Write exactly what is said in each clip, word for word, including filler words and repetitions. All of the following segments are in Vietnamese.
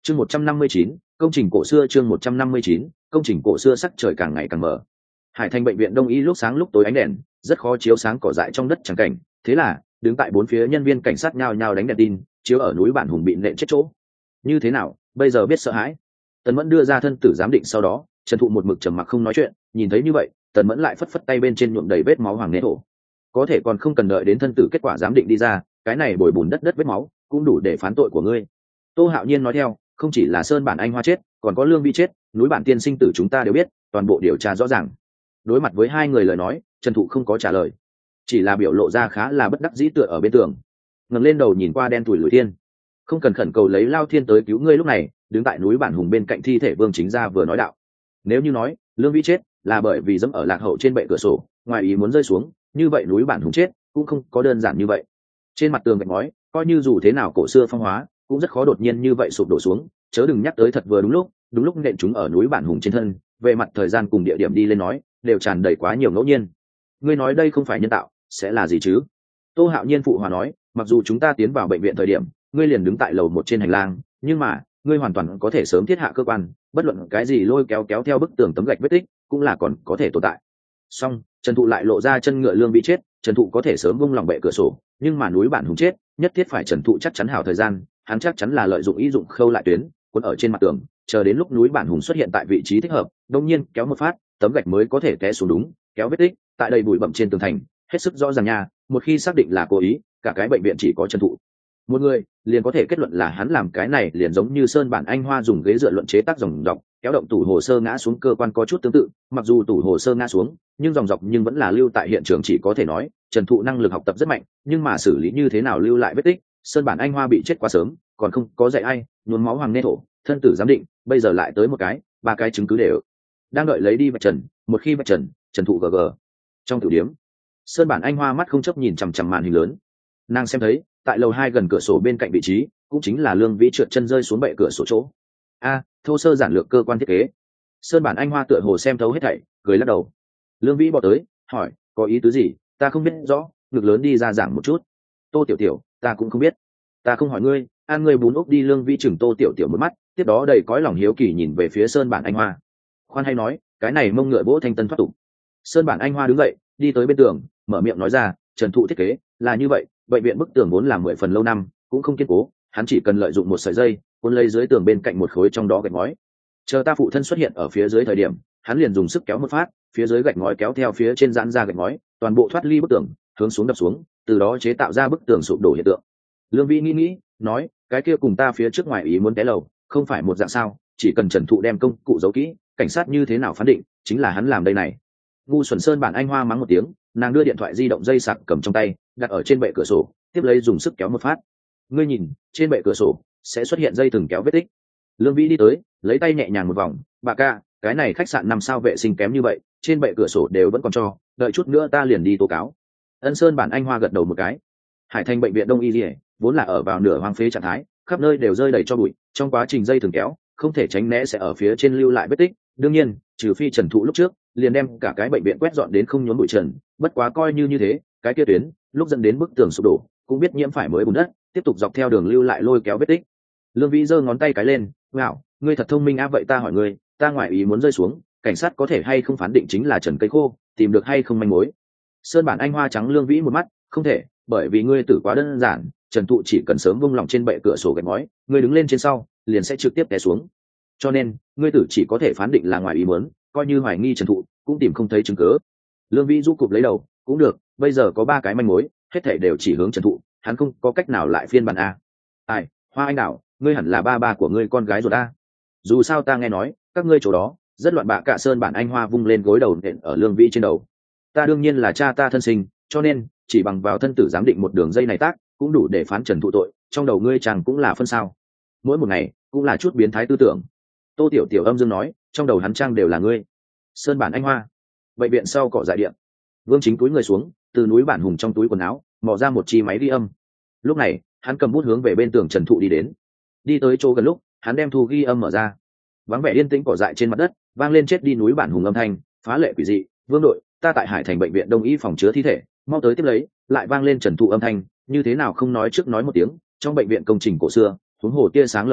chương một trăm năm mươi chín, công trình cổ xưa. chương một trăm năm mươi chín, công trình cổ xưa. Sắc trời càng ngày càng mờ. Hải Thành bệnh viện đông y lúc sáng lúc tối ánh đèn rất khó chiếu sáng cỏ dại trong đất chẳng cảnh, thế là đứng tại bốn phía nhân viên cảnh sát nhao nhao đánh đèn tin chiếu ở núi Bản Hùng bị nện chết chỗ. Như thế nào bây giờ? Biết sợ hãi. Tần Mẫn đưa ra thân tử giám định, sau đó Trần Thụ một mực trầm mặc không nói chuyện. Nhìn thấy như vậy, Tần Mẫn lại phất phất tay, bên trên nhuộm đầy vết máu hoàng nế thổ. Có thể còn không cần đợi đến thân tử kết quả giám định đi ra, cái này bồi bùn đất đất vết máu cũng đủ để phán tội của ngươi. Tô Hạo Nhiên nói theo, không chỉ là Sơn Bản Anh Hoa chết, còn có Lương Vĩ chết, núi Bản tiên sinh tử chúng ta đều biết, toàn bộ điều tra rõ ràng. Đối mặt với hai người lời nói, Trần Thụ không có trả lời, chỉ là biểu lộ ra khá là bất đắc dĩ, tựa ở bên tường, ngẩng lên đầu nhìn qua đen tủi lùi thiên. Không cần khẩn cầu lấy Lao Thiên tới cứu ngươi. Lúc này đứng tại núi Bản Hùng bên cạnh thi thể Vương Chính Gia vừa nói đạo, nếu như nói Lương Vĩ chết là bởi vì dẫm ở lạc hậu trên bệ cửa sổ, ngoài ý muốn rơi xuống, như vậy núi Bản Hùng chết cũng không có đơn giản như vậy. Trên mặt tường gạch ngói, coi như dù thế nào cổ xưa phong hóa, cũng rất khó đột nhiên như vậy sụp đổ xuống, chớ đừng nhắc tới thật vừa đúng lúc, đúng lúc nện chúng ở núi Bản Hùng trên thân. Về mặt thời gian cùng địa điểm đi lên nói, đều tràn đầy quá nhiều ngẫu nhiên. Ngươi nói đây không phải nhân tạo, sẽ là gì chứ? Tô Hạo Nhiên phụ hòa nói, mặc dù chúng ta tiến vào bệnh viện thời điểm, ngươi liền đứng tại lầu một trên hành lang, nhưng mà ngươi hoàn toàn có thể sớm thiết hạ cơ quan, bất luận cái gì lôi kéo kéo theo bức tường tấm gạch vết tích, cũng là còn có thể tồn tại. Song Trần Thụ lại lộ ra chân ngựa Lương bị chết, Trần Thụ có thể sớm vung lòng bệ cửa sổ, nhưng mà núi Bản Hùng chết, nhất thiết phải Trần Thụ chắc chắn hảo thời gian, hắn chắc chắn là lợi dụng ý dụng khâu lại tuyến, cuốn ở trên mặt tường, chờ đến lúc núi Bản Hùng xuất hiện tại vị trí thích hợp, đột nhiên kéo một phát, tấm gạch mới có thể té xuống đúng, kéo vết tích, tại đây bụi bặm trên tường thành, hết sức rõ ràng nha. Một khi xác định là cố ý, cả cái bệnh viện chỉ có Trần Thụ một người, liền có thể kết luận là hắn làm cái này, liền giống như Sơn Bản Anh Hoa dùng ghế dựa luận chế tác dòng dọc, kéo động tủ hồ sơ ngã xuống cơ quan có chút tương tự, mặc dù tủ hồ sơ ngã xuống, nhưng dòng dọc nhưng vẫn là lưu tại hiện trường. Chỉ có thể nói Trần Thụ năng lực học tập rất mạnh, nhưng mà xử lý như thế nào lưu lại vết tích, Sơn Bản Anh Hoa bị chết quá sớm, còn không có dạy ai, nhuốm máu hoàng nê thổ, thân tử giám định, bây giờ lại tới một cái, ba cái chứng cứ đều đang đợi lấy đi vạch trần. Một khi vạch trần, Trần Thụ gg. Trong tử điếm, Sơn Bản Anh Hoa mắt không chấp nhìn chằm chằm màn hình lớn, nàng xem thấy tại lầu hai gần cửa sổ bên cạnh vị trí, cũng chính là Lương Vĩ trượt chân rơi xuống bệ cửa sổ chỗ. A, thô sơ giản lược cơ quan thiết kế. Sơn Bản Anh Hoa tựa hồ xem thấu hết thảy, cười lắc đầu. Lương Vĩ bỏ tới hỏi, có ý tứ gì? Ta không biết rõ. Ngực lớn đi ra giảng một chút. Tô Tiểu Tiểu, ta cũng không biết, ta không hỏi ngươi, ăn ngươi bún úp đi. Lương Vĩ chừng Tô Tiểu Tiểu một mắt, tiếp đó đầy cõi lòng hiếu kỳ nhìn về phía Sơn Bản Anh Hoa. Khoan hay nói, cái này mông ngựa vỗ thanh tân thoát tục. Sơn Bản Anh Hoa đứng dậy, đi tới bên tường, mở miệng nói ra, Trần Thụ thiết kế là như vậy, bệnh viện bức tường vốn là mười phần lâu năm, cũng không kiên cố, hắn chỉ cần lợi dụng một sợi dây cuốn lấy dưới tường bên cạnh một khối trong đó gạch ngói, chờ ta phụ thân xuất hiện ở phía dưới thời điểm, hắn liền dùng sức kéo một phát, phía dưới gạch ngói kéo theo phía trên giãn ra gạch ngói, toàn bộ thoát ly bức tường, hướng xuống đập xuống, từ đó chế tạo ra bức tường sụp đổ hiện tượng. Lương Vĩ nghĩ nghĩ nói, cái kia cùng ta phía trước ngoài ý muốn té lầu không phải một dạng sao? Chỉ cần Trần Thụ đem công cụ giấu kỹ, cảnh sát như thế nào phán định chính là hắn làm đây này. Ngu xuẩn. Sơn Bản Anh Hoa mắng một tiếng, nàng đưa điện thoại di động dây sạc cầm trong tay, đặt ở trên bệ cửa sổ, tiếp lấy dùng sức kéo một phát. Ngươi nhìn, trên bệ cửa sổ sẽ xuất hiện dây thừng kéo vết tích. Lương Vĩ đi tới, lấy tay nhẹ nhàng một vòng, bà ca, cái này khách sạn năm sao vệ sinh kém như vậy, trên bệ cửa sổ đều vẫn còn cho, đợi chút nữa ta liền đi tố cáo. Ân. Sơn Bản Anh Hoa gật đầu một cái. Hải Thành bệnh viện đông y Lìa vốn là ở vào nửa hoang phế trạng thái, khắp nơi đều rơi đầy cho bụi, trong quá trình dây thừng kéo không thể tránh né sẽ ở phía trên lưu lại vết tích. Đương nhiên, trừ phi Trần Thụ lúc trước liền đem cả cái bệnh viện quét dọn đến không nhốn bụi trần, bất quá coi như như thế, cái kia tuyến lúc dẫn đến bức tường sụp đổ cũng biết nhiễm phải mới bùn đất, tiếp tục dọc theo đường lưu lại lôi kéo vết tích. Lương Vĩ giơ ngón tay cái lên, wow, ngươi thật thông minh á. Vậy ta hỏi ngươi, ta ngoại ý muốn rơi xuống, cảnh sát có thể hay không phán định chính là trần cây khô, tìm được hay không manh mối? Sơn Bản Anh Hoa trắng Lương Vĩ một mắt, không thể, bởi vì ngươi tử quá đơn giản, Trần Thụ chỉ cần sớm vung lòng trên bệ cửa sổ gạch ngói, ngươi đứng lên trên sau liền sẽ trực tiếp té xuống, cho nên ngươi tử chỉ có thể phán định là ngoại ý muốn, coi như hoài nghi Trần Thụ cũng tìm không thấy chứng cứ. Lương Vĩ rũ cụp lấy đầu, cũng được, bây giờ có ba cái manh mối, hết thảy đều chỉ hướng Trần Thụ, hắn không có cách nào lại phiên bản a. Ai, Hoa Anh Đào, ngươi hẳn là ba ba của ngươi con gái rồi a. Dù sao ta nghe nói các ngươi chỗ đó rất loạn bạ. Cả Sơn Bản Anh Hoa vung lên gối đầu nện ở Lương Vĩ trên đầu. Ta đương nhiên là cha ta thân sinh, cho nên chỉ bằng vào thân tử giám định một đường dây này tác cũng đủ để phán Trần Thụ tội, trong đầu ngươi chàng cũng là phân sao? Mỗi một ngày cũng là chút biến thái tư tưởng. Tô Tiểu Tiểu âm dương nói, trong đầu hắn trang đều là ngươi. Sơn Bản Anh Hoa. Bệnh viện sau cỏ dại điện, Vương Chính túi người xuống, từ núi Bản Hùng trong túi quần áo mò ra một chi máy ghi âm. Lúc này hắn cầm bút hướng về bên tường Trần Thụ đi đến. Đi tới chỗ gần lúc, hắn đem thu ghi âm mở ra. Vắng vẻ yên tĩnh cỏ dại trên mặt đất vang lên chết đi núi Bản Hùng âm thanh, phá lệ quỷ dị. Vương đội, ta tại Hải Thành bệnh viện đông y phòng chứa thi thể, mau tới tiếp lấy. Lại vang lên Trần Thụ âm thanh, như thế nào không nói trước nói một tiếng, trong bệnh viện công trình cổ xưa, huống hồ tia sáng lờ mờ,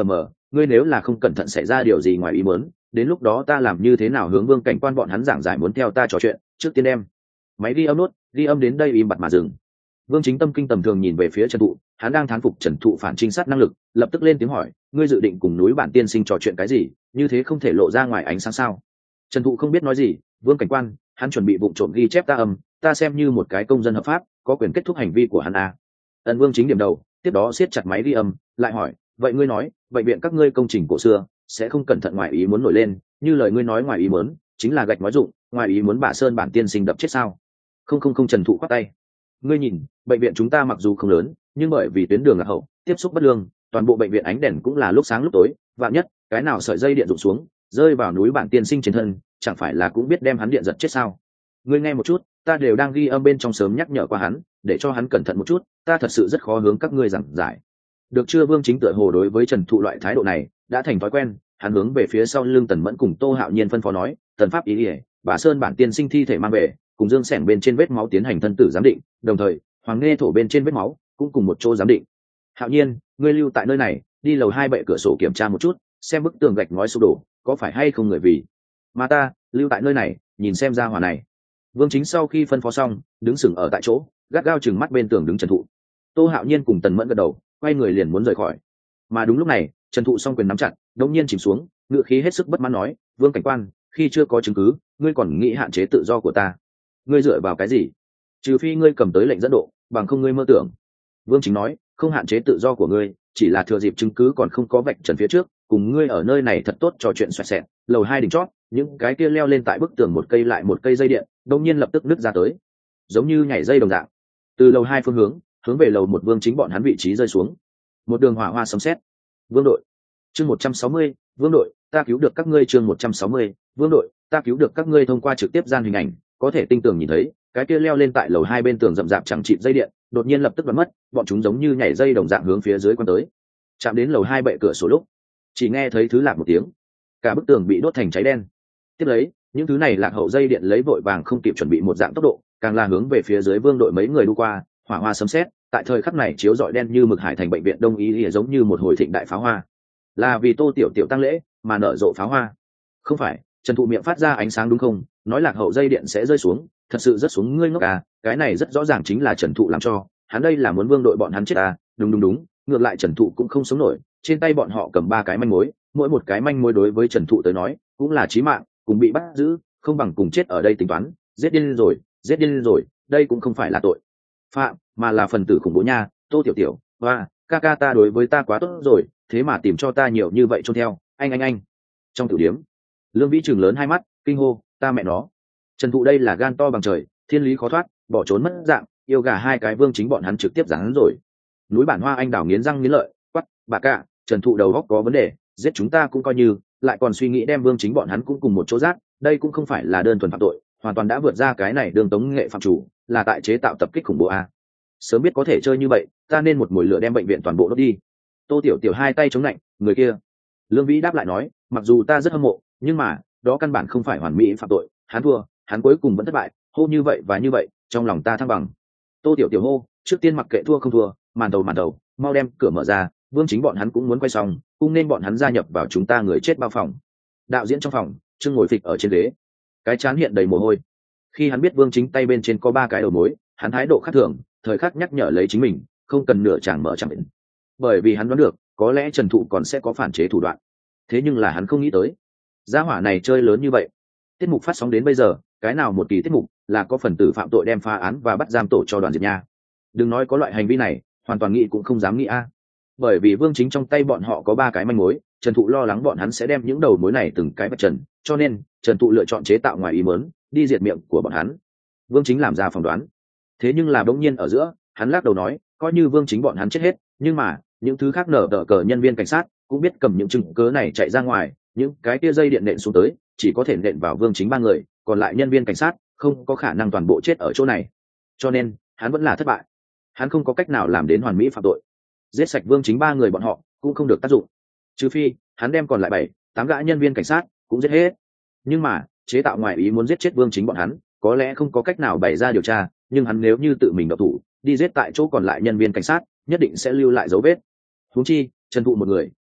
ngươi nếu là không cẩn thận xảy ra điều gì ngoài ý muốn, đến lúc đó ta làm như thế nào hướng Vương Cảnh Quan bọn hắn giảng giải muốn theo ta trò chuyện, trước tiên đem máy ghi âm nốt, ghi âm đến đây im bặt mà dừng. Vương Chính tâm kinh tầm thường nhìn về phía Trần Thụ, hắn đang thán phục Trần Thụ phản trinh sát năng lực, lập tức lên tiếng hỏi, ngươi dự định cùng núi bản tiên sinh trò chuyện cái gì, như thế không thể lộ ra ngoài ánh sáng sao? Trần Thụ không biết nói gì. Vương Cảnh Quan, hắn chuẩn bị vụng trộm ghi chép ta âm, ta xem như một cái công dân hợp pháp, có quyền kết thúc hành vi của hắn à. Ân Vương Chính điểm đầu, tiếp đó siết chặt máy ghi âm, lại hỏi, vậy ngươi nói, bệnh viện các ngươi công trình cổ xưa sẽ không cẩn thận ngoài ý muốn nổi lên, như lời ngươi nói ngoài ý muốn chính là gạch nói dụng, ngoài ý muốn bà Sơn bản tiên sinh đập chết sao? Không không không. Trần Thụ khoát tay, ngươi nhìn, bệnh viện chúng ta mặc dù không lớn, nhưng bởi vì tuyến đường lạc hậu, tiếp xúc bất lương, toàn bộ bệnh viện ánh đèn cũng là lúc sáng lúc tối, vạn nhất cái nào sợi dây điện rụng xuống, rơi vào núi bản tiên sinh trên thân, chẳng phải là cũng biết đem hắn điện giật chết sao? Ngươi nghe một chút, ta đều đang ghi âm bên trong sớm nhắc nhở qua hắn, để cho hắn cẩn thận một chút, ta thật sự rất khó hướng các ngươi giảng giải. Được chưa? Vương Chính tựa hồ đối với Trần Thụ loại thái độ này đã thành thói quen, hắn hướng về phía sau lưng Tần Mẫn cùng Tô Hạo Nhiên phân phó nói, Tần Pháp ý ỉa, bà Sơn bản tiên sinh thi thể mang về, cùng Dương Sẻng bên trên vết máu tiến hành thân tử giám định, đồng thời Hoàng Nghe thổ bên trên vết máu cũng cùng một chỗ giám định. Hạo Nhiên, ngươi lưu tại nơi này, đi lầu hai bệ cửa sổ kiểm tra một chút, xem bức tường gạch ngói sụp đổ có phải hay không người vì. Mà ta lưu tại nơi này, nhìn xem ra hỏa này. Vương Chính sau khi phân phó xong, đứng sững ở tại chỗ, gắt gao chừng mắt bên tường đứng Trần Thụ. Tô Hạo Nhiên cùng Tần Mẫn gật đầu, quay người liền muốn rời khỏi. Mà đúng lúc này, Trần Thụ song quyền nắm chặt, đột nhiên chìm xuống, ngựa khí hết sức bất mãn nói, Vương Cảnh Quan, khi chưa có chứng cứ, ngươi còn nghĩ hạn chế tự do của ta? Ngươi dựa vào cái gì? Trừ phi ngươi cầm tới lệnh dẫn độ, bằng không ngươi mơ tưởng. Vương Chính nói, không hạn chế tự do của ngươi, chỉ là thừa dịp chứng cứ còn không có vạch trần phía trước, cùng ngươi ở nơi này thật tốt trò chuyện xoẹt xẹt. Lầu hai đỉnh chót, những cái kia leo lên tại bức tường một cây lại một cây dây điện, đột nhiên lập tức nứt ra tới, giống như nhảy dây đồng dạng. Từ lầu hai phương hướng, hướng về lầu một Vương Chính bọn hắn vị trí rơi xuống. Một đường hỏa hoa sấm sét. Vương đội, chương một trăm sáu mươi, Vương đội, ta cứu được các ngươi. Chương một trăm sáu mươi, Vương đội, ta cứu được các ngươi. Thông qua trực tiếp gian hình ảnh, có thể tinh tường nhìn thấy, cái kia leo lên tại lầu hai bên tường rậm rạp chẳng chịt dây điện, đột nhiên lập tức đoạn mất, bọn chúng giống như nhảy dây đồng dạng hướng phía dưới quan tới. Chạm đến lầu hai bệ cửa sổ lúc, chỉ nghe thấy thứ lạc một tiếng, cả bức tường bị đốt thành cháy đen. Tiếp lấy, những thứ này lạc hậu dây điện lấy vội vàng không kịp chuẩn bị một dạng tốc độ, càng là hướng về phía dưới Vương đội mấy người đu qua, hỏa hoa sấm sét, tại thời khắc này chiếu rọi đen như mực hải thành bệnh viện Đông Y giống như một hồi thịnh đại pháo hoa. Là vì Tô Tiểu Tiểu tăng lễ mà nở rộ pháo hoa? Không phải. Trần Thụ miệng phát ra ánh sáng đúng không? Nói lạc hậu dây điện sẽ rơi xuống, thật sự rất xuống ngươi ngốc à? Cái này rất rõ ràng chính là Trần Thụ làm cho, hắn đây là muốn Vương đội bọn hắn chết à? Đúng đúng đúng, ngược lại Trần Thụ cũng không sống nổi, trên tay bọn họ cầm ba cái manh mối, mỗi một cái manh mối đối với Trần Thụ tới nói cũng là chí mạng, cùng bị bắt giữ, không bằng cùng chết ở đây tính toán, giết điên rồi, giết điên rồi, đây cũng không phải là tội phạm, mà là phần tử khủng bố nha. Tô Tiểu Tiểu, và ca ca ta đối với ta quá tốt rồi, thế mà tìm cho ta nhiều như vậy trôn theo, anh anh anh. Trong tử điếm, Lương Vĩ trừng lớn hai mắt, kinh hô, ta mẹ nó. Trần Thụ đây là gan to bằng trời, thiên lý khó thoát, bỏ trốn mất dạng, yêu gà hai cái Vương Chính bọn hắn trực tiếp giáng hắn rồi. Núi Bản Hoa anh đảo nghiến răng nghiến lợi, quắc, bà cả, Trần Thụ đầu óc có vấn đề, giết chúng ta cũng coi như, lại còn suy nghĩ đem Vương Chính bọn hắn cũng cùng một chỗ rác, đây cũng không phải là đơn thuần phạm tội, hoàn toàn đã vượt ra cái này đường tống nghệ phạm chủ, là tại chế tạo tập kích khủng bố a. Sớm biết có thể chơi như vậy, ta nên một mùi lửa đem bệnh viện toàn bộ đốt đi. Tô Tiểu Tiểu hai tay chống lạnh, người kia. Lương Vĩ đáp lại nói, mặc dù ta rất hâm mộ, nhưng mà đó căn bản không phải hoàn mỹ phạm tội, hắn thua, hắn cuối cùng vẫn thất bại, hô như vậy và như vậy, trong lòng ta thăng bằng. Tô Tiểu Tiểu hô, trước tiên mặc kệ thua không thua, màn đầu màn đầu, mau đem cửa mở ra, Vương Chính bọn hắn cũng muốn quay xong, cũng nên bọn hắn gia nhập vào chúng ta người chết bao phòng. Đạo diễn trong phòng, Trương ngồi phịch ở trên ghế, cái trán hiện đầy mồ hôi. Khi hắn biết Vương Chính tay bên trên có ba cái đầu mối, hắn thái độ khác thường, thời khắc nhắc nhở lấy chính mình, không cần nửa chàng mở chẳng định. Bởi vì hắn đoán được, có lẽ Trần Thụ còn sẽ có phản chế thủ đoạn. Thế nhưng là hắn không nghĩ tới, gia hỏa này chơi lớn như vậy. Tiết mục phát sóng đến bây giờ, cái nào một kỳ tiết mục là có phần tử phạm tội đem phá án và bắt giam tổ cho Đoàn Diệp Nha. Đừng nói có loại hành vi này, hoàn toàn nghĩ cũng không dám nghĩ a. Bởi vì Vương Chính trong tay bọn họ có ba cái manh mối, Trần Thụ lo lắng bọn hắn sẽ đem những đầu mối này từng cái vạch trần, cho nên Trần Thụ lựa chọn chế tạo ngoài ý muốn, đi diệt miệng của bọn hắn. Vương Chính làm ra phỏng đoán. Thế nhưng là bỗng nhiên ở giữa, hắn lắc đầu nói, coi như Vương Chính bọn hắn chết hết, nhưng mà những thứ khác nở đỡ cờ nhân viên cảnh sát cũng biết cầm những chứng cớ này chạy ra ngoài, những cái kia dây điện nện xuống tới, chỉ có thể nện vào Vương Chính ba người, còn lại nhân viên cảnh sát không có khả năng toàn bộ chết ở chỗ này. Cho nên hắn vẫn là thất bại, hắn không có cách nào làm đến hoàn mỹ phạm tội, giết sạch Vương Chính ba người bọn họ cũng không được tác dụng, trừ phi hắn đem còn lại bảy tám gã nhân viên cảnh sát cũng giết hết. Nhưng mà chế tạo ngoài ý muốn giết chết Vương Chính bọn hắn có lẽ không có cách nào bày ra điều tra, nhưng hắn nếu như tự mình độc thủ đi giết tại chỗ còn lại nhân viên cảnh sát, nhất định sẽ lưu lại dấu vết. Huống chi Trần Thụ một người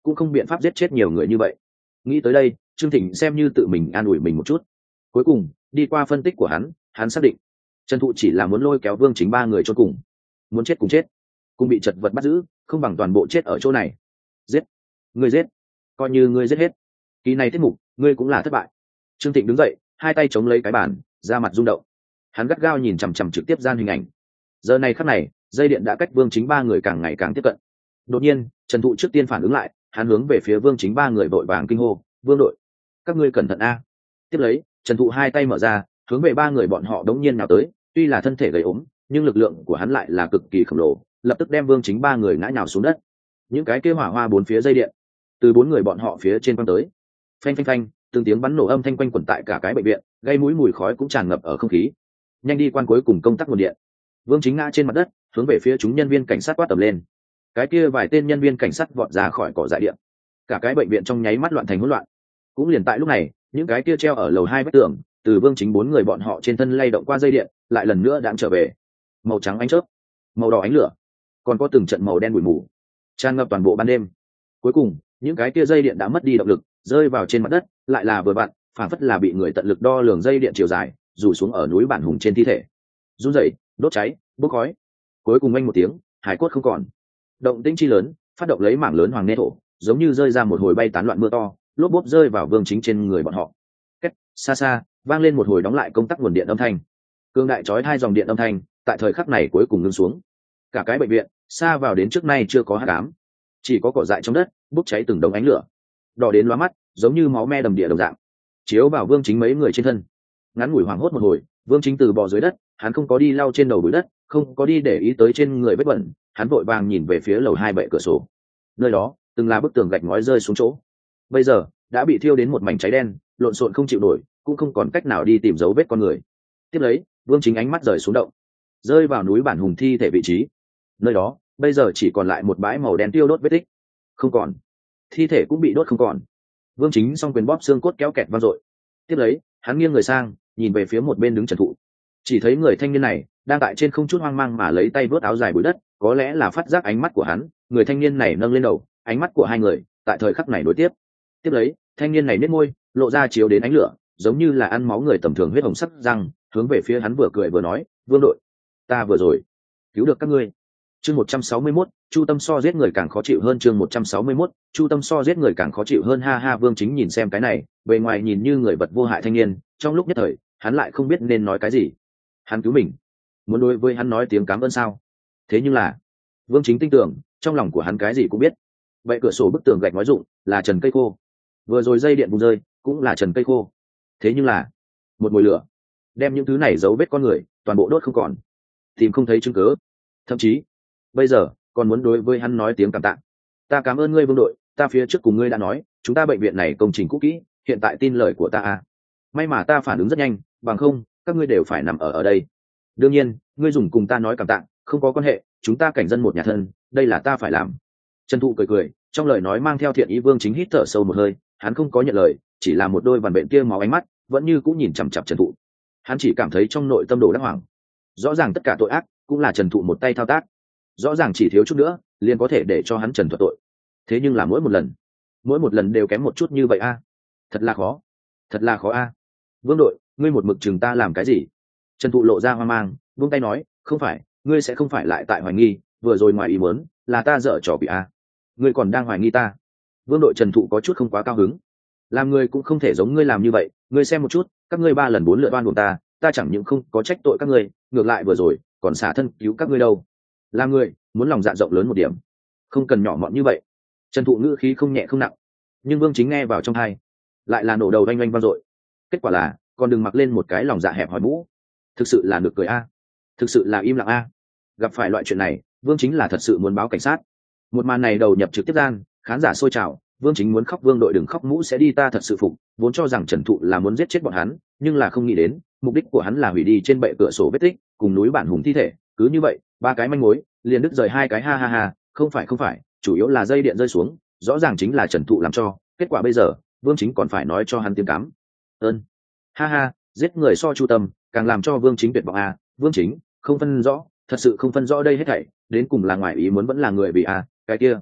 cũng không biện pháp giết chết nhiều người như vậy. Nghĩ tới đây, Trương Thịnh xem như tự mình an ủi mình một chút. Cuối cùng đi qua phân tích của hắn, hắn xác định Trần Thụ chỉ là muốn lôi kéo Vương Chính ba người cho cùng, muốn chết cùng chết, cùng bị chật vật bắt giữ, không bằng toàn bộ chết ở chỗ này. Giết, ngươi giết, coi như ngươi giết hết. Kỳ này tiết mục, ngươi cũng là thất bại. Trương Thịnh đứng dậy, hai tay chống lấy cái bàn, da mặt rung động. Hắn gắt gao nhìn chằm chằm trực tiếp gian hình ảnh. Giờ này khắc này, dây điện đã cách Vương Chính ba người càng ngày càng tiếp cận. Đột nhiên, Trần Thụ trước tiên phản ứng lại, hắn hướng về phía Vương Chính ba người vội vàng kinh hô, "Vương đội, các ngươi cẩn thận a!" Tiếp lấy, Trần Thụ hai tay mở ra, hướng về ba người bọn họ đống nhiên nào tới, tuy là thân thể gầy ốm, nhưng lực lượng của hắn lại là cực kỳ khổng lồ, lập tức đem Vương Chính ba người ngã nhào xuống đất. Những cái kia hỏa hoa bốn phía dây điện, từ bốn người bọn họ phía trên quăng tới. Phanh phanh phanh, từng tiếng bắn nổ âm thanh quanh quẩn tại cả cái bệnh viện, gây mũi mùi khói cũng tràn ngập ở không khí. Nhanh đi quan cuối cùng công tắc nguồn điện. Vương Chính ngã trên mặt đất, hướng về phía chúng nhân viên cảnh sát quát tầm lên. Cái kia vài tên nhân viên cảnh sát vọt ra khỏi cỏ dại điện. Cả cái bệnh viện trong nháy mắt loạn thành hỗn loạn. Cũng liền tại lúc này, những cái kia treo ở lầu hai vách tường, từ Vương Chính bốn người bọn họ trên thân lay động qua dây điện, lại lần nữa đãng trở về. Màu trắng ánh chớp, màu đỏ ánh lửa, còn có từng trận màu đen bụi mù tràn ngập toàn bộ ban đêm. Cuối cùng, những cái kia dây điện đã mất đi động lực, rơi vào trên mặt đất, lại là vừa vặn, phản phất là bị người tận lực đo lường dây điện chiều dài, rủ xuống ở núi bản hùng trên thi thể. Run rẩy, đốt cháy, bốc khói. Cuối cùng anh một tiếng, hải cốt không còn. Động tĩnh chi lớn, phát động lấy mảng lớn hoàng nê thổ, giống như rơi ra một hồi bay tán loạn mưa to, lốp bốp rơi vào Vương Chính trên người bọn họ. Cách xa xa, vang lên một hồi đóng lại công tắc nguồn điện âm thanh. Cương đại chói hai dòng điện âm thanh, tại thời khắc này cuối cùng ngưng xuống. Cả cái bệnh viện, xa vào đến trước nay chưa có hắc ám, chỉ có cỏ dại trong đất, bốc cháy từng đống ánh lửa, đỏ đến lóa mắt, giống như máu me đầm địa đồng dạng, chiếu vào Vương Chính mấy người trên thân. Ngắn ngủi hoảng hốt một hồi, Vương Chính từ bò dưới đất, hắn không có đi lau trên đầu bụi đất, không có đi để ý tới trên người vết bẩn, hắn vội vàng nhìn về phía lầu hai bệ cửa sổ. Nơi đó, từng là bức tường gạch ngói rơi xuống chỗ, bây giờ đã bị thiêu đến một mảnh cháy đen, lộn xộn không chịu nổi, cũng không còn cách nào đi tìm dấu vết con người. Tiếp lấy, Vương Chính ánh mắt rời xuống động, rơi vào núi bản hùng thi thể vị trí. Nơi đó bây giờ chỉ còn lại một bãi màu đen tiêu đốt vết tích, không còn, thi thể cũng bị đốt không còn. Vương Chính song quyền bóp xương cốt kéo kẹt vang dội. Tiếp lấy, hắn nghiêng người sang, nhìn về phía một bên đứng Trần Thụ, chỉ thấy người thanh niên này đang tại trên không chút hoang mang mà lấy tay vớt áo dài bụi đất, có lẽ là phát giác ánh mắt của hắn, người thanh niên này nâng lên đầu, ánh mắt của hai người tại thời khắc này đối tiếp. Tiếp lấy, thanh niên này nhếch môi, lộ ra chiếu đến ánh lửa, giống như là ăn máu người tầm thường huyết hồng sắc răng, hướng về phía hắn vừa cười vừa nói, "Vương đội, ta vừa rồi cứu được các ngươi." Chương một trăm sáu mươi mốt, Chu Tâm so giết người càng khó chịu hơn. Chương một trăm sáu mươi mốt, Chu Tâm so giết người càng khó chịu hơn. Ha ha, Vương Chính nhìn xem cái này, bề ngoài nhìn như người vật vô hại thanh niên, trong lúc nhất thời, hắn lại không biết nên nói cái gì. Hắn cứu mình, muốn đối với hắn nói tiếng cảm ơn sao? Thế nhưng là, Vương Chính tin tưởng, trong lòng của hắn cái gì cũng biết. Vậy cửa sổ bức tường gạch nói rụng, là trần cây khô. Vừa rồi dây điện bùng rơi, cũng là trần cây khô. Thế nhưng là, một mùi lửa, đem những thứ này dấu vết con người, toàn bộ đốt không còn, tìm không thấy chứng cứ. Thậm chí, bây giờ còn muốn đối với hắn nói tiếng cảm tạ. "Ta cảm ơn ngươi Vương đội, ta phía trước cùng ngươi đã nói, chúng ta bệnh viện này công trình cũ kỹ, hiện tại tin lời của ta à. May mà ta phản ứng rất nhanh, bằng không, các ngươi đều phải nằm ở ở đây. Đương nhiên, ngươi dùng cùng ta nói cảm tạ, không có quan hệ, chúng ta cảnh dân một nhà thân, đây là ta phải làm." Trần Thụ cười cười, trong lời nói mang theo thiện ý. Vương Chính hít thở sâu một hơi, hắn không có nhận lời, chỉ là một đôi vằn bệnh kia máu ánh mắt, vẫn như cũng nhìn chằm chằm Trần Thụ. Hắn chỉ cảm thấy trong nội tâm đồ đắc hoảng. Rõ ràng tất cả tội ác cũng là Trần Thụ một tay thao tác, rõ ràng chỉ thiếu chút nữa liền có thể để cho hắn trần thuật tội, thế nhưng là mỗi một lần mỗi một lần đều kém một chút như vậy a. Thật là khó, thật là khó a. Vương đội, ngươi một mực chừng ta làm cái gì? Trần Thụ lộ ra hoang mang, buông tay nói, "Không phải, ngươi sẽ không phải lại tại hoài nghi, vừa rồi ngoài ý muốn, là ta dở trò bị a. Ngươi còn đang hoài nghi ta?" Vương đội. Trần Thụ có chút không quá cao hứng. Làm ngươi cũng không thể giống ngươi làm như vậy, ngươi xem một chút, các ngươi ba lần bốn lượt oan uổng ta, ta chẳng những không có trách tội các ngươi, ngược lại vừa rồi còn xả thân cứu các ngươi đâu. Làm người muốn lòng dạ rộng lớn một điểm, không cần nhỏ mọn như vậy. Trần Thụ ngữ khí không nhẹ không nặng, nhưng Vương Chính nghe vào trong tai, lại là nổ đầu oanh oanh vang dội. Kết quả là còn đừng mặc lên một cái lòng dạ hẹp hòi mũ. Thực sự là được cười a, thực sự là im lặng a. Gặp phải loại chuyện này, Vương Chính là thật sự muốn báo cảnh sát. Một màn này đầu nhập trực tiếp gian, khán giả sôi trào. Vương Chính muốn khóc, Vương đội đừng khóc, mũ sẽ đi, ta thật sự phục. Vốn cho rằng Trần Thụ là muốn giết chết bọn hắn, nhưng là không nghĩ đến, mục đích của hắn là hủy đi trên bệ cửa sổ vết tích, cùng núi bản hùng thi thể. Cứ như vậy, ba cái manh mối liền đứt rời hai cái. Ha ha ha, không phải không phải, chủ yếu là dây điện rơi xuống, rõ ràng chính là Trần Thụ làm cho. Kết quả bây giờ, Vương Chính còn phải nói cho hắn tiếng cám ơn. Ha ha, giết người so Chu Tâm, càng làm cho Vương Chính tuyệt vọng à. Vương Chính không phân rõ, thật sự không phân rõ đây hết thảy đến cùng là ngoài ý muốn vẫn là người bị à. Cái kia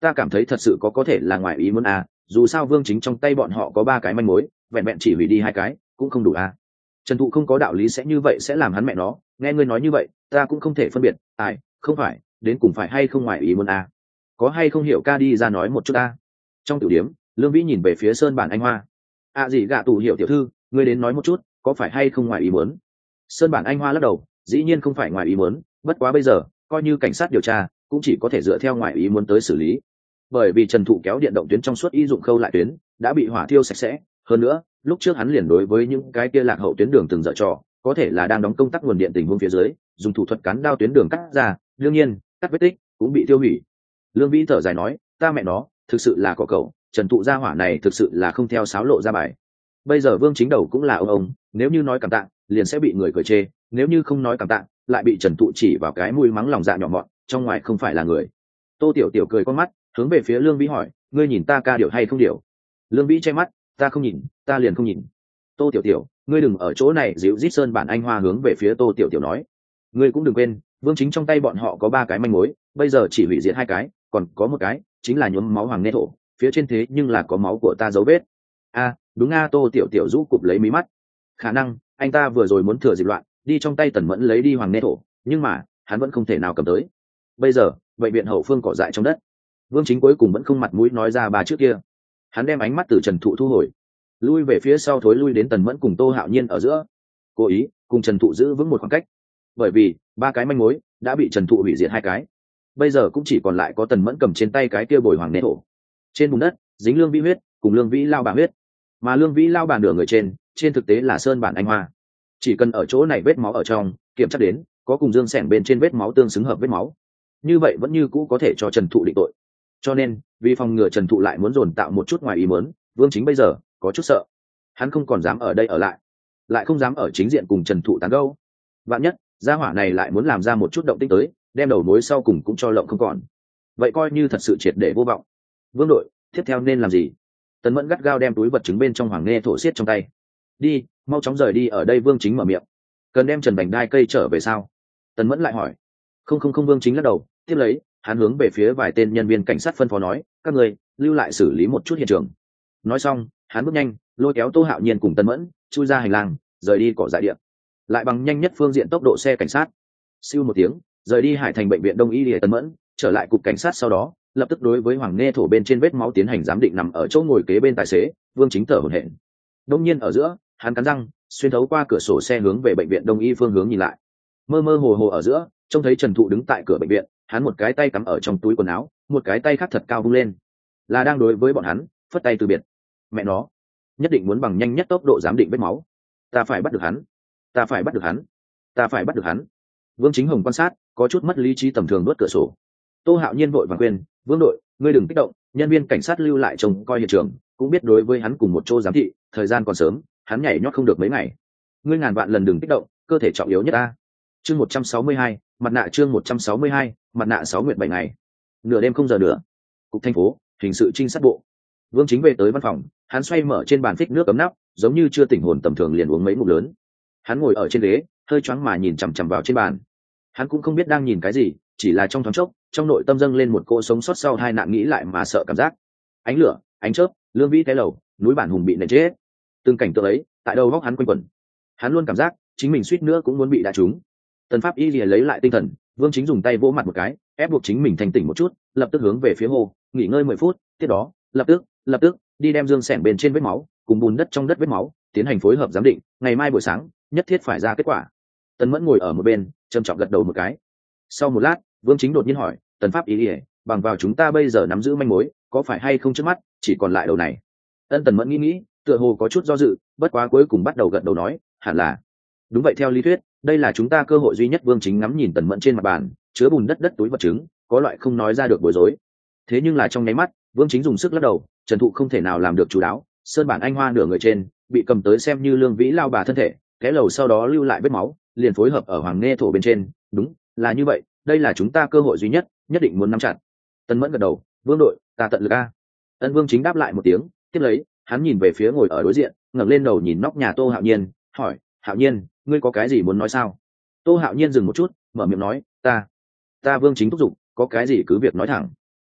ta cảm thấy thật sự có có thể là ngoài ý muốn à, dù sao Vương Chính trong tay bọn họ có ba cái manh mối, vẹn vẹn chỉ hủy đi hai cái cũng không đủ à. Trần Thụ không có đạo lý sẽ như vậy sẽ làm hắn mẹ nó, nghe ngươi nói như vậy ta cũng không thể phân biệt ai không phải đến cùng phải hay không ngoài ý muốn à. Có hay không hiểu ca đi ra nói một chút à. Trong tiểu điếm Lương Vĩ nhìn về phía Sơn Bản Anh Hoa. À gì gạ tù hiểu tiểu thư, ngươi đến nói một chút có phải hay không ngoài ý muốn. Sơn Bản Anh Hoa lắc đầu, dĩ nhiên không phải ngoài ý muốn, bất quá bây giờ coi như cảnh sát điều tra cũng chỉ có thể dựa theo ngoài ý muốn tới xử lý, bởi vì Trần Thụ kéo điện động tuyến trong suốt y dụng khâu lại tuyến đã bị hỏa thiêu sạch sẽ. Hơn nữa lúc trước hắn liền đối với những cái kia lạc hậu tuyến đường từng dở trò, có thể là đang đóng công tác nguồn điện tình huống phía dưới dùng thủ thuật cán đao tuyến đường cắt ra, đương nhiên cắt vết tích cũng bị tiêu hủy. Lương Vĩ thở dài nói, ta mẹ nó thực sự là có cậu, Trần Thụ gia hỏa này thực sự là không theo sáo lộ ra bài. Bây giờ Vương Chính đầu cũng là ông ông, nếu như nói cảm tạ liền sẽ bị người cười chê, nếu như không nói cảm tạ lại bị Trần Thụ chỉ vào cái mũi mắng lòng dạ nhỏ mọn, trong ngoài không phải là người. Tô Tiểu Tiểu cười con mắt hướng về phía Lương Vĩ hỏi, ngươi nhìn ta ca điều hay không điều? Lương Vĩ che mắt, ta không nhìn, ta liền không nhìn. Tô Tiểu Tiểu, ngươi đừng ở chỗ này dịu rít. Sơn Bản Anh Hoa hướng về phía Tô Tiểu Tiểu nói, ngươi cũng đừng quên Vương Chính trong tay bọn họ có ba cái manh mối, bây giờ chỉ hủy diệt hai cái, còn có một cái chính là nhuốm máu hoàng nê thổ, phía trên thế nhưng là có máu của ta dấu vết. A à, đúng a. Tô Tiểu Tiểu rũ cụp lấy mí mắt, khả năng anh ta vừa rồi muốn thừa dịp loạn đi trong tay Tần Mẫn lấy đi hoàng nê thổ, nhưng mà hắn vẫn không thể nào cầm tới. Bây giờ bệnh viện hậu phương cỏ dại trong đất, Vương Chính cuối cùng vẫn không mặt mũi nói ra ba trước kia. Hắn đem ánh mắt từ Trần Thụ thu hồi, lui về phía sau thối lui đến Tần Mẫn cùng Tô Hạo Nhiên ở giữa, cố ý cùng Trần Thụ giữ vững một khoảng cách, bởi vì ba cái manh mối đã bị Trần Thụ hủy diệt hai cái, bây giờ cũng chỉ còn lại có Tần Mẫn cầm trên tay cái kia bồi hoàng nê thổ. Trên bùn đất dính Lương Vĩ huyết cùng Lương Vĩ lao bà huyết, mà Lương Vĩ lao bà nửa người trên trên thực tế là Sơn Bản Anh Hoa. Chỉ cần ở chỗ này vết máu ở trong kiểm tra đến có cùng dương sẻng bên trên vết máu tương xứng hợp vết máu, như vậy vẫn như cũ có thể cho Trần Thụ định tội. Cho nên vì phòng ngừa Trần Thụ lại muốn dồn tạo một chút ngoài ý muốn, Vương Chính bây giờ có chút sợ, hắn không còn dám ở đây ở lại, lại không dám ở chính diện cùng Trần Thụ tán gẫu. Vạn nhất gia hỏa này lại muốn làm ra một chút động tĩnh tới, đem đầu mối sau cùng cũng cho lộng không còn, vậy coi như thật sự triệt để vô vọng. Vương đội, tiếp theo nên làm gì? Tần Mẫn gắt gao đem túi vật chứng bên trong hoàng nghe thổ xiết trong tay. Đi, mau chóng rời đi ở đây. Vương Chính mở miệng. Cần đem Trần Bành Đai cây trở về sao? Tần Mẫn lại hỏi. Không không không. Vương Chính lắc đầu, tiếp lấy hắn hướng về phía vài tên nhân viên cảnh sát phân phó nói, các người lưu lại xử lý một chút hiện trường. Nói xong hắn bước nhanh lôi kéo Tô Hạo Nhiên cùng Tần Mẫn chui ra hành lang, rời đi cỏ dại điện, lại bằng nhanh nhất phương diện tốc độ xe cảnh sát. Siêu một tiếng rời đi Hải Thành bệnh viện Đông y để Tần Mẫn trở lại cục cảnh sát, sau đó lập tức đối với hoàng nghe thổ bên trên vết máu tiến hành giám định. Nằm ở chỗ ngồi kế bên tài xế Vương Chính thở hổn hển. Đông nhiên ở giữa hắn cắn răng xuyên thấu qua cửa sổ xe hướng về bệnh viện Đông y phương hướng nhìn lại, mơ mơ hồ hồ ở giữa trông thấy Trần Thụ đứng tại cửa bệnh viện, hắn một cái tay cắm ở trong túi quần áo, một cái tay khác thật cao vung lên, là đang đối với bọn hắn phất tay từ biệt. Mẹ nó, nhất định muốn bằng nhanh nhất tốc độ giám định vết máu, ta phải bắt được hắn, ta phải bắt được hắn, ta phải bắt được hắn. Vương Chính Hồng quan sát có chút mất lý trí tầm thường đốt cửa sổ. Tô Hạo Nhiên vội vàng khuyên, Vương đội, ngươi đừng kích động, nhân viên cảnh sát lưu lại trông coi hiện trường cũng biết đối với hắn cùng một chỗ giám thị, thời gian còn sớm, hắn nhảy nhót không được mấy ngày. Ngươi ngàn vạn lần đừng kích động, cơ thể trọng yếu nhất ta. Chương một trăm sáu mươi hai, mặt nạ. Chương một trăm sáu mươi hai, mặt nạ. Sáu nguyện bảy ngày, nửa đêm không giờ nữa, cục thành phố hình sự trinh sát bộ. Vương Chính về tới văn phòng, hắn xoay mở trên bàn phích nước ấm nắp, giống như chưa tỉnh hồn tầm thường liền uống mấy ngụm lớn. Hắn ngồi ở trên ghế hơi choáng mà nhìn chằm chằm vào trên bàn. Hắn cũng không biết đang nhìn cái gì, chỉ là trong thoáng chốc trong nội tâm dâng lên một cô sống sót sau hai nạn nghĩ lại mà sợ cảm giác. Ánh lửa, ánh chớp, Lương Vĩ té lầu, núi bản hùng bị nện chết, từng cảnh tượng ấy tại đầu góc hắn quanh quẩn. Hắn luôn cảm giác chính mình suýt nữa cũng muốn bị đả trúng. Tần Pháp Y lìa lấy lại tinh thần, Vương Chính dùng tay vỗ mặt một cái, ép buộc chính mình thanh tỉnh một chút, lập tức hướng về phía hồ nghỉ ngơi mười phút, tiếp đó lập tức lập tức đi đem dương sẻng bên trên vết máu cùng bùn đất trong đất vết máu tiến hành phối hợp giám định, ngày mai buổi sáng nhất thiết phải ra kết quả. Tần Mẫn ngồi ở một bên trầm trọng gật đầu một cái. Sau một lát Vương Chính đột nhiên hỏi, Tần Pháp Y lìa, bằng vào chúng ta bây giờ nắm giữ manh mối, có phải hay không trước mắt chỉ còn lại đầu này? Ân. Tần Mẫn nghĩ nghĩ, tựa hồ có chút do dự, bất quá cuối cùng bắt đầu gật đầu nói, hẳn là đúng vậy. Theo lý thuyết đây là chúng ta cơ hội duy nhất. Vương Chính ngắm nhìn Tần Mẫn trên mặt bàn chứa bùn đất đất túi vật chứng, có loại không nói ra được bối rối. Thế nhưng là trong nháy mắt Vương Chính dùng sức lắc đầu, Trần Thụ không thể nào làm được chú đáo. Sơn Bản Anh Hoa nửa người trên bị cầm tới xem như Lương Vĩ lao bà thân thể, té lầu sau đó lưu lại vết máu liền phối hợp ở hoàng nghe thổ bên trên, đúng là như vậy. Đây là chúng ta cơ hội duy nhất, nhất định muốn nắm chặt. Tần Mẫn gật đầu, Vương đội, ta tận lực a. Ân. Vương Chính đáp lại một tiếng, tiếp lấy hắn nhìn về phía ngồi ở đối diện, ngẩng lên đầu nhìn nóc nhà Tô Hạo Nhiên, hỏi, Hạo Nhiên, ngươi có cái gì muốn nói sao? Tô Hạo Nhiên dừng một chút, mở miệng nói, ta ta Vương Chính thúc giục, có cái gì cứ việc nói thẳng.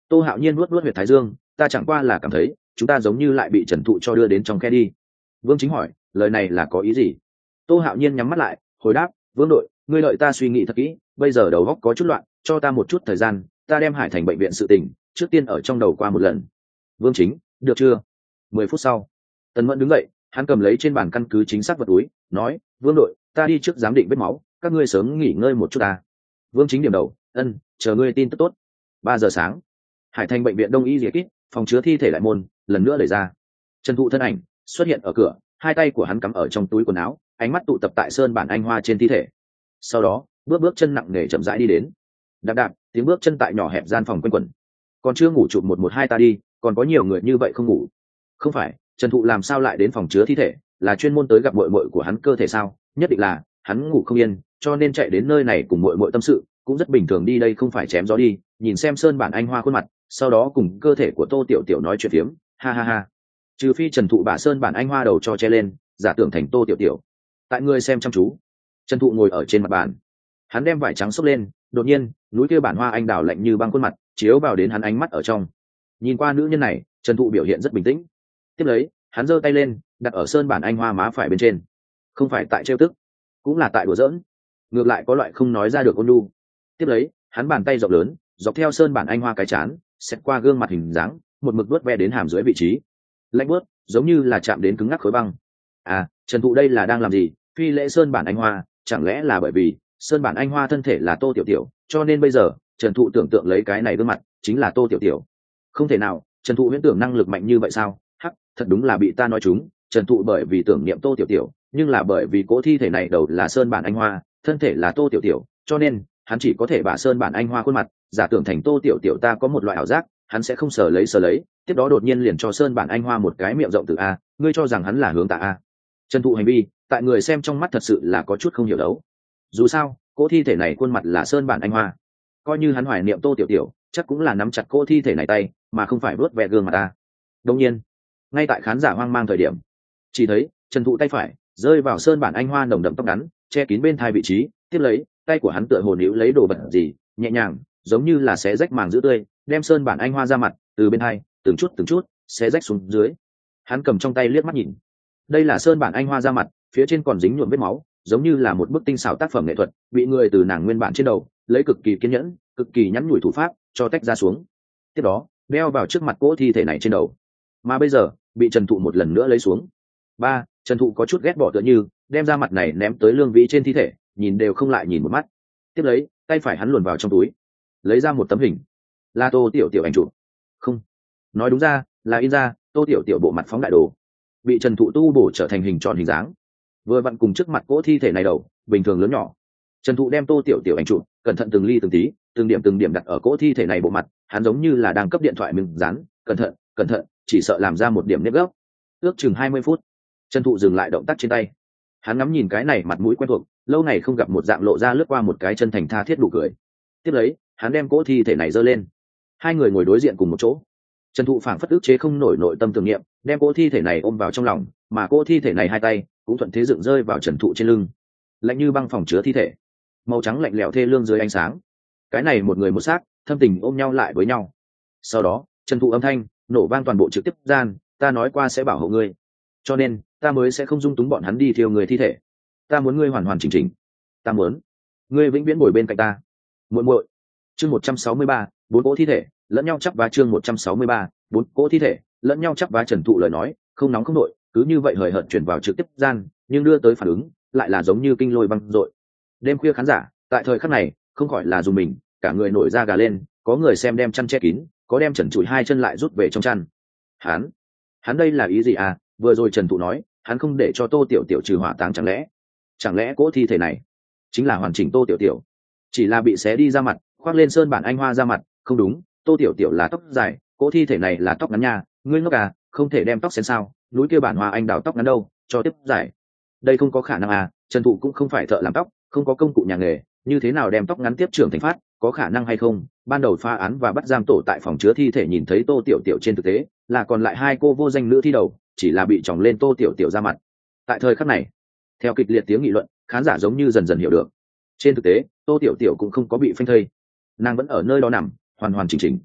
Tô Hạo Nhiên nuốt nuốt huyệt thái dương, ta chẳng qua là cảm thấy chúng ta giống như lại bị Trần Thụ cho đưa đến trong khe đi. Vương Chính hỏi, lời này là có ý gì? Tô Hạo Nhiên nhắm mắt lại, hồi đáp, Vương đội, ngươi đợi ta suy nghĩ thật kỹ, bây giờ đầu óc có chút loạn, cho ta một chút thời gian, ta đem Hải Thành bệnh viện sự tình trước tiên ở trong đầu qua một lần. Vương Chính, được chưa? Mười phút sau, Tần Mẫn đứng dậy, hắn cầm lấy trên bàn căn cứ chính xác vật túi, nói, Vương đội, ta đi trước giám định vết máu, các ngươi sớm nghỉ ngơi một chút ta. Vương Chính điểm đầu, ân, chờ ngươi tin tức tốt. Ba giờ sáng, Hải Thành bệnh viện Đông y Dĩa Kít, phòng chứa thi thể lại môn lần nữa đẩy ra. Trần Thụ thân ảnh xuất hiện ở cửa, hai tay của hắn cắm ở trong túi quần áo, ánh mắt tụ tập tại sơn bản anh hoa trên thi thể. Sau đó, bước bước chân nặng nề chậm rãi đi đến. Đạp đạp, tiếng bước chân tại nhỏ hẹp gian phòng quanh quẩn. Còn chưa ngủ chụp một một hai ta đi, còn có nhiều người như vậy không ngủ. Không phải, Trần Thụ làm sao lại đến phòng chứa thi thể, là chuyên môn tới gặp muội muội của hắn cơ thể sao? Nhất định là hắn ngủ không yên, cho nên chạy đến nơi này cùng muội muội tâm sự, cũng rất bình thường đi, đây không phải chém gió đi, nhìn xem sơn bản anh hoa khuôn mặt, sau đó cùng cơ thể của Tô Tiểu Tiểu nói chuyện phiếm, ha ha ha. Trừ phi Trần Thụ bả sơn bản anh hoa đầu cho che lên, giả tưởng thành Tô Tiểu Tiểu. Tại người xem chăm chú, Trần Thụ ngồi ở trên mặt bàn, hắn đem vải trắng xốc lên, đột nhiên núi kia bản hoa anh đào lạnh như băng khuôn mặt chiếu vào đến hắn ánh mắt ở trong. Nhìn qua nữ nhân này, Trần Thụ biểu hiện rất bình tĩnh. Tiếp lấy, hắn giơ tay lên, đặt ở sơn bản anh hoa má phải bên trên. Không phải tại trêu tức, cũng là tại đùa giỡn, ngược lại có loại không nói ra được ôn nhu. Tiếp lấy, hắn bàn tay rộng lớn, dọc theo sơn bản anh hoa cái chán, xét qua gương mặt hình dáng, một mực vuốt ve đến hàm dưới vị trí. Lạnh buốt, giống như là chạm đến cứng ngắc khối băng. À, Trần Thụ đây là đang làm gì? Phi lễ sơn bản anh hoa, chẳng lẽ là bởi vì sơn bản anh hoa thân thể là Tô Tiểu Tiểu, cho nên bây giờ Trần Thụ tưởng tượng lấy cái này gương mặt chính là Tô Tiểu Tiểu. Không thể nào, Trần Thụ huyễn tưởng năng lực mạnh như vậy sao? Hắc, thật đúng là bị ta nói trúng. Trần Thụ bởi vì tưởng niệm Tô Tiểu Tiểu, nhưng là bởi vì cỗ thi thể này đầu là sơn bản anh hoa, thân thể là Tô Tiểu Tiểu, cho nên hắn chỉ có thể bả sơn bản anh hoa khuôn mặt giả tưởng thành Tô Tiểu Tiểu. Ta có một loại ảo giác, hắn sẽ không sờ lấy sờ lấy, tiếp đó đột nhiên liền cho sơn bản anh hoa một cái miệng rộng từ a, ngươi cho rằng hắn là hướng tạ a? Trần Thụ hành vi tại người xem trong mắt thật sự là có chút không hiểu đấu. Dù sao, cỗ thi thể này khuôn mặt là sơn bản anh hoa, coi như hắn hoài niệm Tô Tiểu Tiểu, chắc cũng là nắm chặt cỗ thi thể này tay, mà không phải vuốt ve gương mặt ta. Đương nhiên, ngay tại khán giả hoang mang thời điểm, chỉ thấy Trần Thụ tay phải rơi vào sơn bản anh hoa nồng đậm tóc ngắn, che kín bên thai vị trí, tiếp lấy tay của hắn tựa hồ níu lấy đồ vật gì, nhẹ nhàng, giống như là xé rách màng giữ tươi, đem sơn bản anh hoa ra mặt từ bên hai từng chút từng chút xé rách xuống dưới. Hắn cầm trong tay liếc mắt nhìn, đây là sơn bản anh hoa ra mặt, phía trên còn dính nhuộm vết máu, giống như là một bức tinh xảo tác phẩm nghệ thuật, bị người từ nàng nguyên bản trên đầu lấy cực kỳ kiên nhẫn, cực kỳ nhắn nhủi thủ pháp cho tách ra xuống, tiếp đó đeo vào trước mặt cỗ thi thể này trên đầu, mà bây giờ bị Trần Thụ một lần nữa lấy xuống. Ba, Trần Thụ có chút ghét bỏ, tựa như đem ra mặt này ném tới Lương Vĩ trên thi thể, nhìn đều không lại nhìn một mắt. Tiếp lấy, tay phải hắn luồn vào trong túi, lấy ra một tấm hình, là Tô Tiểu Tiểu ảnh chụp. Không, nói đúng ra là in ra Tô Tiểu Tiểu bộ mặt phóng đại đồ, bị Trần Thụ tu bổ trở thành hình tròn hình dáng, vừa vặn cùng trước mặt cỗ thi thể này đầu bình thường lớn nhỏ. Trần Thụ đem Tô Tiểu Tiểu ảnh chụp cẩn thận từng ly từng tí, từng điểm từng điểm đặt ở cỗ thi thể này bộ mặt, hắn giống như là đang cấp điện thoại mình dán, cẩn thận, cẩn thận, chỉ sợ làm ra một điểm nếp gốc. Ước chừng hai mươi phút, Trần Thụ dừng lại động tác trên tay, hắn ngắm nhìn cái này mặt mũi quen thuộc, lâu ngày không gặp một dạng lộ ra lướt qua một cái chân thành tha thiết đủ cười. Tiếp lấy, hắn đem cỗ thi thể này giơ lên, hai người ngồi đối diện cùng một chỗ. Trần Thụ phảng phất ức chế không nổi nội tâm tưởng niệm, đem cỗ thi thể này ôm vào trong lòng, mà cỗ thi thể này hai tay cũng thuận thế dựng rơi vào Trần Thụ trên lưng. Lạnh như băng phòng chứa thi thể, màu trắng lạnh lẽo thê lương dưới ánh sáng. Cái này một người một xác, thâm tình ôm nhau lại với nhau. Sau đó, Trần Thụ âm thanh nổ vang toàn bộ trực tiếp gian, ta nói qua sẽ bảo hộ ngươi, cho nên ta mới sẽ không dung túng bọn hắn đi thiêu người thi thể. Ta muốn ngươi hoàn hoàn chỉnh chỉnh, ta muốn ngươi vĩnh viễn ngồi bên cạnh ta. Muội muội. Chương một trăm sáu mươi ba, bốn cỗ thi thể lẫn nhau chắp vá. Chương một trăm sáu mươi ba, bốn cỗ thi thể lẫn nhau chắp vá. Trần Thụ lời nói không nóng không nội, cứ như vậy hời hợt chuyển vào trực tiếp gian, nhưng đưa tới phản ứng lại là giống như kinh lôi băng dội. Đêm khuya khán giả tại thời khắc này không khỏi là dùng mình, cả người nổi da gà lên, có người xem đem chăn che kín, có đem Trần Trụi hai chân lại rút về trong chăn. Hắn, hắn đây là ý gì à? Vừa rồi Trần Thụ nói hắn không để cho Tô Tiểu Tiểu trừ hỏa táng, chẳng lẽ chẳng lẽ cỗ thi thể này chính là hoàn chỉnh Tô Tiểu Tiểu, chỉ là bị xé đi ra mặt, khoác lên sơn bản anh hoa ra mặt? Không đúng, Tô Tiểu Tiểu là tóc dài, cỗ thi thể này là tóc ngắn nha. Ngươi ngốc à, không thể đem tóc xén sao? Núi kia bản hoa anh đào tóc ngắn đâu, cho tiếp giải. Đây không có khả năng à, Trần Thụ cũng không phải thợ làm tóc, không có công cụ nhà nghề, như thế nào đem tóc ngắn tiếp trưởng thành phát, có khả năng hay không? Ban đầu phá án và bắt giam tổ tại phòng chứa thi thể nhìn thấy Tô Tiểu Tiểu, trên thực tế là còn lại hai cô vô danh nữ thi đầu, chỉ là bị chòng lên Tô Tiểu Tiểu ra mặt. Tại thời khắc này, theo kịch liệt tiếng nghị luận, khán giả giống như dần dần hiểu được, trên thực tế Tô Tiểu Tiểu cũng không có bị phanh thây, nàng vẫn ở nơi đó nằm hoàn hoàn chỉnh chỉnh.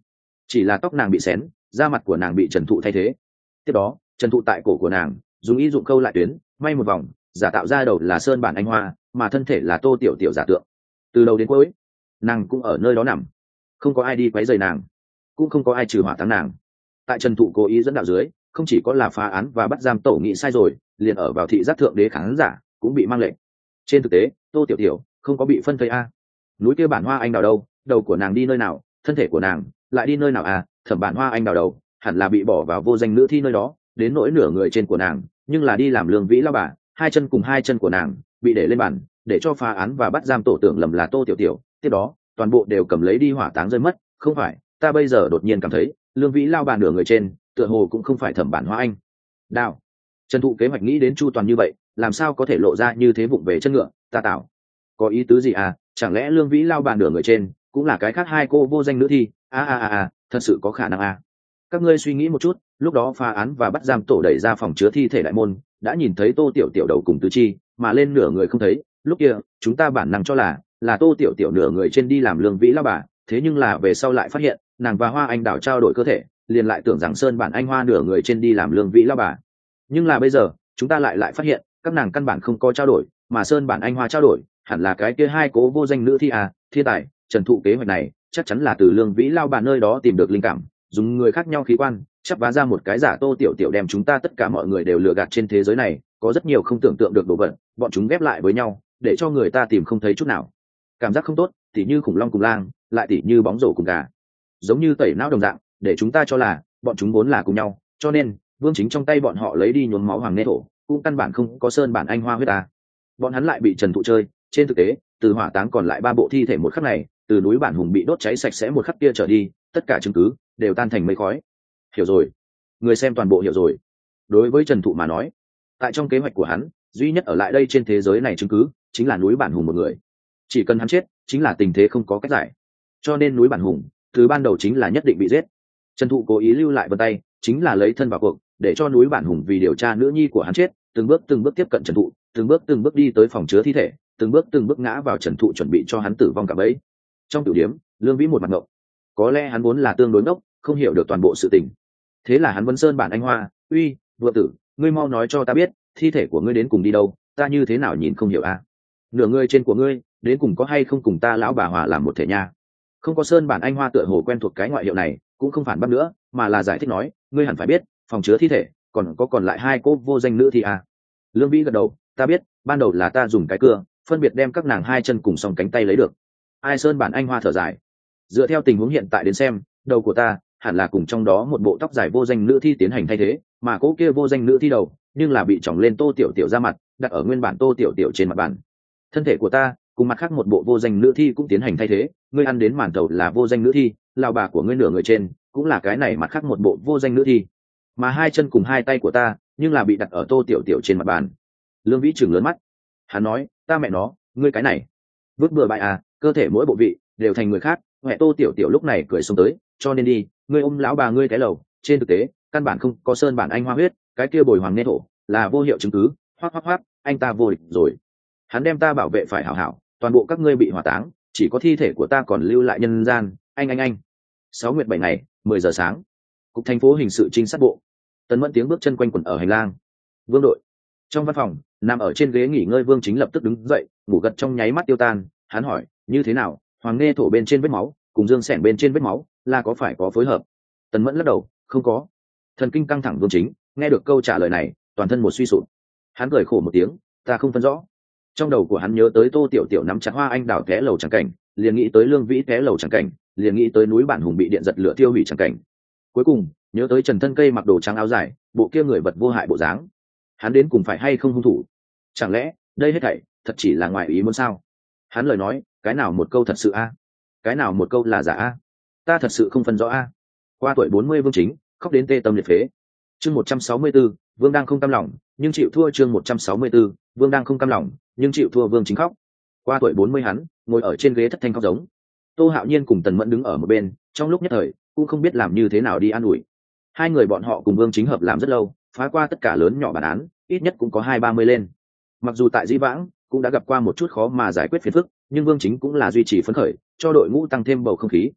chỉ là tóc nàng bị xén, da mặt của nàng bị trần thụ thay thế. Tiếp đó trần thụ tại cổ của nàng dùng y dụng câu lại tuyến, may một vòng, giả tạo ra đầu là sơn bản anh hoa, mà thân thể là tô tiểu tiểu giả tượng. Từ đầu đến cuối nàng cũng ở nơi đó nằm, không có ai đi quấy rầy nàng, cũng không có ai trừ hỏa táng nàng. Tại trần thụ cố ý dẫn đạo dưới, không chỉ có là phá án và bắt giam tổ nghị sai rồi, liền ở vào thị giác thượng đế khán giả cũng bị mang lệnh. Trên thực tế tô tiểu tiểu không có bị phân thây a. Núi kia bản hoa anh đào đâu, đầu của nàng đi nơi nào, thân thể của nàng lại đi nơi nào à? Thẩm bản hoa anh đào đầu hẳn là bị bỏ vào vô danh nữ thi nơi đó, đến nỗi nửa người trên của nàng nhưng là đi làm lương vĩ lao bà, hai chân cùng hai chân của nàng bị để lên bàn để cho phá án và bắt giam tổ tưởng lầm là tô tiểu tiểu. Tiếp đó toàn bộ đều cầm lấy đi hỏa táng rơi mất. Không phải, ta bây giờ đột nhiên cảm thấy lương vĩ lao bà nửa người trên tựa hồ cũng không phải thẩm bản hoa anh đào. Trần thụ kế hoạch nghĩ đến chu toàn như vậy, làm sao có thể lộ ra như thế vụng về chân ngựa ta tạo. Có ý tứ gì à? Chẳng lẽ lương vĩ lao bà nửa người trên cũng là cái khác hai cô vô danh nữ thi? a a a a thật sự có khả năng à? Các ngươi suy nghĩ một chút, lúc đó phá án và bắt giam tổ đẩy ra phòng chứa thi thể đại môn, đã nhìn thấy tô tiểu tiểu đầu cùng tứ chi, mà lên nửa người không thấy. Lúc kia chúng ta bản năng cho là là tô tiểu tiểu nửa người trên đi làm lương vĩ lao bà, thế nhưng là về sau lại phát hiện nàng và hoa anh đào trao đổi cơ thể, liền lại tưởng rằng sơn bản anh hoa nửa người trên đi làm lương vĩ lao bà. Nhưng là bây giờ chúng ta lại lại phát hiện các nàng căn bản không có trao đổi, mà sơn bản anh hoa trao đổi hẳn là cái kia hai cố vô danh nữ thi à. Thiên tài trần thụ kế hoạch này chắc chắn là từ lương vĩ lao bà nơi đó tìm được linh cảm, dùng người khác nhau khí quan chắp vá ra một cái giả tô tiểu tiểu, đem chúng ta tất cả mọi người đều lừa gạt. Trên thế giới này có rất nhiều không tưởng tượng được đồ vật, bọn chúng ghép lại với nhau để cho người ta tìm không thấy chút nào. Cảm giác không tốt, tỉ như khủng long cùng lang, lại tỉ như bóng rổ cùng gà, giống như tẩy não đồng dạng, để chúng ta cho là bọn chúng vốn là cùng nhau. Cho nên vương chính trong tay bọn họ lấy đi nhuốm máu hoàng nê thổ cũng căn bản không có sơn bản anh hoa huyết ta. Bọn hắn lại bị trần thụ chơi. Trên thực tế từ hỏa táng còn lại ba bộ thi thể một khắc này, từ núi bản hùng bị đốt cháy sạch sẽ một khắc kia trở đi, tất cả chứng cứ đều tan thành mây khói. Hiểu rồi, người xem toàn bộ hiểu rồi. Đối với trần thụ mà nói, tại trong kế hoạch của hắn, duy nhất ở lại đây trên thế giới này chứng cứ chính là núi bản hùng một người. Chỉ cần hắn chết chính là tình thế không có cách giải, cho nên núi bản hùng từ ban đầu chính là nhất định bị giết. Trần thụ cố ý lưu lại vân tay, chính là lấy thân vào cuộc, để cho núi bản hùng vì điều tra nữ nhi của hắn chết, từng bước từng bước tiếp cận trần thụ, từng bước từng bước đi tới phòng chứa thi thể, từng bước từng bước ngã vào trần thụ chuẩn bị cho hắn tử vong cả bấy. Trong tiểu điếm lương vĩ một mặt ngộng, có lẽ hắn vốn là tương đối ngốc, không hiểu được toàn bộ sự tình. Thế là hắn vấn sơn bản anh hoa, uy vợ tử, ngươi mau nói cho ta biết thi thể của ngươi đến cùng đi đâu, ta như thế nào nhìn không hiểu à? Nửa người trên của ngươi đến cùng có hay không cùng ta lão bà hòa làm một thể nha? Không có sơn bản anh hoa tựa hồ quen thuộc cái ngoại hiệu này, cũng không phản bác nữa, mà là giải thích nói, ngươi hẳn phải biết phòng chứa thi thể còn có còn lại hai cô vô danh nữ thi à? Lương vĩ gật đầu, ta biết, ban đầu là ta dùng cái cưa phân biệt đem các nàng hai chân cùng song cánh tay lấy được. Ai sơn bản anh hoa thở dài, dựa theo tình huống hiện tại đến xem, đầu của ta hẳn là cùng trong đó một bộ tóc dài vô danh nữ thi tiến hành thay thế, mà cô kia vô danh nữ thi đầu nhưng là bị chỏng lên tô tiểu tiểu ra mặt, đặt ở nguyên bản tô tiểu tiểu trên mặt bàn. Thân thể của ta cùng mặt khác một bộ vô danh nữ thi cũng tiến hành thay thế, ngươi ăn đến màn thầu là vô danh nữ thi, lao bà của ngươi nửa người trên cũng là cái này mặt khác một bộ vô danh nữ thi, mà hai chân cùng hai tay của ta nhưng là bị đặt ở tô tiểu tiểu trên mặt bàn. Lương vĩ trừng lớn mắt, hắn nói, ta mẹ nó, ngươi cái này vứt bừa bãi à, cơ thể mỗi bộ vị đều thành người khác. Mẹ tô tiểu tiểu lúc này cười xông tới, cho nên đi, ngươi ôm lão bà ngươi cái lầu, trên thực tế căn bản không có sơn bản anh hoa huyết, cái kia bồi hoàng nê thổ là vô hiệu chứng cứ. Hoác hoác hoác, anh ta vô địch rồi, hắn đem ta bảo vệ phải hảo hảo, toàn bộ các ngươi bị hỏa táng, chỉ có thi thể của ta còn lưu lại nhân gian. Anh anh anh sáu nguyệt bảy ngày mười giờ sáng, cục thành phố hình sự trinh sát bộ. Tần Mẫn tiếng bước chân quanh quẩn ở hành lang. Vương đội trong văn phòng, nằm ở trên ghế nghỉ ngơi vương chính lập tức đứng dậy, ngủ gật trong nháy mắt tiêu tan. Hắn hỏi, như thế nào, hoàng nê thổ bên trên vết máu cùng dương sẻn bên trên vết máu là có phải có phối hợp? Tần Mẫn lắc đầu, không có. Thần kinh căng thẳng vương chính nghe được câu trả lời này, toàn thân một suy sụp. Hắn cười khổ một tiếng, ta không phân rõ. Trong đầu của hắn nhớ tới tô tiểu tiểu nắm chặt hoa anh đào té lầu chẳng cảnh, liền nghĩ tới lương vĩ té lầu chẳng cảnh, liền nghĩ tới núi bản hùng bị điện giật lửa tiêu hủy chẳng cảnh, cuối cùng nhớ tới trần thân cây mặc đồ trắng áo dài, bộ kia người vật vô hại bộ dáng. Hắn đến cùng phải hay không hung thủ? Chẳng lẽ đây hết thảy thật chỉ là ngoài ý muốn sao? Hắn lời nói cái nào một câu thật sự a, cái nào một câu là giả a? Ta thật sự không phân rõ a. Qua tuổi bốn mươi vương chính khóc đến tê tâm liệt phế. Chương một trăm sáu mươi 164, vương đang không cam lòng nhưng chịu thua. Chương một trăm sáu mươi 164, vương đang không cam lòng nhưng chịu thua. Vương chính khóc. Qua tuổi bốn mươi hắn ngồi ở trên ghế thất thanh khóc giống. Tô Hạo Nhiên cùng Tần Mẫn đứng ở một bên, trong lúc nhất thời cũng không biết làm như thế nào đi an ủi. Hai người bọn họ cùng vương chính hợp làm rất lâu, phá qua tất cả lớn nhỏ bản án, ít nhất cũng có hai ba mươi lên. Mặc dù tại dĩ vãng cũng đã gặp qua một chút khó mà giải quyết phiền phức, nhưng vương chính cũng là duy trì phấn khởi, cho đội ngũ tăng thêm bầu không khí.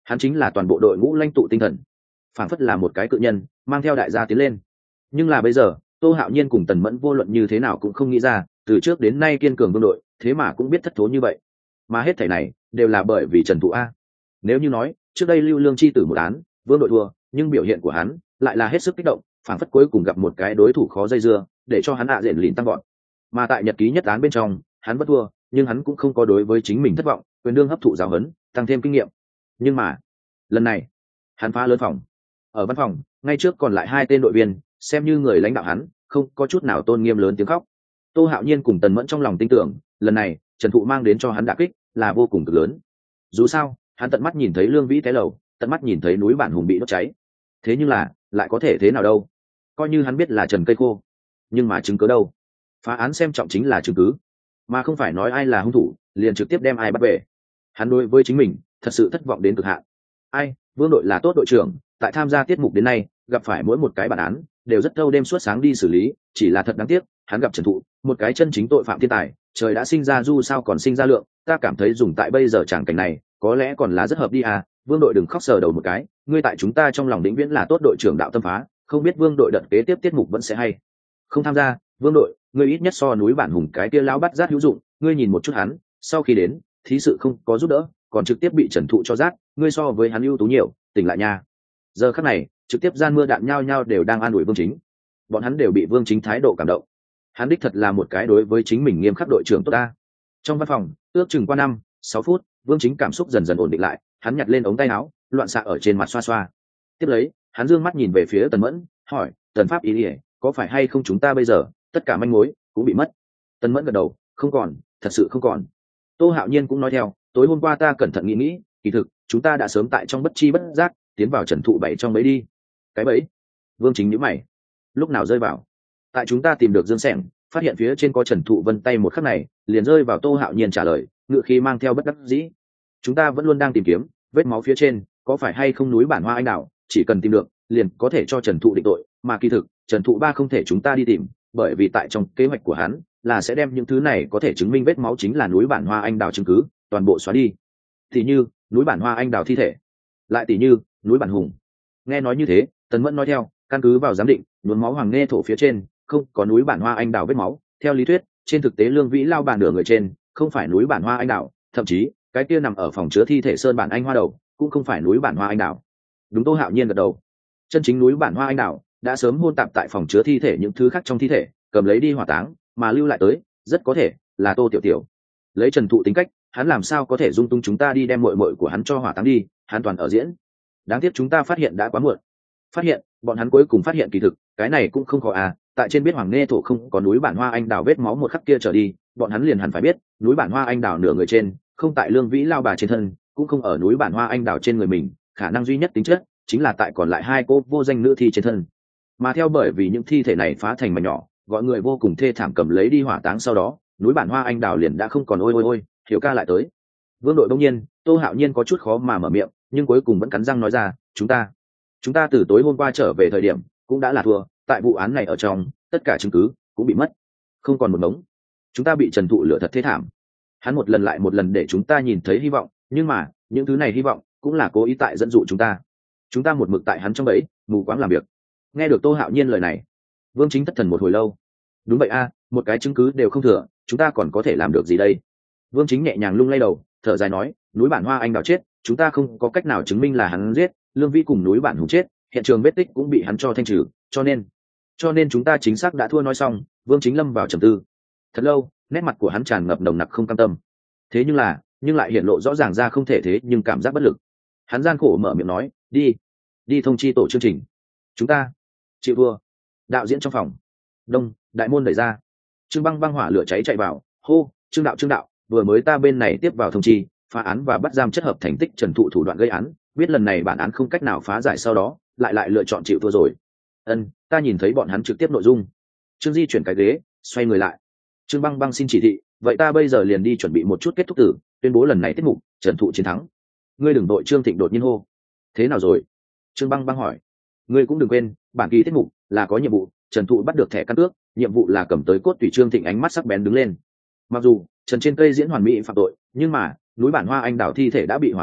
hắn chính là toàn bộ đội ngũ lãnh tụ tinh thần, phảng phất là một cái cự nhân mang theo đại gia tiến lên. Nhưng là bây giờ Tô Hạo Nhiên cùng Tần Mẫn vô luận như thế nào cũng không nghĩ ra, từ trước đến nay kiên cường vương đội thế mà cũng biết thất thố như vậy, mà hết thảy này đều là bởi vì Trần Thụ A. Nếu như nói trước đây Lưu Lương chi tử một án vương đội thua, nhưng biểu hiện của hắn lại là hết sức kích động, phảng phất cuối cùng gặp một cái đối thủ khó dây dưa, để cho hắn hạ diện lìn tăng gọn. Mà tại nhật ký nhất án bên trong hắn vẫn thua, nhưng hắn cũng không có đối với chính mình thất vọng, quyền đương hấp thụ giáo huấn, tăng thêm kinh nghiệm. Nhưng mà lần này hắn phá lớn phòng. Ở văn phòng ngay trước còn lại hai tên đội viên, xem như người lãnh đạo hắn, không có chút nào tôn nghiêm lớn tiếng khóc. Tô Hạo Nhiên cùng Tần Mẫn trong lòng tin tưởng, lần này Trần Thụ mang đến cho hắn đả kích là vô cùng cực lớn. Dù sao hắn tận mắt nhìn thấy Lương Vĩ té lầu, tận mắt nhìn thấy núi bản hùng bị đốt cháy. Thế nhưng là lại có thể thế nào đâu, coi như hắn biết là Trần Cây Khô, nhưng mà chứng cứ đâu? Phá án xem trọng chính là chứng cứ, mà không phải nói ai là hung thủ liền trực tiếp đem ai bắt về. Hắn đối với chính mình thật sự thất vọng đến cực hạn. Ai, Vương đội là tốt đội trưởng, tại tham gia tiết mục đến nay gặp phải mỗi một cái bản án đều rất thâu đêm suốt sáng đi xử lý, chỉ là thật đáng tiếc hắn gặp Trần Thụ, một cái chân chính tội phạm thiên tài, trời đã sinh ra du sao còn sinh ra lượng, ta cảm thấy dùng tại bây giờ tràng cảnh này có lẽ còn là rất hợp đi à. Vương đội đừng khóc sờ đầu một cái, ngươi tại chúng ta trong lòng vĩnh viễn là tốt đội trưởng đạo tâm phá, không biết Vương đội đợt kế tiếp tiết mục vẫn sẽ hay không tham gia. Vương đội, ngươi ít nhất so núi bản hùng cái kia lão bắt rát hữu dụng, ngươi nhìn một chút hắn, sau khi đến thí sự không có giúp đỡ, còn trực tiếp bị Trần Thụ cho rát, ngươi so với hắn ưu tú nhiều, tỉnh lại nha. Giờ khắc này trực tiếp gian mưa đạn nhao nhao đều đang an ủi Vương Chính, bọn hắn đều bị Vương Chính thái độ cảm động. Hắn đích thật là một cái đối với chính mình nghiêm khắc đội trưởng tốt ta. Trong văn phòng ước chừng qua năm sáu phút, Vương Chính cảm xúc dần dần ổn định lại, hắn nhặt lên ống tay áo loạn xạ ở trên mặt xoa xoa. Tiếp lấy hắn dương mắt nhìn về phía Tần Mẫn, hỏi: Tần pháp ý ỉa, có phải hay không chúng ta bây giờ tất cả manh mối cũng bị mất? Tần Mẫn gật đầu: không còn, thật sự không còn. Tô Hạo Nhiên cũng nói theo: tối hôm qua ta cẩn thận nghĩ nghĩ, kỳ thực chúng ta đã sớm tại trong bất chi bất giác tiến vào Trần Thụ bẫy trong bẫy đi. Cái bẫy? Vương Chính nhíu mày. Lúc nào rơi vào? Tại chúng ta tìm được Dương Sẻng, phát hiện phía trên có Trần Thụ vân tay một khắc này, liền rơi vào. Tô Hạo Nhiên trả lời, ngựa khí mang theo bất đắc dĩ. Chúng ta vẫn luôn đang tìm kiếm vết máu phía trên có phải hay không núi bản hoa anh đào, chỉ cần tìm được liền có thể cho Trần Thụ định tội, mà kỳ thực Trần Thụ ba không thể chúng ta đi tìm, bởi vì tại trong kế hoạch của hắn là sẽ đem những thứ này có thể chứng minh vết máu chính là núi bản hoa anh đào chứng cứ toàn bộ xóa đi. Tỷ như núi bản hoa anh đào thi thể, lại tỷ như núi bản hùng. Nghe nói như thế, Tần Mẫn nói theo, căn cứ vào giám định nhuốm máu hoàng nghe thổ phía trên không có núi bản hoa anh đào vết máu, theo lý thuyết trên thực tế Lương Vĩ lao bàn nửa người trên không phải núi bản hoa anh đào, thậm chí cái kia nằm ở phòng chứa thi thể sơn bản anh hoa đầu cũng không phải núi bản hoa anh đào. Đúng. Tô Hạo Nhiên gật đầu. Chân chính núi bản hoa anh đào đã sớm hôn tạp tại phòng chứa thi thể những thứ khác trong thi thể, cầm lấy đi hỏa táng, mà lưu lại tới rất có thể là Tô Tiểu Tiểu. Lấy Trần Thụ tính cách, hắn làm sao có thể dung tung chúng ta đi đem muội muội của hắn cho hỏa táng đi, hắn toàn ở diễn. Đáng tiếc chúng ta phát hiện đã quá muộn. Phát hiện, bọn hắn cuối cùng phát hiện kỳ thực, cái này cũng không khó à, tại trên biết hoàng nghe thổ không có núi bản hoa anh đào vết máu một khắc kia trở đi, bọn hắn liền hẳn phải biết, núi bản hoa anh đào nửa người trên, không tại Lương Vĩ lao bà trên thân, cũng không ở núi bản hoa anh đào trên người mình, khả năng duy nhất tính chất chính là tại còn lại hai cô vô danh nữ thi trên thân. Mà theo bởi vì những thi thể này phá thành mảnh nhỏ, gọi người vô cùng thê thảm cầm lấy đi hỏa táng sau đó, núi bản hoa anh đào liền đã không còn. Ôi ôi ôi, Hiểu ca lại tới. Vương đội đông nhiên, Tô Hạo Nhiên có chút khó mà mở miệng, nhưng cuối cùng vẫn cắn răng nói ra, chúng ta chúng ta từ tối hôm qua trở về thời điểm cũng đã là thua, tại vụ án này ở trong tất cả chứng cứ cũng bị mất, không còn một mống. Chúng ta bị Trần Thụ lửa thật thế thảm, hắn một lần lại một lần để chúng ta nhìn thấy hy vọng, nhưng mà những thứ này hy vọng cũng là cố ý tại dẫn dụ chúng ta chúng ta một mực tại hắn trong bẫy mù quáng làm việc. Nghe được Tô Hạo Nhiên lời này, Vương Chính thất thần một hồi lâu. Đúng vậy a, một cái chứng cứ đều không thừa, chúng ta còn có thể làm được gì đây? Vương Chính nhẹ nhàng lung lay đầu, thở dài nói, núi bản hoa anh đào chết, chúng ta không có cách nào chứng minh là hắn giết, Lương Vĩ cùng núi bản hùng chết, hiện trường vết tích cũng bị hắn cho thanh trừ, cho nên cho nên chúng ta chính xác đã thua. Nói xong, Vương Chính lâm vào trầm tư. Thật lâu, nét mặt của hắn tràn ngập nồng nặc không cam tâm. Thế nhưng là, nhưng lại hiện lộ rõ ràng ra không thể thế nhưng cảm giác bất lực. Hắn gian khổ mở miệng nói, đi, đi thông chi tổ chương trình. Chúng ta chịu thua. Đạo diễn trong phòng. Đông, đại môn đẩy ra. Trương Băng băng hỏa lửa cháy chạy vào, hô, Trương đạo Trương đạo, vừa mới ta bên này tiếp vào thông chi, phá án và bắt giam chất hợp thành tích Trần Thụ thủ đoạn gây án, biết lần này bản án không cách nào phá giải, sau đó lại lại lựa chọn chịu thua rồi. Ân, ta nhìn thấy bọn hắn trực tiếp nội dung. Trương Di chuyển cái ghế, xoay người lại. Trương Băng băng xin chỉ thị, vậy ta bây giờ liền đi chuẩn bị một chút kết thúc tử, tuyên bố lần này tiết mục Trần Thụ chiến thắng. Ngươi đừng đội. Trương Thịnh đột nhiên hô. Thế nào rồi? Trương Băng băng hỏi. Ngươi cũng đừng quên, bản kỳ tiết mục là có nhiệm vụ, Trần Thụ bắt được thẻ căn cước, nhiệm vụ là cầm tới cốt tủy. Trương Thịnh ánh mắt sắc bén đứng lên. Mặc dù Trần trên cây diễn hoàn mỹ phạm tội, nhưng mà núi bản hoa anh đào thi thể đã bị hỏa táng,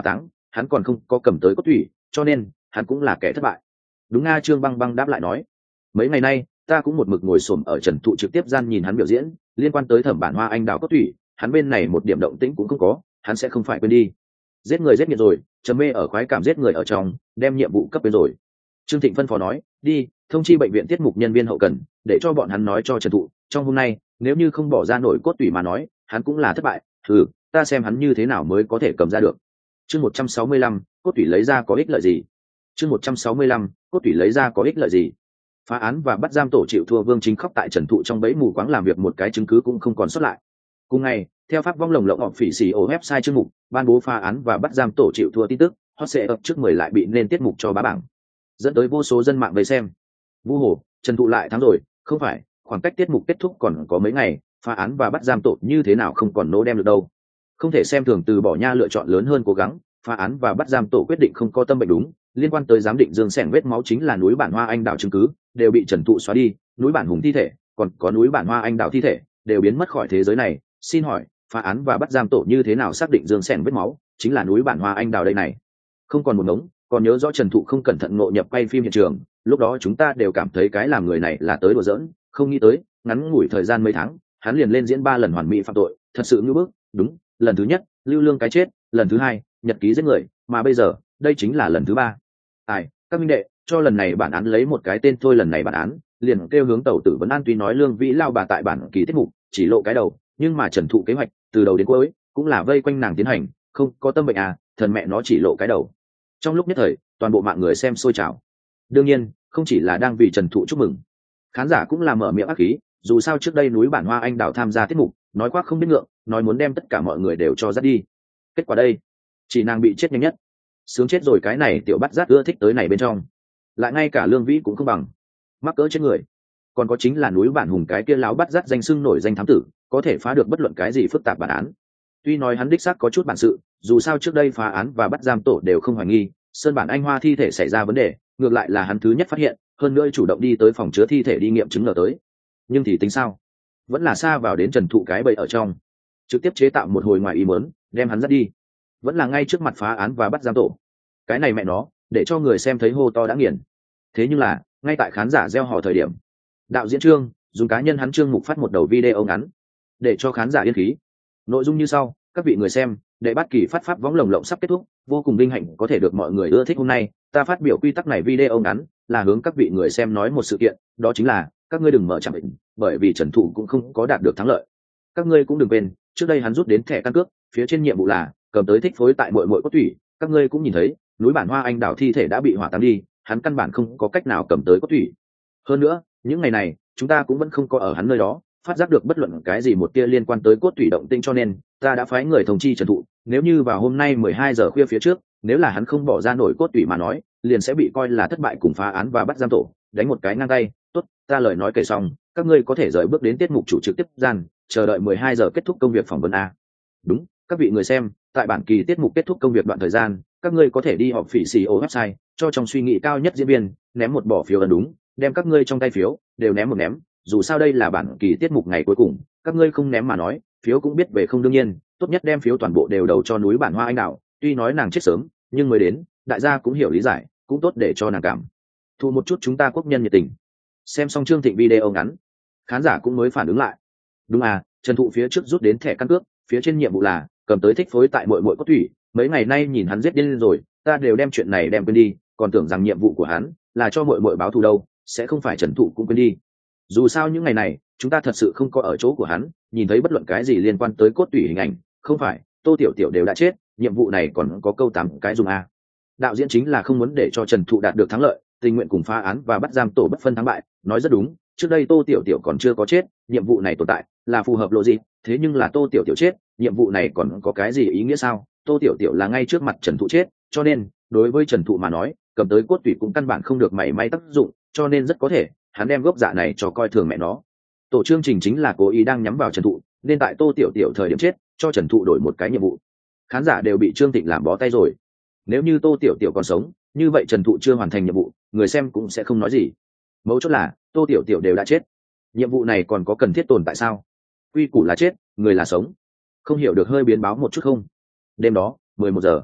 hắn còn không có cầm tới cốt tủy, cho nên hắn cũng là kẻ thất bại. Đúng nga, Trương Băng Băng đáp lại nói. Mấy ngày nay ta cũng một mực ngồi xổm ở trần thụ trực tiếp gian nhìn hắn biểu diễn liên quan tới Thẩm Bản Hoa anh đào cốt tủy, hắn bên này một điểm động tĩnh cũng không có, hắn sẽ không phải quên đi. Giết người giết nghiệt rồi, trầm mê ở khoái cảm giết người ở trong, đem nhiệm vụ cấp bên rồi. Trương Thịnh phân phó nói, đi thông chi bệnh viện tiết mục nhân viên hậu cần, để cho bọn hắn nói cho trần thụ, trong hôm nay nếu như không bỏ ra nổi cốt tủy mà nói, hắn cũng là thất bại. Ừ, ta xem hắn như thế nào mới có thể cầm ra được. Chương một trăm sáu mươi lăm, cốt tủy lấy ra có ích lợi gì? Chương một trăm sáu mươi lăm, cốt tủy lấy ra có ích lợi gì? Phá án và bắt giam tổ chịu thua Vương Chính khóc tại trần thụ trong bẫy mù quáng làm việc một cái chứng cứ cũng không còn sót lại. Cùng ngày, theo pháp vong lồng lộng họp phỉ xì ổ website chương mục ban bố phá án và bắt giam tổ chịu thua tin tức, hot sẽ ập trước mười lại bị nên tiết mục cho bá bảng, dẫn tới vô số dân mạng vây xem. Vu hồ, trần thụ lại thắng rồi, không phải, khoảng cách tiết mục kết thúc còn có mấy ngày, phá án và bắt giam tổ như thế nào không còn nỗ đem được đâu. Không thể xem thường từ bỏ nha, lựa chọn lớn hơn cố gắng. Phá án và bắt giam tổ quyết định không có tâm bệnh đúng, liên quan tới giám định dương sẻng vết máu chính là núi Bản Hoa Anh Đào chứng cứ đều bị trần thụ xóa đi, núi Bản Hùng thi thể còn có núi Bản Hoa Anh Đào thi thể đều biến mất khỏi thế giới này. Xin hỏi, phá án và bắt giam tổ như thế nào xác định dương sẻng vết máu chính là núi Bản Hoa Anh Đào đây này? Không còn một ngống, còn nhớ rõ trần thụ không cẩn thận ngộ nhập quay phim hiện trường, lúc đó chúng ta đều cảm thấy cái làm người này là tới đùa giỡn, không nghĩ tới ngắn ngủi thời gian mấy tháng hắn liền lên diễn ba lần hoàn mỹ phạm tội, thật sự ngưỡng bức. Đúng, lần thứ nhất lưu lương cái chết, lần thứ hai nhật ký giết người, mà bây giờ đây chính là lần thứ ba. Ai, các minh đệ, cho lần này bản án lấy một cái tên thôi, lần này bản án liền kêu hướng tẩu tử vấn an. Tuy nói lương vĩ lao bà tại bản kỳ tiết mục chỉ lộ cái đầu, nhưng mà trần thụ kế hoạch từ đầu đến cuối cũng là vây quanh nàng tiến hành, không có tâm bệnh à, thần mẹ nó chỉ lộ cái đầu. Trong lúc nhất thời toàn bộ mạng người xem sôi trào, đương nhiên không chỉ là đang vì trần thụ chúc mừng, khán giả cũng là mở miệng ác khí. Dù sao trước đây núi Bản Hoa Anh Đào tham gia tiết mục nói khoác không biết ngượng, nói muốn đem tất cả mọi người đều cho dắt đi, kết quả đây chỉ nàng bị chết nhanh nhất. Sướng chết rồi, cái này tiểu bắt rát ưa thích tới này bên trong, lại ngay cả lương vĩ cũng không bằng, mắc cỡ chết người. Còn có chính là núi Bản Hùng, cái kia láo bắt rát danh xưng nổi danh thám tử, có thể phá được bất luận cái gì phức tạp bản án. Tuy nói hắn đích xác có chút bản sự, dù sao trước đây phá án và bắt giam tổ đều không hoài nghi Sơn Bản Anh Hoa thi thể xảy ra vấn đề, ngược lại là hắn thứ nhất phát hiện, hơn nữa chủ động đi tới phòng chứa thi thể đi nghiệm chứng ngờ tới. Nhưng thì tính sao, vẫn là xa vào đến trần thụ cái bẫy ở trong, trực tiếp chế tạo một hồi ngoài ý muốn đem hắn dắt đi, vẫn là ngay trước mặt phá án và bắt giam tổ. Cái này mẹ nó để cho người xem thấy hô to đã nghiền. Thế nhưng là ngay tại khán giả gieo hò thời điểm, đạo diễn Trương dùng cá nhân hắn Trương Mục phát một đầu video ngắn để cho khán giả yên khí. Nội dung như sau: các vị người xem, đệ bắt kỳ phát pháp võng lồng lộng sắp kết thúc, vô cùng vinh hạnh có thể được mọi người ưa thích. Hôm nay ta phát biểu quy tắc này video ngắn là hướng các vị người xem nói một sự kiện, đó chính là các ngươi đừng mở chẳng định, bởi vì trần thụ cũng không có đạt được thắng lợi. Các ngươi cũng đừng quên, trước đây hắn rút đến thẻ căn cước, phía trên nhiệm vụ là cầm tới thích phối tại muội muội cốt tủy. Các ngươi cũng nhìn thấy, núi Bản Hoa Anh Đào thi thể đã bị hỏa táng đi, hắn căn bản không có cách nào cầm tới cốt tủy. Hơn nữa, những ngày này chúng ta cũng vẫn không có ở hắn nơi đó phát giác được bất luận cái gì một tia liên quan tới cốt tủy động tinh, cho nên ta đã phái người thông chi trần thụ, nếu như vào hôm nay mười hai giờ khuya phía trước, nếu là hắn không bỏ ra nổi cốt tủy mà nói, liền sẽ bị coi là thất bại cùng phá án và bắt giam tổ đánh một cái ngang tay. Tốt, ta lời nói kể xong, các ngươi có thể rời bước đến tiết mục chủ trực tiếp gian, chờ đợi mười hai giờ kết thúc công việc phỏng vấn a. Đúng, các vị người xem, tại bản kỳ tiết mục kết thúc công việc đoạn thời gian, các ngươi có thể đi họp phỉ xì ô website, cho trong suy nghĩ cao nhất diễn viên ném một bỏ phiếu ấn đúng, đem các ngươi trong tay phiếu đều ném một ném. Dù sao đây là bản kỳ tiết mục ngày cuối cùng, các ngươi không ném mà nói, phiếu cũng biết về không. đương nhiên tốt nhất đem phiếu toàn bộ đều đầu cho núi Bản Hoa Anh Đào, tuy nói nàng chết sớm nhưng mới đến, đại gia cũng hiểu lý giải, cũng tốt để cho nàng cảm thụ một chút chúng ta quốc nhân nhiệt tình. Xem xong Trương Thịnh video ngắn, khán giả cũng mới phản ứng lại, đúng à, trần thụ phía trước rút đến thẻ căn cước, phía trên nhiệm vụ là cầm tới thích phối tại muội muội cốt tủy. Mấy ngày nay nhìn hắn giết điên rồi, ta đều đem chuyện này đem quên đi, còn tưởng rằng nhiệm vụ của hắn là cho muội muội báo thù đâu, sẽ không phải trần thụ cũng quên đi. Dù sao những ngày này chúng ta thật sự không có ở chỗ của hắn nhìn thấy bất luận cái gì liên quan tới cốt tủy hình ảnh. Không phải, Tô Tiểu Tiểu đều đã chết, nhiệm vụ này còn có câu tám cái dùng a. Đạo diễn chính là không muốn để cho trần thụ đạt được thắng lợi, tình nguyện cùng phá án và bắt giam tổ bất phân thắng bại. Nói rất đúng, trước đây Tô Tiểu Tiểu còn chưa có chết, nhiệm vụ này tồn tại là phù hợp lộ gì, thế nhưng là Tô Tiểu Tiểu chết, nhiệm vụ này còn có cái gì ý nghĩa sao? Tô Tiểu Tiểu là ngay trước mặt trần thụ chết, cho nên đối với trần thụ mà nói, cầm tới cốt tủy cũng căn bản không được mảy may tác dụng, cho nên rất có thể hắn đem gốc dạ này cho coi thường mẹ nó. Tổ chương trình chính là cố ý đang nhắm vào trần thụ, nên tại Tô Tiểu Tiểu thời điểm chết cho trần thụ đổi một cái nhiệm vụ. Khán giả đều bị Trương Thịnh làm bó tay rồi. Nếu như Tô Tiểu Tiểu còn sống, như vậy trần thụ chưa hoàn thành nhiệm vụ, người xem cũng sẽ không nói gì. Mấu chốt là Tô Tiểu Tiểu đều đã chết, nhiệm vụ này còn có cần thiết tồn tại sao? Quy củ là chết, người là sống, không hiểu được hơi biến báo một chút không? Đêm đó mười một giờ,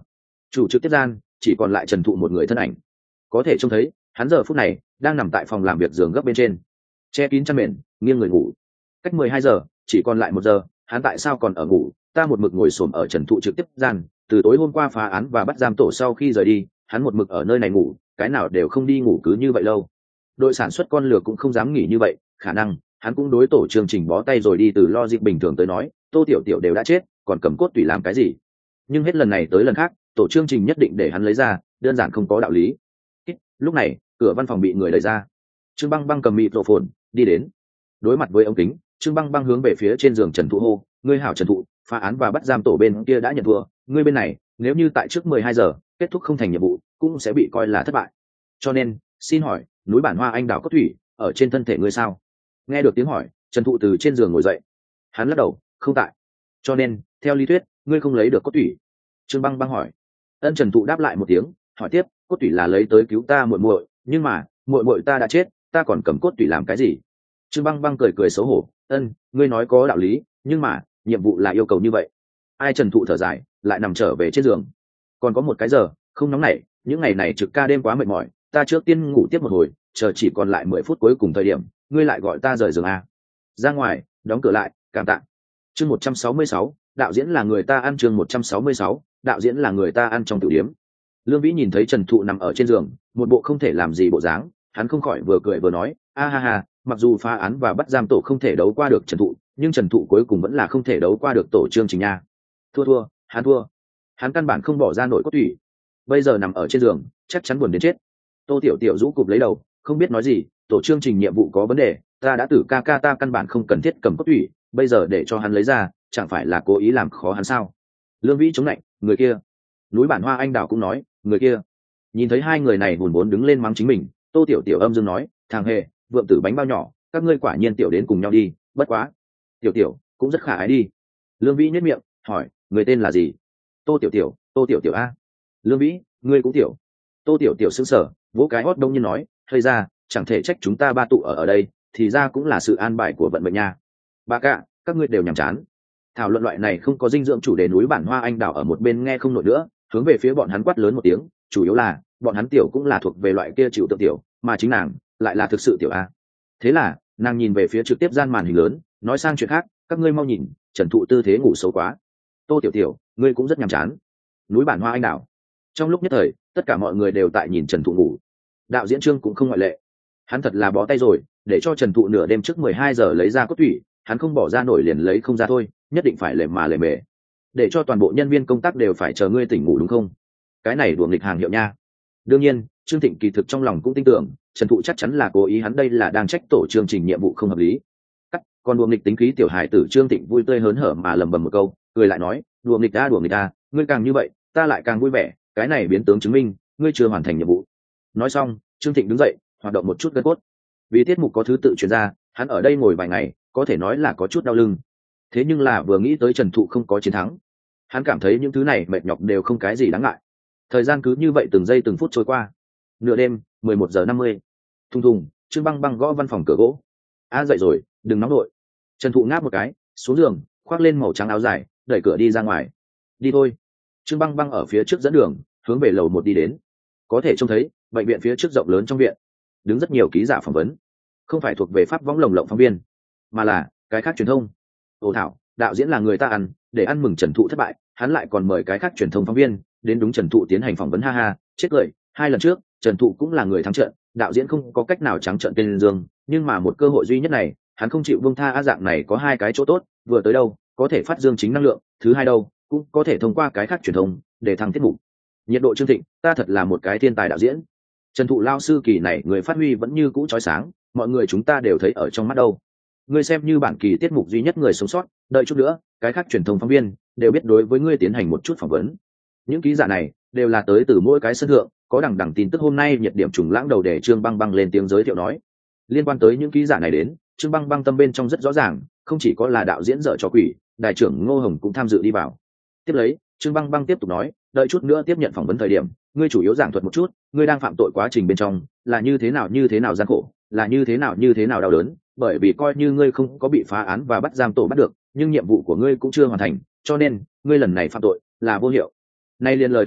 chủ trực tiếp gian chỉ còn lại Trần Thụ một người thân ảnh, có thể trông thấy hắn giờ phút này đang nằm tại phòng làm việc giường gấp bên trên, che kín chăn mền, nghiêng người ngủ. Cách mười hai giờ chỉ còn lại một giờ, hắn tại sao còn ở ngủ? Ta một mực ngồi xổm ở Trần Thụ trực tiếp gian, từ tối hôm qua phá án và bắt giam tổ sau khi rời đi, hắn một mực ở nơi này ngủ, cái nào đều không đi ngủ cứ như vậy lâu. Đội sản xuất con lừa cũng không dám nghỉ như vậy, khả năng hắn cũng đối tổ chương trình bó tay rồi đi. Từ logic bình thường tới nói, Tô Tiểu Tiểu đều đã chết, còn cầm cốt tủy làm cái gì? Nhưng hết lần này tới lần khác, tổ chương trình nhất định để hắn lấy ra, đơn giản không có đạo lý. Lúc này cửa văn phòng bị người đẩy ra, Trương Băng Băng cầm microphone đi đến, đối mặt với ống kính, Trương Băng Băng hướng về phía trên giường Trần Thụ hô: ngươi hảo Trần Thụ, phá án và bắt giam tổ bên kia đã nhận thua, ngươi bên này nếu như tại trước mười hai giờ kết thúc không thành nhiệm vụ cũng sẽ bị coi là thất bại, cho nên xin hỏi núi bản hoa anh đào cốt thủy ở trên thân thể ngươi sao? Nghe được tiếng hỏi, Trần Thụ từ trên giường ngồi dậy, hắn lắc đầu: không tại. Cho nên theo lý thuyết ngươi không lấy được cốt thủy? Trương Băng Băng hỏi. Ân. Trần Thụ đáp lại một tiếng, hỏi tiếp: cốt thủy là lấy tới cứu ta muội muội, nhưng mà muội muội ta đã chết, ta còn cầm cốt thủy làm cái gì? Trương Băng Băng cười cười xấu hổ: Ân, ngươi nói có đạo lý, nhưng mà nhiệm vụ là yêu cầu như vậy. Ai? Trần Thụ thở dài, lại nằm trở về trên giường. Còn có một cái giờ, không nóng nảy, những ngày này trực ca đêm quá mệt mỏi, ta trước tiên ngủ tiếp một hồi, chờ chỉ còn lại mười phút cuối cùng thời điểm, ngươi lại gọi ta rời giường a. Ra ngoài, đóng cửa lại, cảm tạ. Chương một trăm sáu mươi sáu, đạo diễn là người ta ăn. Chương một trăm sáu mươi sáu, đạo diễn là người ta ăn trong tiểu điếm. Lương Vĩ nhìn thấy Trần Thụ nằm ở trên giường, một bộ không thể làm gì bộ dáng, hắn không khỏi vừa cười vừa nói: a ha ha, mặc dù phá án và bắt giam tổ không thể đấu qua được Trần Thụ, nhưng Trần Thụ cuối cùng vẫn là không thể đấu qua được tổ chương trình nha. Thua thua, hắn thua. Hắn căn bản không bỏ ra nổi cốt tủy, bây giờ nằm ở trên giường, chắc chắn buồn đến chết. Tô Tiểu Tiểu rũ cụp lấy đầu, không biết nói gì. Tổ chương trình nhiệm vụ có vấn đề, ta đã tử ca ca ta căn bản không cần thiết cầm cốt tủy, bây giờ để cho hắn lấy ra, chẳng phải là cố ý làm khó hắn sao? Lương Vĩ chống lạnh: người kia. Núi bản hoa anh đào cũng nói: người kia. Nhìn thấy hai người này buồn bốn đứng lên mắng chính mình, Tô Tiểu Tiểu âm dương nói: thằng hề, vượm tử bánh bao nhỏ, các ngươi quả nhiên tiểu đến cùng nhau đi, bất quá Tiểu Tiểu cũng rất khả ái đi. Lương Vĩ nhếch miệng hỏi: người tên là gì? Tô Tiểu Tiểu. Tô Tiểu Tiểu a. Lương Vĩ, ngươi cũng tiểu. Tô Tiểu Tiểu sững sờ, vỗ cái hót đông nhiên nói: hơi ra, chẳng thể trách chúng ta ba tụ ở ở đây, thì ra cũng là sự an bài của vận mệnh nha. Ba cả, các ngươi đều nhàm chán. Thảo luận loại này không có dinh dưỡng chủ đề núi bản hoa anh đào ở một bên nghe không nổi nữa, hướng về phía bọn hắn quát lớn một tiếng, chủ yếu là bọn hắn tiểu cũng là thuộc về loại kia chịu tự tiểu, mà chính nàng lại là thực sự tiểu a. Thế là nàng nhìn về phía trực tiếp gian màn hình lớn, nói sang chuyện khác: các ngươi mau nhìn, Trần Thụ tư thế ngủ xấu quá. Tô Tiểu Tiểu, ngươi cũng rất nhàm chán. Núi bản hoa anh đào. Trong lúc nhất thời, tất cả mọi người đều tại nhìn Trần Thụ ngủ. Đạo diễn Trương cũng không ngoại lệ. Hắn thật là bó tay rồi, để cho Trần Thụ nửa đêm trước mười hai giờ lấy ra cốt thủy, hắn không bỏ ra nổi liền lấy không ra thôi, nhất định phải lề mà lề mề, để cho toàn bộ nhân viên công tác đều phải chờ ngươi tỉnh ngủ đúng không? Cái này đùa nghịch hàng hiệu nha. Đương nhiên, Trương Thịnh kỳ thực trong lòng cũng tin tưởng Trần Thụ chắc chắn là cố ý, hắn đây là đang trách tổ chương trình nhiệm vụ không hợp lý. Cắt, còn đùa nghịch tính khí tiểu hài tử Trương Thịnh vui tươi hớn hở mà lầm bầm một câu, cười lại nói: đùa nghịch ta đùa nghịch ta, ngươi càng như vậy, ta lại càng vui vẻ, cái này biến tướng chứng minh ngươi chưa hoàn thành nhiệm vụ. Nói xong, Trương Thịnh đứng dậy, hoạt động một chút gân cốt. Vì tiết mục có thứ tự chuyển ra, hắn ở đây ngồi vài ngày, có thể nói là có chút đau lưng. Thế nhưng là vừa nghĩ tới Trần Thụ không có chiến thắng, hắn cảm thấy những thứ này mệt nhọc đều không cái gì đáng ngại. Thời gian cứ như vậy từng giây từng phút trôi qua. Nửa đêm, mười một giờ năm mươi. Thùng thùng, Trương Băng Băng gõ văn phòng cửa gỗ. A dậy rồi, đừng nóng nổi. Trần Thụ ngáp một cái, xuống giường, khoác lên màu trắng áo dài, đẩy cửa đi ra ngoài. Đi thôi. Trương Băng Băng ở phía trước dẫn đường, hướng về lầu một đi đến. Có thể trông thấy bệnh viện phía trước rộng lớn, trong viện đứng rất nhiều ký giả phỏng vấn, không phải thuộc về pháp võng lồng lộng phóng viên, mà là cái khác truyền thông. Ồ thảo, đạo diễn là người ta ăn, để ăn mừng Trần Thụ thất bại, hắn lại còn mời cái khác truyền thông phóng viên đến đúng Trần Thụ tiến hành phỏng vấn, ha ha, chết cười. Hai lần trước Trần Thụ cũng là người thắng trận, đạo diễn không có cách nào trắng trận tên dương, nhưng mà một cơ hội duy nhất này hắn không chịu buông tha. A dạng này có hai cái chỗ tốt, vừa tới đâu có thể phát dương chính năng lượng, thứ hai đâu cũng có thể thông qua cái khác truyền thông để thăng tiết mục nhiệt độ. Trương Thịnh, ta thật là một cái thiên tài đạo diễn. Trần Thụ lao sư kỳ này người phát huy vẫn như cũ chói sáng, mọi người chúng ta đều thấy ở trong mắt đâu. Ngươi xem như bản kỳ tiết mục duy nhất người sống sót, đợi chút nữa cái khác truyền thông phóng viên đều biết đối với ngươi tiến hành một chút phỏng vấn. Những ký giả này đều là tới từ mỗi cái sân thượng, có đằng đằng tin tức. Hôm nay nhiệt điểm trùng lãng đầu để Trương Băng Băng lên tiếng giới thiệu nói. Liên quan tới những ký giả này đến, Trương Băng Băng tâm bên trong rất rõ ràng, không chỉ có là đạo diễn dở trò quỷ, đại trưởng Ngô Hồng cũng tham dự đi vào. Tiếp lấy, Trương Băng Băng tiếp tục nói, đợi chút nữa tiếp nhận phỏng vấn thời điểm, ngươi chủ yếu giảng thuật một chút, ngươi đang phạm tội quá trình bên trong là như thế nào như thế nào gian khổ, là như thế nào như thế nào đau đớn, bởi vì coi như ngươi không có bị phá án và bắt giam tổ bắt được, nhưng nhiệm vụ của ngươi cũng chưa hoàn thành, cho nên ngươi lần này phạm tội là vô hiệu. Nay liền lời thuyết minh,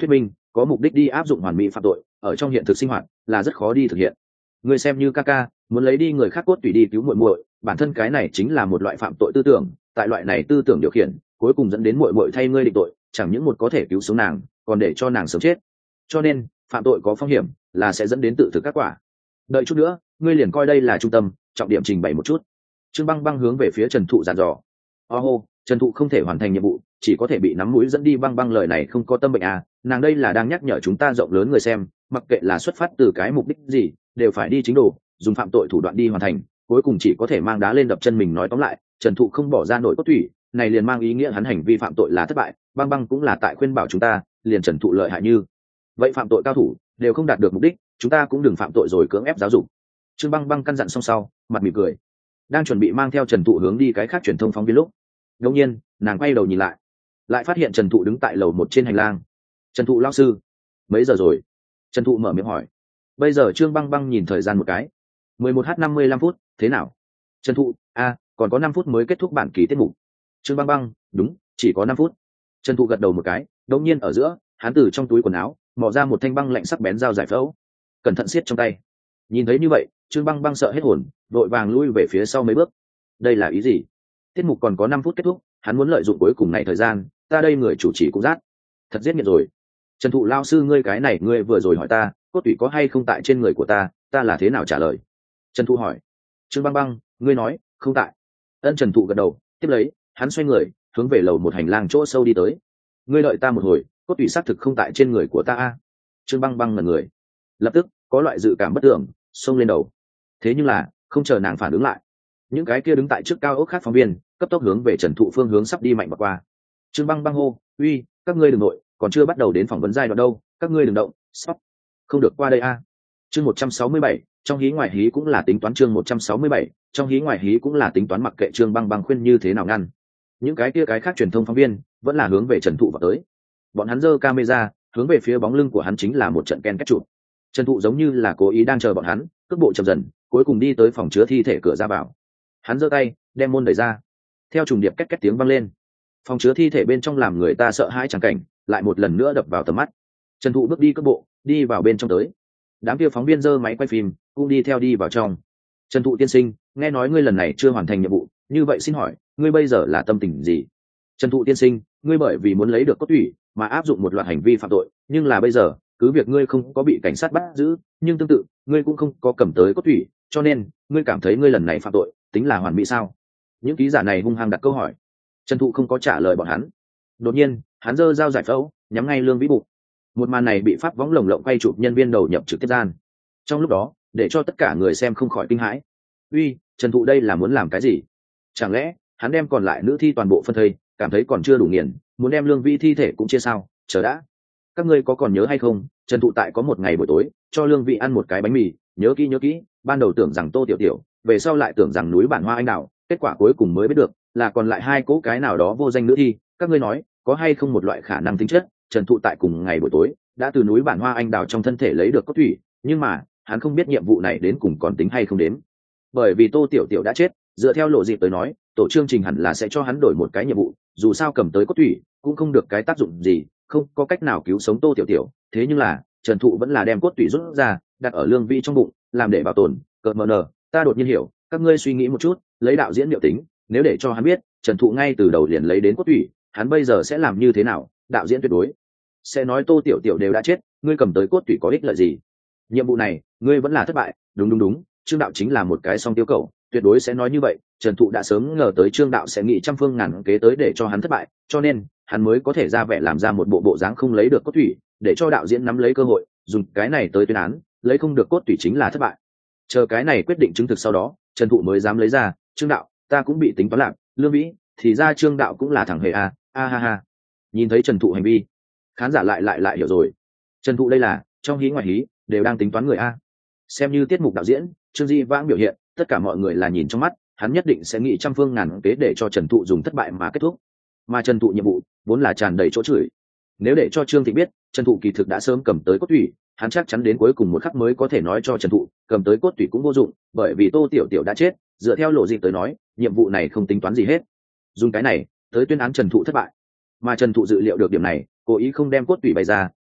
có mục đích đi áp dụng hoàn mỹ phạm tội ở trong hiện thực sinh hoạt là rất khó đi thực hiện. Ngươi xem như ca ca muốn lấy đi người khác cốt tủy đi cứu muội muội, bản thân cái này chính là một loại phạm tội tư tưởng, tại loại này tư tưởng điều khiển cuối cùng dẫn đến muội muội thay ngươi định tội, chẳng những một có thể cứu sống nàng còn để cho nàng sớm chết. Cho nên phạm tội có phong hiểm là sẽ dẫn đến tự thực các quả. Đợi chút nữa ngươi liền coi đây là trung tâm, trọng điểm trình bày một chút. Trương Băng Băng hướng về phía Trần Thụ dặn dò. Ô-hô, Trần Thụ không thể hoàn thành nhiệm vụ, chỉ có thể bị nắm mũi dẫn đi. Băng Băng lời này không có tâm bệnh à, nàng đây là đang nhắc nhở chúng ta rộng lớn người xem, mặc kệ là xuất phát từ cái mục đích gì, đều phải đi chính đồ, dùng phạm tội thủ đoạn đi hoàn thành, cuối cùng chỉ có thể mang đá lên đập chân mình. Nói tóm lại, Trần Thụ không bỏ ra nổi cốt thủy, này liền mang ý nghĩa hắn hành vi phạm tội là thất bại. Băng Băng cũng là tại khuyên bảo chúng ta, liền Trần Thụ lợi hại như vậy phạm tội cao thủ đều không đạt được mục đích, chúng ta cũng đừng phạm tội rồi cưỡng ép giáo dục. Trương Băng Băng căn dặn xong sau, mặt mỉm cười, đang chuẩn bị mang theo Trần Thụ hướng đi cái khác truyền thông phóng viên lúc, đột nhiên nàng quay đầu nhìn lại, lại phát hiện Trần Thụ đứng tại lầu một trên hành lang. Trần Thụ lão sư, mấy giờ rồi? Trần Thụ mở miệng hỏi. Bây giờ Trương Băng Băng nhìn thời gian một cái, mười một h năm mươi lăm phút, thế nào? Trần Thụ, a, à, còn có năm phút mới kết thúc bản kỳ tiết mục. Trương Băng Băng, đúng, chỉ có năm phút. Trần Thụ gật đầu một cái, đột nhiên ở giữa, hắn từ trong túi quần áo mò ra một thanh băng lạnh sắc bén dao giải phẫu, cẩn thận siết trong tay. Nhìn thấy như vậy, Trương Băng Băng sợ hết hồn, vội vàng lui về phía sau mấy bước. Đây là ý gì? Tiết mục còn có năm phút kết thúc, hắn muốn lợi dụng cuối cùng này thời gian, ta đây người chủ trì cũng rát. Thật giết nghiệt rồi. Trần Thụ lao sư, ngươi cái này ngươi vừa rồi hỏi ta, cốt tủy có hay không tại trên người của ta, ta là thế nào trả lời? Trần Thụ hỏi. Trương Băng Băng, ngươi nói, không tại. Ân. Trần Thụ gật đầu, tiếp lấy, hắn xoay người, hướng về lầu một hành lang chỗ sâu đi tới. Ngươi đợi ta một hồi, cốt tủy xác thực không tại trên người của ta a. Trương Băng Băng ngẩn người, lập tức có loại dự cảm bất tưởng xông lên đầu. Thế nhưng là không chờ nàng phản ứng lại, những cái kia đứng tại trước cao ốc khác phóng viên cấp tốc hướng về Trần Thụ phương hướng sắp đi mạnh bạc qua. Trương Băng Băng hô, uy, các ngươi đừng nội, còn chưa bắt đầu đến phỏng vấn giai đoạn đâu, các ngươi đừng động, stop, không được qua đây a. Chương một trăm sáu mươi bảy, trong hí ngoài hí cũng là tính toán. Chương một trăm sáu mươi bảy, trong hí ngoài hí cũng là tính toán. Mặc kệ Trương Băng Băng khuyên như thế nào ngăn, những cái kia cái khác truyền thông phóng viên vẫn là hướng về Trần Thụ vào tới. Bọn hắn giơ camera hướng về phía bóng lưng của hắn chính là một trận ken kết chụp. Trần Thụ giống như là cố ý đang chờ bọn hắn, cước bộ chậm dần, cuối cùng đi tới phòng chứa thi thể cửa ra vào. Hắn giơ tay đem môn đẩy ra, theo trùng điệp két két tiếng vang lên, phòng chứa thi thể bên trong làm người ta sợ hãi trắng cảnh lại một lần nữa đập vào tầm mắt. Trần Thụ bước đi cước bộ đi vào bên trong tới, đám kia phóng viên giơ máy quay phim cũng đi theo đi vào trong. Trần Thụ tiên sinh, nghe nói ngươi lần này chưa hoàn thành nhiệm vụ, như vậy xin hỏi ngươi bây giờ là tâm tình gì? Trần Thụ tiên sinh, ngươi bởi vì muốn lấy được cốt tủy mà áp dụng một loạt hành vi phạm tội, nhưng là bây giờ cứ việc ngươi không có bị cảnh sát bắt giữ, nhưng tương tự ngươi cũng không có cầm tới cốt tủy, cho nên ngươi cảm thấy ngươi lần này phạm tội tính là hoàn mỹ sao? Những ký giả này hung hăng đặt câu hỏi. Trần Thụ không có trả lời bọn hắn. Đột nhiên hắn giơ dao giải phẫu nhắm ngay Lương Vĩ bụng. Một màn này bị pháp võng lồng lộng quay chụp nhân viên đầu nhập trực tiếp gian. Trong lúc đó để cho tất cả người xem không khỏi kinh hãi. Uy, Trần Thụ đây là muốn làm cái gì? Chẳng lẽ hắn đem còn lại nữ thi toàn bộ phân thây, cảm thấy còn chưa đủ nghiền, muốn đem Lương Vĩ thi thể cũng chia sao? Chờ đã, các ngươi có còn nhớ hay không, Trần Thụ tại có một ngày buổi tối cho Lương Vĩ ăn một cái bánh mì, nhớ kỹ nhớ kỹ, ban đầu tưởng rằng Tô Tiểu Tiểu, về sau lại tưởng rằng núi Bản Hoa Anh Đào, kết quả cuối cùng mới biết được là còn lại hai cỗ cái nào đó vô danh nữ thi. Các ngươi nói có hay không một loại khả năng tính chất, Trần Thụ tại cùng ngày buổi tối đã từ núi Bản Hoa Anh Đào trong thân thể lấy được cốt thủy, nhưng mà hắn không biết nhiệm vụ này đến cùng còn tính hay không đến, bởi vì Tô Tiểu Tiểu đã chết. Dựa theo lộ dịp tới nói, tổ chương trình hẳn là sẽ cho hắn đổi một cái nhiệm vụ, dù sao cầm tới cốt thủy cũng không được cái tác dụng gì, không có cách nào cứu sống Tô Tiểu Tiểu. Thế nhưng là Trần Thụ vẫn là đem cốt thủy rút ra đặt ở Lương Vĩ trong bụng làm để bảo tồn. Cợt mờ nờ, ta đột nhiên hiểu, các ngươi suy nghĩ một chút, lấy đạo diễn liệu tính, nếu để cho hắn biết Trần Thụ ngay từ đầu liền lấy đến cốt thủy, hắn bây giờ sẽ làm như thế nào? Đạo diễn tuyệt đối sẽ nói Tô Tiểu Tiểu đều đã chết, ngươi cầm tới cốt thủy có ích lợi gì? Nhiệm vụ này ngươi vẫn là thất bại. Đúng đúng đúng, Trương Đạo chính là một cái song tiêu cầu, tuyệt đối sẽ nói như vậy. Trần Thụ đã sớm ngờ tới Trương Đạo sẽ nghĩ trăm phương ngàn kế tới để cho hắn thất bại, cho nên hắn mới có thể ra vẻ làm ra một bộ bộ dáng không lấy được cốt thủy, để cho đạo diễn nắm lấy cơ hội dùng cái này tới tuyên án, lấy không được cốt thủy chính là thất bại. Chờ cái này quyết định chứng thực sau đó, Trần Thụ mới dám lấy ra, Trương Đạo, ta cũng bị tính toán lạc, Lương Vĩ, thì ra Trương Đạo cũng là thằng hề a, a ha ha. Nhìn thấy Trần Thụ hành vi, khán giả lại lại lại hiểu rồi. Trần Thụ đây là trong hí ngoài hí đều đang tính toán người a. Xem như tiết mục đạo diễn, Trương Di Vãng biểu hiện, tất cả mọi người là nhìn trong mắt, hắn nhất định sẽ nghĩ trăm phương ngàn kế để cho Trần Thụ dùng thất bại mà kết thúc. Mà Trần Thụ nhiệm vụ vốn là tràn đầy chỗ chửi. Nếu để cho Trương Thị biết Trần Thụ kỳ thực đã sớm cầm tới cốt thủy, hắn chắc chắn đến cuối cùng một khắc mới có thể nói cho Trần Thụ cầm tới cốt thủy cũng vô dụng, bởi vì Tô Tiểu Tiểu đã chết. Dựa theo lộ dịp tới nói, nhiệm vụ này không tính toán gì hết, dùng cái này tới tuyên án Trần Thụ thất bại. Mà Trần Thụ dự liệu được điểm này, cố ý không đem cốt thủy bày ra,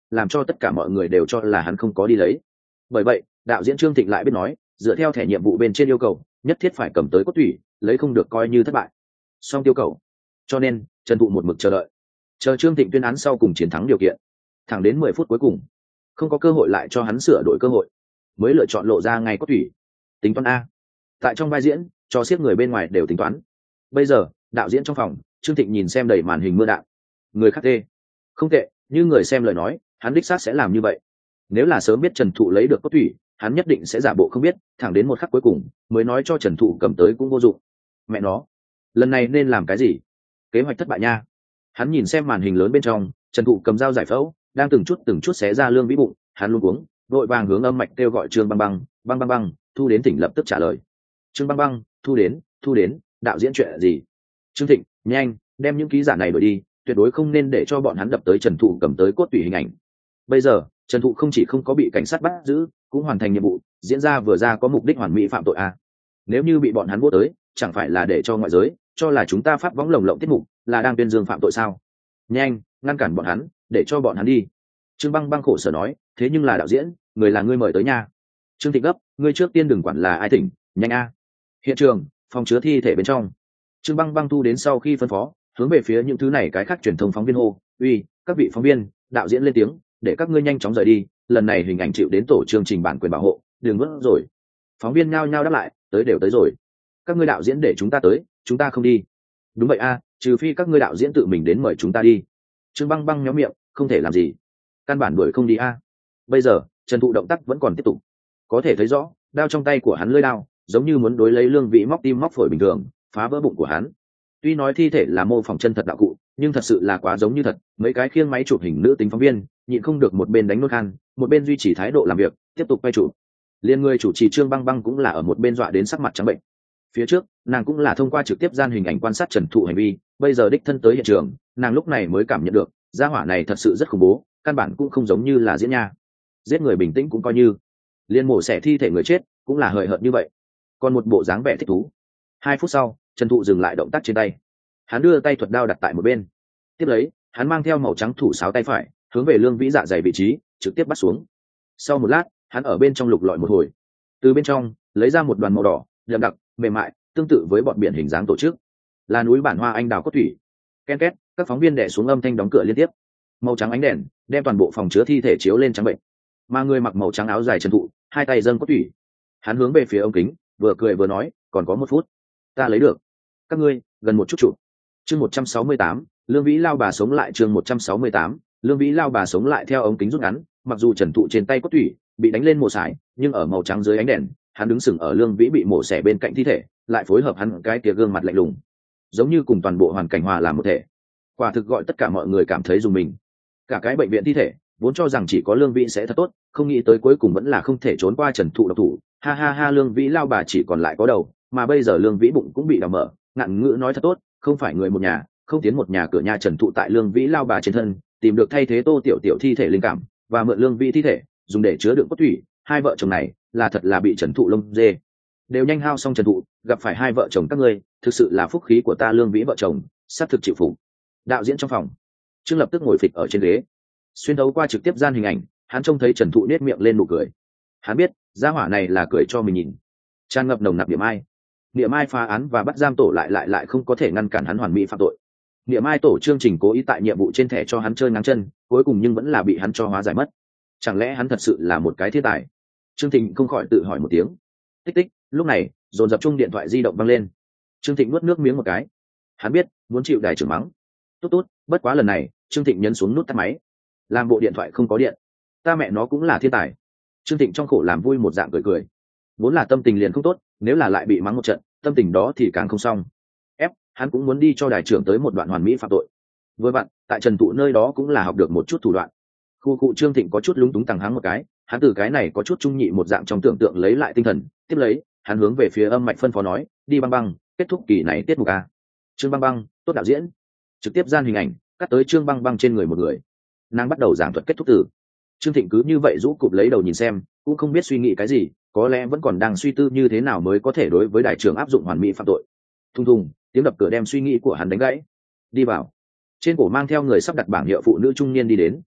làm cho tất cả mọi người đều cho là hắn không có đi lấy. Bởi vậy đạo diễn Trương Thịnh lại biết nói, dựa theo thẻ nhiệm vụ bên trên yêu cầu, nhất thiết phải cầm tới cốt thủy, lấy không được coi như thất bại. Song tiêu cầu. Cho nên Trần Thụ một mực chờ đợi, chờ Trương Thịnh tuyên án sau cùng chiến thắng điều kiện. Thẳng đến mười phút cuối cùng, không có cơ hội lại cho hắn sửa đổi cơ hội, mới lựa chọn lộ ra ngay cốt thủy. Tính toán a. Tại trong vai diễn, cho xiếc người bên ngoài đều tính toán. Bây giờ đạo diễn trong phòng, Trương Thịnh nhìn xem đầy màn hình mưa đạn, người khác tê không tệ, như người xem lời nói, hắn đích xác sẽ làm như vậy. Nếu là sớm biết Trần Thụ lấy được cốt thủy, hắn nhất định sẽ giả bộ không biết, thẳng đến một khắc cuối cùng mới nói cho Trần Thụ cầm tới cũng vô dụng. Mẹ nó, lần này nên làm cái gì? Kế hoạch thất bại nha. Hắn nhìn xem màn hình lớn bên trong, Trần Thụ cầm dao giải phẫu, đang từng chút từng chút xé ra Lương Vĩ bụng, hắn luống cuống, vội vàng hướng âm mạch kêu gọi Trương Băng Băng, băng băng băng, thu đến tỉnh lập tức trả lời. Trương Băng Băng, thu đến, thu đến, đạo diễn chuyện gì? Trương Thịnh, nhanh, đem những ký giả này đổi đi, tuyệt đối không nên để cho bọn hắn đập tới Trần Thụ cầm tới cốt tủy hình ảnh. Bây giờ Trần Thụ không chỉ không có bị cảnh sát bắt giữ, cũng hoàn thành nhiệm vụ, diễn ra vừa ra có mục đích hoàn mỹ phạm tội à. Nếu như bị bọn hắn vô tới, chẳng phải là để cho ngoại giới cho là chúng ta phát võng lồng lộng tiết mục, là đang tuyên dương phạm tội sao? Nhanh, ngăn cản bọn hắn, để cho bọn hắn đi. Trương Băng Băng khổ sở nói, thế nhưng là đạo diễn, người là ngươi mời tới nha. Trương Thịnh gấp, ngươi trước tiên đừng quản là ai thỉnh, nhanh a. Hiện trường, phòng chứa thi thể bên trong. Trương Băng Băng thu đến sau khi phân phó, hướng về phía những thứ này cái khác truyền thông phóng viên hô, uy, các vị phóng viên, đạo diễn lên tiếng, để các ngươi nhanh chóng rời đi, lần này hình ảnh chịu đến tổ chương trình bản quyền bảo hộ, đừng vớt rồi. Phóng viên nhao nhao đáp lại, tới đều tới rồi. Các ngươi đạo diễn để chúng ta tới, chúng ta không đi. Đúng vậy a, trừ phi các ngươi đạo diễn tự mình đến mời chúng ta đi. Trương Băng Băng nhóm miệng, không thể làm gì, căn bản đuổi không đi a. Bây giờ Trần Thụ động tác vẫn còn tiếp tục, có thể thấy rõ đao trong tay của hắn lưỡi đao giống như muốn đối lấy Lương Vĩ móc tim móc phổi bình thường, phá vỡ bụng của hắn. Tuy nói thi thể là mô phỏng chân thật đạo cụ, nhưng thật sự là quá giống như thật. Mấy cái khiêng máy chụp hình nữ tính phóng viên nhịn không được một bên đánh nốt khan, một bên duy trì thái độ làm việc, tiếp tục quay chụp. Liên người chủ trì Trương Băng Băng cũng là ở một bên dọa đến sắc mặt trắng bệnh. Phía trước nàng cũng là thông qua trực tiếp gian hình ảnh quan sát Trần Thụ hành vi, bây giờ đích thân tới hiện trường, nàng lúc này mới cảm nhận được gia hỏa này thật sự rất khủng bố, căn bản cũng không giống như là diễn nha. Giết người bình tĩnh cũng coi như, liên mổ xẻ thi thể người chết cũng là hời hợt như vậy, còn một bộ dáng vẻ thích thú. Hai phút sau, Trần Thụ dừng lại động tác trên tay, hắn đưa tay thuật đao đặt tại một bên, tiếp lấy hắn mang theo màu trắng thủ sáo tay phải hướng về Lương Vĩ dạ dày vị trí trực tiếp bắt xuống. Sau một lát, hắn ở bên trong lục lọi một hồi, từ bên trong lấy ra một đoàn màu đỏ đậm đặc mềm mại, tương tự với bọn biển hình dáng tổ chức, là núi bản hoa anh đào cốt thủy. Ken két, các phóng viên đè xuống âm thanh đóng cửa liên tiếp. Màu trắng ánh đèn đem toàn bộ phòng chứa thi thể chiếu lên trắng bệnh, mà người mặc màu trắng áo dài Trần Thụ hai tay dâng cốt thủy, hắn hướng về phía ống kính vừa cười vừa nói, còn có một phút, ta lấy được, các ngươi gần một chút chụp. Chương một trăm sáu mươi tám, Lương Vĩ lao bà sống lại. Chương một trăm sáu mươi tám, Lương Vĩ lao bà sống lại. Theo ống kính rút ngắn, mặc dù Trần Thụ trên tay cốt thủy bị đánh lên mổ sải, nhưng ở màu trắng dưới ánh đèn, hắn đứng sừng ở Lương Vĩ bị mổ xẻ bên cạnh thi thể, lại phối hợp hắn cái tia gương mặt lạnh lùng, giống như cùng toàn bộ hoàn cảnh hòa làm một thể. Quả thực gọi tất cả mọi người cảm thấy rùng mình. Cả cái bệnh viện thi thể vốn cho rằng chỉ có Lương Vĩ sẽ thật tốt, không nghĩ tới cuối cùng vẫn là không thể trốn qua Trần Thụ độc thủ. Ha ha ha, Lương Vĩ lao bà chỉ còn lại có đầu, mà bây giờ Lương Vĩ bụng cũng bị đào mở. Ngạn ngữ nói thật tốt, không phải người một nhà, không tiến một nhà cửa nhà. Trần Thụ tại Lương Vĩ lao bà trên thân tìm được thay thế Tô Tiểu Tiểu thi thể linh cảm, và mượn Lương Vĩ thi thể dùng để chứa đựng cốt thủy. Hai vợ chồng này là thật là bị Trần Thụ lông dê đều nhanh hao xong. Trần Thụ gặp phải hai vợ chồng các ngươi, thực sự là phúc khí của ta. Lương Vĩ vợ chồng sát thực chịu phục. Đạo diễn trong phòng, Trương lập tức ngồi phịch ở trên ghế, xuyên thấu qua trực tiếp gian hình ảnh, hắn trông thấy Trần Thụ nết miệng lên nụ cười. Hắn biết gia hỏa này là cười cho mình nhìn, tràn ngập nồng nặc niệm ai. Niệm ai phá án và bắt giam tổ lại lại lại không có thể ngăn cản hắn hoàn mỹ phạm tội. Niệm ai tổ chương trình cố ý tại nhiệm vụ trên thẻ cho hắn chơi ngang chân, cuối cùng nhưng vẫn là bị hắn cho hóa giải mất. Chẳng lẽ hắn thật sự là một cái thiên tài? Trương Thịnh không khỏi tự hỏi một tiếng. Tích tích, lúc này dồn dập chung điện thoại di động văng lên. Trương Thịnh nuốt nước miếng một cái, hắn biết muốn chịu đài trưởng mắng. Tốt tốt, bất quá lần này Trương Thịnh nhấn xuống nút tắt máy, làm bộ điện thoại không có điện. Ta mẹ nó cũng là thiên tài. Trương Thịnh trong khổ làm vui một dạng cười cười, vốn là tâm tình liền không tốt, nếu là lại bị mắng một trận, tâm tình đó thì càng không xong. Ép, hắn cũng muốn đi cho đài trưởng tới một đoạn hoàn mỹ phạm tội. Vừa vặn tại Trần Thụ nơi đó cũng là học được một chút thủ đoạn. Khu cụ Trương Thịnh có chút lúng túng tằng hắng một cái, hắn từ cái này có chút trung nhị một dạng trong tưởng tượng lấy lại tinh thần, tiếp lấy hắn hướng về phía âm mạch phân phó nói, đi Băng Băng, kết thúc kỳ này tiết mục a. Trương Băng Băng, tốt đạo diễn. Trực tiếp gian hình ảnh cắt tới Trương Băng Băng trên người một người, nàng bắt đầu giảng thuật kết thúc từ. Trương Thịnh cứ như vậy rũ cụp lấy đầu nhìn xem, cũng không biết suy nghĩ cái gì, có lẽ vẫn còn đang suy tư như thế nào mới có thể đối với đại trưởng áp dụng hoàn mỹ phạm tội. Thùng thùng, tiếng đập cửa đem suy nghĩ của hắn đánh gãy. Đi vào. Trên cổ mang theo người sắp đặt bảng hiệu phụ nữ trung niên đi đến,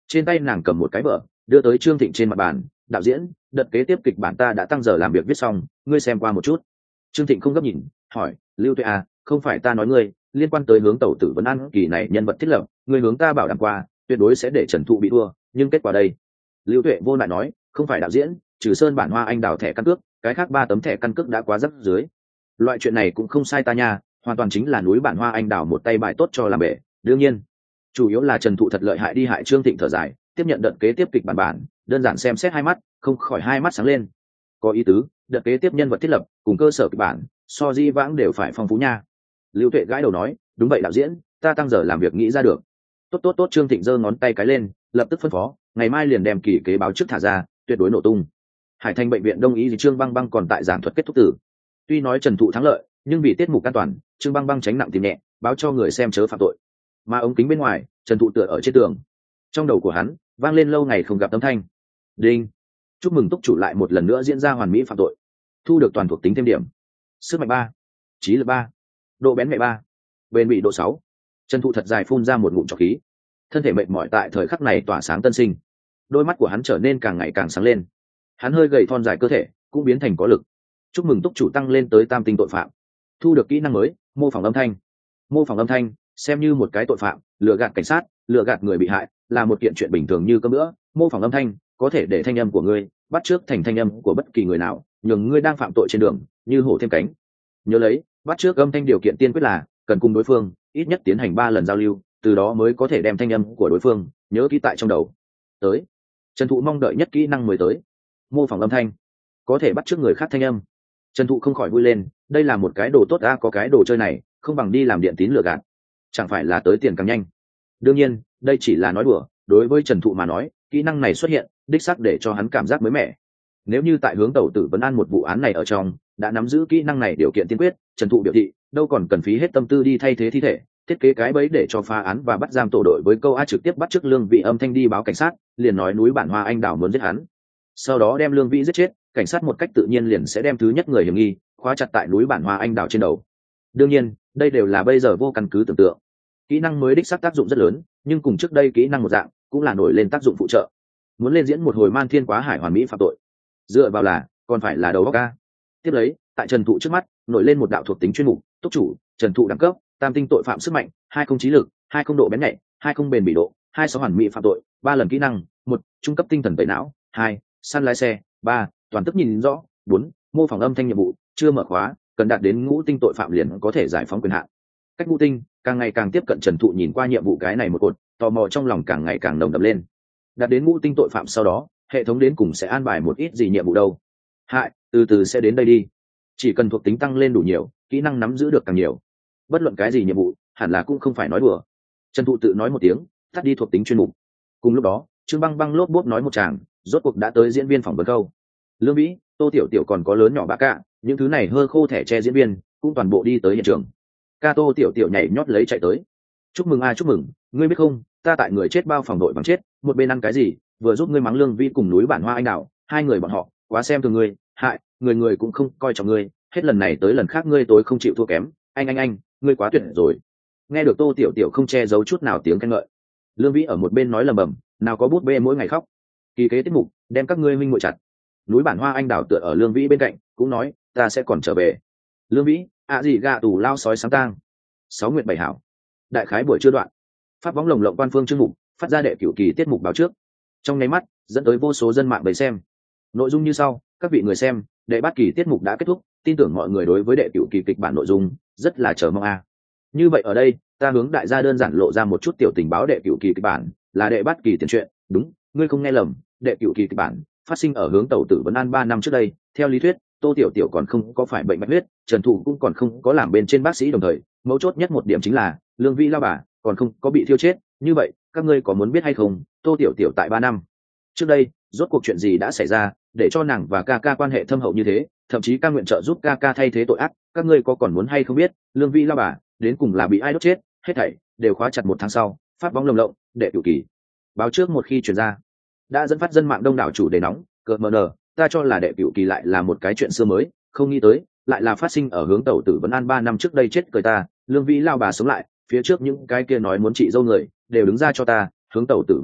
trên tay nàng cầm một cái vở đưa tới Trương Thịnh trên mặt bàn. Đạo diễn, đợt kế tiếp kịch bản ta đã tăng giờ làm việc viết xong, ngươi xem qua một chút. Trương Thịnh không gấp nhìn, hỏi, Lưu Tuệ à, không phải ta nói ngươi, liên quan tới hướng tẩu tử vấn an kỳ này nhân vật thiết lập, ngươi hướng ta bảo đảm qua tuyệt đối sẽ để Trần Thụ bị thua, nhưng kết quả đây. Lưu Tuệ vô lại nói, không phải đạo diễn, trừ Sơn Bản Hoa anh đào thẻ căn cước, cái khác ba tấm thẻ căn cước đã quá rắc dưới. Loại chuyện này cũng không sai ta nha, hoàn toàn chính là núi Bản Hoa anh đào một tay bài tốt cho làm bể. Đương nhiên chủ yếu là Trần Thụ thật lợi hại đi hại. Trương Thịnh thở dài, tiếp nhận đợt kế tiếp kịch bản bản, đơn giản xem xét hai mắt, không khỏi hai mắt sáng lên. Có ý tứ, đợt kế tiếp nhân vật thiết lập cùng cơ sở kịch bản so di vãng đều phải phong phú nha. Lưu Tuệ gãi đầu nói, đúng vậy đạo diễn, ta tăng giờ làm việc nghĩ ra được. Tốt tốt tốt. Trương Thịnh giơ ngón tay cái lên, lập tức phân phó, ngày mai liền đem kỳ kế báo trước thả ra, tuyệt đối nổ tung. Hải Thành bệnh viện Đông y thì Trương Băng Băng còn tại giảng thuật kết thúc tử. Tuy nói Trần Thụ thắng lợi, nhưng vì tiết mục an toàn, Trương Băng Băng tránh nặng tìm nhẹ, báo cho người xem chớ phạm tội. Mà ống kính bên ngoài, Trần Thụ tựa ở trên tường, trong đầu của hắn vang lên lâu ngày không gặp âm thanh. Đinh, chúc mừng túc chủ lại một lần nữa diễn ra hoàn mỹ phạm tội, thu được toàn thuộc tính thêm điểm, sức mạnh ba, trí lực ba, độ bén mẹ ba, bền bị độ sáu. Trần Thụ thật dài phun ra một ngụm trọc khí, thân thể mệt mỏi tại thời khắc này tỏa sáng tân sinh, đôi mắt của hắn trở nên càng ngày càng sáng lên, hắn hơi gầy thon dài cơ thể cũng biến thành có lực. Chúc mừng túc chủ tăng lên tới tam tinh tội phạm, thu được kỹ năng mới mô phỏng âm thanh. Mô phỏng âm thanh xem như một cái tội phạm, lừa gạt cảnh sát, lừa gạt người bị hại là một kiện chuyện bình thường như cơm bữa. Mô phỏng âm thanh có thể để thanh âm của ngươi bắt chước thành thanh âm của bất kỳ người nào, nhường ngươi đang phạm tội trên đường như hổ thêm cánh. Nhớ lấy, bắt chước âm thanh điều kiện tiên quyết là cần cùng đối phương ít nhất tiến hành ba lần giao lưu, từ đó mới có thể đem thanh âm của đối phương nhớ kỹ tại trong đầu. Tới, Trần Thụ mong đợi nhất kỹ năng mới tới, mô phỏng âm thanh có thể bắt chước người khác thanh âm. Trần Thụ không khỏi vui lên, đây là một cái đồ tốt a, có cái đồ chơi này không bằng đi làm điện tín lừa gạt, chẳng phải là tới tiền càng nhanh. Đương nhiên đây chỉ là nói đùa, đối với Trần Thụ mà nói, kỹ năng này xuất hiện đích xác để cho hắn cảm giác mới mẻ. Nếu như tại hướng tẩu tử vấn an một vụ án này ở trong đã nắm giữ kỹ năng này điều kiện tiên quyết, Trần Thụ biểu thị đâu còn cần phí hết tâm tư đi thay thế thi thể, thiết kế cái bẫy để cho phá án và bắt giam tổ đội với câu a trực tiếp bắt chước Lương Vị âm thanh đi báo cảnh sát, liền nói núi Bản Hoa anh đào muốn giết hắn, sau đó đem Lương Vị giết chết, cảnh sát một cách tự nhiên liền sẽ đem thứ nhất người hiểm nghi khóa chặt tại núi Bản Hoa anh đào trên đầu. Đương nhiên đây đều là bây giờ vô căn cứ tưởng tượng. Kỹ năng mới đích xác tác dụng rất lớn, nhưng cùng trước đây kỹ năng một dạng cũng là nổi lên tác dụng phụ trợ. Muốn lên diễn một hồi man thiên quá hải hoàn mỹ phạm tội, dựa vào là còn phải là đầu óc ca. Tiếp lấy, tại Trần Thụ trước mắt nổi lên một đạo thuộc tính chuyên mục, túc chủ Trần Thụ đẳng cấp tam tinh tội phạm sức mạnh hai không trí lực hai không độ bén nhạy hai không bền bỉ độ hai sáu hoàn mỹ phạm tội ba lần kỹ năng. Một, trung cấp tinh thần tẩy não. Hai, săn lái xe. Ba, toàn tức nhìn rõ. Bốn, mô phỏng âm thanh nhiệm vụ chưa mở khóa, cần đạt đến ngũ tinh tội phạm liền có thể giải phóng quyền hạn. Cách ngũ tinh càng ngày càng tiếp cận. Trần Thụ nhìn qua nhiệm vụ cái này một cột, tò mò trong lòng càng ngày càng nồng đậm lên. Đạt đến ngũ tinh tội phạm sau đó, hệ thống đến cùng sẽ an bài một ít gì nhiệm vụ đâu? Hại, từ từ sẽ đến đây đi. Chỉ cần thuộc tính tăng lên đủ nhiều, kỹ năng nắm giữ được càng nhiều, bất luận cái gì nhiệm vụ hẳn là cũng không phải nói đùa. Trần Thụ tự nói một tiếng, tắt đi thuộc tính chuyên mục. Cùng lúc đó, Trương Băng Băng lốp bốp nói một tràng, rốt cuộc đã tới diễn viên phỏng vấn câu. Lương Vĩ, Tô Tiểu Tiểu còn có lớn nhỏ bạ cả, những thứ này hơ khô thẻ che diễn viên cũng toàn bộ đi tới hiện trường. Ca Tô Tiểu Tiểu nhảy nhót lấy chạy tới. Chúc mừng ai chúc mừng, ngươi biết không, ta tại người chết bao phòng đội bằng chết, một bên ăn cái gì, vừa giúp ngươi mắng Lương Vĩ cùng núi Bản Hoa anh đào, hai người bọn họ quá xem thường ngươi, hại, người người cũng không coi trọng ngươi, hết lần này tới lần khác ngươi tối không chịu thua kém, anh anh anh, ngươi quá tuyệt rồi. Nghe được Tô Tiểu Tiểu không che giấu chút nào tiếng khen ngợi, Lương Vĩ ở một bên nói lầm bầm, nào có bút bê mỗi ngày khóc. Kỳ kế tiết mục đem các ngươi minh muội chặt. Núi Bản Hoa anh đào tựa ở Lương Vĩ bên cạnh, cũng nói ta sẽ còn trở về. Lương Vĩ, ạ gì gà tù lao sói sáng tang. Sáu nguyệt bảy hảo. Đại khái buổi trưa đoạn, phát bóng lồng lộng quan phương chương mục phát ra đệ cửu kỳ tiết mục báo trước, trong nháy mắt dẫn tới vô số dân mạng bày xem. Nội dung như sau: các vị người xem, đệ bát kỳ tiết mục đã kết thúc, tin tưởng mọi người đối với đệ cửu kỳ kịch bản nội dung rất là chờ mong a. Như vậy ở đây ta hướng đại gia đơn giản lộ ra một chút tiểu tình báo. Đệ cửu kỳ kịch bản là đệ bát kỳ tiền truyện, đúng, ngươi không nghe lầm, đệ cửu kỳ kịch bản phát sinh ở hướng tẩu tử vấn an ba năm trước đây. Theo lý thuyết, Tô Tiểu Tiểu còn không có phải bệnh bạch huyết, Trần Thụ cũng còn không có làm bên trên bác sĩ đồng thời, mấu chốt nhất một điểm chính là Lương Vĩ lao bà còn không có bị thiêu chết. Như vậy các ngươi có muốn biết hay không, Tô Tiểu Tiểu tại ba năm trước đây rốt cuộc chuyện gì đã xảy ra để cho nàng và ca ca quan hệ thâm hậu như thế, thậm chí ca nguyện trợ giúp ca ca thay thế tội ác? Các ngươi có còn muốn hay không biết Lương Vĩ lao bà đến cùng là bị ai đốt chết? Hết thảy đều khóa chặt một tháng sau phát bóng lồng lộng đệ cửu kỳ báo trước. Một khi truyền ra đã dẫn phát dân mạng đông đảo chủ đề nóng, cợt mờ nờ, ta cho là đệ cửu kỳ lại là một cái chuyện xưa mới, không nghĩ tới lại là phát sinh ở hướng tẩu tử vấn an ba năm trước đây. Chết cười ta, Lương Vĩ lao bà sống lại, phía trước những cái kia nói muốn trị dâu người đều đứng ra cho ta, hướng tẩu tử vấn an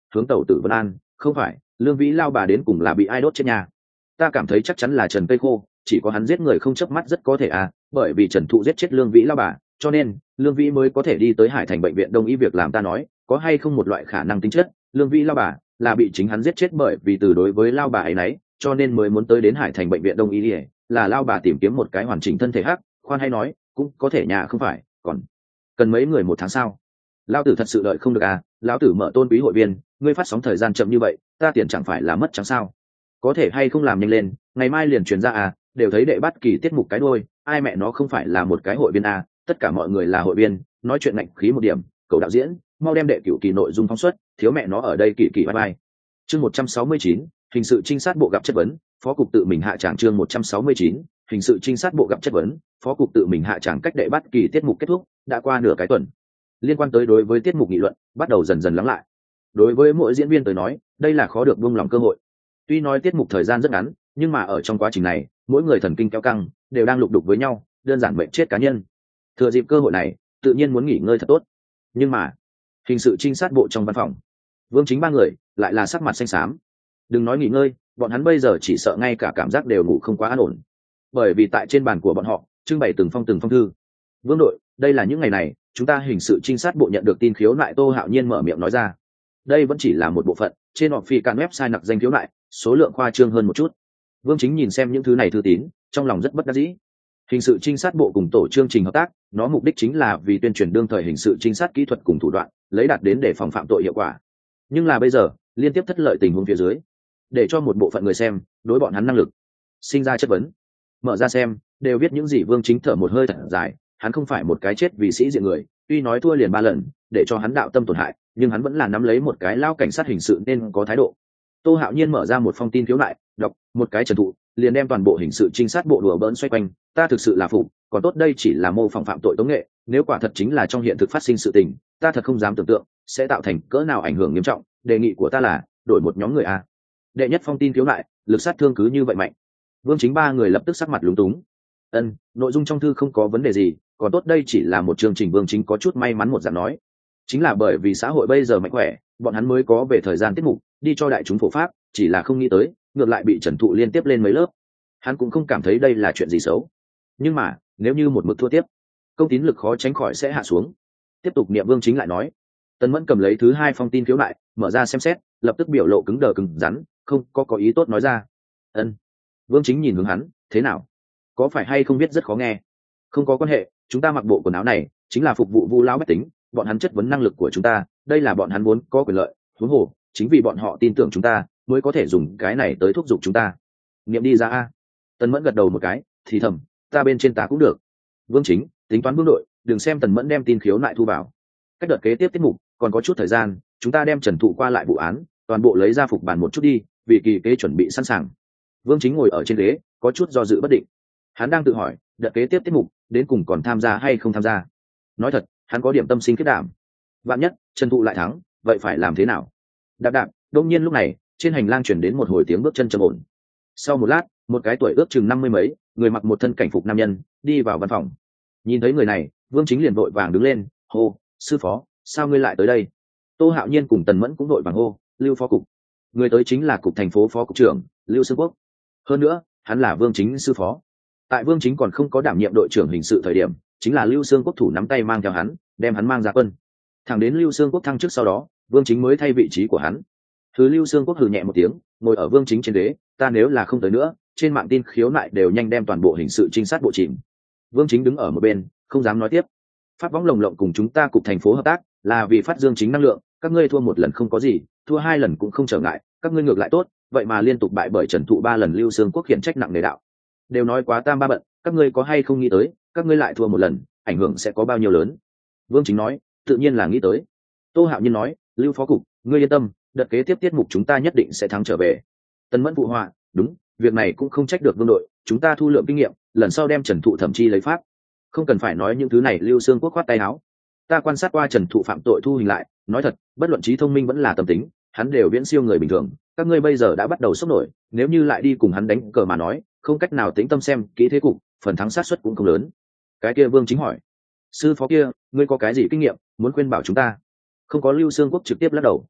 hướng tẩu tử Vân An, không phải, Lương Vĩ lao bà đến cùng là bị ai đốt chết nhà? Ta cảm thấy chắc chắn là Trần Cây Khô, chỉ có hắn giết người không chớp mắt rất có thể à, bởi vì Trần Thụ giết chết Lương Vĩ lao bà, cho nên Lương Vĩ mới có thể đi tới Hải Thành bệnh viện Đông y. Việc làm ta nói, có hay không một loại khả năng tính chất, Lương Vĩ lao bà là bị chính hắn giết chết, bởi vì từ đối với lao bà ấy nấy, cho nên mới muốn tới đến Hải Thành bệnh viện Đông y, là lao bà tìm kiếm một cái hoàn chỉnh thân thể hắc, khoan hay nói, cũng có thể nhà không phải, còn cần mấy người một tháng sao? Lão tử thật sự đợi không được à, lão tử mở tôn quý hội viên, ngươi phát sóng thời gian chậm như vậy, ta tiền chẳng phải là mất chẳng sao? Có thể hay không làm nhanh lên, ngày mai liền truyền ra à, đều thấy đệ bắt kỳ tiết mục cái đôi, ai mẹ nó không phải là một cái hội viên à, tất cả mọi người là hội viên, nói chuyện ngạnh khí một điểm, cầu đạo diễn, mau đem đệ cửu kỳ nội dung phóng xuất, thiếu mẹ nó ở đây kỳ kỳ bye bye. Chương một trăm sáu mươi chín, hình sự trinh sát bộ gặp chất vấn, phó cục tự mình hạ tràng. Chương một trăm sáu mươi chín, hình sự trinh sát bộ gặp chất vấn, phó cục tự mình hạ tràng. Cách đệ bắt kỳ tiết mục kết thúc đã qua nửa cái tuần, liên quan tới đối với tiết mục nghị luận bắt đầu dần dần lắng lại. Đối với mỗi diễn viên tới nói, đây là khó được buông lòng cơ hội. Tuy nói tiết mục thời gian rất ngắn, nhưng mà ở trong quá trình này, mỗi người thần kinh kéo căng, đều đang lục đục với nhau, đơn giản mệnh chết cá nhân. Thừa dịp cơ hội này, tự nhiên muốn nghỉ ngơi thật tốt. Nhưng mà, hình sự trinh sát bộ trong văn phòng, Vương Chính ba người lại là sắc mặt xanh xám. Đừng nói nghỉ ngơi, bọn hắn bây giờ chỉ sợ ngay cả cảm giác đều ngủ không quá an ổn. Bởi vì tại trên bàn của bọn họ, trưng bày từng phong từng phong thư. Vương đội, đây là những ngày này, chúng ta hình sự trinh sát bộ nhận được tin khiếu nại. Tô Hạo Nhiên mở miệng nói ra. Đây vẫn chỉ là một bộ phận, trên họp phi can website nặc danh khiếu nại, số lượng khoa trương hơn một chút. Vương Chính nhìn xem những thứ này thư tín, trong lòng rất bất đắc dĩ. Hình sự trinh sát bộ cùng tổ chương trình hợp tác, nó mục đích chính là vì tuyên truyền đương thời hình sự trinh sát kỹ thuật cùng thủ đoạn, lấy đạt đến để phòng phạm tội hiệu quả. Nhưng là bây giờ, liên tiếp thất lợi tình huống phía dưới, để cho một bộ phận người xem đối bọn hắn năng lực sinh ra chất vấn. Mở ra xem, đều biết những gì. Vương Chính thở một hơi thật dài, hắn không phải một cái chết vì sĩ diện người, tuy nói thua liền ba lần, để cho hắn đạo tâm tổn hại, nhưng hắn vẫn là nắm lấy một cái lao cảnh sát hình sự nên có thái độ. Tô Hạo Nhiên mở ra một phong tin khiếu nại, đọc một cái Trần Thụ, liền đem toàn bộ hình sự trinh sát bộ đùa bỡn xoay quanh, ta thực sự là phục, còn tốt đây chỉ là mô phỏng phạm tội tống nghệ, nếu quả thật chính là trong hiện thực phát sinh sự tình, ta thật không dám tưởng tượng sẽ tạo thành cỡ nào ảnh hưởng nghiêm trọng. Đề nghị của ta là đổi một nhóm người a. Đệ nhất phong tin khiếu nại, lực sát thương cứ như vậy mạnh. Vương Chính ba người lập tức sắc mặt lúng túng. Ân, nội dung trong thư không có vấn đề gì, còn tốt đây chỉ là một chương trình. Vương Chính có chút may mắn một dạng nói, chính là bởi vì xã hội bây giờ mạnh khỏe, bọn hắn mới có về thời gian tiết mục đi cho đại chúng phổ pháp, chỉ là không nghĩ tới ngược lại bị Trần Thụ liên tiếp lên mấy lớp. Hắn cũng không cảm thấy đây là chuyện gì xấu, nhưng mà nếu như một mực thua tiếp, công tín lực khó tránh khỏi sẽ hạ xuống. Tiếp tục niệm. Vương Chính lại nói. Tần Mẫn cầm lấy thứ hai phong tin khiếu nại, mở ra xem xét, lập tức biểu lộ cứng đờ cứng rắn, không có có ý tốt nói ra. Ân. Vương Chính nhìn hướng hắn, thế nào, có phải hay không biết rất khó nghe? Không có quan hệ, chúng ta mặc bộ quần áo này chính là phục vụ Vu lão bách tính, bọn hắn chất vấn năng lực của chúng ta, đây là bọn hắn muốn có quyền lợi, huống hồ chính vì bọn họ tin tưởng chúng ta mới có thể dùng cái này tới thúc giục chúng ta. Niệm đi ra a. Tần Mẫn gật đầu một cái, thì thầm, ta bên trên ta cũng được. Vương Chính tính toán Vương đội, đừng xem Tần Mẫn đem tin khiếu nại thu vào. Cách đợt kế tiếp tiết mục còn có chút thời gian, chúng ta đem Trần Thụ qua lại vụ án, toàn bộ lấy ra phục bàn một chút đi, vì kỳ kế chuẩn bị sẵn sàng. Vương Chính ngồi ở trên ghế, có chút do dự bất định. Hắn đang tự hỏi, đợt kế tiếp tiết mục đến cùng còn tham gia hay không tham gia. Nói thật, hắn có điểm tâm sinh kết đảm. Vạn nhất Trần Thụ lại thắng, vậy phải làm thế nào? Đạp đạp, đông nhiên lúc này, trên hành lang chuyển đến một hồi tiếng bước chân trầm ổn. Sau một lát, một cái tuổi ước chừng năm mươi mấy, người mặc một thân cảnh phục nam nhân đi vào văn phòng. Nhìn thấy người này, Vương Chính liền vội vàng đứng lên, hô, sư phó, sao ngươi lại tới đây? Tô Hạo Nhiên cùng Tần Mẫn cũng vội vàng hô, Lưu phó cục. Người tới chính là cục thành phố phó cục trưởng Lưu Sương Quốc. Hơn nữa, hắn là Vương Chính sư phó. Tại Vương Chính còn không có đảm nhiệm đội trưởng hình sự thời điểm, chính là Lưu Sương Quốc thủ nắm tay mang theo hắn, đem hắn mang ra quân. Thẳng đến Lưu Sương Quốc thăng chức sau đó, Vương Chính mới thay vị trí của hắn. Thứ Lưu Sương Quốc hừ nhẹ một tiếng, ngồi ở Vương Chính trên ghế, ta nếu là không tới nữa, trên mạng tin khiếu nại đều nhanh đem toàn bộ hình sự trinh sát bộ chìm. Vương Chính đứng ở một bên, không dám nói tiếp. Pháp võng lồng lộng cùng chúng ta cục thành phố hợp tác, là vì phát dương chính năng lượng, các ngươi thua một lần không có gì, thua hai lần cũng không trở ngại, các ngươi ngược lại tốt, vậy mà liên tục bại bởi Trần Thụ ba lần. Lưu Sương Quốc khiển trách nặng nề đạo. Đều nói quá tam ba bận, các ngươi có hay không nghĩ tới, các ngươi lại thua một lần, ảnh hưởng sẽ có bao nhiêu lớn? Vương Chính nói, tự nhiên là nghĩ tới. Tô Hạo Nhiên nói, Lưu phó cục, ngươi yên tâm, đợt kế tiếp tiết mục chúng ta nhất định sẽ thắng trở về. Tần Mẫn phụ họa, đúng, việc này cũng không trách được Vương đội, chúng ta thu lượng kinh nghiệm, lần sau đem Trần Thụ thẩm chi lấy pháp. Không cần phải nói những thứ này. Lưu Sương Quốc khoát tay áo, ta quan sát qua Trần Thụ phạm tội thu hình lại, nói thật, bất luận trí thông minh vẫn là tâm tính, hắn đều viễn siêu người bình thường. Các ngươi bây giờ đã bắt đầu sốc nổi, nếu như lại đi cùng hắn đánh cờ mà nói, không cách nào tĩnh tâm xem kỹ thế cục, phần thắng sát suất cũng không lớn. Cái kia Vương Chính hỏi, sư phó kia, ngươi có cái gì kinh nghiệm muốn khuyên bảo chúng ta? Không có. Lưu Sương Quốc trực tiếp lắc đầu.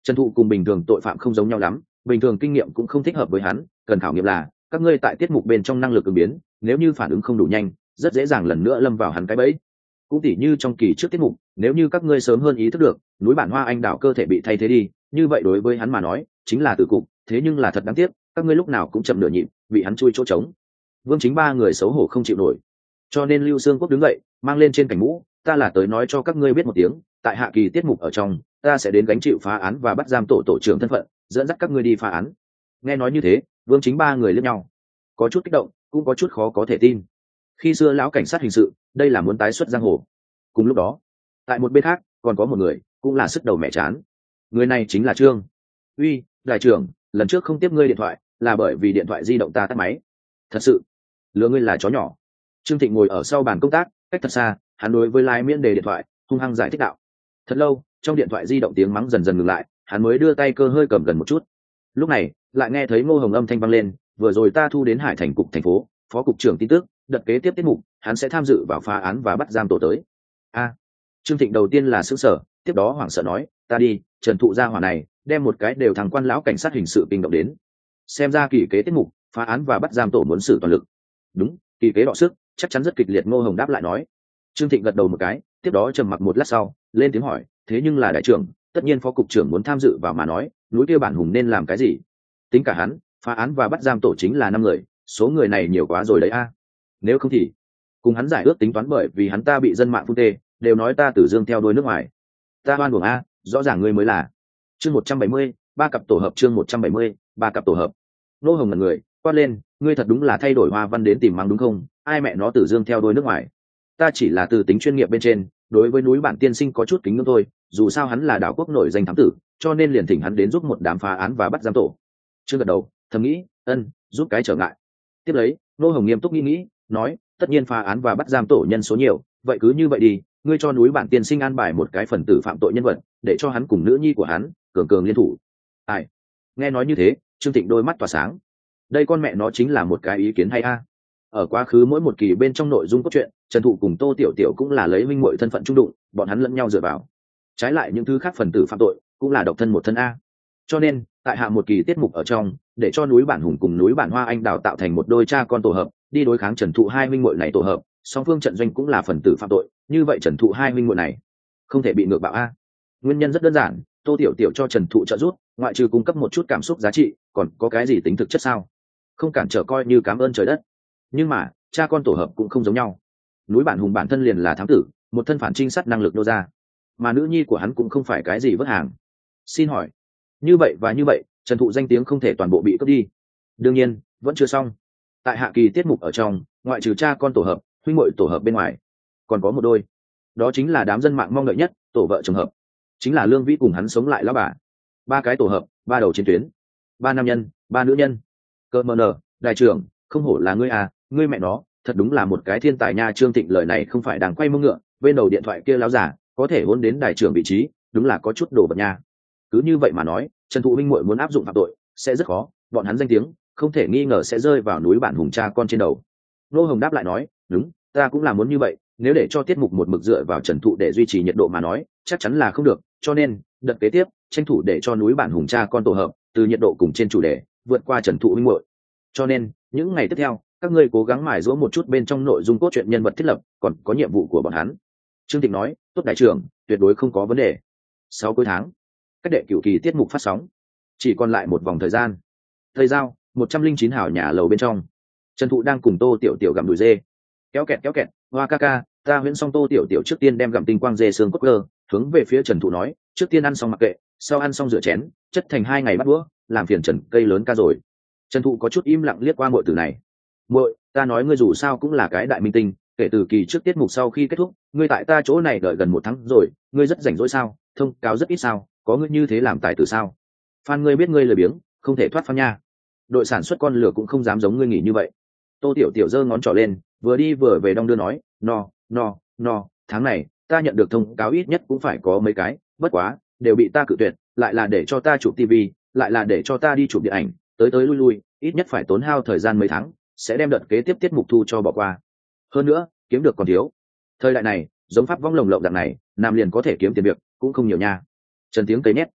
Trần Thụ cùng bình thường tội phạm không giống nhau lắm, bình thường kinh nghiệm cũng không thích hợp với hắn, cần khảo nghiệm là các ngươi tại tiết mục bên trong năng lực ứng biến, nếu như phản ứng không đủ nhanh, rất dễ dàng lần nữa lâm vào hắn cái bẫy. Cũng tỉ như trong kỳ trước tiết mục, nếu như các ngươi sớm hơn ý thức được núi bản hoa anh đào cơ thể bị thay thế đi, như vậy đối với hắn mà nói chính là tử cục, thế nhưng là thật đáng tiếc, các ngươi lúc nào cũng chậm nửa nhịp, bị hắn chui chỗ trống. Vương Chính ba người xấu hổ không chịu nổi, cho nên Lưu Xương Quốc đứng dậy, mang lên trên cảnh mũ, ta là tới nói cho các ngươi biết một tiếng, tại hạ kỳ tiết mục ở trong, ta sẽ đến gánh chịu phá án và bắt giam tổ tổ trưởng thân phận, dẫn dắt các ngươi đi phá án. Nghe nói như thế, Vương Chính ba người liếc nhau, có chút kích động, cũng có chút khó có thể tin. Khi xưa lão cảnh sát hình sự, đây là muốn tái xuất giang hồ. Cùng lúc đó, tại một bên khác, còn có một người, cũng là sức đầu mẹ chán. Người này chính là Trương. Uy, đại trưởng, lần trước không tiếp ngươi điện thoại, là bởi vì điện thoại di động ta tắt máy. Thật sự, lừa ngươi là chó nhỏ. Trương Thịnh ngồi ở sau bàn công tác, cách thật xa, hắn đối với lái miễn đề điện thoại, hung hăng giải thích đạo. Thật lâu, trong điện thoại di động tiếng mắng dần dần ngừng lại, hắn mới đưa tay cơ hơi cầm gần một chút. Lúc này, lại nghe thấy Ngô Hồng âm thanh vang lên, vừa rồi ta thu đến Hải Thành cục thành phố, phó cục trưởng tin tức, đợt kế tiếp tiết mục, hắn sẽ tham dự vào phá án và bắt giam tổ tới. A. Trương Thịnh đầu tiên là sửng sở, tiếp đó hoảng sợ nói, ta đi, Trần Thụ gia hỏa này, đem một cái đều thằng quan lão cảnh sát hình sự kinh động đến. Xem ra kỳ kế tiết mục, phá án và bắt giam tổ muốn sử toàn lực. Đúng, kỳ kế đọ sức, chắc chắn rất kịch liệt. Ngô Hồng đáp lại nói. Trương Thịnh gật đầu một cái, tiếp đó trầm mặc một lát sau, lên tiếng hỏi, thế nhưng là đại trưởng, tất nhiên phó cục trưởng muốn tham dự vào mà nói, núi kia bản hùng nên làm cái gì? Tính cả hắn, phá án và bắt giam tổ chính là năm người, số người này nhiều quá rồi đấy a. Nếu không thì cùng hắn giải ước tính toán, bởi vì hắn ta bị dân mạng phun tê, đều nói ta tử dương theo đuôi nước ngoài. Ta oan uổng a, rõ ràng ngươi mới là. Chương một trăm bảy mươi, ba cặp tổ hợp. Chương một trăm bảy mươi, ba cặp tổ hợp. Ngô Hồng ngẩn người, quát lên, ngươi thật đúng là thay đổi hoa văn đến tìm mắng đúng không? Ai mẹ nó tử dương theo đuôi nước ngoài? Ta chỉ là từ tính chuyên nghiệp bên trên, đối với núi bản tiên sinh có chút kính ngưỡng thôi, dù sao hắn là đảo quốc nổi danh thám tử, cho nên liền thỉnh hắn đến giúp một đám phá án và bắt giam tổ. Trương gật đầu, thầm nghĩ, ân, giúp cái trở ngại. Tiếp lấy, Ngô Hồng nghiêm túc nghĩ nghĩ, nói, tất nhiên phá án và bắt giam tổ nhân số nhiều, vậy cứ như vậy đi, ngươi cho núi bản tiên sinh an bài một cái phần tử phạm tội nhân vật, để cho hắn cùng nữ nhi của hắn cường cường liên thủ. Ai? Nghe nói như thế, Trương Thịnh đôi mắt tỏa sáng. Đây con mẹ nó chính là một cái ý kiến hay a. Ở quá khứ mỗi một kỳ bên trong nội dung cốt truyện, Trần Thụ cùng Tô Tiểu Tiểu cũng là lấy minh muội thân phận trung đụng, bọn hắn lẫn nhau dựa vào. Trái lại những thứ khác phần tử phạm tội cũng là độc thân một thân a. Cho nên, tại hạ một kỳ tiết mục ở trong, để cho núi bản hùng cùng núi bản hoa anh đào tạo thành một đôi cha con tổ hợp, đi đối kháng Trần Thụ hai minh muội này tổ hợp, song phương trận doanh cũng là phần tử phạm tội, như vậy Trần Thụ hai minh muội này không thể bị ngược bạo a. Nguyên nhân rất đơn giản, Tô Tiểu Tiểu cho Trần Thụ trợ giúp, ngoại trừ cung cấp một chút cảm xúc giá trị, còn có cái gì tính thực chất sao? Không cản trở coi như cảm ơn trời đất. Nhưng mà, cha con tổ hợp cũng không giống nhau. Núi bản hùng bản thân liền là thám tử, một thân phản trinh sát năng lực nô ra, mà nữ nhi của hắn cũng không phải cái gì vớt hàng. Xin hỏi, như vậy và như vậy, Trần Thụ danh tiếng không thể toàn bộ bị cướp đi. Đương nhiên, vẫn chưa xong. Tại hạ kỳ tiết mục ở trong, ngoại trừ cha con tổ hợp, huynh muội tổ hợp bên ngoài, còn có một đôi. Đó chính là đám dân mạng mong đợi nhất, tổ vợ chồng hợp. Chính là Lương Vĩ cùng hắn sống lại lão bà. Ba cái tổ hợp, ba đầu chiến tuyến, ba nam nhân, ba nữ nhân. Cơ mờ nở, đại trưởng, không hổ là ngươi à, ngươi mẹ nó, thật đúng là một cái thiên tài nha. Trương Thịnh lời này không phải đang quay mông ngựa, bên đầu điện thoại kia láo giả, có thể hôn đến đại trưởng vị trí, đúng là có chút đồ vật nha. Cứ như vậy mà nói, Trần Thụ huynh muội muốn áp dụng phạm tội, sẽ rất khó, bọn hắn danh tiếng, không thể nghi ngờ sẽ rơi vào núi bản hùng cha con trên đầu. Nô Hồng đáp lại nói, đúng, ta cũng là muốn như vậy, nếu để cho tiết mục một mực dựa vào Trần Thụ để duy trì nhiệt độ mà nói, chắc chắn là không được, cho nên, đợt kế tiếp, tranh thủ để cho núi bản hùng cha con tổ hợp, từ nhiệt độ cùng trên chủ đề, vượt qua Trần Thụ huynh muội. Cho nên, những ngày tiếp theo, các ngươi cố gắng mài giũa một chút bên trong nội dung cốt truyện nhân vật thiết lập, còn có nhiệm vụ của bọn hắn. Trương Thịnh nói, tốt đại trưởng, tuyệt đối không có vấn đề. Sau cuối tháng, cách đệ cửu kỳ tiết mục phát sóng, chỉ còn lại một vòng thời gian. Thời giao, một trăm linh chín hào nhà lầu bên trong, Trần Thụ đang cùng Tô Tiểu Tiểu gặm đùi dê. Kéo kẹt kéo kẹt, hoa ca ca, ta huyễn xong. Tô Tiểu Tiểu trước tiên đem gặm tinh quang dê xương cốt cơ, hướng về phía Trần Thụ nói, trước tiên ăn xong mặc kệ, sau ăn xong rửa chén, chất thành hai ngày bắt đũa, làm phiền Trần cây lớn ca rồi. Trần Thụ có chút im lặng liếc qua muội tử này. Muội, ta nói ngươi dù sao cũng là cái đại minh tinh, kể từ kỳ trước tiết mục sau khi kết thúc, ngươi tại ta chỗ này đợi gần một tháng rồi, ngươi rất rảnh rỗi sao? Thông cáo rất ít sao? Có ngươi như thế làm tài tử sao? Fan ngươi biết ngươi lười biếng, không thể thoát fan nha. Đội sản xuất con lửa cũng không dám giống ngươi nghỉ như vậy. Tô Tiểu Tiểu giơ ngón trỏ lên, vừa đi vừa về đong đưa nói, no, no, no, tháng này ta nhận được thông cáo ít nhất cũng phải có mấy cái, bất quá đều bị ta cự tuyệt, lại là để cho ta chụp tivi, lại là để cho ta đi chụp điện ảnh, tới tới lui lui, ít nhất phải tốn hao thời gian mấy tháng, sẽ đem đợt kế tiếp tiết mục thu cho bỏ qua. Hơn nữa, kiếm được còn thiếu. Thời đại này, giống pháp vong lồng lộng dạng này, nam liền có thể kiếm tiền việc, cũng không nhiều nha. Trần Tiếng cấy nét.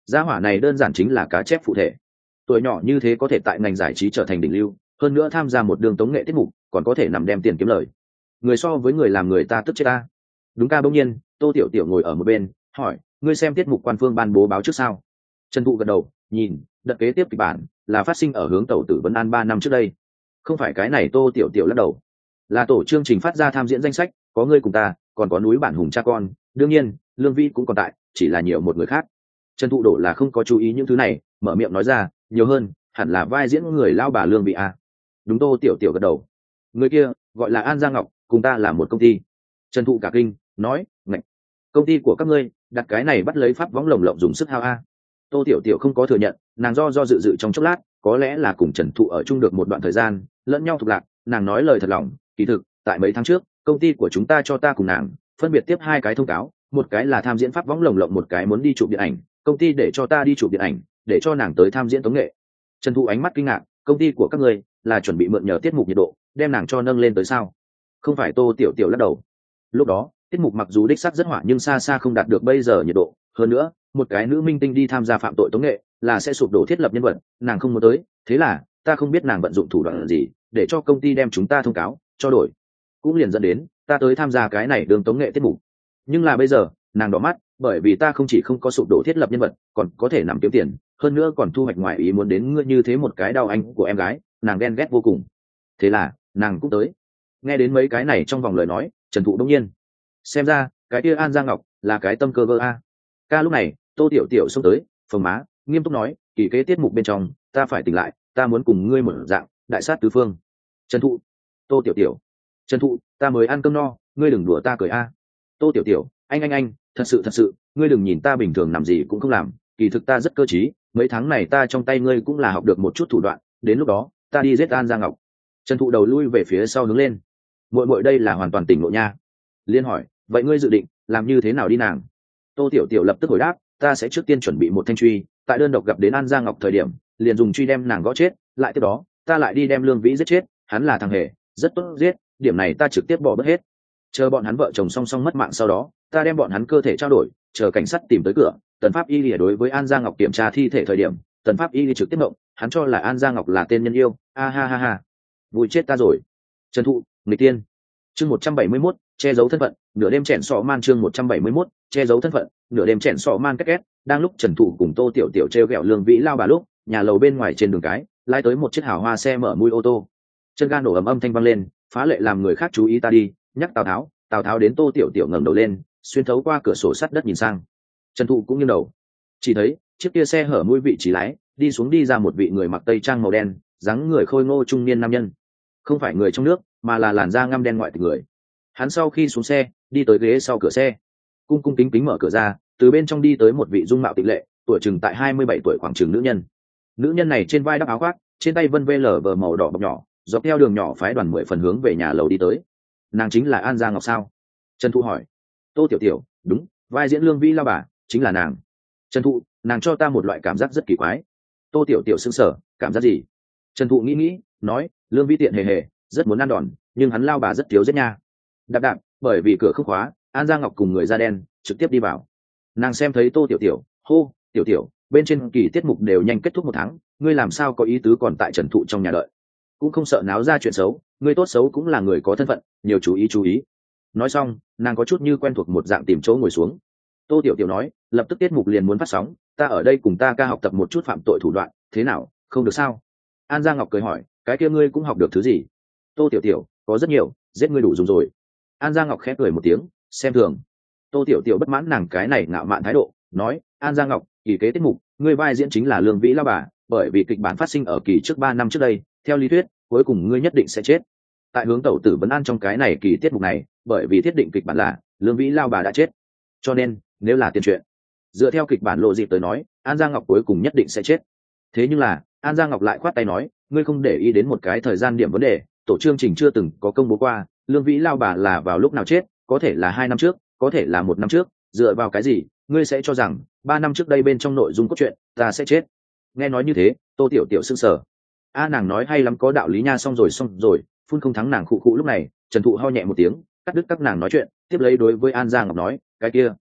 gia hỏa này đơn giản chính là cá chép phụ thể, tuổi nhỏ như thế có thể tại ngành giải trí trở thành đỉnh lưu, hơn nữa tham gia một đường tống nghệ tiết mục còn có thể nằm đem tiền kiếm lời. Người so với người làm người ta tức chết ta. Đúng ca. Bỗng nhiên Tô Tiểu Tiểu ngồi ở một bên hỏi, ngươi xem tiết mục quan phương ban bố báo trước sao? Trần Thụ gật đầu, nhìn đợt kế tiếp kịch bản là phát sinh ở hướng tẩu tử Vân An ba năm trước đây. Không phải cái này. Tô Tiểu Tiểu lắc đầu, là tổ chương trình phát ra tham diễn danh sách, có ngươi cùng ta, còn có núi bản hùng cha con, đương nhiên Lương Vĩ cũng còn tại, chỉ là nhiều một người khác. Trần Thụ đổ là không có chú ý những thứ này, mở miệng nói ra, nhiều hơn hẳn là vai diễn người lao bà Lương Vĩ à. Đúng. Tô Tiểu Tiểu gật đầu, người kia gọi là An Gia Ngọc, cùng ta là một công ty. Trần Thụ cả kinh nói, ngạch, công ty của các ngươi đặt cái này bắt lấy pháp võng lồng lộng dùng sức hao a. Tô Tiểu Tiểu không có thừa nhận, nàng do do dự dự trong chốc lát, có lẽ là cùng Trần Thụ ở chung được một đoạn thời gian, lẫn nhau thuộc lạc, nàng nói lời thật lòng, kỳ thực tại mấy tháng trước công ty của chúng ta cho ta cùng nàng phân biệt tiếp hai cái thông cáo, một cái là tham diễn pháp võng lồng lộng, một cái muốn đi chụp điện ảnh, công ty để cho ta đi chụp điện ảnh, để cho nàng tới tham diễn tống nghệ. Trần Thụ ánh mắt kinh ngạc, công ty của các ngươi là chuẩn bị mượn nhờ tiết mục nhiệt độ đem nàng cho nâng lên tới sao? Không phải. Tô Tiểu Tiểu lắc đầu, lúc đó tiết mục mặc dù đích sắc rất hỏa nhưng xa xa không đạt được bây giờ nhiệt độ, hơn nữa một cái nữ minh tinh đi tham gia phạm tội tống nghệ là sẽ sụp đổ thiết lập nhân vật, nàng không muốn tới, thế là ta không biết nàng vận dụng thủ đoạn gì để cho công ty đem chúng ta thông cáo cho đổi, cũng liền dẫn đến ta tới tham gia cái này đường tống nghệ tiết mục. Nhưng là bây giờ nàng đỏ mắt, bởi vì ta không chỉ không có sụp đổ thiết lập nhân vật, còn có thể nằm kiếm tiền, hơn nữa còn thu hoạch ngoài ý muốn đến ngươi như thế một cái đau anh của em gái, nàng ghen ghét vô cùng, thế là nàng cũng tới. Nghe đến mấy cái này trong vòng lời nói, Trần Thụ đông nhiên xem ra cái kia An Giang Ngọc là cái tâm cơ vơ a. Ca lúc này Tô Tiểu Tiểu xông tới phồng má nghiêm túc nói, kỳ kế tiết mục bên trong ta phải tỉnh lại, ta muốn cùng ngươi một dạng đại sát tứ phương. Trần Thụ, Tô Tiểu Tiểu, Trần Thụ, ta mới ăn cơm no, ngươi đừng đùa ta cười a. Tô Tiểu Tiểu, anh anh anh, thật sự thật sự, ngươi đừng nhìn ta bình thường làm gì cũng không làm, kỳ thực ta rất cơ trí, mấy tháng này ta trong tay ngươi cũng là học được một chút thủ đoạn, đến lúc đó ta đi giết An Giang Ngọc. Trần Thụ đầu lui về phía sau hướng lên, muội muội đây là hoàn toàn tỉnh ngộ nha. Liên hỏi, vậy ngươi dự định làm như thế nào đi nàng? Tô Tiểu Tiểu lập tức hồi đáp, ta sẽ trước tiên chuẩn bị một thanh truy, tại đơn độc gặp đến An Giang Ngọc thời điểm liền dùng truy đem nàng gõ chết, lại tiếp đó ta lại đi đem Lương Vĩ giết chết, hắn là thằng hề rất tốt giết, điểm này ta trực tiếp bỏ bớt hết. Chờ bọn hắn vợ chồng song song mất mạng sau đó, ta đem bọn hắn cơ thể trao đổi, chờ cảnh sát tìm tới cửa, Tần Pháp Y lìa đối với An Giang Ngọc kiểm tra thi thể thời điểm, Tần Pháp Y trực tiếp động, hắn cho là An Giang Ngọc là tên nhân yêu, a ha ha ha, vui chết ta rồi. Trần Thụ, người tiên. Chương một trăm bảy mươi mốt, che giấu thân phận, nửa đêm chèn sọ man. Chương một trăm bảy mươi mốt, che giấu thân phận, nửa đêm chèn sọ man. Két két, đang lúc Trần Thụ cùng Tô Tiểu Tiểu treo gẹo Lương Vĩ lao bà lúc, nhà lầu bên ngoài trên đường cái lái tới một chiếc hào hoa xe mở mui ô tô, chân ga nổ ầm âm thanh vang lên, phá lệ làm người khác chú ý. Ta đi nhắc Tào Tháo. Tào Tháo đến. Tô Tiểu Tiểu ngẩng đầu lên, xuyên thấu qua cửa sổ sắt đất nhìn sang. Trần Thụ cũng nghiêng đầu, chỉ thấy chiếc kia xe hở mũi vị trí lái đi xuống đi ra một vị người mặc tây trang màu đen, dáng người khôi ngô trung niên nam nhân, không phải người trong nước mà là làn da ngăm đen ngoại tịch người. Hắn sau khi xuống xe đi tới ghế sau cửa xe, cung cung kính kính mở cửa ra, từ bên trong đi tới một vị dung mạo tịch lệ, tuổi chừng tại hai mươi bảy tuổi khoảng chừng nữ nhân. Nữ nhân này trên vai đắp áo khoác, trên tay vân vê lở vờ màu đỏ bọc nhỏ, dọc theo đường nhỏ phái đoàn mười phần hướng về nhà lầu đi tới. Nàng chính là An Giang Ngọc sao? Trần Thụ hỏi. Tô Tiểu Tiểu, đúng, vai diễn Lương Vĩ lao bà chính là nàng. Trần Thụ, nàng cho ta một loại cảm giác rất kỳ quái. Tô Tiểu Tiểu sững sờ, cảm giác gì? Trần Thụ nghĩ nghĩ nói, Lương Vĩ tiện hề hề, rất muốn ăn đòn, nhưng hắn lao bà rất thiếu giết nha. Đạp đạp, bởi vì cửa không khóa, An Giang Ngọc cùng người da đen trực tiếp đi vào. Nàng xem thấy Tô Tiểu Tiểu, hô, Tiểu Tiểu, bên trên kỳ tiết mục đều nhanh kết thúc một tháng, ngươi làm sao có ý tứ còn tại Trần Thụ trong nhà đợi? Cũng không sợ náo ra chuyện xấu, ngươi tốt xấu cũng là người có thân phận, nhiều chú ý chú ý. Nói xong, nàng có chút như quen thuộc một dạng tìm chỗ ngồi xuống. Tô Tiểu Tiểu nói, lập tức tiết mục liền muốn phát sóng, ta ở đây cùng ta ca học tập một chút phạm tội thủ đoạn, thế nào, không được sao? An Giang Ngọc cười hỏi, cái kia ngươi cũng học được thứ gì? Tô Tiểu Tiểu, có rất nhiều, giết ngươi đủ dùng rồi. An Giang Ngọc khẽ cười một tiếng, xem thường. Tô Tiểu Tiểu bất mãn nàng cái này ngạo mạn thái độ, nói, An Giang Ngọc, kỳ kế tiết mục, ngươi vai diễn chính là Lương Vĩ lao bà, bởi vì kịch bản phát sinh ở kỳ trước ba năm trước đây, theo lý thuyết, cuối cùng ngươi nhất định sẽ chết. Tại hướng tẩu tử vấn an trong cái này kỳ tiết mục này, bởi vì thiết định kịch bản là Lương Vĩ lao bà đã chết, cho nên nếu là tiền truyện, dựa theo kịch bản lộ dịp tới nói, An Giang Ngọc cuối cùng nhất định sẽ chết. Thế nhưng là An Giang Ngọc lại khoát tay nói, ngươi không để ý đến một cái thời gian điểm vấn đề, tổ chương trình chưa từng có công bố qua Lương Vĩ lao bà là vào lúc nào chết, có thể là hai năm trước, có thể là một năm trước, dựa vào cái gì ngươi sẽ cho rằng ba năm trước đây bên trong nội dung cốt truyện ta sẽ chết? Nghe nói như thế, Tô Tiểu Tiểu sững sờ. A nàng nói hay lắm, có đạo lý nha, xong rồi xong rồi, phun không thắng nàng khụ khụ. Lúc này Trần Thụ ho nhẹ một tiếng, cắt đứt các nàng nói chuyện, tiếp lấy đối với An Giang Ngọc nói, cái kia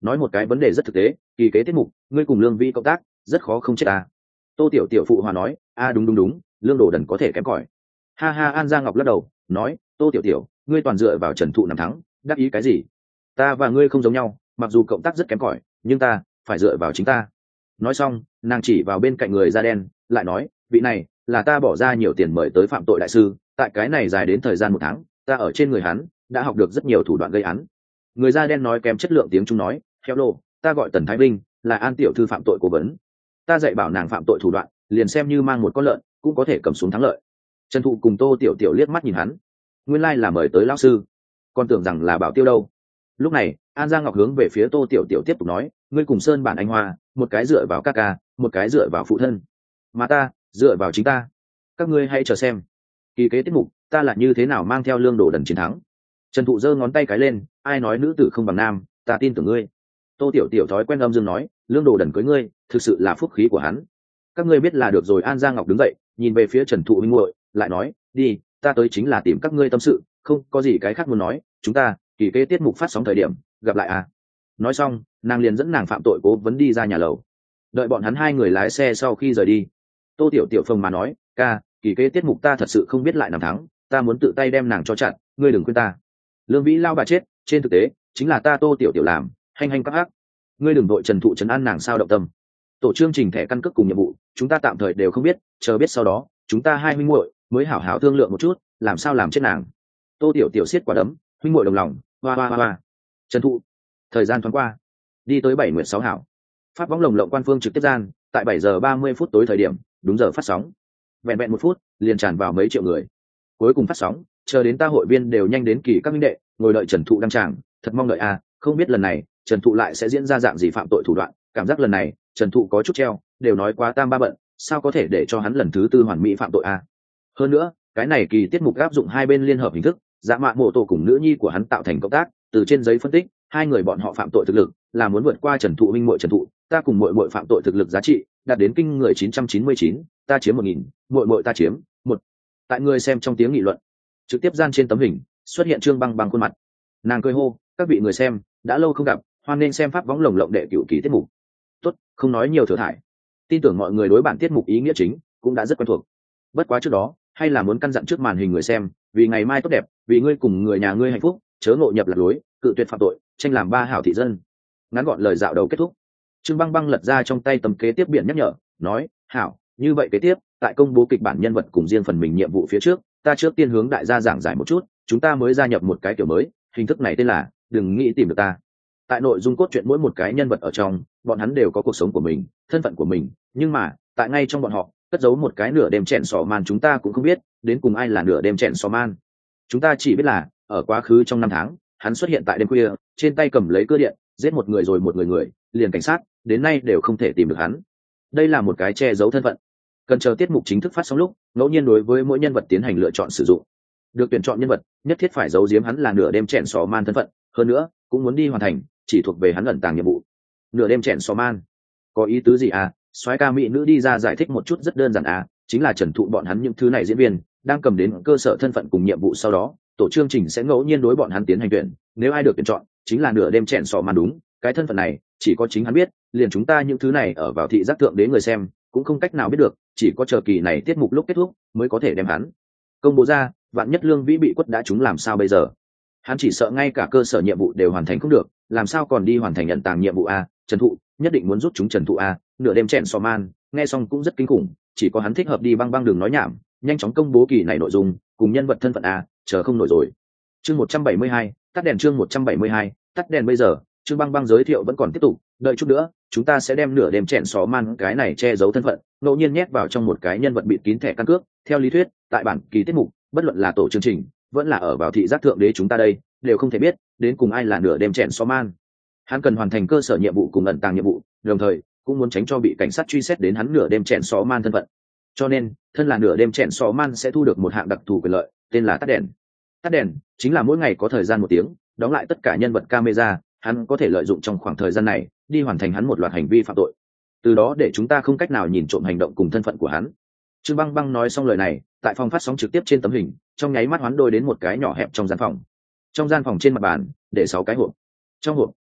nói một cái vấn đề rất thực tế, kỳ kế tiết mục ngươi cùng lương vĩ cộng tác rất khó không chết ta. Tô tiểu tiểu phụ hòa nói, a đúng đúng đúng, lương đồ đần có thể kém cỏi. Ha ha, An Gia Ngọc lắc đầu nói, tô tiểu tiểu ngươi toàn dựa vào Trần Thụ nằm thắng, đắc ý cái gì? Ta và ngươi không giống nhau, mặc dù cộng tác rất kém cỏi nhưng ta phải dựa vào chính ta. Nói xong nàng chỉ vào bên cạnh người da đen lại nói, vị này là ta bỏ ra nhiều tiền mời tới phạm tội đại sư, tại cái này dài đến thời gian một tháng ta ở trên người hắn đã học được rất nhiều thủ đoạn gây án. Người da đen nói kém chất lượng tiếng Trung nói, theo lô ta gọi Tần Thái Vinh, là An tiểu thư phạm tội cố vấn, ta dạy bảo nàng phạm tội thủ đoạn liền xem như mang một con lợn cũng có thể cầm xuống thắng lợi. Trần Thụ cùng Tô tiểu tiểu liếc mắt nhìn hắn, nguyên lai là mời tới lão sư, còn tưởng rằng là bảo tiêu đâu. Lúc này An Giang Ngọc hướng về phía Tô tiểu tiểu tiếp tục nói, ngươi cùng Sơn Bản Anh Hoa, một cái dựa vào ca ca, một cái dựa vào phụ thân, mà ta dựa vào chính ta. Các ngươi hãy chờ xem kỳ kế tiết mục ta là như thế nào mang theo lương đồ đần chiến thắng. Trần Thụ giơ ngón tay cái lên, ai nói nữ tử không bằng nam, ta tin tưởng ngươi. Tô tiểu tiểu thói quen âm dương nói, lương đồ đần cưới ngươi thực sự là phúc khí của hắn. Các ngươi biết là được rồi. An Giang Ngọc đứng dậy nhìn về phía Trần Thụ huynh muội lại nói, đi, ta tới chính là tìm các ngươi tâm sự, không có gì cái khác muốn nói, chúng ta kỳ kế tiết mục phát sóng thời điểm gặp lại à. Nói xong nàng liền dẫn nàng phạm tội cố vấn đi ra nhà lầu. Đợi bọn hắn hai người lái xe sau khi rời đi, Tô tiểu tiểu phồng mà nói, ca, kỳ kế tiết mục ta thật sự không biết lại nằm thắng, ta muốn tự tay đem nàng cho chặn, ngươi đừng khuyên ta. Lương Vĩ lao bà chết, trên thực tế chính là ta Tô tiểu tiểu làm, hành hành các ác, ngươi đừng đội Trần Thụ trấn an nàng sao động tâm. Tổ chương trình thẻ căn cước cùng nhiệm vụ chúng ta tạm thời đều không biết, chờ biết sau đó chúng ta hai huynh muội mới hảo hảo thương lượng một chút làm sao làm chết nàng. Tô tiểu tiểu siết quả đấm, huynh muội đồng lòng, hoa hoa hoa hoa. Trần Thụ. Thời gian thoáng qua, đi tới bảy nguyện sáu hảo. Pháp võng lồng lộng quan phương trực tiếp gian, tại bảy giờ ba mươi phút tối thời điểm đúng giờ phát sóng, vẹn vẹn một phút liền tràn vào mấy triệu người. Cuối cùng phát sóng, chờ đến ta hội viên đều nhanh đến kỳ các minh đệ ngồi đợi Trần Thụ đăng tràng, thật mong đợi a, không biết lần này Trần Thụ lại sẽ diễn ra dạng gì phạm tội thủ đoạn. Cảm giác lần này Trần Thụ có chút treo, đều nói quá tam ba bận, sao có thể để cho hắn lần thứ tư hoàn mỹ phạm tội a. Hơn nữa cái này kỳ tiết mục áp dụng hai bên liên hợp hình thức, dạ mạ mộ tổ cùng nữ nhi của hắn tạo thành cộng tác, từ trên giấy phân tích hai người bọn họ phạm tội thực lực là muốn vượt qua Trần Thụ minh muội Trần Thụ, ta cùng muội muội phạm tội thực lực giá trị đạt đến kinh người chín trăm chín mươi chín, ta chiếm một nghìn, muội muội ta chiếm một. Tại người xem trong tiếng nghị luận, trực tiếp gian trên tấm hình xuất hiện Trương Băng Băng khuôn mặt, nàng cười hô, các vị người xem, đã lâu không gặp, hoan nên xem pháp võng lồng lộng đệ cửu kỳ tiết mục. Tốt, không nói nhiều thừa thải, tin tưởng mọi người đối bản tiết mục ý nghĩa chính cũng đã rất quen thuộc. Bất quá trước đó hay là muốn căn dặn trước màn hình người xem, vì ngày mai tốt đẹp, vì ngươi cùng người nhà ngươi hạnh phúc, chớ ngộ nhập lạc lối, cự tuyệt phạm tội, tranh làm ba hảo thị dân. Ngắn gọn lời dạo đầu kết thúc. Trương Băng Băng lật ra trong tay tấm kế tiếp biển nhắc nhở, nói, hảo, như vậy kế tiếp tại công bố kịch bản nhân vật cùng riêng phần mình nhiệm vụ phía trước, ta trước tiên hướng đại gia giảng giải một chút, chúng ta mới gia nhập một cái kiểu mới, hình thức này tên là đừng nghĩ tìm được ta. Tại nội dung cốt truyện mỗi một cái nhân vật ở trong, bọn hắn đều có cuộc sống của mình, thân phận của mình, nhưng mà tại ngay trong bọn họ cất giấu một cái nửa đêm chèn sò man, chúng ta cũng không biết đến cùng ai là nửa đêm chèn sò man. Chúng ta chỉ biết là ở quá khứ trong năm tháng hắn xuất hiện tại đêm khuya, trên tay cầm lấy cưa điện, giết một người rồi một người người, liền cảnh sát đến nay đều không thể tìm được hắn. Đây là một cái che giấu thân phận, cần chờ tiết mục chính thức phát sóng lúc ngẫu nhiên đối với mỗi nhân vật tiến hành lựa chọn sử dụng. Được tuyển chọn nhân vật nhất thiết phải giấu giếm hắn là nửa đêm chèn sò man thân phận, hơn nữa cũng muốn đi hoàn thành chỉ thuộc về hắn ẩn tàng nhiệm vụ. Nửa đêm chèn sò man có ý tứ gì à? Soái ca mỹ nữ đi ra giải thích một chút, rất đơn giản à, chính là Trần Thụ bọn hắn những thứ này diễn viên đang cầm đến cơ sở thân phận cùng nhiệm vụ, sau đó tổ chương trình sẽ ngẫu nhiên đối bọn hắn tiến hành tuyển, nếu ai được tuyển chọn chính là nửa đêm chèn sò man. Đúng, cái thân phận này chỉ có chính hắn biết, liền chúng ta những thứ này ở vào thị giác thượng đế người xem cũng không cách nào biết được, chỉ có chờ kỳ này tiết mục lúc kết thúc mới có thể đem hắn công bố ra. Vạn nhất Lương Vĩ bị quất đã trúng làm sao bây giờ? Hắn chỉ sợ ngay cả cơ sở nhiệm vụ đều hoàn thành không được, làm sao còn đi hoàn thành nhận tàng nhiệm vụ a? Trần Thụ nhất định muốn rút chúng Trần Thụ a, nửa đêm chèn sò man, nghe xong cũng rất kinh khủng, chỉ có hắn thích hợp đi. Băng Băng đừng nói nhảm, nhanh chóng công bố kỳ này nội dung cùng nhân vật thân phận a, chờ không nổi rồi. Chương một trăm bảy mươi hai, tắt đèn. Chương một trăm bảy mươi hai, tắt đèn. Bây giờ Trương Băng Băng giới thiệu vẫn còn tiếp tục, đợi chút nữa chúng ta sẽ đem nửa đêm chèn sò man cái này che giấu thân phận ngẫu nhiên nhét vào trong một cái nhân vật bịt kín thẻ căn cước. Theo lý thuyết tại bản kỳ tiết mục, bất luận là tổ chương trình vẫn là ở vào thị giác thượng đế chúng ta đây đều không thể biết đến cùng ai là nửa đêm chèn sò man. Hắn cần hoàn thành cơ sở nhiệm vụ cùng ẩn tàng nhiệm vụ, đồng thời cũng muốn tránh cho bị cảnh sát truy xét đến hắn nửa đêm chèn sò man thân phận, cho nên thân là nửa đêm chèn sò man sẽ thu được một hạng đặc thù quyền lợi tên là tắt đèn. Tắt đèn chính là mỗi ngày có thời gian một tiếng đóng lại tất cả nhân vật camera, hắn có thể lợi dụng trong khoảng thời gian này đi hoàn thành hắn một loạt hành vi phạm tội, từ đó để chúng ta không cách nào nhìn trộm hành động cùng thân phận của hắn. Trương Băng Băng nói xong lời này, tại phòng phát sóng trực tiếp trên tấm hình trong nháy mắt hoán đôi đến một cái nhỏ hẹp trong gian phòng. Trong gian phòng trên mặt bàn để sáu cái hộp, trong hộp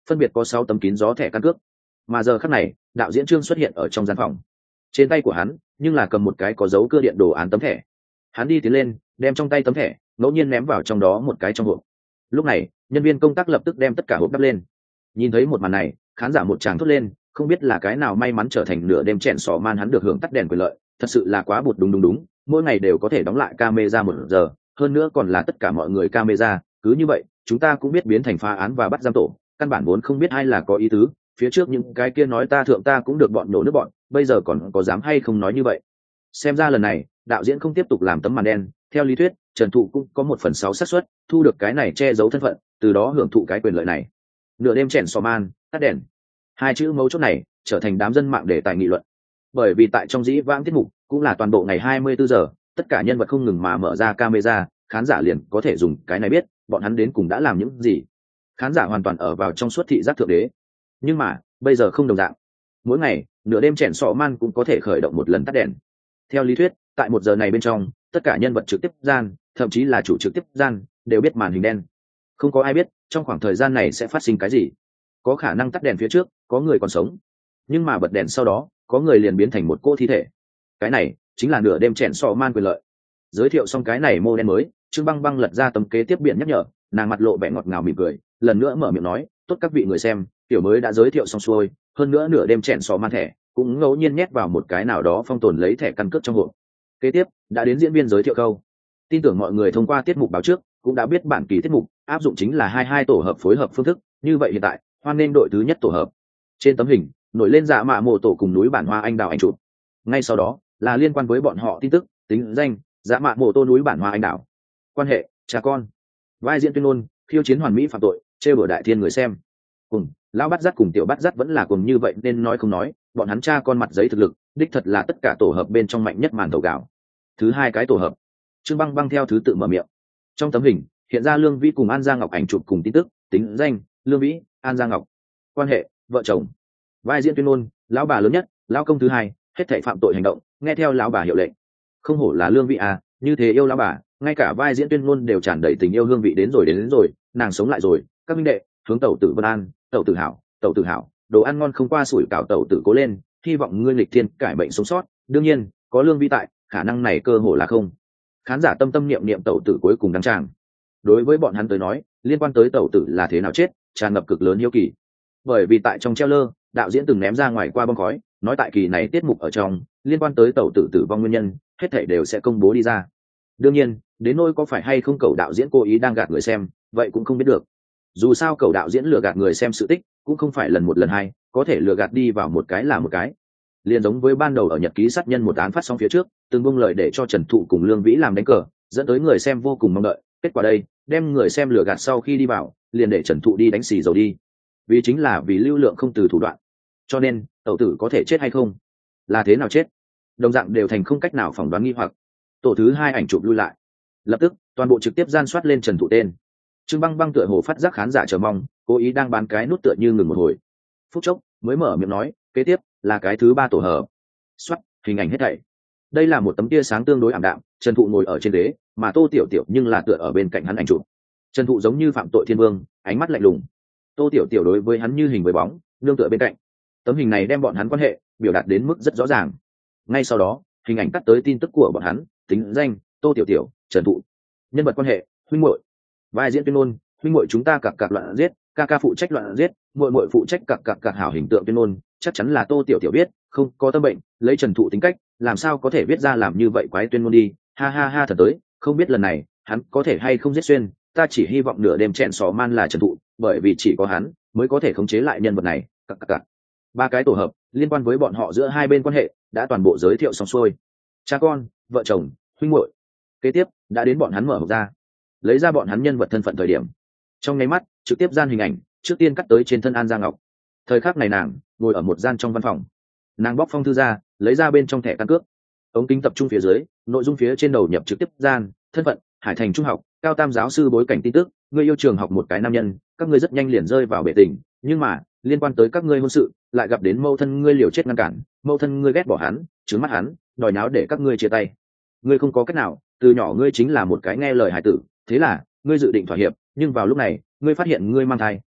phân biệt có sáu tấm kín gió thẻ căn cước. Mà giờ khắc này đạo diễn Trương xuất hiện ở trong gian phòng, trên tay của hắn nhưng là cầm một cái có dấu cưa điện đồ án tấm thẻ. Hắn đi tiến lên đem trong tay tấm thẻ ngẫu nhiên ném vào trong đó một cái trong hộp. Lúc này nhân viên công tác lập tức đem tất cả hộp đắp lên. Nhìn thấy một màn này, khán giả một tràng thốt lên, không biết là cái nào may mắn trở thành nửa đêm chèn sò man hắn được hưởng tắt đèn quyền lợi, thật sự là quá bụt. Đúng đúng đúng, mỗi ngày đều có thể đóng lại camera một giờ, hơn nữa còn là tất cả mọi người camera, cứ như vậy chúng ta cũng biết biến thành phá án và bắt giam tổ, căn bản vốn không biết ai là có ý tứ, phía trước những cái kia nói ta thượng ta cũng được bọn nổ nước bọn, bây giờ còn có dám hay không nói như vậy. Xem ra lần này đạo diễn không tiếp tục làm tấm màn đen, theo lý thuyết Trần Thụ cũng có một phần sáu xác suất thu được cái này che giấu thân phận, từ đó hưởng thụ cái quyền lợi này. Nửa đêm chèn sò man tắt đèn, hai chữ mấu chốt này trở thành đám dân mạng đề tài nghị luận, bởi vì tại trong dĩ vãng tiết mục cũng là toàn bộ ngày hai mươi bốn giờ tất cả nhân vật không ngừng mà mở ra camera, khán giả liền có thể dùng cái này biết bọn hắn đến cùng đã làm những gì. Khán giả hoàn toàn ở vào trong suốt thị giác thượng đế. Nhưng mà bây giờ không đồng dạng, mỗi ngày nửa đêm chèn sọ man cũng có thể khởi động một lần tắt đèn. Theo lý thuyết tại một giờ này bên trong tất cả nhân vật trực tiếp gian, thậm chí là chủ trực tiếp gian đều biết màn hình đen, không có ai biết trong khoảng thời gian này sẽ phát sinh cái gì. Có khả năng tắt đèn phía trước có người còn sống, nhưng mà bật đèn sau đó có người liền biến thành một cô thi thể. Cái này chính là nửa đêm chèn sọ man quyền lợi. Giới thiệu xong cái này mô đen mới, Trương Băng Băng lật ra tấm kế tiếp biện nhắc nhở, nàng mặt lộ vẻ ngọt ngào mỉm cười, lần nữa mở miệng nói, tốt các vị người xem, tiểu mới đã giới thiệu xong xuôi, hơn nữa nửa đêm chèn sọ man thẻ cũng ngẫu nhiên nhét vào một cái nào đó phong tồn lấy thẻ căn cước trong hộp. Kế tiếp đã đến diễn viên giới thiệu câu. Tin tưởng mọi người thông qua tiết mục báo trước cũng đã biết bản kỳ tiết mục áp dụng chính là hai hai tổ hợp phối hợp phương thức, như vậy hiện tại hoan nên đội thứ nhất tổ hợp. Trên tấm hình nổi lên dạ mạ mộ tổ cùng núi bản hoa anh đào anh chụp, ngay sau đó là liên quan với bọn họ tin tức, tính danh dạ mạ mộ tô núi bản hoa anh đào, quan hệ cha con, vai diễn tuyên ngôn khiêu chiến hoàn mỹ phạm tội trêu đùa đại thiên người xem, cùng lão bắt dắt cùng tiểu bắt dắt vẫn là cùng như vậy nên nói không nói, bọn hắn cha con mặt giấy thực lực đích thật là tất cả tổ hợp bên trong mạnh nhất màn thầu gạo. Thứ hai cái tổ hợp, Trương Băng Băng theo thứ tự mở miệng. Trong tấm hình hiện ra Lương Vĩ cùng An Giang Ngọc ảnh chụp cùng tin tức, tính danh Lương Vĩ, An Giang Ngọc, quan hệ vợ chồng, vai diễn tuyên ngôn lão bà lớn nhất, lão công thứ hai, hết thảy phạm tội hành động nghe theo lão bà hiệu lệnh. Không hổ là Lương Vĩ à, như thế yêu lão bà, ngay cả vai diễn tuyên ngôn đều tràn đầy tình yêu hương vị, đến rồi đến, đến rồi nàng sống lại rồi. Các minh đệ hướng tẩu tử Vân An, tẩu tử hảo, tẩu tử hảo, đồ ăn ngon không qua sủi cảo, tẩu tử cố lên, hy vọng ngươi lịch thiên cải bệnh sống sót. Đương nhiên có Lương Vĩ tại, khả năng này cơ hồ là không. Khán giả tâm tâm niệm niệm tẩu tử cuối cùng đăng tràng. Đối với bọn hắn tới nói, liên quan tới tẩu tử là thế nào chết tràn ngập cực lớn hiếu kỳ, bởi vì tại trong trailer đạo diễn từng ném ra ngoài qua bom khói, nói tại kỳ này tiết mục ở trong liên quan tới tẩu tử tử vong nguyên nhân hết thảy đều sẽ công bố đi ra. Đương nhiên đến nỗi có phải hay không cầu đạo diễn cố ý đang gạt người xem, vậy cũng không biết được. Dù sao cầu đạo diễn lừa gạt người xem sự tích cũng không phải lần một lần hai, có thể lừa gạt đi vào một cái là một cái. Liền giống với ban đầu ở nhật ký sát nhân một án phát xong phía trước từng buông lời để cho Trần Thụ cùng Lương Vĩ làm đánh cờ, dẫn tới người xem vô cùng mong đợi, kết quả đây đem người xem lừa gạt sau khi đi vào liền để Trần Thụ đi đánh xì dầu đi, vì chính là vì lưu lượng không từ thủ đoạn. Cho nên tẩu tử có thể chết hay không, là thế nào chết, đồng dạng đều thành không cách nào phỏng đoán nghi hoặc. Tổ thứ hai ảnh chụp lui lại, lập tức toàn bộ trực tiếp gian soát lên Trần Thụ tên. Trương Băng Băng tựa hồ phát giác khán giả chờ mong, cố ý đang bán cái nút tựa như ngừng một hồi, phút chốc mới mở miệng nói, kế tiếp là cái thứ ba tổ hợp. Soát hình ảnh hết thảy. Đây là một tấm tia sáng tương đối ảm đạm, Trần Thụ ngồi ở trên ghế, mà Tô Tiểu Tiểu nhưng là tựa ở bên cạnh hắn ảnh chụp. Trần Thụ giống như phạm tội thiên vương, ánh mắt lạnh lùng. Tô Tiểu Tiểu đối với hắn như hình với bóng, nương tựa bên cạnh. Tấm hình này đem bọn hắn quan hệ biểu đạt đến mức rất rõ ràng. Ngay sau đó hình ảnh cắt tới tin tức của bọn hắn, tính danh Tô Tiểu Tiểu, Trần Thụ, nhân vật quan hệ huynh muội, vai diễn tuyên ngôn huynh muội chúng ta cặc cặc loạn giết, ca ca phụ trách loạn giết, muội muội phụ trách cặc cặc cặc hảo hình tượng tuyên ngôn, chắc chắn là Tô Tiểu Tiểu biết, không có tâm bệnh, lấy Trần Thụ tính cách làm sao có thể viết ra làm như vậy quái tuyên ngôn đi, ha ha ha thật tới, không biết lần này hắn có thể hay không giết xuyên, ta chỉ hy vọng nửa đêm chèn sò man là Trần Thụ, bởi vì chỉ có hắn mới có thể khống chế lại nhân vật này. Cặc cặc cặc. Ba cái tổ hợp liên quan với bọn họ giữa hai bên quan hệ đã toàn bộ giới thiệu xong xuôi, cha con, vợ chồng, huynh muội. Kế tiếp đã đến bọn hắn mở hộp ra, lấy ra bọn hắn nhân vật thân phận thời điểm. Trong nháy mắt trực tiếp gian hình ảnh trước tiên cắt tới trên thân An Giang Ngọc. Thời khắc này nàng ngồi ở một gian trong văn phòng, nàng bóc phong thư ra, lấy ra bên trong thẻ căn cước, ống kính tập trung phía dưới, nội dung phía trên đầu nhập trực tiếp gian, thân phận Hải Thành trung học, cao tam giáo sư, bối cảnh tin tức, người yêu trường học một cái nam nhân, các ngươi rất nhanh liền rơi vào bể tình, nhưng mà liên quan tới các ngươi hôn sự lại gặp đến mâu thân ngươi liều chết ngăn cản, mâu thân ngươi ghét bỏ hắn, trướng mắt hắn, đòi náo để các ngươi chia tay. Ngươi không có cách nào, từ nhỏ ngươi chính là một cái nghe lời hải tử, thế là ngươi dự định thỏa hiệp, nhưng vào lúc này ngươi phát hiện ngươi mang thai,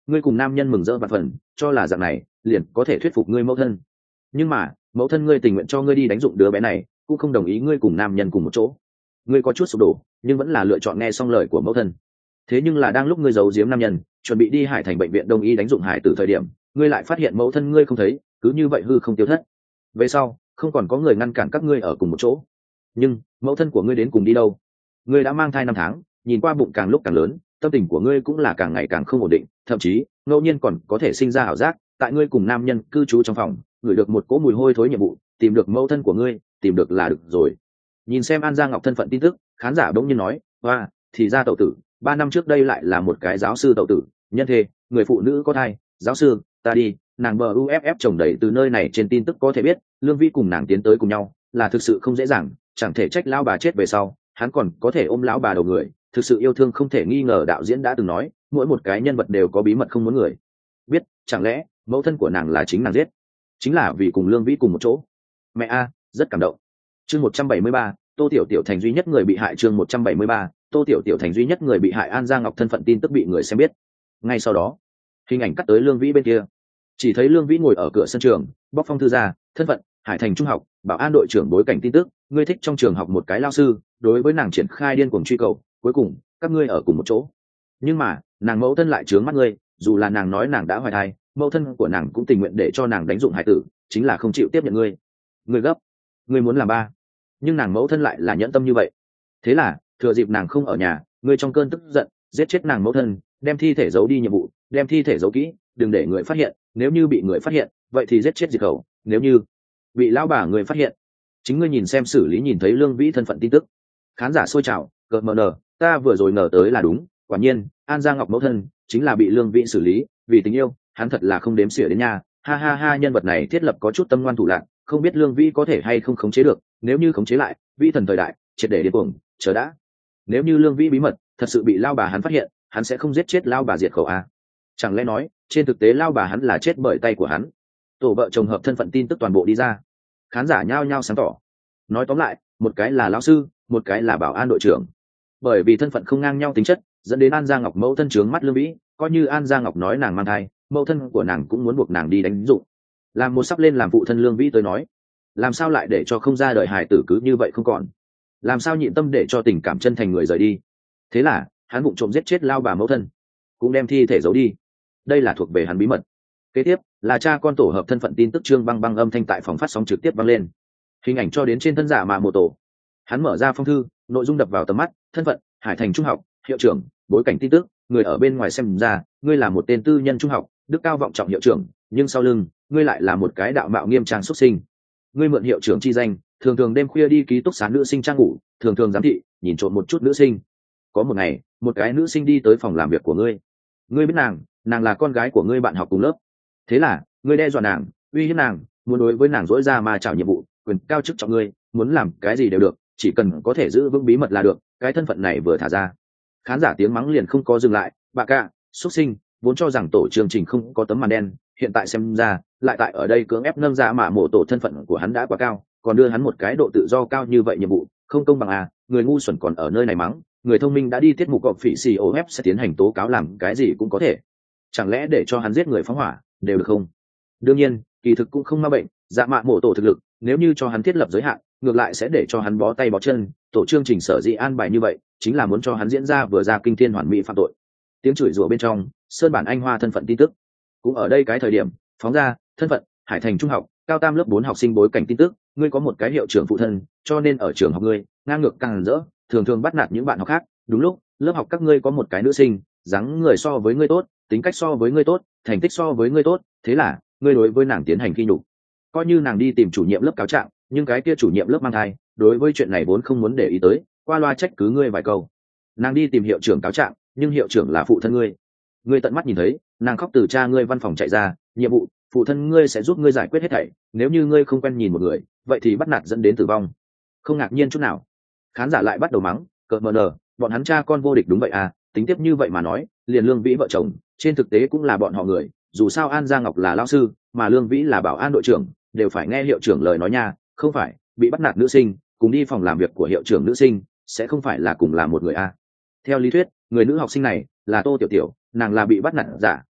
ngươi cùng nam nhân mừng rỡ vạn phần, cho là dạng này liền có thể thuyết phục ngươi mẫu thân. Nhưng mà mẫu thân ngươi tình nguyện cho ngươi đi đánh dụng đứa bé này, cũng không đồng ý ngươi cùng nam nhân cùng một chỗ. Ngươi có chút sụp đổ, nhưng vẫn là lựa chọn nghe xong lời của mẫu thân. Thế nhưng là đang lúc ngươi giấu giếm nam nhân, chuẩn bị đi Hải Thành bệnh viện đông y đánh dụng hải tử thời điểm, ngươi lại phát hiện mẫu thân ngươi không thấy, cứ như vậy hư không tiêu thất. Về sau không còn có người ngăn cản các ngươi ở cùng một chỗ. Nhưng mẫu thân của ngươi đến cùng đi đâu? Ngươi đã mang thai năm tháng, nhìn qua bụng càng lúc càng lớn, tâm tình của ngươi cũng là càng ngày càng không ổn định, thậm chí ngẫu nhiên còn có thể sinh ra ảo giác, tại ngươi cùng nam nhân cư trú trong phòng, ngửi được một cỗ mùi hôi thối nhiệm vụ, tìm được mẫu thân của ngươi, tìm được là được rồi. Nhìn xem An Gia Ngọc thân phận tin tức, khán giả bỗng nhiên nói, "Oa, thì ra tẩu tử, ba năm trước đây lại là một cái giáo sư tẩu tử, nhân thê, người phụ nữ có thai, giáo sư, ta đi." Nàng bờ u ép ép chồng đẩy từ nơi này trên tin tức có thể biết, Lương Vĩ cùng nàng tiến tới cùng nhau, là thực sự không dễ dàng, chẳng thể trách lão bà chết về sau, hắn còn có thể ôm lão bà đầu người, thực sự yêu thương không thể nghi ngờ. Đạo diễn đã từng nói, mỗi một cái nhân vật đều có bí mật không muốn người biết, chẳng lẽ mẫu thân của nàng là chính nàng giết, chính là vì cùng Lương Vĩ cùng một chỗ. Mẹ a, rất cảm động. Chương một trăm bảy mươi ba, Tô Tiểu Tiểu thành duy nhất người bị hại. Chương một trăm bảy mươi ba, Tô Tiểu Tiểu thành duy nhất người bị hại. An Gia Ngọc thân phận tin tức bị người xem biết. Ngay sau đó, hình ảnh cắt tới Lương Vĩ bên kia, chỉ thấy Lương Vĩ ngồi ở cửa sân trường, bóc phong thư ra, thân phận Hải Thành trung học bảo an đội trưởng, bối cảnh tin tức, ngươi thích trong trường học một cái lao sư, đối với nàng triển khai điên cuồng truy cầu, cuối cùng các ngươi ở cùng một chỗ. Nhưng mà nàng mẫu thân lại trướng mắt ngươi, dù là nàng nói nàng đã hoài thai, mẫu thân của nàng cũng tình nguyện để cho nàng đánh dụng hải tử, chính là không chịu tiếp nhận ngươi. Ngươi gấp, ngươi muốn làm ba, nhưng nàng mẫu thân lại là nhẫn tâm như vậy. Thế là thừa dịp nàng không ở nhà, ngươi trong cơn tức giận giết chết nàng mẫu thân, đem thi thể giấu đi nhiệm vụ, đem thi thể giấu kỹ, đừng để người phát hiện. Nếu như bị người phát hiện, vậy thì giết chết diệt khẩu. Nếu như bị lão bà người phát hiện, chính ngươi nhìn xem xử lý. Nhìn thấy Lương Vĩ thân phận tin tức, khán giả sôi trào, cợt mờ nờ, ta vừa rồi ngờ tới là đúng, quả nhiên An Gia Ngọc mẫu thân chính là bị Lương Vĩ xử lý, vì tình yêu hắn thật là không đếm xỉa đến nha. Ha ha ha, nhân vật này thiết lập có chút tâm ngoan thủ lạn, không biết Lương Vĩ có thể hay không khống chế được. Nếu như khống chế lại, Vĩ thần thời đại triệt để điên cuồng. Chờ đã, nếu như Lương Vĩ bí mật thật sự bị lao bà hắn phát hiện, hắn sẽ không giết chết lao bà diệt khẩu à? Chẳng lẽ nói trên thực tế lao bà hắn là chết bởi tay của hắn? Tổ vợ chồng hợp thân phận tin tức toàn bộ đi ra, khán giả nhao nhao sáng tỏ. Nói tóm lại, một cái là lão sư, một cái là bảo an đội trưởng. Bởi vì thân phận không ngang nhau tính chất, dẫn đến An Gia Ngọc mẫu thân trướng mắt Lương Vĩ, coi như An Gia Ngọc nói nàng mang thai, mẫu thân của nàng cũng muốn buộc nàng đi đánh dụng. Làm một sắp lên làm phụ thân Lương Vĩ tới nói, làm sao lại để cho không ra đời hài tử cứ như vậy không còn? Làm sao nhịn tâm để cho tình cảm chân thành người rời đi? Thế là hắn vụng trộm giết chết lao bà mẫu thân, cũng đem thi thể giấu đi. Đây là thuộc về hắn bí mật. Kế tiếp là cha con tổ hợp thân phận tin tức. Trương băng băng âm thanh tại phòng phát sóng trực tiếp vang lên, hình ảnh cho đến trên thân giả mà mô tổ. Hắn mở ra phong thư, nội dung đập vào tầm mắt, thân phận Hải Thành trung học hiệu trưởng, bối cảnh tin tức, người ở bên ngoài xem ra ngươi là một tên tư nhân trung học đức cao vọng trọng hiệu trưởng, nhưng sau lưng ngươi lại là một cái đạo mạo nghiêm trang xuất sinh. Ngươi mượn hiệu trưởng chi danh, thường thường đêm khuya đi ký túc xá nữ sinh trang ngủ, thường thường giám thị nhìn trộm một chút nữ sinh. Có một ngày, một cái nữ sinh đi tới phòng làm việc của ngươi, ngươi biết nàng nàng là con gái của ngươi bạn học cùng lớp. Thế là ngươi đe dọa nàng, uy hiếp nàng, muốn đối với nàng dỗi ra mà chảo nhiệm vụ, quyền cao chức trọng ngươi, muốn làm cái gì đều được, chỉ cần có thể giữ vững bí mật là được. Cái thân phận này vừa thả ra, khán giả tiếng mắng liền không có dừng lại. Bà cả xuất sinh, vốn cho rằng tổ chương trình không có tấm màn đen, hiện tại xem ra lại tại ở đây cưỡng ép nâng ra mà mổ tổ thân phận của hắn đã quá cao, còn đưa hắn một cái độ tự do cao như vậy nhiệm vụ, không công bằng à? Người ngu xuẩn còn ở nơi này mắng, người thông minh đã đi tiết mục gọp phỉ xì ô ép sẽ tiến hành tố cáo, làm cái gì cũng có thể. Chẳng lẽ để cho hắn giết người phóng hỏa đều được không? Đương nhiên kỳ thực cũng không ma bệnh, dạ mạ mổ tổ thực lực nếu như cho hắn thiết lập giới hạn, ngược lại sẽ để cho hắn bó tay bó chân. Tổ chương trình sở dĩ an bài như vậy, chính là muốn cho hắn diễn ra vừa ra kinh thiên hoàn mỹ phạm tội. Tiếng chửi rủa bên trong, Sơn Bản Anh Hoa thân phận tin tức cũng ở đây cái thời điểm phóng ra, thân phận Hải Thành trung học cao tam lớp bốn học sinh, bối cảnh tin tức, ngươi có một cái hiệu trưởng phụ thân, cho nên ở trường học ngươi ngang ngược càng rỡ, thường thường bắt nạt những bạn học khác. Đúng lúc lớp học các ngươi có một cái nữ sinh, dáng người so với ngươi tốt, tính cách so với ngươi tốt, thành tích so với ngươi tốt, thế là ngươi đối với nàng tiến hành khi nhục. Coi như nàng đi tìm chủ nhiệm lớp cáo trạng, nhưng cái kia chủ nhiệm lớp mang thai, đối với chuyện này vốn không muốn để ý tới, qua loa trách cứ ngươi vài câu. Nàng đi tìm hiệu trưởng cáo trạng, nhưng hiệu trưởng là phụ thân ngươi, ngươi tận mắt nhìn thấy nàng khóc từ cha ngươi văn phòng chạy ra, nhiệm vụ phụ thân ngươi sẽ giúp ngươi giải quyết hết thảy, nếu như ngươi không quen nhìn một người, vậy thì bắt nạt dẫn đến tử vong. Không ngạc nhiên chút nào. Khán giả lại bắt đầu mắng, cợt mờ nờ, bọn hắn cha con vô địch đúng vậy à? Tính tiếp như vậy mà nói, liền Lương Vĩ vợ chồng trên thực tế cũng là bọn họ người, dù sao An Gia Ngọc là lao sư, mà Lương Vĩ là bảo an đội trưởng, đều phải nghe hiệu trưởng lời nói nha. Không phải bị bắt nạt nữ sinh cùng đi phòng làm việc của hiệu trưởng nữ sinh sẽ không phải là cùng là một người à? Theo lý thuyết, người nữ học sinh này là Tô Tiểu Tiểu, nàng là bị bắt nạt giả,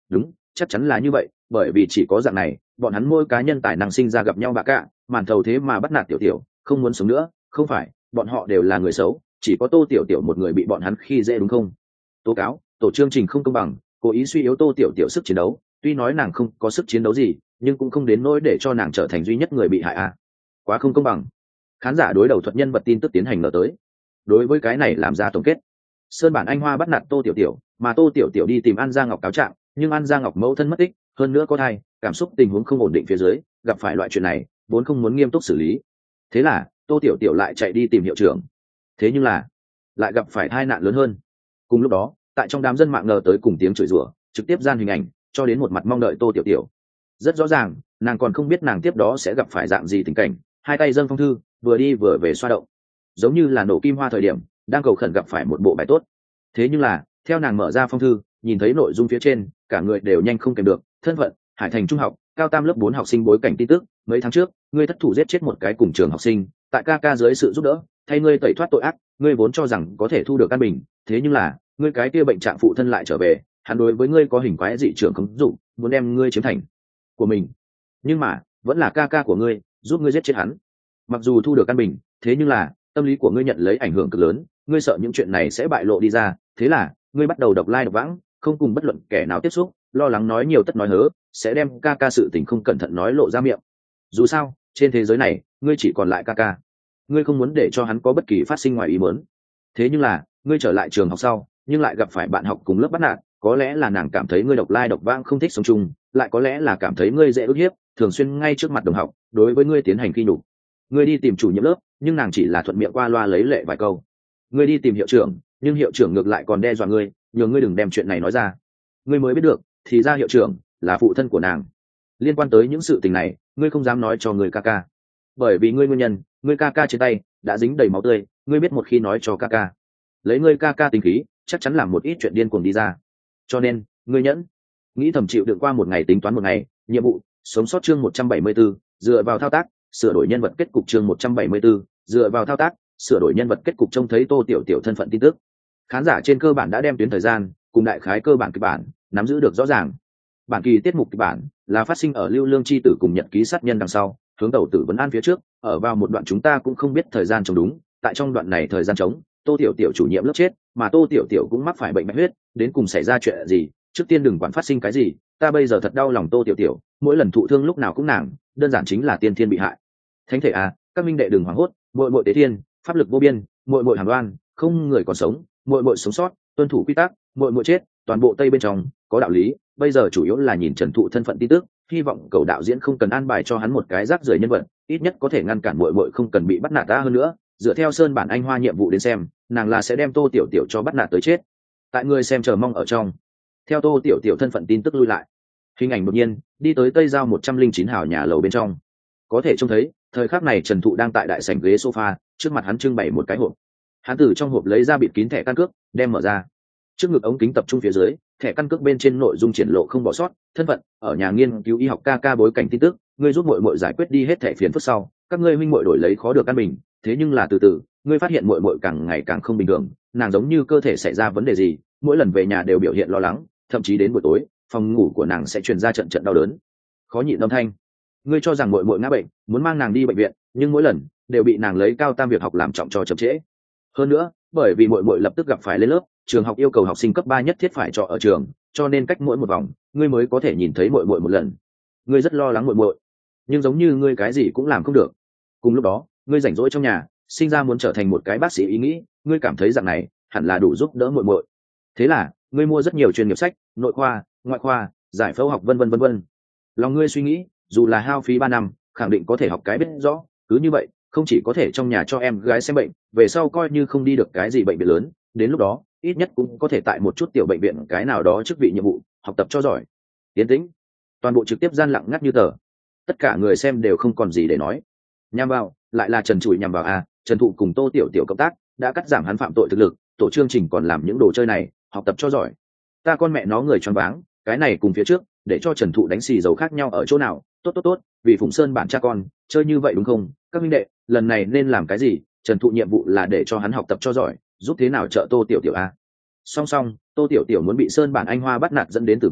đúng, chắc chắn là như vậy, bởi vì chỉ có dạng này bọn hắn mỗi cá nhân tài năng sinh ra gặp nhau bạ cả màn thầu thế mà bắt nạt tiểu tiểu không muốn sống nữa. Không phải bọn họ đều là người xấu, chỉ có tô tiểu tiểu một người bị bọn hắn khi dễ đúng không? Tố cáo tổ chương trình không công bằng, cố ý suy yếu tô tiểu tiểu sức chiến đấu. Tuy nói nàng không có sức chiến đấu gì, nhưng cũng không đến nỗi để cho nàng trở thành duy nhất người bị hại à. Quá không công bằng. Khán giả đối đầu thuật nhân vật tin tức tiến hành nở tới. Đối với cái này làm ra tổng kết. Sơn bản anh hoa bắt nạt tô tiểu tiểu, mà tô tiểu tiểu đi tìm An Gia Ngọc cáo trạng, nhưng An Gia Ngọc mẫu thân mất tích, hơn nữa có thai, cảm xúc tình huống không ổn định phía dưới, gặp phải loại chuyện này vốn không muốn nghiêm túc xử lý. Thế là tô tiểu tiểu lại chạy đi tìm hiệu trưởng. Thế nhưng là lại gặp phải tai nạn lớn hơn. Cùng lúc đó, tại trong đám dân mạng ngờ tới cùng tiếng chửi rủa, trực tiếp gian hình ảnh cho đến một mặt mong đợi tô tiểu tiểu. Rất rõ ràng nàng còn không biết nàng tiếp đó sẽ gặp phải dạng gì tình cảnh, hai tay dâng phong thư vừa đi vừa về xoa động, giống như là nổ kim hoa thời điểm đang cầu khẩn gặp phải một bộ bài tốt. Thế nhưng là theo nàng mở ra phong thư, nhìn thấy nội dung phía trên, cả người đều nhanh không kèm được. Thân phận Hải Thành trung học cao tam lớp bốn học sinh, bối cảnh tin tức mấy tháng trước ngươi thất thủ giết chết một cái cùng trường học sinh, tại ca ca dưới sự giúp đỡ thay ngươi tẩy thoát tội ác, ngươi vốn cho rằng có thể thu được căn bình, thế nhưng là ngươi cái kia bệnh trạng phụ thân lại trở về, hắn đối với ngươi có hình quái dị trưởng khống dụng, muốn đem ngươi chiếm thành của mình, nhưng mà vẫn là ca ca của ngươi giúp ngươi giết chết hắn. Mặc dù thu được căn bình, thế nhưng là tâm lý của ngươi nhận lấy ảnh hưởng cực lớn, ngươi sợ những chuyện này sẽ bại lộ đi ra, thế là ngươi bắt đầu độc lai độc vãng, không cùng bất luận kẻ nào tiếp xúc, lo lắng nói nhiều tất nói hớ, sẽ đem ca ca sự tình không cẩn thận nói lộ ra miệng. Dù sao trên thế giới này ngươi chỉ còn lại ca ca, ngươi không muốn để cho hắn có bất kỳ phát sinh ngoài ý muốn. Thế nhưng là ngươi trở lại trường học sau, nhưng lại gặp phải bạn học cùng lớp bắt nạt, có lẽ là nàng cảm thấy ngươi độc lai độc vãng không thích sống chung, lại có lẽ là cảm thấy ngươi dễ ức hiếp, thường xuyên ngay trước mặt đồng học đối với ngươi tiến hành khi nhục. Ngươi đi tìm chủ nhiệm lớp, nhưng nàng chỉ là thuận miệng qua loa lấy lệ vài câu. Ngươi đi tìm hiệu trưởng, nhưng hiệu trưởng ngược lại còn đe dọa ngươi, nhờ ngươi đừng đem chuyện này nói ra. Ngươi mới biết được thì ra hiệu trưởng là phụ thân của nàng. Liên quan tới những sự tình này, ngươi không dám nói cho người ca ca, bởi vì ngươi nguyên nhân, ngươi ca ca trên tay đã dính đầy máu tươi. Ngươi biết một khi nói cho ca ca, lấy ngươi ca ca tính khí, chắc chắn làm một ít chuyện điên cuồng đi ra, cho nên ngươi nhẫn nghĩ thầm chịu đựng qua một ngày tính toán một ngày. Nhiệm vụ sống sót chương một trăm bảy mươi 174, dựa vào thao tác sửa đổi nhân vật kết cục chương một trăm bảy mươi 174, dựa vào thao tác sửa đổi nhân vật kết cục. Trông thấy tô tiểu tiểu thân phận tin tức, khán giả trên cơ bản đã đem tuyến thời gian cùng đại khái cơ bản kịch bản nắm giữ được rõ ràng. Bản kỳ tiết mục kịch bản là phát sinh ở lưu lương chi tử cùng nhật ký sát nhân đằng sau, hướng tẩu tử vấn an phía trước, ở vào một đoạn chúng ta cũng không biết thời gian trống đúng. Tại trong đoạn này thời gian trống, tô tiểu tiểu chủ nhiệm lớp chết, mà tô tiểu tiểu cũng mắc phải bệnh bạch huyết, đến cùng xảy ra chuyện gì, trước tiên đừng quản phát sinh cái gì, ta bây giờ thật đau lòng tô tiểu tiểu, mỗi lần thụ thương lúc nào cũng nàng, đơn giản chính là tiên thiên bị hại. Thánh thể à, các minh đệ đừng hoảng hốt, muội muội tế thiên, pháp lực vô biên, muội muội hàm đoan, không người còn sống, muội muội sống sót, tuân thủ quy tắc, muội muội chết, toàn bộ tây bên trong có đạo lý. Bây giờ chủ yếu là nhìn trần thụ thân phận tin tức, hy vọng cầu đạo diễn không cần an bài cho hắn một cái rác rưởi nhân vật, ít nhất có thể ngăn cản muội muội không cần bị bắt nạt ta. Hơn nữa dựa theo sơn bản anh hoa nhiệm vụ đến xem, nàng là sẽ đem tô tiểu tiểu cho bắt nạt tới chết. Tại người xem chờ mong ở trong, theo tô tiểu tiểu thân phận tin tức lui lại, hình ảnh đột nhiên đi tới tây giao một trăm linh chín hào nhà lầu bên trong. Có thể trông thấy thời khắc này trần thụ đang tại đại sảnh ghế sofa, trước mặt hắn trưng bày một cái hộp. Hắn từ trong hộp lấy ra bịt kín thẻ căn cước, đem mở ra. Trước ngực ống kính tập trung phía dưới, thẻ căn cước bên trên nội dung triển lộ không bỏ sót. Thân phận ở nhà nghiên cứu y học, ca ca bối cảnh tin tức, ngươi giúp muội muội giải quyết đi hết thẻ phiền phức sau, các ngươi huynh muội đổi lấy khó được căn bình. Thế nhưng là từ từ ngươi phát hiện muội muội càng ngày càng không bình thường, nàng giống như cơ thể xảy ra vấn đề gì, mỗi lần về nhà đều biểu hiện lo lắng, thậm chí đến buổi tối phòng ngủ của nàng sẽ truyền ra trận trận đau đớn, khó nhịn âm thanh. Ngươi cho rằng muội muội ngã bệnh, muốn mang nàng đi bệnh viện, nhưng mỗi lần đều bị nàng lấy cao tam việc học làm trọng cho chậm trễ. Hơn nữa bởi vì muội muội lập tức gặp phải lên lớp, trường học yêu cầu học sinh cấp ba nhất thiết phải trọ ở trường, cho nên cách mỗi một vòng ngươi mới có thể nhìn thấy muội muội một lần. Ngươi rất lo lắng muội muội, nhưng giống như ngươi cái gì cũng làm không được. Cùng lúc đó ngươi rảnh rỗi trong nhà, sinh ra muốn trở thành một cái bác sĩ ý nghĩ, ngươi cảm thấy dạng này hẳn là đủ giúp đỡ muội muội. Thế là ngươi mua rất nhiều chuyên nghiệp sách, nội khoa, ngoại khoa, giải phẫu học vân vân vân vân. Lòng ngươi suy nghĩ, dù là hao phí ba năm, khẳng định có thể học cái biết rõ. Cứ như vậy, không chỉ có thể trong nhà cho em gái xem bệnh, về sau coi như không đi được cái gì bệnh viện lớn, đến lúc đó ít nhất cũng có thể tại một chút tiểu bệnh viện cái nào đó chức vị nhiệm vụ, học tập cho giỏi. Tiến tĩnh, toàn bộ trực tiếp gian lặng ngắt như tờ. Tất cả người xem đều không còn gì để nói. Nhằm vào lại là trần trụi nhằm vào a trần thụ cùng tô tiểu tiểu cộng tác đã cắt giảm hắn phạm tội thực lực, tổ chương trình còn làm những đồ chơi này, học tập cho giỏi. Ta con mẹ nó người choáng váng, cái này cùng phía trước để cho trần thụ đánh xì dầu khác nhau ở chỗ nào? Tốt tốt tốt, vì Phụng Sơn bản cha con chơi như vậy đúng không? Các minh đệ lần này nên làm cái gì? Trần thụ nhiệm vụ là để cho hắn học tập cho giỏi, giúp thế nào trợ tô tiểu tiểu a. Song song tô tiểu tiểu muốn bị sơn bản anh hoa bắt nạt dẫn đến tử vong,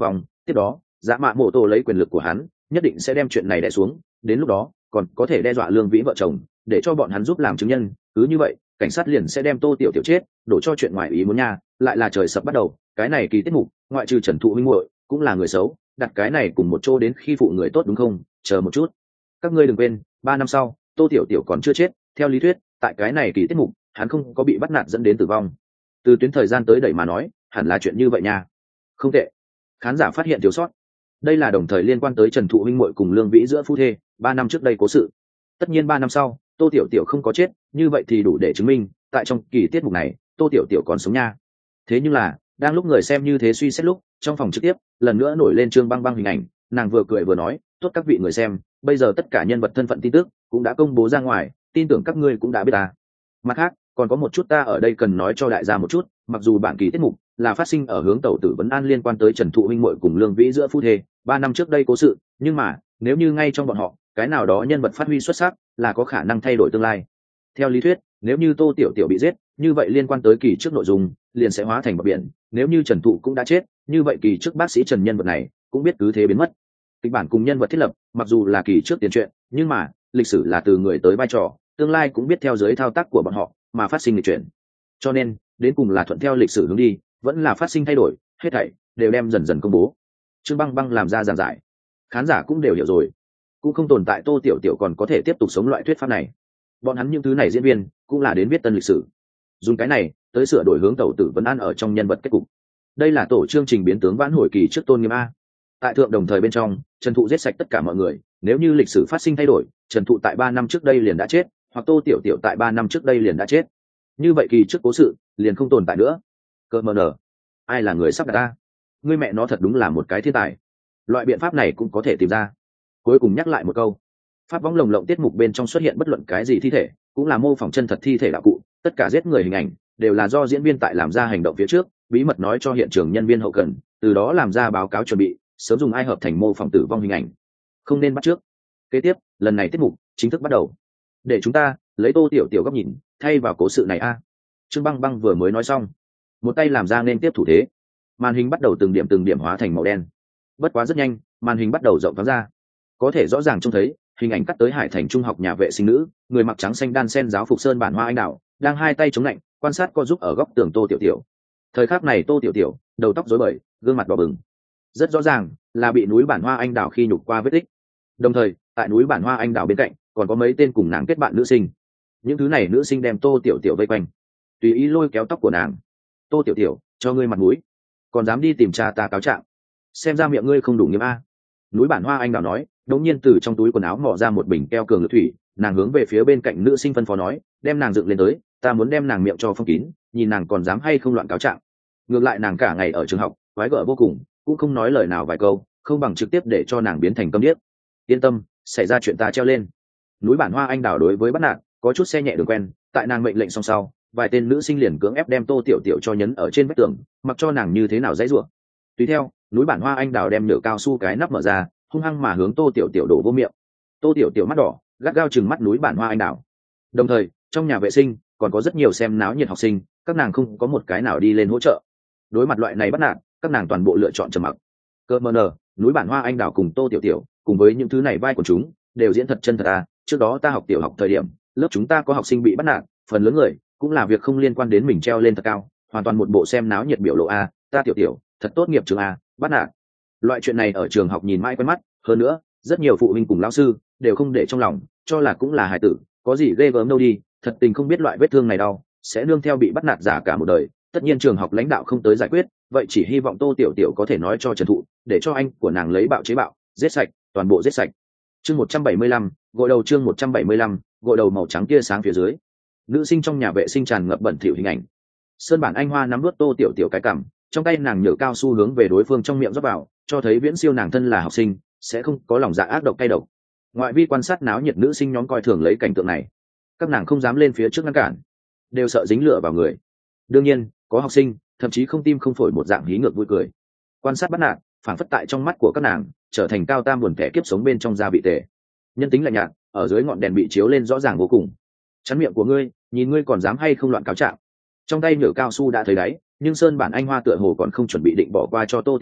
tiếp đó dạ mạ mộ tổ lấy quyền lực của hắn nhất định sẽ đem chuyện này đè xuống, đến lúc đó còn có thể đe dọa Lương Vĩ vợ chồng để cho bọn hắn giúp làm chứng nhân, cứ như vậy cảnh sát liền sẽ đem Tô Tiểu Tiểu chết đổ cho chuyện ngoài ý muốn nha. Lại là trời sập bắt đầu, cái này kỳ tiết mục ngoại trừ Trần Thụ huynh muội cũng là người xấu, đặt cái này cùng một chỗ đến khi phụ người tốt đúng không? Chờ một chút, các ngươi đừng quên ba năm sau Tô Tiểu Tiểu còn chưa chết, theo lý thuyết tại cái này kỳ tiết mục hắn không có bị bắt nạt dẫn đến tử vong, từ tuyến thời gian tới đẩy mà nói hẳn là chuyện như vậy nha. Không tệ, khán giả phát hiện thiếu sót, đây là đồng thời liên quan tới Trần Thụ huynh muội cùng Lương Vĩ giữa phu thê ba năm trước đây cố sự. Tất nhiên ba năm sau Tô Tiểu Tiểu không có chết, như vậy thì đủ để chứng minh tại trong kỳ tiết mục này Tô Tiểu Tiểu còn sống nha. Thế nhưng là đang lúc người xem như thế suy xét lúc, trong phòng trực tiếp lần nữa nổi lên Trương Băng Băng hình ảnh, nàng vừa cười vừa nói, tốt các vị người xem, bây giờ tất cả nhân vật thân phận tin tức cũng đã công bố ra ngoài, tin tưởng các ngươi cũng đã biết ta. Mặt khác còn có một chút ta ở đây cần nói cho đại gia một chút, mặc dù bản kỳ tiết mục là phát sinh ở hướng tẩu tử vấn an liên quan tới Trần Thụ huynh muội cùng Lương Vĩ giữa phu thê ba năm trước đây cố sự, nhưng mà nếu như ngay trong bọn họ cái nào đó nhân vật phát huy xuất sắc là có khả năng thay đổi tương lai. Theo lý thuyết nếu như Tô Tiểu Tiểu bị giết, như vậy liên quan tới kỳ trước nội dung liền sẽ hóa thành bọt biển, nếu như Trần Thụ cũng đã chết, như vậy kỳ trước bác sĩ Trần nhân vật này cũng biết cứ thế biến mất. Kịch bản cùng nhân vật thiết lập mặc dù là kỳ trước tiền truyện, nhưng mà lịch sử là từ người tới vai trò, tương lai cũng biết theo dưới thao tác của bọn họ mà phát sinh lịch chuyển, cho nên đến cùng là thuận theo lịch sử hướng đi vẫn là phát sinh thay đổi, hết thảy đều đem dần dần công bố. Trương Băng Băng làm ra giảng giải, khán giả cũng đều hiểu rồi, cũng không tồn tại Tô Tiểu Tiểu còn có thể tiếp tục sống loại thuyết pháp này. Bọn hắn những thứ này diễn viên cũng là đến viết tân lịch sử, dùng cái này tới sửa đổi hướng tẩu tử vấn an ở trong nhân vật kết cục. Đây là tổ chương trình biến tướng vãn hồi kỳ trước tôn nghiêm a. Tại thượng đồng thời bên trong Trần Thụ giết sạch tất cả mọi người, nếu như lịch sử phát sinh thay đổi, Trần Thụ tại ba năm trước đây liền đã chết, hoặc Tô Tiểu Tiểu tại ba năm trước đây liền đã chết, như vậy kỳ trước cố sự liền không tồn tại nữa. Cơ mờ nở, ai là người sắp đặt ta? Ngươi mẹ nó thật đúng là một cái thiên tài, loại biện pháp này cũng có thể tìm ra. Cuối cùng nhắc lại một câu, pháp võng lồng lộng tiết mục bên trong xuất hiện bất luận cái gì thi thể cũng là mô phỏng chân thật thi thể đạo cụ, tất cả giết người hình ảnh đều là do diễn viên tại làm ra hành động phía trước bí mật nói cho hiện trường nhân viên hậu cần, từ đó làm ra báo cáo chuẩn bị sớm dùng ai hợp thành mô phỏng tử vong hình ảnh, không nên bắt trước. Kế tiếp lần này tiết mục chính thức bắt đầu, để chúng ta lấy Tô Tiểu Tiểu góc nhìn thay vào cố sự này a. Trương Băng Băng vừa mới nói xong, một tay làm ra nên tiếp thủ thế, màn hình bắt đầu từng điểm từng điểm hóa thành màu đen. Bất quá rất nhanh màn hình bắt đầu rộng thoáng ra, có thể rõ ràng trông thấy hình ảnh cắt tới Hải Thành trung học nhà vệ sinh nữ, người mặc trắng xanh đan sen giáo phục sơn bản hoa anh đào, đang hai tay chống lạnh quan sát co giúp ở góc tường Tô Tiểu Tiểu. Thời khắc này Tô Tiểu Tiểu đầu tóc rối bời, gương mặt đỏ bừng, rất rõ ràng là bị núi bản hoa anh đào khi nhục qua vết tích. Đồng thời tại núi bản hoa anh đào bên cạnh còn có mấy tên cùng nàng kết bạn nữ sinh, những thứ này nữ sinh đem Tô Tiểu Tiểu vây quanh, tùy ý lôi kéo tóc của nàng. Tô Tiểu Tiểu, cho ngươi mặt mũi, còn dám đi tìm cha ta cáo trạng, xem ra miệng ngươi không đủ nghiêm a. Núi bản hoa anh đào nói, đống nhiên từ trong túi quần áo mò ra một bình keo cường lực thủy, nàng hướng về phía bên cạnh nữ sinh phân phó nói, đem nàng dựng lên tới, ta muốn đem nàng miệng cho phong kín, nhìn nàng còn dám hay không loạn cáo trạng. Ngược lại nàng cả ngày ở trường học quái gở vô cùng, cũng không nói lời nào vài câu, không bằng trực tiếp để cho nàng biến thành câm điếc. Yên tâm, xảy ra chuyện ta treo lên. Núi bản hoa anh đào đối với bắt nạt có chút xe nhẹ đường quen, tại nàng mệnh lệnh xong sau, vài tên nữ sinh liền cưỡng ép đem Tô Tiểu Tiểu cho nhấn ở trên vách tường, mặc cho nàng như thế nào dãy rủa. Tùy theo núi bản hoa anh đào đem nhựa cao su cái nắp mở ra, hung hăng mà hướng Tô Tiểu Tiểu đổ vô miệng. Tô Tiểu Tiểu mắt đỏ gắt gao chừng mắt núi bản hoa anh đào. Đồng thời trong nhà vệ sinh còn có rất nhiều xem náo nhiệt học sinh, các nàng không có một cái nào đi lên hỗ trợ. Đối mặt loại này bắt nạt, các nàng toàn bộ lựa chọn trầm mặc. Cơ mờ nờ, núi bản hoa anh đào cùng Tô Tiểu Tiểu cùng với những thứ này vai của chúng đều diễn thật chân thật à. Trước đó ta học tiểu học thời điểm, lớp chúng ta có học sinh bị bắt nạt, phần lớn người cũng là việc không liên quan đến mình treo lên thật cao, hoàn toàn một bộ xem náo nhiệt biểu lộ a. Ta Tiểu Tiểu thật tốt nghiệp trường a, bắt nạt loại chuyện này ở trường học nhìn mãi quen mắt. Hơn nữa rất nhiều phụ huynh cùng lão sư đều không để trong lòng, cho là cũng là hài tử, có gì ghê gớm đâu đi, thật tình không biết loại vết thương này đau sẽ nương theo bị bắt nạt giả cả một đời. Tất nhiên trường học lãnh đạo không tới giải quyết, vậy chỉ hy vọng Tô Tiểu Tiểu có thể nói cho Trần Thụ, để cho anh của nàng lấy bạo chế bạo, giết sạch, toàn bộ giết sạch. Chương một trăm bảy mươi lăm, gội đầu chương một trăm bảy mươi lăm, gội đầu màu trắng tia sáng phía dưới. Nữ sinh trong nhà vệ sinh tràn ngập bẩn thỉu hình ảnh. Sơn bản anh hoa nắm nuốt Tô Tiểu Tiểu cái cằm, trong tay nàng nhở cao su hướng về đối phương trong miệng rót vào, cho thấy viễn siêu nàng thân là học sinh sẽ không có lòng dạ ác độc cay độc. Ngoại vi quan sát náo nhiệt nữ sinh nhóm coi thường lấy cảnh tượng này, các nàng không dám lên phía trước ngăn cản, đều sợ dính lửa vào người. Đương nhiên có học sinh thậm chí không tim không phổi một dạng hí ngược vui cười, quan sát bắt nạt phản phất tại trong mắt của các nàng trở thành cao tam buồn kẻ kiếp sống bên trong gia vị tề. Nhân tính lạnh nhạt ở dưới ngọn đèn bị chiếu lên rõ ràng vô cùng. Chắn miệng của ngươi, nhìn ngươi còn dám hay không loạn cáo trạng. Trong tay nhở cao su đã thấy đáy, nhưng sơn bản anh hoa tựa hồ còn không chuẩn bị định bỏ qua cho Tô Tiểu Tiểu,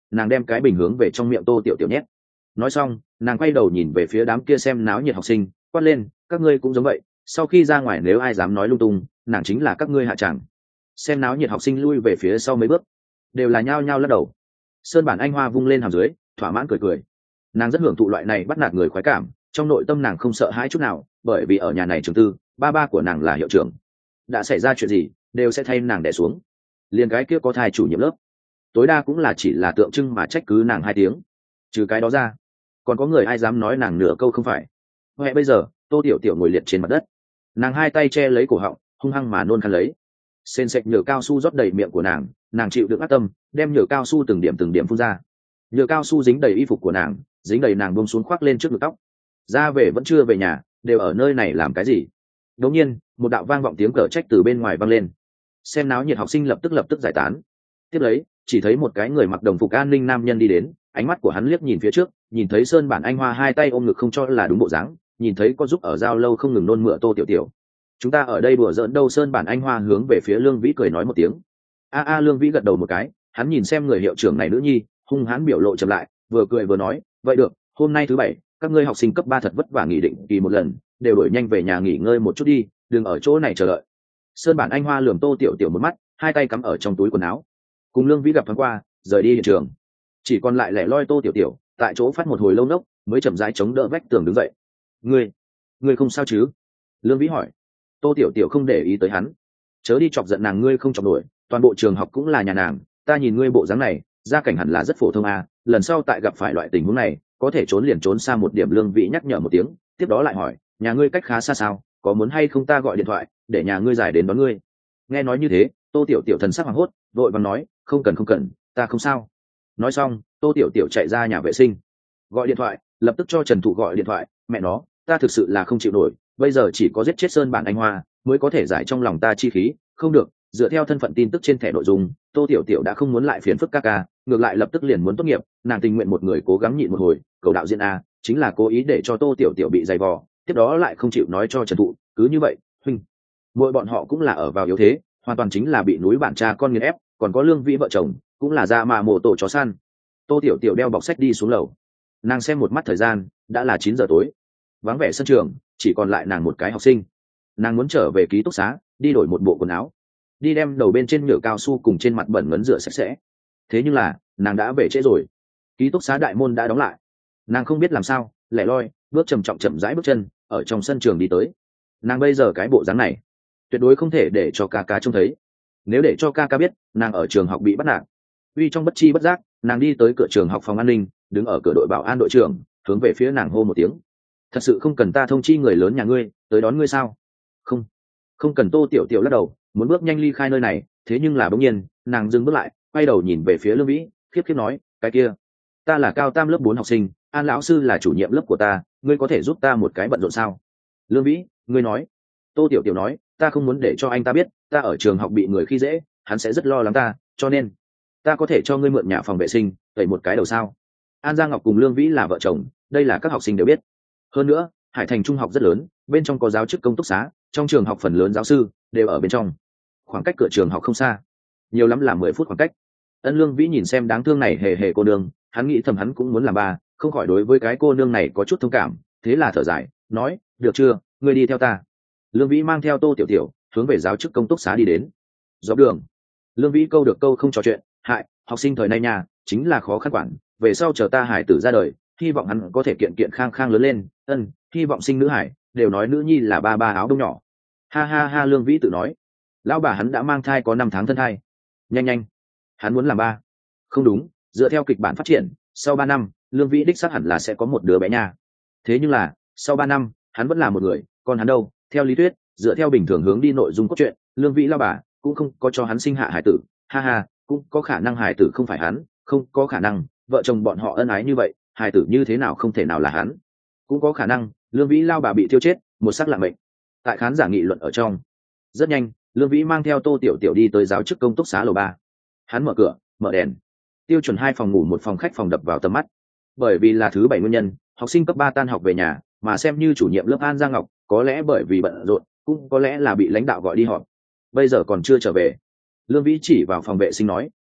nàng đem cái bình hướng về trong miệng tô tiểu tiểu nhét. Nói xong nàng quay đầu nhìn về phía đám kia xem náo nhiệt học sinh, quát lên, các ngươi cũng giống vậy, sau khi ra ngoài nếu ai dám nói lung tung, nàng chính là các ngươi hạ tràng. Xem náo nhiệt học sinh lui về phía sau mấy bước, đều là nhao nhao lắc đầu. Sơn Bản Anh Hoa vung lên hàm dưới, thỏa mãn cười cười. Nàng rất hưởng thụ loại này bắt nạt người khoái cảm, trong nội tâm nàng không sợ hãi chút nào, bởi vì ở nhà này trường tư, ba ba của nàng là hiệu trưởng, đã xảy ra chuyện gì đều sẽ thay nàng đẻ xuống. Liền cái kia có thai chủ nhiệm lớp, tối đa cũng là chỉ là tượng trưng mà trách cứ nàng hai tiếng, trừ cái đó ra còn có người ai dám nói nàng nửa câu không phải. Huệ bây giờ tô tiểu tiểu ngồi liệt trên mặt đất, nàng hai tay che lấy cổ họng, hung hăng mà nôn khăn lấy. Sền sệt nhựa cao su rót đầy miệng của nàng, nàng chịu đựng ác tâm đem nhựa cao su từng điểm từng điểm phun ra. Nhựa cao su dính đầy y phục của nàng, dính đầy nàng buông xuống khoác lên trước ngực tóc. Ra về vẫn chưa về nhà, đều ở nơi này làm cái gì? Đột nhiên một đạo vang vọng tiếng cở trách từ bên ngoài vang lên. Xem náo nhiệt học sinh lập tức lập tức giải tán. Tiếp lấy chỉ thấy một cái người mặc đồng phục an ninh nam nhân đi đến, ánh mắt của hắn liếc nhìn phía trước, nhìn thấy Sơn Bản Anh Hoa hai tay ôm ngực không cho là đúng bộ dáng, nhìn thấy có giúp ở giao lâu không ngừng nôn mửa tô tiểu tiểu. Chúng ta ở đây đùa giỡn đâu? Sơn Bản Anh Hoa hướng về phía Lương Vĩ cười nói một tiếng. A a Lương Vĩ gật đầu một cái, hắn nhìn xem người hiệu trưởng này nữ nhi, hung hãn biểu lộ chậm lại, vừa cười vừa nói, vậy được, hôm nay thứ bảy, các ngươi học sinh cấp ba thật vất vả nghỉ định kỳ một lần, đều đổi nhanh về nhà nghỉ ngơi một chút đi, đừng ở chỗ này chờ đợi. Sơn Bản Anh Hoa lườm tô tiểu tiểu một mắt, hai tay cắm ở trong túi quần áo, cùng Lương Vĩ gặp thoáng qua, rời đi hiện trường. Chỉ còn lại lẻ loi tô tiểu tiểu tại chỗ phát một hồi lâu nốc, mới chậm rãi chống đỡ vách tường đứng dậy. Ngươi, ngươi không sao chứ? Lương Vĩ hỏi. Tô tiểu tiểu không để ý tới hắn. Chớ đi chọc giận nàng, ngươi không chọc nổi, toàn bộ trường học cũng là nhà nàng, ta nhìn ngươi bộ dáng này, gia cảnh hẳn là rất phổ thông à, lần sau tại gặp phải loại tình huống này, có thể trốn liền trốn xa một điểm. Lương Vĩ nhắc nhở một tiếng, tiếp đó lại hỏi, nhà ngươi cách khá xa sao, có muốn hay không ta gọi điện thoại để nhà ngươi giải đến đón ngươi? Nghe nói như thế, tô tiểu tiểu thần sắc hoảng hốt, vội vàng nói, không cần không cần, ta không sao. Nói xong tô tiểu tiểu chạy ra nhà vệ sinh, gọi điện thoại, lập tức cho Trần Thụ gọi điện thoại, mẹ nó, ta thực sự là không chịu nổi, bây giờ chỉ có giết chết Sơn Bản Anh Hoa mới có thể giải trong lòng ta chi khí, không được, dựa theo thân phận tin tức trên thẻ nội dung, tô tiểu tiểu đã không muốn lại phiền phức ca ca, ngược lại lập tức liền muốn tốt nghiệp, nàng tình nguyện một người cố gắng nhịn một hồi. Cầu đạo diễn a chính là cố ý để cho tô tiểu tiểu bị dày vò, tiếp đó lại không chịu nói cho Trần Thụ, cứ như vậy huynh mỗi bọn họ cũng là ở vào yếu thế, hoàn toàn chính là bị núi bạn cha con nghiền ép. Còn có Lương Vĩ vợ chồng cũng là ra mà mổ tổ chó săn. Tô tiểu tiểu đeo bọc sách đi xuống lầu, nàng xem một mắt thời gian, đã là chín giờ tối, vắng vẻ sân trường, chỉ còn lại nàng một cái học sinh. Nàng muốn trở về ký túc xá, đi đổi một bộ quần áo, đi đem đầu bên trên nhựa cao su cùng trên mặt bẩn ngấn rửa sạch sẽ. Thế nhưng là nàng đã về trễ rồi, ký túc xá đại môn đã đóng lại. Nàng không biết làm sao, lẻ loi bước trầm trọng chậm rãi bước chân ở trong sân trường đi tới. Nàng bây giờ cái bộ dáng này tuyệt đối không thể để cho ca ca trông thấy, nếu để cho ca ca biết nàng ở trường học bị bắt nạt. Uy trong bất chi bất giác, nàng đi tới cửa trường học phòng an ninh, đứng ở cửa đội bảo an đội trưởng hướng về phía nàng hô một tiếng, thật sự không cần ta thông chi người lớn nhà ngươi tới đón ngươi sao? Không, không cần. Tô tiểu tiểu lắc đầu, muốn bước nhanh ly khai nơi này, thế nhưng là bỗng nhiên nàng dừng bước lại, quay đầu nhìn về phía Lương Vĩ, khiếp khiếp nói, cái kia, ta là cao tam lớp bốn học sinh, An lão sư là chủ nhiệm lớp của ta, ngươi có thể giúp ta một cái bận rộn sao? Lương Vĩ, ngươi nói. Tô tiểu tiểu nói, ta không muốn để cho anh ta biết ta ở trường học bị người khi dễ, hắn sẽ rất lo lắng ta, cho nên ta có thể cho ngươi mượn nhà phòng vệ sinh tẩy một cái đầu sao? An Giang Ngọc cùng Lương Vĩ là vợ chồng, đây là các học sinh đều biết. Hơn nữa Hải Thành trung học rất lớn, bên trong có giáo chức công túc xá, trong trường học phần lớn giáo sư đều ở bên trong, khoảng cách cửa trường học không xa, nhiều lắm là mười phút khoảng cách. Ân Lương Vĩ nhìn xem đáng thương này hề hề cô nương, hắn nghĩ thầm hắn cũng muốn làm ba, không khỏi đối với cái cô nương này có chút thông cảm, thế là thở dài nói, được chưa, ngươi đi theo ta. Lương Vĩ mang theo Tô tiểu tiểu hướng về giáo chức công túc xá đi đến. Dọc đường Lương Vĩ câu được câu không trò chuyện, hại học sinh thời nay nhà chính là khó khăn quản, về sau chờ ta hải tử ra đời, hy vọng hắn có thể kiện kiện khang khang lớn lên. Ân, hy vọng sinh nữ hải, đều nói nữ nhi là ba ba áo đông nhỏ. Ha ha ha Lương Vĩ tự nói, lão bà hắn đã mang thai có năm tháng thân thai, nhanh nhanh hắn muốn làm ba. Không đúng, dựa theo kịch bản phát triển, sau ba năm Lương Vĩ đích xác hẳn là sẽ có một đứa bé nha. Thế nhưng là sau ba năm hắn vẫn là một người, còn hắn đâu? Theo lý thuyết, dựa theo bình thường hướng đi nội dung cốt truyện, Lương Vĩ lão bà cũng không có cho hắn sinh hạ hải tử. Ha ha, cũng có khả năng hải tử không phải hắn, không có khả năng vợ chồng bọn họ ân ái như vậy, hải tử như thế nào không thể nào là hắn. Cũng có khả năng Lương Vĩ lao bà bị tiêu chết, một xác lạng mệnh. Tại khán giả nghị luận ở trong, rất nhanh Lương Vĩ mang theo Tô tiểu tiểu đi tới giáo chức công túc xá lầu ba. Hắn mở cửa, mở đèn, tiêu chuẩn hai phòng ngủ một phòng khách phòng đập vào tầm mắt. Bởi vì là thứ bảy nguyên nhân, học sinh cấp ba tan học về nhà, mà xem như chủ nhiệm lớp An Giang Ngọc, có lẽ bởi vì bận rộn, cũng có lẽ là bị lãnh đạo gọi đi họp, bây giờ còn chưa trở về. Lương Vĩ chỉ vào phòng vệ sinh nói,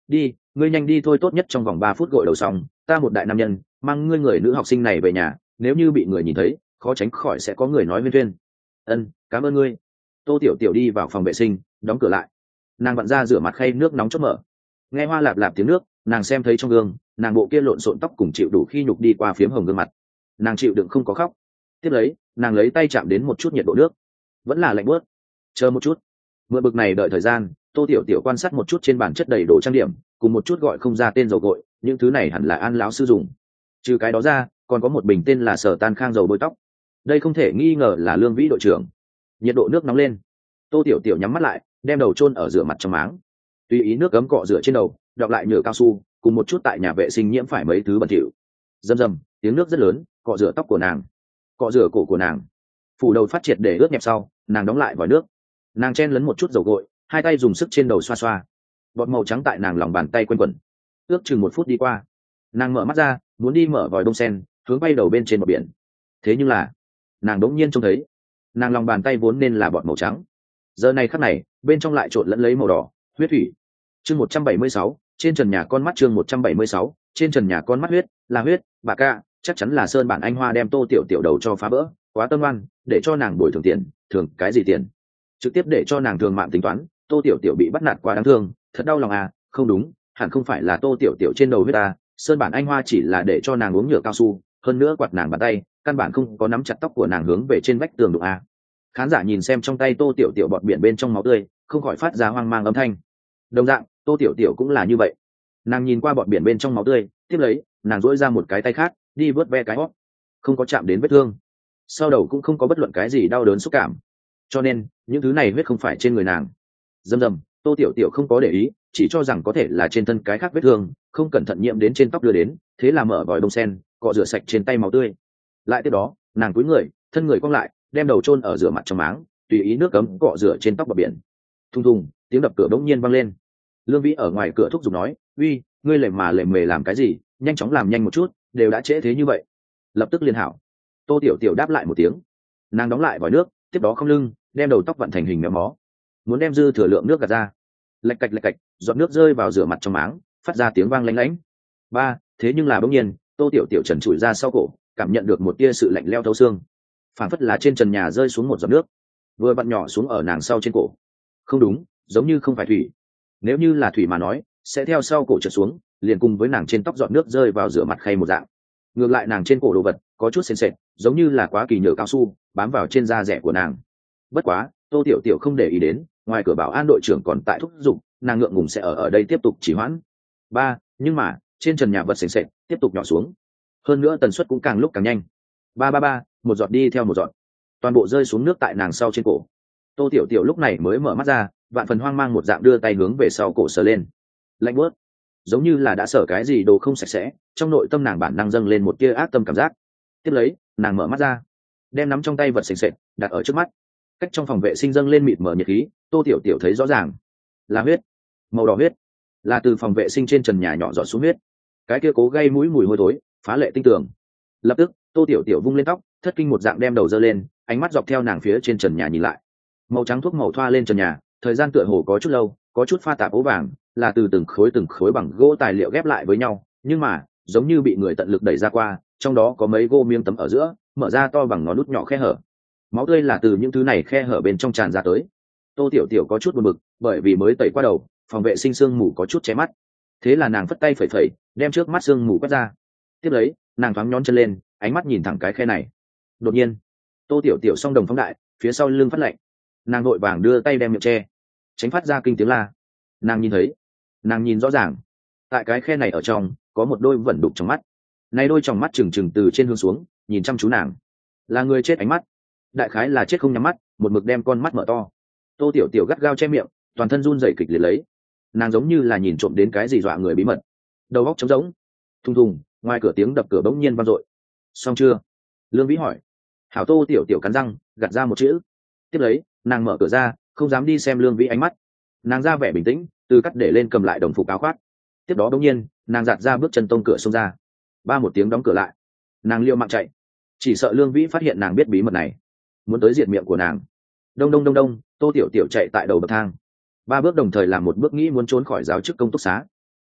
đi, ngươi nhanh đi thôi, tốt nhất trong vòng ba phút gội đầu xong, ta một đại nam nhân mang ngươi người nữ học sinh này về nhà, nếu như bị người nhìn thấy khó tránh khỏi sẽ có người nói viên viên. Ân, cảm ơn ngươi. Tô tiểu tiểu đi vào phòng vệ sinh, đóng cửa lại. Nàng vặn ra rửa mặt khay nước nóng chốt mở. Nghe hoa lạp lạp tiếng nước, nàng xem thấy trong gương nàng bộ kia lộn xộn tóc cùng chịu đủ khi nhục đi qua phiếm hồng gương mặt. Nàng chịu đựng không có khóc. Tiếp lấy nàng lấy tay chạm đến một chút nhiệt độ nước, vẫn là lạnh bớt. Chờ một chút. Mượn bực này đợi thời gian, Tô tiểu tiểu quan sát một chút trên bàn chất đầy đồ trang điểm, cùng một chút gọi không ra tên dầu gội, những thứ này hẳn là An lão sư dùng. Trừ cái đó ra còn có một bình tên là Sở Tan Khang dầu bôi tóc. Đây không thể nghi ngờ là Lương Vĩ đội trưởng. Nhiệt độ nước nóng lên, Tô tiểu tiểu nhắm mắt lại, đem đầu chôn ở rửa mặt trong máng. Tùy ý nước cấm cọ rửa trên đầu, đọng lại nhựa cao su, cùng một chút tại nhà vệ sinh nhiễm phải mấy thứ bẩn thỉu. Rầm rầm, tiếng nước rất lớn, cọ rửa tóc của nàng, cọ rửa cổ của nàng. Phủ đầu phát triệt để ướt nhẹp sau, nàng đóng lại vòi nước. Nàng chen lấn một chút dầu gội, hai tay dùng sức trên đầu xoa xoa. Bọt màu trắng tại nàng lòng bàn tay quanh quẩn. Ước chừng một phút đi qua, nàng mở mắt ra, muốn đi mở vòi đông sen, hướng bay đầu bên trên bờ biển. Thế nhưng là, nàng đống nhiên trông thấy, nàng lòng bàn tay vốn nên là bọt màu trắng, giờ này khắc này bên trong lại trộn lẫn lấy màu đỏ, huyết thủy. Chương một trăm bảy mươi sáu, trên trần nhà con mắt. Chương một trăm bảy mươi sáu, trên trần nhà con mắt. Huyết là huyết, bà ca, chắc chắn là Sơn Bản Anh Hoa đem Tô tiểu tiểu đầu cho phá vỡ, quá tâm oan, để cho nàng bồi thường tiền, thường cái gì tiền, trực tiếp để cho nàng thường mạng tính toán. Tô tiểu tiểu bị bắt nạt quá đáng thương, thật đau lòng à. Không đúng, hẳn không phải là Tô tiểu tiểu trên đầu huyết à, Sơn Bản Anh Hoa chỉ là để cho nàng uống nhựa cao su, hơn nữa quạt nàng bàn tay, căn bản không có nắm chặt tóc của nàng hướng về trên vách tường đụng à. Khán giả nhìn xem trong tay Tô tiểu tiểu bọt biển bên trong máu tươi, không khỏi phát ra hoang mang âm thanh. Đồng dạng, Tô tiểu tiểu cũng là như vậy. Nàng nhìn qua bọt biển bên trong máu tươi, tiếp lấy nàng dỗi ra một cái tay khác đi vớt ve cái hót, không có chạm đến vết thương, sau đầu cũng không có bất luận cái gì đau đớn xúc cảm, cho nên những thứ này huyết không phải trên người nàng. Dầm dầm, Tô tiểu tiểu không có để ý, chỉ cho rằng có thể là trên thân cái khác vết thương, không cẩn thận nhiễm đến trên tóc đưa đến, thế là mở vòi đông sen cọ rửa sạch trên tay máu tươi. Lại tiếp đó nàng cúi người, thân người cong lại, đem đầu chôn ở rửa mặt trong máng, tùy ý nước cấm cọ rửa trên tóc bờ biển. Thùng thùng, tiếng đập cửa bỗng nhiên vang lên. Lương Vĩ ở ngoài cửa thúc giục nói, uy, ngươi lề mà lề mề làm cái gì, nhanh chóng làm nhanh một chút, đều đã trễ thế như vậy. Lập tức liên hảo. Tô tiểu tiểu đáp lại một tiếng. Nàng đóng lại vòi nước, tiếp đó không lưng, đem đầu tóc vặn thành hình méo mó, muốn đem dư thừa lượng nước gạt ra. Lạch cạch lạch cạch, giọt nước rơi vào rửa mặt trong máng, phát ra tiếng vang lanh lảnh. Ba, thế nhưng là bỗng nhiên, Tô tiểu tiểu trần trụi ra sau cổ, cảm nhận được một tia sự lạnh leo thấu xương, phản phất là trên trần nhà rơi xuống một giọt nước, vừa vặn nhỏ xuống ở nàng sau trên cổ. Không đúng, giống như không phải thủy. Nếu như là thủy mà nói, sẽ theo sau cổ trượt xuống, liền cùng với nàng trên tóc giọt nước rơi vào rửa mặt khay một dạng. Ngược lại nàng trên cổ đồ vật có chút sền sệt, giống như là quá kỳ nhựa cao su bám vào trên da rẻ của nàng. Bất quá Tô tiểu tiểu không để ý đến, ngoài cửa bảo an đội trưởng còn tại thúc giục, nàng ngượng ngùng sẽ ở ở đây tiếp tục chỉ hoãn. Ba, nhưng mà trên trần nhà vật sền sệt tiếp tục nhỏ xuống, hơn nữa tần suất cũng càng lúc càng nhanh. Ba ba ba, một giọt đi theo một giọt, toàn bộ rơi xuống nước tại nàng sau trên cổ. Tô tiểu tiểu lúc này mới mở mắt ra, vạn phần hoang mang một dạng đưa tay hướng về sau cổ sờ lên. Lạnh bớt, giống như là đã sở cái gì đồ không sạch sẽ, trong nội tâm nàng bản năng dâng lên một tia ác tâm cảm giác. Tiếp lấy nàng mở mắt ra, đem nắm trong tay vật sền sệt đặt ở trước mắt. Cách trong phòng vệ sinh dâng lên mịt mờ nhiệt khí, Tô tiểu tiểu thấy rõ ràng là huyết, màu đỏ huyết, là từ phòng vệ sinh trên trần nhà nhỏ giọt xuống huyết. Cái kia cố gây mũi mùi hôi thối phá lệ tinh tường. Lập tức Tô tiểu tiểu vung lên tóc, thất kinh một dạng đem đầu dơ lên, ánh mắt dọc theo nàng phía trên trần nhà nhìn lại. Màu trắng thuốc màu thoa lên trần nhà, thời gian tựa hồ có chút lâu, có chút pha tạp ố vàng, là từ từng khối từng khối bằng gỗ tài liệu ghép lại với nhau, nhưng mà giống như bị người tận lực đẩy ra qua, trong đó có mấy gô miếng tấm ở giữa mở ra to bằng ngón nút nhỏ khe hở. Máu tươi là từ những thứ này khe hở bên trong tràn ra tới. Tô tiểu tiểu có chút buồn bực, bởi vì mới tẩy qua đầu, phòng vệ sinh sương mù có chút che mắt. Thế là nàng phất tay phẩy phẩy, đem trước mắt sương mù quét ra. Tiếp lấy nàng thoáng nhón chân lên, ánh mắt nhìn thẳng cái khe này. Đột nhiên Tô tiểu tiểu song đồng phóng đại, phía sau lưng phát lạnh, nàng vội vàng đưa tay đem miệng che, tránh phát ra kinh tiếng la. Nàng nhìn thấy, nàng nhìn rõ ràng, tại cái khe này ở trong có một đôi vẩn đục trong mắt. Này đôi tròng mắt trừng trừng từ trên hướng xuống nhìn chăm chú nàng, là người chết ánh mắt, đại khái là chết không nhắm mắt, một mực đem con mắt mở to. Tô tiểu tiểu gắt gao che miệng, toàn thân run rẩy kịch liệt lấy. Nàng giống như là nhìn trộm đến cái gì dọa người bí mật, đầu óc trống rỗng. Thùng thùng, ngoài cửa tiếng đập cửa bỗng nhiên vang dội. Xong chưa? Lương Vĩ hỏi. Hảo. Tô tiểu tiểu cắn răng gạt ra một chữ. Tiếp lấy nàng mở cửa ra, không dám đi xem Lương Vĩ ánh mắt. Nàng ra vẻ bình tĩnh, từ cắt để lên cầm lại đồng phục áo khoác. Tiếp đó bỗng nhiên nàng giạt ra bước chân tông cửa xông ra. Ba một tiếng đóng cửa lại, nàng liều mạng chạy, chỉ sợ Lương Vĩ phát hiện nàng biết bí mật này, muốn tới diệt miệng của nàng. Đông đông đông đông, Tô tiểu tiểu chạy tại đầu bậc thang, ba bước đồng thời làm một bước nghĩ muốn trốn khỏi giáo chức công túc xá.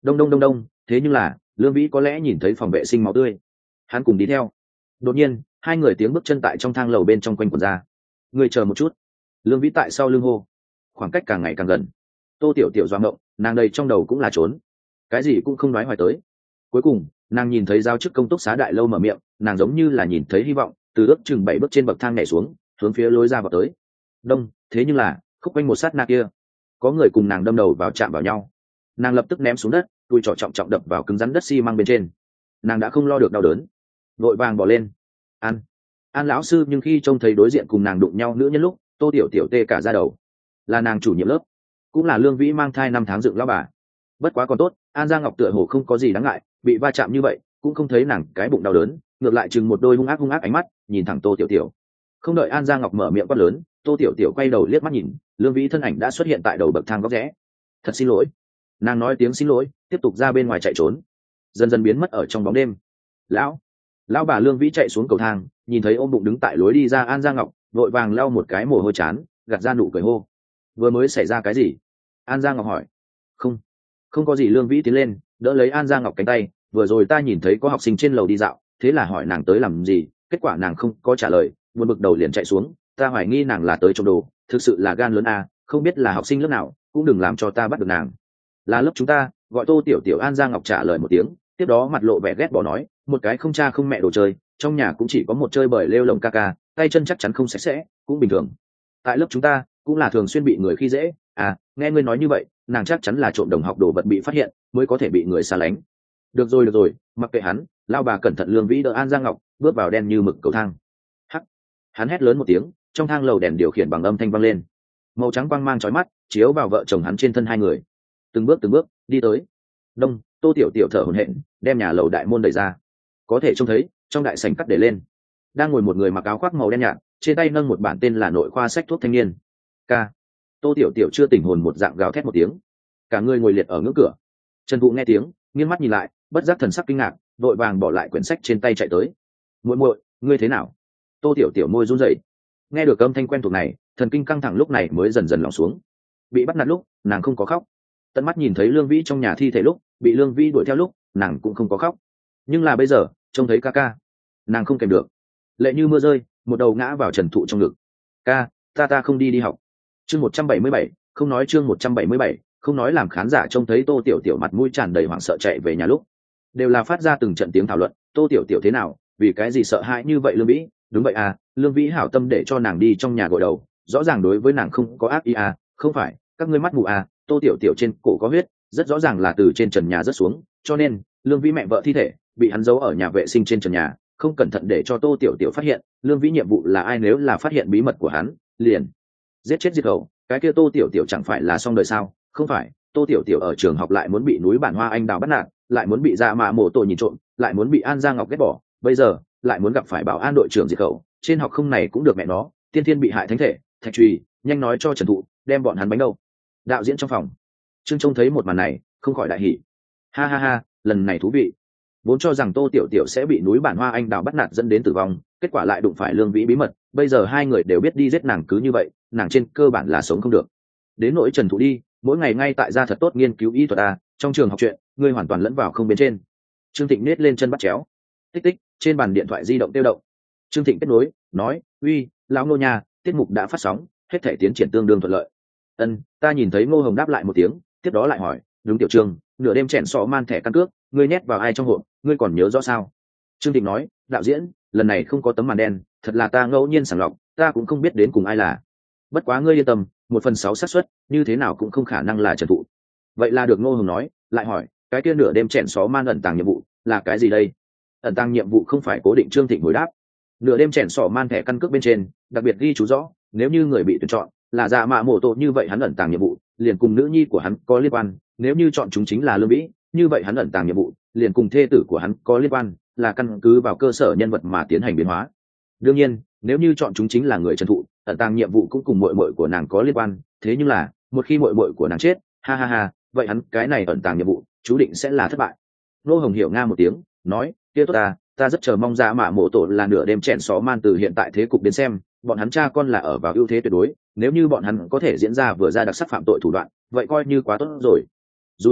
Đông đông đông đông, thế nhưng là Lương Vĩ có lẽ nhìn thấy phòng vệ sinh máu tươi, hắn cùng đi theo. Đột nhiên hai người tiếng bước chân tại trong thang lầu bên trong quanh quần ra. Người chờ một chút. Lương Vĩ tại sau lưng hô. Khoảng cách càng ngày càng gần. Tô Tiểu Tiểu doa ngộng, nàng đây trong đầu cũng là trốn, cái gì cũng không nói hoài tới. Cuối cùng nàng nhìn thấy giao chức công túc xá đại lâu mở miệng, nàng giống như là nhìn thấy hy vọng, từ ước chừng bảy bước trên bậc thang nhảy xuống, hướng phía lối ra vào tới. Đông, thế nhưng là khúc quanh một sát na kia, có người cùng nàng đâm đầu vào chạm vào nhau. Nàng lập tức ném xuống đất, đùi trỏ trọng trọng đập vào cứng rắn đất xi măng bên trên. Nàng đã không lo được đau đớn, vội vàng bỏ lên. An, An lão sư, nhưng khi trông thấy đối diện cùng nàng đụng nhau nữ nhân lúc, Tô Tiểu Tiểu tê cả da đầu. Là nàng chủ nhiệm lớp, cũng là Lương Vĩ mang thai năm tháng dựng lão bà. Bất quá còn tốt, An Gia Ngọc tựa hồ không có gì đáng ngại, bị va chạm như vậy cũng không thấy nàng cái bụng đau đớn, ngược lại chừng một đôi hung ác hung ác ánh mắt nhìn thẳng Tô Tiểu Tiểu. Không đợi An Gia Ngọc mở miệng quát lớn, Tô Tiểu Tiểu quay đầu liếc mắt nhìn, Lương Vĩ thân ảnh đã xuất hiện tại đầu bậc thang góc rẽ. Thật xin lỗi. Nàng nói tiếng xin lỗi, tiếp tục ra bên ngoài chạy trốn, dần dần biến mất ở trong bóng đêm. Lão, lão bà Lương Vĩ chạy xuống cầu thang, nhìn thấy ôm bụng đứng tại lối đi ra An Gia Ngọc, vội vàng lau một cái mồ hôi chán, gạt ra nụ cười hô. Vừa mới xảy ra cái gì? An Gia Ngọc hỏi. Không, không có gì. Lương Vĩ tiến lên, đỡ lấy An Gia Ngọc cánh tay. Vừa rồi ta nhìn thấy có học sinh trên lầu đi dạo, thế là hỏi nàng tới làm gì, kết quả nàng không có trả lời, buồn bực đầu liền chạy xuống. Ta hoài nghi nàng là tới trộm đồ, thực sự là gan lớn à, không biết là học sinh lớp nào, cũng đừng làm cho ta bắt được nàng. Là lớp chúng ta. Gọi Tô Tiểu Tiểu. An Gia Ngọc trả lời một tiếng, tiếp đó mặt lộ vẻ ghét bỏ nói, một cái không cha không mẹ đồ chơi, trong nhà cũng chỉ có một chơi bời lêu lồng ca ca, tay chân chắc chắn không sạch sẽ, cũng bình thường. Tại lớp chúng ta cũng là thường xuyên bị người khi dễ. À, nghe ngươi nói như vậy, nàng chắc chắn là trộm đồng học đồ vật bị phát hiện, mới có thể bị người xa lánh. Được rồi được rồi, mặc kệ hắn. Lao bà cẩn thận. Lương Vĩ đỡ An Gia Ngọc bước vào đen như mực cầu thang. Hắc, hắn hét lớn một tiếng, trong thang lầu đèn điều khiển bằng âm thanh vang lên, màu trắng quang mang chói mắt chiếu vào vợ chồng hắn trên thân hai người, từng bước từng bước đi tới. Đông, Tô Tiểu Tiểu thở hổn hển, đem nhà lầu đại môn đẩy ra, có thể trông thấy trong đại sảnh cắt để lên đang ngồi một người mặc áo khoác màu đen nhạt, trên tay nâng một bản tên là nội khoa sách thuốc thanh niên. Ca. Tô Tiểu Tiểu chưa tỉnh hồn một dạng gào thét một tiếng, cả người ngồi liệt ở ngưỡng cửa. Trần Vũ nghe tiếng, nghiêng mắt nhìn lại, bất giác thần sắc kinh ngạc, vội vàng bỏ lại quyển sách trên tay chạy tới. Muội muội, ngươi thế nào? Tô Tiểu Tiểu môi run rẩy, nghe được âm thanh quen thuộc này, thần kinh căng thẳng lúc này mới dần dần lỏng xuống. Bị bắt nạt lúc nàng không có khóc, tận mắt nhìn thấy Lương Vĩ trong nhà thi thể lúc, bị Lương Vĩ đuổi theo lúc, nàng cũng không có khóc, nhưng là bây giờ trông thấy ca ca, nàng không kèm được, lệ như mưa rơi, một đầu ngã vào Trần Thụ trong ngực. Ca, ta ta không đi đi học. Chương một trăm bảy mươi bảy, không nói. Chương một trăm bảy mươi bảy, không nói. Làm khán giả trông thấy Tô Tiểu Tiểu mặt mũi tràn đầy hoảng sợ chạy về nhà lúc, đều là phát ra từng trận tiếng thảo luận. Tô Tiểu Tiểu thế nào, vì cái gì sợ hãi như vậy? Lương Vĩ, đúng vậy à, Lương Vĩ hảo tâm để cho nàng đi trong nhà gội đầu, rõ ràng đối với nàng không có ác ý à, không phải các ngươi mắt mù à. Tô Tiểu Tiểu trên cổ có huyết, rất rõ ràng là từ trên trần nhà rớt xuống, cho nên Lương Vĩ mẹ vợ thi thể bị hắn giấu ở nhà vệ sinh trên trần nhà, không cẩn thận để cho Tô Tiểu Tiểu phát hiện. Lương Vĩ nhiệm vụ là ai? Nếu là phát hiện bí mật của hắn, liền giết chết diệt khẩu. Cái kia Tô Tiểu Tiểu chẳng phải là xong đời sao? Không phải, Tô Tiểu Tiểu ở trường học lại muốn bị núi Bản Hoa Anh Đào bắt nạt, lại muốn bị Dạ Mạ Mộ Tổ nhìn trộm, lại muốn bị An Gia Ngọc ghét bỏ, bây giờ lại muốn gặp phải bảo an đội trưởng diệt khẩu. Trên học không này cũng được mẹ nó, tiên thiên bị hại thánh thể, Thạch Trùy, nhanh nói cho Trần Thụ đem bọn hắn bánh đâu. Đạo diễn trong phòng Trương trông thấy một màn này, không khỏi đại hỉ. Ha ha ha, lần này thú vị. Vốn cho rằng Tô Tiểu Tiểu sẽ bị núi Bản Hoa Anh Đào bắt nạt dẫn đến tử vong, kết quả lại đụng phải Lương Vĩ bí mật, bây giờ hai người đều biết đi giết nàng, cứ như vậy nàng trên cơ bản là sống không được. Đến nỗi Trần Thụ đi, mỗi ngày ngay tại gia thật tốt nghiên cứu y thuật à, trong trường học chuyện ngươi hoàn toàn lẫn vào không bên trên. Trương Thịnh nết lên chân bắt chéo. Tích tích, trên bàn điện thoại di động tiêu động. Trương Thịnh kết nối, nói, uy, lão Ngô nha, tiết mục đã phát sóng, hết thể tiến triển tương đương thuận lợi. Ân, ta nhìn thấy Ngô Hồng đáp lại một tiếng, tiếp đó lại hỏi, đúng Tiểu Trương, nửa đêm chèn sọ man thẻ căn cước, ngươi nhét vào ai trong hộp, ngươi còn nhớ rõ sao? Trương Thịnh nói, đạo diễn, lần này không có tấm màn đen, thật là ta ngẫu nhiên sàng lọc, ta cũng không biết đến cùng ai là. Bất quá ngươi yên tâm, một phần sáu xác suất, như thế nào cũng không khả năng là Trần Thụ. Vậy là được. Ngô Hồng nói, lại hỏi, cái kia nửa đêm chèn sọ man ẩn tàng nhiệm vụ là cái gì đây? Ẩn tàng nhiệm vụ không phải cố định. Trương Thịnh hồi đáp, nửa đêm chèn sọ man thẻ căn cước bên trên đặc biệt ghi chú rõ, nếu như người bị tuyển chọn là Dạ Mạ Mộ Tổ, như vậy hắn ẩn tàng nhiệm vụ liền cùng nữ nhi của hắn có liên quan. Nếu như chọn chúng chính là Lương Vĩ, như vậy hắn ẩn tàng nhiệm vụ liền cùng thê tử của hắn có liên quan, là căn cứ vào cơ sở nhân vật mà tiến hành biến hóa. Đương nhiên, nếu như chọn chúng chính là người Trần Thụ, ẩn tàng nhiệm vụ cũng cùng muội muội của nàng có liên quan. Thế nhưng là một khi muội muội của nàng chết, ha ha ha, vậy hắn cái này ẩn tàng nhiệm vụ chú định sẽ là thất bại. Nô Hồng hiểu nga một tiếng, nói, kia tốt ta, ta rất chờ mong Dạ Mạ Mộ Tổ là nửa đêm chèn xó man. Từ hiện tại thế cục đến xem, bọn hắn cha con là ở vào ưu thế tuyệt đối, nếu như bọn hắn có thể diễn ra vừa ra đặc sắc phạm tội thủ đoạn, vậy coi như quá tốt rồi. Dù sao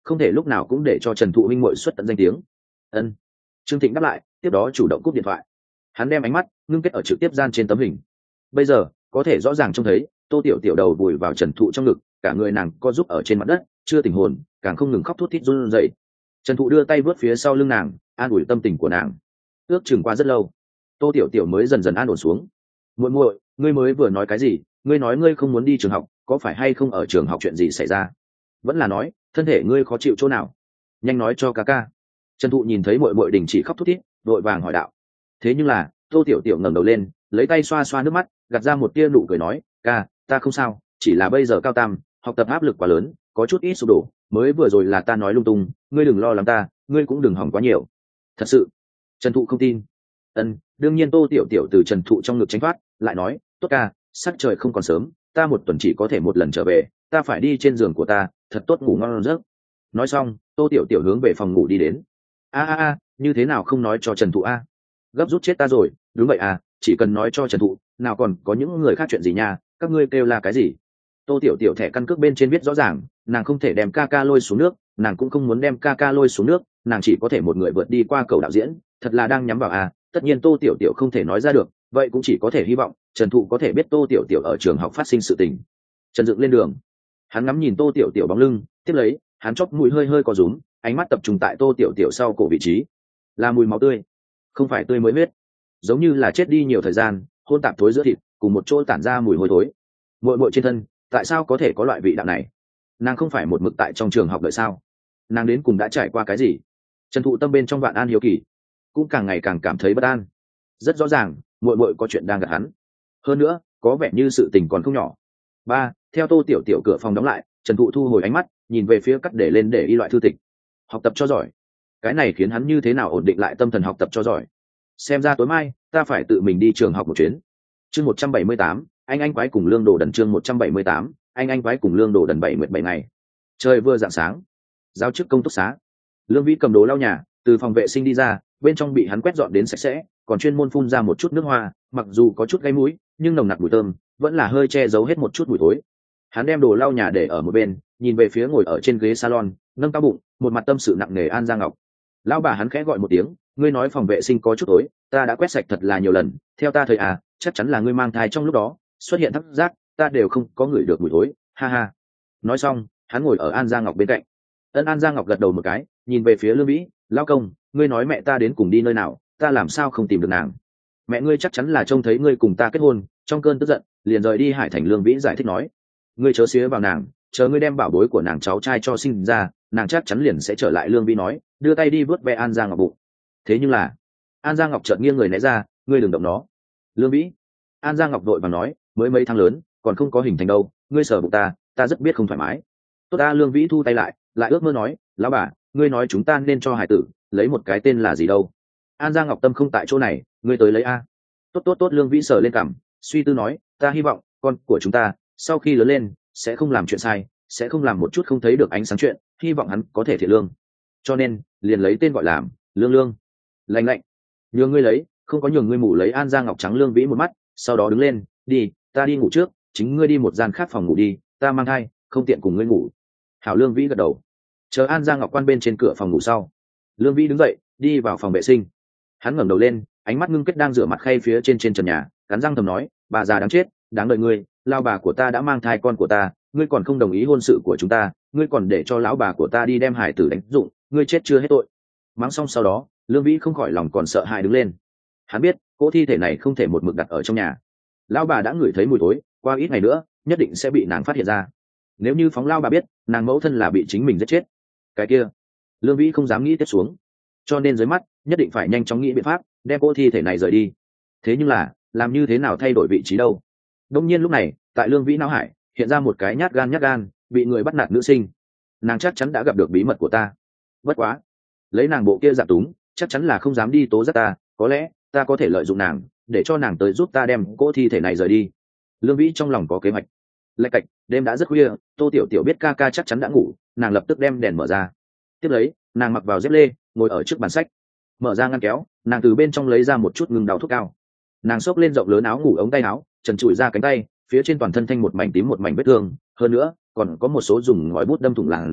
không thể lúc nào cũng để cho Trần Thụ huynh muội xuất tận danh tiếng. Ân. Trương Thịnh đáp lại, tiếp đó chủ động cúp điện thoại. Hắn đem ánh mắt ngưng kết ở trực tiếp gian trên tấm hình. Bây giờ có thể rõ ràng trông thấy Tô Tiểu Tiểu đầu vùi vào Trần Thụ trong ngực, cả người nàng co giúp ở trên mặt đất, chưa tỉnh hồn, càng không ngừng khóc thút thít run rẩy. Trần Thụ đưa tay vớt phía sau lưng nàng, an ủi tâm tình của nàng. Ước chừng qua rất lâu, Tô Tiểu Tiểu mới dần dần an ổn xuống. Muội muội, ngươi mới vừa nói cái gì? Ngươi nói ngươi không muốn đi trường học, có phải hay không ở trường học chuyện gì xảy ra? Vẫn là nói thân thể ngươi khó chịu chỗ nào? Nhanh nói cho ca ca. Trần Thụ nhìn thấy muội muội đình chỉ khóc thút thít, vội vàng hỏi đạo. Thế nhưng là Tô Tiểu Tiểu ngẩng đầu lên, lấy tay xoa xoa nước mắt, gạt ra một tia nụ cười nói, ca, ta không sao, chỉ là bây giờ cao tam, học tập áp lực quá lớn, có chút ít sụp đổ, mới vừa rồi là ta nói lung tung, ngươi đừng lo lắng ta, ngươi cũng đừng hỏng quá nhiều. Thật sự? Trần Thụ không tin. Ân, đương nhiên. Tô Tiểu Tiểu từ Trần Thụ trong ngực tránh thoát, lại nói, tốt ca, sắc trời không còn sớm, ta một tuần chỉ có thể một lần trở về, ta phải đi trên giường của ta, thật tốt ngủ ngon giấc. Nói xong, Tô Tiểu Tiểu hướng về phòng ngủ đi đến. A a a, như thế nào không nói cho Trần Thụ a? Gấp rút chết ta rồi. Đúng vậy à, chỉ cần nói cho Trần Thụ, nào còn có những người khác chuyện gì nha, các ngươi kêu là cái gì? Tô Tiểu Tiểu thẻ căn cước bên trên viết rõ ràng, nàng không thể đem ca ca lôi xuống nước, nàng cũng không muốn đem ca ca lôi xuống nước, nàng chỉ có thể một người vượt đi qua cầu đạo diễn, thật là đang nhắm vào à. Tất nhiên Tô Tiểu Tiểu không thể nói ra được, vậy cũng chỉ có thể hy vọng Trần Thụ có thể biết Tô Tiểu Tiểu ở trường học phát sinh sự tình. Trần Dựng lên đường, hắn ngắm nhìn Tô Tiểu Tiểu bóng lưng, tiếp lấy hắn chóp mũi hơi hơi có rúm, ánh mắt tập trung tại Tô Tiểu Tiểu sau cổ vị trí, là mùi máu tươi, không phải tươi mới huyết, giống như là chết đi nhiều thời gian, hôn tạp thối giữa thịt, cùng một chỗ tản ra mùi hôi thối. Muội muội trên thân, tại sao có thể có loại vị đạo này? Nàng không phải một mực tại trong trường học đợi sao? Nàng đến cùng đã trải qua cái gì? Trần Thụ tâm bên trong vạn an hiếu kỳ, cũng càng ngày càng cảm thấy bất an. Rất rõ ràng, muội muội có chuyện đang gạt hắn. Hơn nữa, có vẻ như sự tình còn không nhỏ. Ba, theo Tô Tiểu Tiểu cửa phòng đóng lại, Trần Thụ thu hồi ánh mắt, nhìn về phía cắt để lên để y loại thư tịch. Học tập cho giỏi. Cái này khiến hắn như thế nào ổn định lại tâm thần học tập cho giỏi. Xem ra tối mai ta phải tự mình đi trường học một chuyến. Chương một trăm bảy mươi tám, anh anh quái cùng lương đồ đần. Chương một trăm bảy mươi tám, anh anh quái cùng lương đồ đần. Bảy nguyệt bảy ngày. Trời vừa rạng sáng, giáo chức công túc xá, Lương Vĩ cầm đồ lau nhà, từ phòng vệ sinh đi ra, bên trong bị hắn quét dọn đến sạch sẽ, còn chuyên môn phun ra một chút nước hoa, mặc dù có chút gây mũi, nhưng nồng nặc mùi thơm vẫn là hơi che giấu hết một chút mùi thối. Hắn đem đồ lau nhà để ở một bên, nhìn về phía ngồi ở trên ghế salon, nâng cao bụng, một mặt tâm sự nặng nề An Giang Ngọc. Lão bà hắn khẽ gọi một tiếng, ngươi nói phòng vệ sinh có chút tối, ta đã quét sạch thật là nhiều lần, theo ta thời à, chắc chắn là ngươi mang thai trong lúc đó xuất hiện thắc giác, ta đều không có ngửi được mùi thối, ha ha. Nói xong, hắn ngồi ở An Giang Ngọc bên cạnh. Ân An Giang Ngọc gật đầu một cái, nhìn về phía Lương Vĩ, lão công, ngươi nói mẹ ta đến cùng đi nơi nào, ta làm sao không tìm được nàng? Mẹ ngươi chắc chắn là trông thấy ngươi cùng ta kết hôn, trong cơn tức giận liền rời đi Hải Thành. Lương Vĩ giải thích nói, ngươi chớ xía vào nàng, chờ ngươi đem bảo bối của nàng cháu trai cho sinh ra, nàng chắc chắn liền sẽ trở lại. Lương Vĩ nói, đưa tay đi vớt ve An Giang Ngọc bụng. Thế nhưng là, An Giang Ngọc chợt nghiêng người né ra, ngươi đừng động nó. Lương Vĩ. An Giang Ngọc đội và nói, mới mấy tháng lớn, còn không có hình thành đâu, ngươi sờ bụng ta, ta rất biết không thoải mái. Tốt ta. Lương Vĩ thu tay lại, lại ước mơ nói, lão bà, ngươi nói chúng ta nên cho hải tử lấy một cái tên là gì đâu? An Giang Ngọc tâm không tại chỗ này, ngươi tới lấy a. Tốt tốt tốt. Lương Vĩ sờ lên cằm, suy tư nói, ta hy vọng con của chúng ta sau khi lớn lên sẽ không làm chuyện sai, sẽ không làm một chút không thấy được ánh sáng chuyện, hy vọng hắn có thể thiện lương, cho nên liền lấy tên gọi làm Lương Lương. Lạnh lạnh, nhường ngươi lấy, không có nhường ngươi ngủ lấy. An Giang Ngọc trắng Lương Vĩ một mắt, sau đó đứng lên, đi, ta đi ngủ trước, chính ngươi đi một gian khác phòng ngủ đi, ta mang thai, không tiện cùng ngươi ngủ. Hảo. Lương Vĩ gật đầu. Chờ An Giang Ngọc quan bên trên cửa phòng ngủ sau, Lương Vĩ đứng dậy, đi vào phòng vệ sinh. Hắn ngẩng đầu lên, ánh mắt ngưng kết đang rửa mặt khay phía trên trên trần nhà, cắn răng thầm nói, bà già đáng chết, đáng đợi ngươi, lao bà của ta đã mang thai con của ta, ngươi còn không đồng ý hôn sự của chúng ta, ngươi còn để cho lão bà của ta đi đem hải tử đánh dụng, ngươi chết chưa hết tội. Mắng xong sau đó, Lương Vĩ không khỏi lòng còn sợ hãi đứng lên. Hắn biết cỗ thi thể này không thể một mực đặt ở trong nhà, lão bà đã ngửi thấy mùi tối, qua ít ngày nữa nhất định sẽ bị nàng phát hiện ra. Nếu như phóng lao bà biết nàng mẫu thân là bị chính mình giết chết, cái kia Lương Vĩ không dám nghĩ tiếp xuống, cho nên dưới mắt nhất định phải nhanh chóng nghĩ biện pháp đem cỗ thi thể này rời đi. Thế nhưng là làm như thế nào thay đổi vị trí đâu? Đông nhiên lúc này, tại Lương Vĩ não hải hiện ra một cái nhát gan nhát gan bị người bắt nạt nữ sinh, nàng chắc chắn đã gặp được bí mật của ta. Bất quá, lấy nàng bộ kia giả túng, chắc chắn là không dám đi tố giác ta, có lẽ ta có thể lợi dụng nàng để cho nàng tới giúp ta đem cỗ thi thể này rời đi. Lương Vĩ trong lòng có kế hoạch. Lạch cạch, đêm đã rất khuya, Tô Tiểu Tiểu biết ca ca chắc chắn đã ngủ, nàng lập tức đem đèn mở ra. Tiếp lấy, nàng mặc vào dép lê, ngồi ở trước bàn sách, mở ra ngăn kéo, nàng từ bên trong lấy ra một chút ngừng đau thuốc cao. Nàng xốc lên rộng lớn áo ngủ ống tay áo, trần trụi ra cánh tay, phía trên toàn thân thanh một mảnh tím một mảnh vết thương, hơn nữa còn có một số dùng ngòi bút đâm thủng làn da,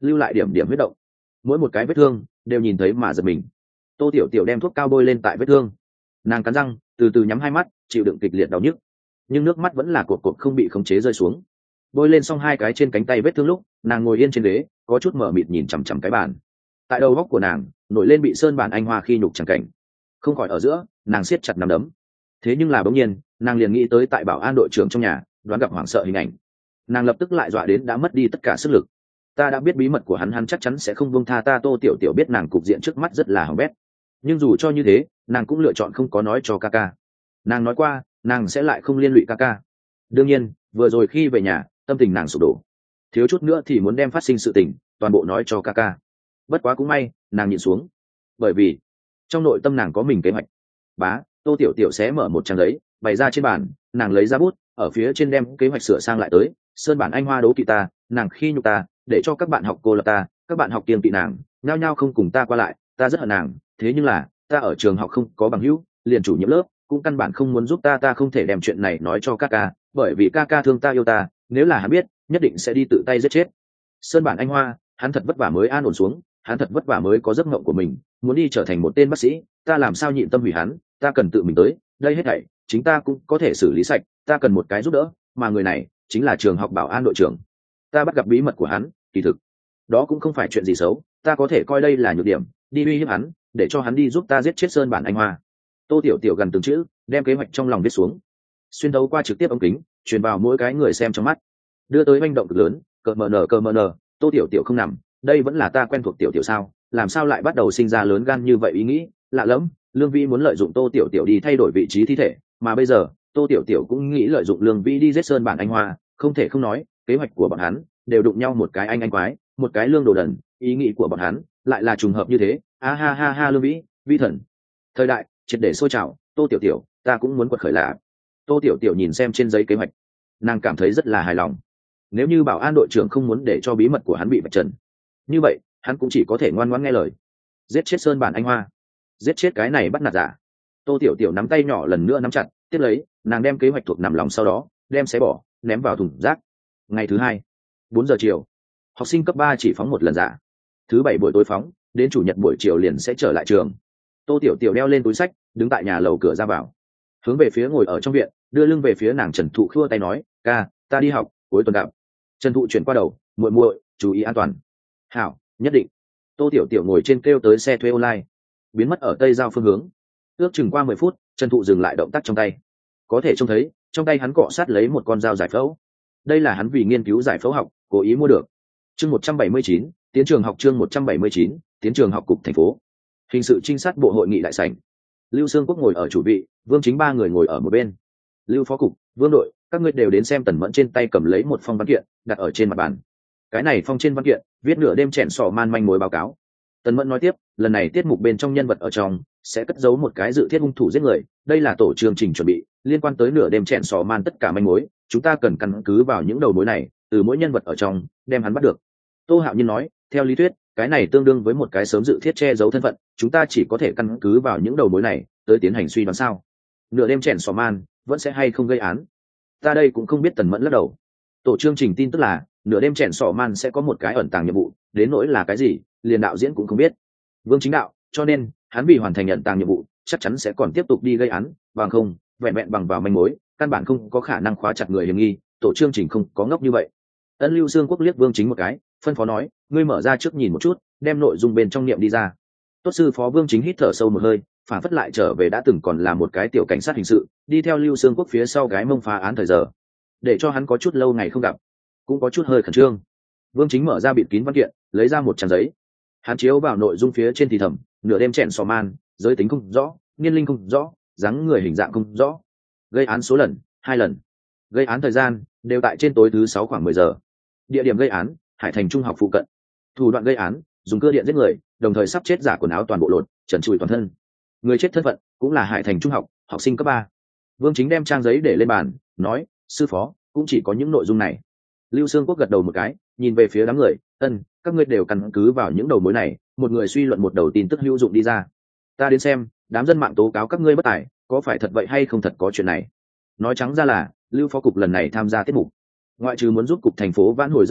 lưu lại điểm điểm huyết động. Mỗi một cái vết thương đều nhìn thấy mà giật mình. Tô tiểu tiểu đem thuốc cao bôi lên tại vết thương, nàng cắn răng từ từ nhắm hai mắt chịu đựng kịch liệt đau nhức, nhưng nước mắt vẫn là cột cột không bị khống chế rơi xuống. Bôi lên xong hai cái trên cánh tay vết thương lúc nàng ngồi yên trên ghế có chút mở mịt nhìn chằm chằm cái bàn. Tại đầu góc của nàng nổi lên bị sơn bản anh hoa khi nhục chẳng cảnh, không khỏi ở giữa nàng siết chặt nắm đấm. Thế nhưng là bỗng nhiên nàng liền nghĩ tới tại bảo an đội trưởng trong nhà đoán gặp hoảng sợ hình ảnh, nàng lập tức lại dọa đến đã mất đi tất cả sức lực. Ta đã biết bí mật của hắn, hắn chắc chắn sẽ không buông tha ta. Tô tiểu tiểu biết nàng cục diện trước mắt rất là hỏng bét, nhưng dù cho như thế nàng cũng lựa chọn không có nói cho ca ca. Nàng nói qua nàng sẽ lại không liên lụy ca ca. Đương nhiên vừa rồi khi về nhà tâm tình nàng sụp đổ, thiếu chút nữa thì muốn đem phát sinh sự tình toàn bộ nói cho ca ca. Bất quá cũng may nàng nhịn xuống, bởi vì trong nội tâm nàng có mình kế hoạch. Bá, Tô tiểu tiểu sẽ mở một trang giấy bày ra trên bàn, nàng lấy ra bút ở phía trên đem kế hoạch sửa sang lại tới. Sơn bản anh hoa đấu kỵ ta, nàng khi nhục ta, để cho các bạn học cô lập ta, các bạn học kiêng kỵ nàng, nhao nhao không cùng ta qua lại, ta rất hận nàng. Thế nhưng là ta ở trường học không có bằng hữu, liền chủ nhiệm lớp cũng căn bản không muốn giúp ta. Ta không thể đem chuyện này nói cho ca ca, bởi vì ca ca thương ta yêu ta, nếu là hắn biết nhất định sẽ đi tự tay giết chết. Sơn bản anh hoa, hắn thật vất vả mới an ổn xuống, hắn thật vất vả mới có giấc mộng của mình, muốn đi trở thành một tên bác sĩ, ta làm sao nhịn tâm hủy hắn. Ta cần tự mình tới, đây hết thảy chính ta cũng có thể xử lý sạch, ta cần một cái giúp đỡ, mà người này chính là trường học bảo an đội trưởng. Ta bắt gặp bí mật của hắn, kỳ thực đó cũng không phải chuyện gì xấu, ta có thể coi đây là nhược điểm, đi uy hiếp hắn, để cho hắn đi giúp ta giết chết Sơn bản anh hoa. Tô tiểu tiểu gần từng chữ đem kế hoạch trong lòng viết xuống, xuyên thấu qua trực tiếp ống kính truyền vào mỗi cái người xem trong mắt, đưa tới manh động cực lớn. Cờ mờ nờ cờ mờ nờ, Tô tiểu tiểu không nằm, đây vẫn là ta quen thuộc tiểu tiểu sao, làm sao lại bắt đầu sinh ra lớn gan như vậy ý nghĩ lạ lẫm. Lương Vĩ muốn lợi dụng Tô tiểu tiểu đi thay đổi vị trí thi thể, mà bây giờ Tô tiểu tiểu cũng nghĩ lợi dụng Lương Vĩ đi giết Sơn bản anh hoa. Không thể không nói, kế hoạch của bọn hắn đều đụng nhau, một cái anh anh quái, một cái lương đồ đần, ý nghĩ của bọn hắn lại là trùng hợp như thế. A ha ha ha, Lương Vĩ, vi thần, thời đại triệt để sôi trào. Tô tiểu tiểu, ta cũng muốn quật khởi là. Tô tiểu tiểu nhìn xem trên giấy kế hoạch, nàng cảm thấy rất là hài lòng. Nếu như bảo an đội trưởng không muốn để cho bí mật của hắn bị vạch trần, như vậy hắn cũng chỉ có thể ngoan ngoãn nghe lời, giết chết Sơn bản anh hoa, giết chết cái này bắt nạt giả. Tô tiểu tiểu nắm tay nhỏ lần nữa nắm chặt, tiếp lấy nàng đem kế hoạch thuộc nằm lòng, sau đó đem xé bỏ ném vào thùng rác. Ngày thứ hai bốn giờ chiều, học sinh cấp ba chỉ phóng một lần giả, thứ bảy buổi tối phóng, đến chủ nhật buổi chiều liền sẽ trở lại trường. Tô tiểu tiểu đeo lên túi sách đứng tại nhà lầu cửa ra vào, hướng về phía ngồi ở trong viện đưa lưng về phía nàng Trần Thụ khua tay nói, ca, ta đi học, cuối tuần gặp. Trần Thụ chuyển qua đầu, muội muội chú ý an toàn. Hảo, nhất định. Tô tiểu tiểu ngồi trên kêu tới xe thuê online, biến mất ở tây giao phương hướng. Ước chừng qua mười phút, Trần Thụ dừng lại động tác trong tay, có thể trông thấy trong tay hắn cọ sát lấy một con dao giải phẫu. Đây là hắn vì nghiên cứu giải phẫu học cố ý mua được. Chương một trăm bảy mươi chín, tiến trường học. Chương một trăm bảy mươi chín, tiến trường học. Cục thành phố hình sự trinh sát bộ hội nghị đại sảnh. Lưu Sương Quốc ngồi ở chủ vị, Vương Chính ba người ngồi ở một bên. Lưu phó cục, Vương đội, các ngươi đều đến xem. Tần Mẫn trên tay cầm lấy một phong văn kiện đặt ở trên mặt bàn. Cái này phong trên văn kiện viết nửa đêm chèn sỏ man manh mối báo cáo. Tần Mẫn nói tiếp, lần này tiết mục bên trong nhân vật ở trong sẽ cất giấu một cái dự thiết hung thủ giết người, đây là tổ chương trình chuẩn bị liên quan tới nửa đêm chèn sỏ man tất cả manh mối, chúng ta cần căn cứ vào những đầu mối này, từ mỗi nhân vật ở trong đem hắn bắt được. Tô Hạo Nhiên nói, theo lý thuyết cái này tương đương với một cái sớm dự thiết che giấu thân phận, chúng ta chỉ có thể căn cứ vào những đầu mối này tới tiến hành suy đoán. Sao nửa đêm chèn sỏ man vẫn sẽ hay không gây án, ta đây cũng không biết. Tần Mẫn lắc đầu. Tổ chương trình tin tức là nửa đêm chèn sỏ man sẽ có một cái ẩn tàng nhiệm vụ, đến nỗi là cái gì liền đạo diễn cũng không biết. Vương Chính đạo, cho nên hắn vì hoàn thành ẩn tàng nhiệm vụ chắc chắn sẽ còn tiếp tục đi gây án, bằng không vẹn vẹn bằng vào manh mối căn bản không có khả năng khóa chặt người hiểm nghi. Tổ chương trình không có ngốc như vậy. Ân Lưu Sương Quốc liếc Vương Chính một cái, phân phó nói, ngươi mở ra trước nhìn một chút, đem nội dung bên trong niệm đi ra. Tốt sư phó. Vương Chính hít thở sâu một hơi, phản phất lại trở về đã từng còn là một cái tiểu cảnh sát hình sự, đi theo Lưu Sương Quốc phía sau gái mông phá án thời giờ, để cho hắn có chút lâu ngày không gặp, cũng có chút hơi khẩn trương. Vương Chính mở ra bịt kín văn kiện, lấy ra một trang giấy, hắn chiếu vào nội dung phía trên thì thầm, nửa đêm chèn sò man, giới tính không rõ, niên linh không rõ, dáng người hình dạng không rõ, gây án số lần hai lần, gây án thời gian đều tại trên tối thứ sáu khoảng mười giờ, địa điểm gây án Hải Thành trung học phụ cận, thủ đoạn gây án dùng cưa điện giết người, đồng thời sắp chết giả quần áo toàn bộ lột, trần trụi toàn thân, người chết thân phận cũng là Hải Thành trung học học sinh cấp ba. Vương Chính đem trang giấy để lên bàn, nói, sư phó, cũng chỉ có những nội dung này. Lưu Sương Quốc gật đầu một cái, nhìn về phía đám người, ân, các ngươi đều căn cứ vào những đầu mối này, một người suy luận một đầu tin tức hữu dụng đi ra. Ta đến xem đám dân mạng tố cáo các ngươi bất tài, có phải thật vậy hay không thật có chuyện này. Nói trắng ra là Lưu phó cục lần này tham gia tiết mục, ngoại trừ muốn giúp cục thành phố vãn hồi danh dự,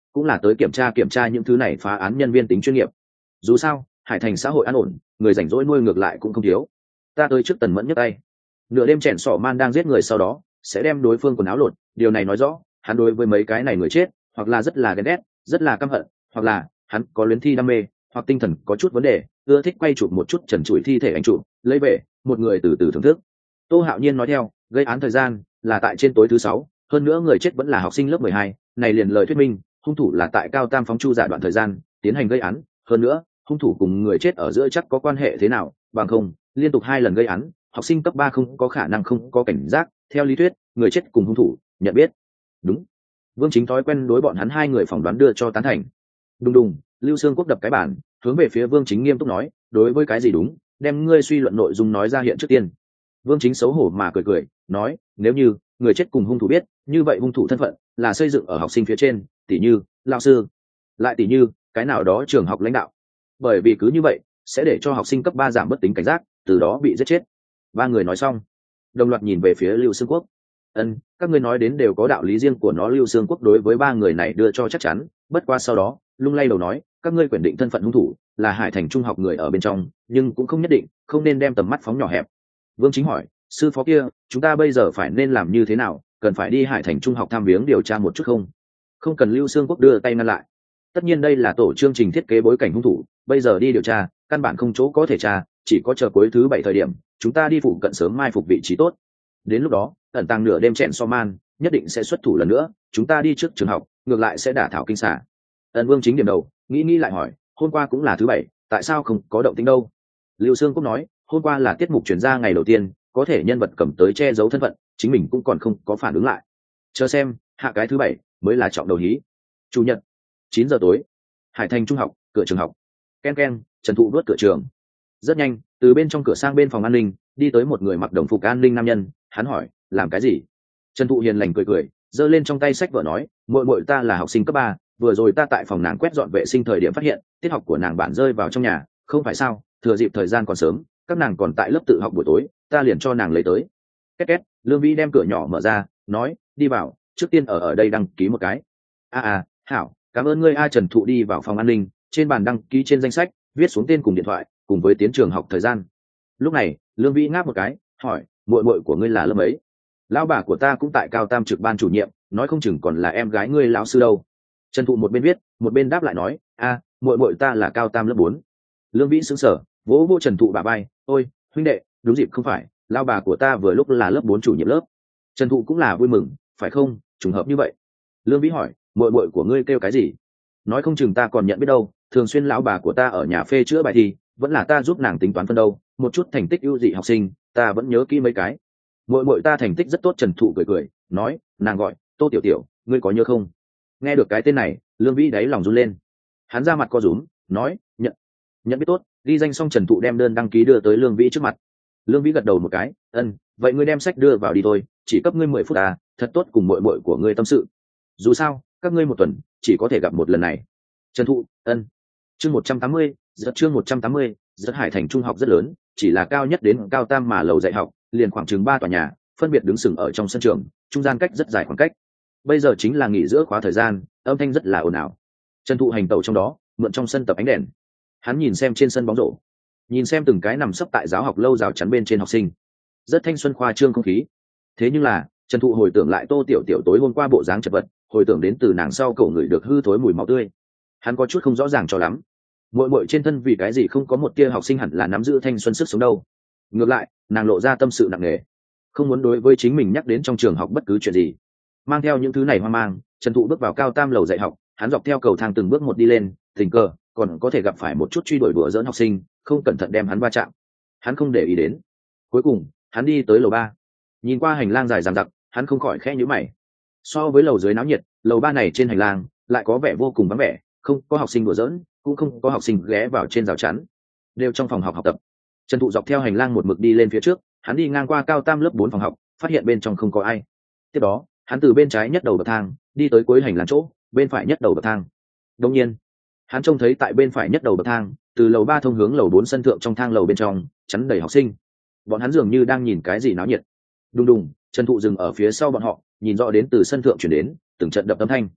cũng là tới kiểm tra kiểm tra những thứ này phá án nhân viên tính chuyên nghiệp. Dù sao hải thành xã hội an ổn, người rảnh rỗi nuôi ngược lại cũng không thiếu. Ta tới trước Tần Mẫn nhấc tay. Nửa đêm chèn sỏ man đang giết người, sau đó sẽ đem đối phương quần áo lột, điều này nói rõ hắn đối với mấy cái này người chết hoặc là rất là ghen ghét, rất là căm hận, hoặc là hắn có luyến thi đam mê, hoặc tinh thần có chút vấn đề, ưa thích quay chụp một chút trần trụi thi thể ảnh chụp lấy về một người từ từ thưởng thức. Tô Hạo Nhiên nói theo, gây án thời gian là tại trên tối thứ sáu, hơn nữa người chết vẫn là học sinh lớp mười hai, này liền lời thuyết minh hung thủ là tại cao tam phóng chu giả đoạn thời gian tiến hành gây án, hơn nữa hung thủ cùng người chết ở giữa chắc có quan hệ thế nào, bằng không liên tục hai lần gây án, học sinh cấp ba không có khả năng không có cảnh giác. Theo lý thuyết người chết cùng hung thủ nhận biết. Đúng. Vương Chính thói quen đối bọn hắn hai người phỏng đoán đưa cho tán thành. Đùng đùng, Lưu Xương Quốc đập cái bản, hướng về phía Vương Chính nghiêm túc nói, đối với cái gì đúng, đem ngươi suy luận nội dung nói ra hiện trước tiên. Vương Chính xấu hổ mà cười cười nói, nếu như người chết cùng hung thủ biết, như vậy hung thủ thân phận là xây dựng ở học sinh phía trên, tỷ như lão sư, lại tỷ như cái nào đó trường học lãnh đạo. Bởi vì cứ như vậy sẽ để cho học sinh cấp ba giảm bất tính cảnh giác, từ đó bị giết chết. Ba người nói xong đồng loạt nhìn về phía Lưu Xương Quốc. Ân, các ngươi nói đến đều có đạo lý riêng của nó. Lưu Xương Quốc đối với ba người này đưa cho chắc chắn, bất qua sau đó lung lay đầu nói, các ngươi quyền định thân phận hung thủ là Hải Thành Trung học người ở bên trong, nhưng cũng không nhất định, không nên đem tầm mắt phóng nhỏ hẹp. Vương Chính hỏi, sư phó kia, chúng ta bây giờ phải nên làm như thế nào, cần phải đi Hải Thành Trung học thăm viếng điều tra một chút không? Không cần. Lưu Xương Quốc đưa tay ngăn lại. Tất nhiên đây là tổ chương trình thiết kế bối cảnh hung thủ, bây giờ đi điều tra căn bản không chỗ có thể tra, chỉ có chờ cuối thứ bảy thời điểm chúng ta đi phụ cận sớm mai phục vị trí tốt. Đến lúc đó ẩn tàng nửa đêm chẹn so man nhất định sẽ xuất thủ lần nữa, chúng ta đi trước trường học ngược lại sẽ đả thảo kinh xả. Ẩn Vương Chính điểm đầu nghĩ nghĩ lại hỏi, hôm qua cũng là thứ bảy, tại sao không có động tĩnh đâu? Lưu Xương Quốc nói, hôm qua là tiết mục chuyển ra ngày đầu tiên, có thể nhân vật cầm tới che giấu thân phận, chính mình cũng còn không có phản ứng lại. Chờ xem hạ cái thứ bảy mới là trọng đầu hí. Chủ nhật chín giờ tối, Hải Thành Trung học, cửa trường học. Ken ken, Trần Thụ đuốt cửa trường. Rất nhanh từ bên trong cửa sang bên phòng an ninh đi tới một người mặc đồng phục an ninh nam nhân. Hắn hỏi, làm cái gì? Trần Thụ hiền lành cười cười giơ lên trong tay sách vở nói, muội muội ta là học sinh cấp ba, vừa rồi ta tại phòng nàng quét dọn vệ sinh thời điểm phát hiện tiết học của nàng bản rơi vào trong nhà, không phải sao, thừa dịp thời gian còn sớm, các nàng còn tại lớp tự học buổi tối, ta liền cho nàng lấy tới. Két két, Lương Vĩ đem cửa nhỏ mở ra nói, đi vào, trước tiên ở ở đây đăng ký một cái. a à, hảo, cảm ơn ngươi. A Trần Thụ đi vào phòng an ninh, trên bàn đăng ký trên danh sách viết xuống tên cùng điện thoại cùng với tiến trường học thời gian. Lúc này Lương Vĩ ngáp một cái hỏi, muội muội của ngươi là lớp mấy? Lão bà của ta cũng tại cao tam trực ban chủ nhiệm, nói không chừng còn là em gái ngươi lão sư đâu. Trần Thụ một bên viết một bên đáp lại nói, a muội muội ta là cao tam lớp bốn. Lương Vĩ sững sờ vỗ vỗ Trần Thụ bả vai, ôi huynh đệ, đúng dịp không phải, lão bà của ta vừa lúc là lớp bốn chủ nhiệm lớp. Trần Thụ cũng là vui mừng, phải không, trùng hợp như vậy. Lương Vĩ hỏi, muội muội của ngươi kêu cái gì? Nói không chừng ta còn nhận biết đâu, thường xuyên lão bà của ta ở nhà phê chữa bài thi, vẫn là ta giúp nàng tính toán phân đâu, một chút thành tích ưu dị học sinh ta vẫn nhớ kỹ mấy cái. Muội muội ta thành tích rất tốt. Trần Thụ cười cười nói, nàng gọi Tô Tiểu Tiểu, ngươi có nhớ không? Nghe được cái tên này Lương Vĩ đáy lòng run lên, hắn ra mặt co rúm nói, nhận nhận biết tốt. Ghi danh xong Trần Thụ đem đơn đăng ký đưa tới Lương Vĩ trước mặt. Lương Vĩ gật đầu một cái, ân, vậy ngươi đem sách đưa vào đi thôi, chỉ cấp ngươi mười phút à, thật tốt cùng muội muội của ngươi tâm sự, dù sao các ngươi một tuần chỉ có thể gặp một lần này. Trần Thụ, ân. Chương một trăm tám mươi, rất chương một trăm tám mươi, rất Hải Thành Trung học rất lớn, chỉ là cao nhất đến cao tam mà lầu dạy học liền khoảng chừng ba tòa nhà, phân biệt đứng sừng ở trong sân trường, trung gian cách rất dài khoảng cách. Bây giờ chính là nghỉ giữa khóa thời gian, âm thanh rất là ồn ào. Trần Thụ hành tẩu trong đó, mượn trong sân tập ánh đèn. Hắn nhìn xem trên sân bóng rổ, nhìn xem từng cái nằm sấp tại giáo học lâu rào chắn bên trên học sinh, rất thanh xuân khoa trương không khí. Thế nhưng là Trần Thụ hồi tưởng lại Tô Tiểu Tiểu tối hôm qua bộ dáng chật vật, hồi tưởng đến từ nàng sau cổ người được hư thối mùi máu tươi, hắn có chút không rõ ràng cho lắm. Muội muội trên thân vì cái gì không có một tia học sinh hẳn là nắm giữ thanh xuân sức sống đâu? Ngược lại nàng lộ ra tâm sự nặng nề, không muốn đối với chính mình nhắc đến trong trường học bất cứ chuyện gì. Mang theo những thứ này hoang mang, Trần Thụ bước vào cao tam lầu dạy học. Hắn dọc theo cầu thang từng bước một đi lên, tình cờ còn có thể gặp phải một chút truy đuổi đùa dỡn học sinh, không cẩn thận đem hắn va chạm. Hắn không để ý đến. Cuối cùng hắn đi tới lầu ba, nhìn qua hành lang dài dằng dặc, hắn không khỏi khẽ nhíu mày. So với lầu dưới náo nhiệt, lầu ba này trên hành lang lại có vẻ vô cùng vắng vẻ, không có học sinh đùa giỡn, cũng không có học sinh ghé vào trên rào chắn, đều trong phòng học học tập. Trần Thụ dọc theo hành lang một mực đi lên phía trước, hắn đi ngang qua cao tam lớp bốn phòng học, phát hiện bên trong không có ai. Tiếp đó hắn từ bên trái nhất đầu bậc thang đi tới cuối hành lang chỗ bên phải nhất đầu bậc thang. Đột nhiên hắn trông thấy tại bên phải nhất đầu bậc thang, từ lầu ba thông hướng lầu bốn sân thượng, trong thang lầu bên trong chắn đầy học sinh, bọn hắn dường như đang nhìn cái gì náo nhiệt. Đùng đùng, Trần Thụ dừng ở phía sau bọn họ, nhìn rõ đến từ sân thượng chuyển đến từng trận đập âm thanh.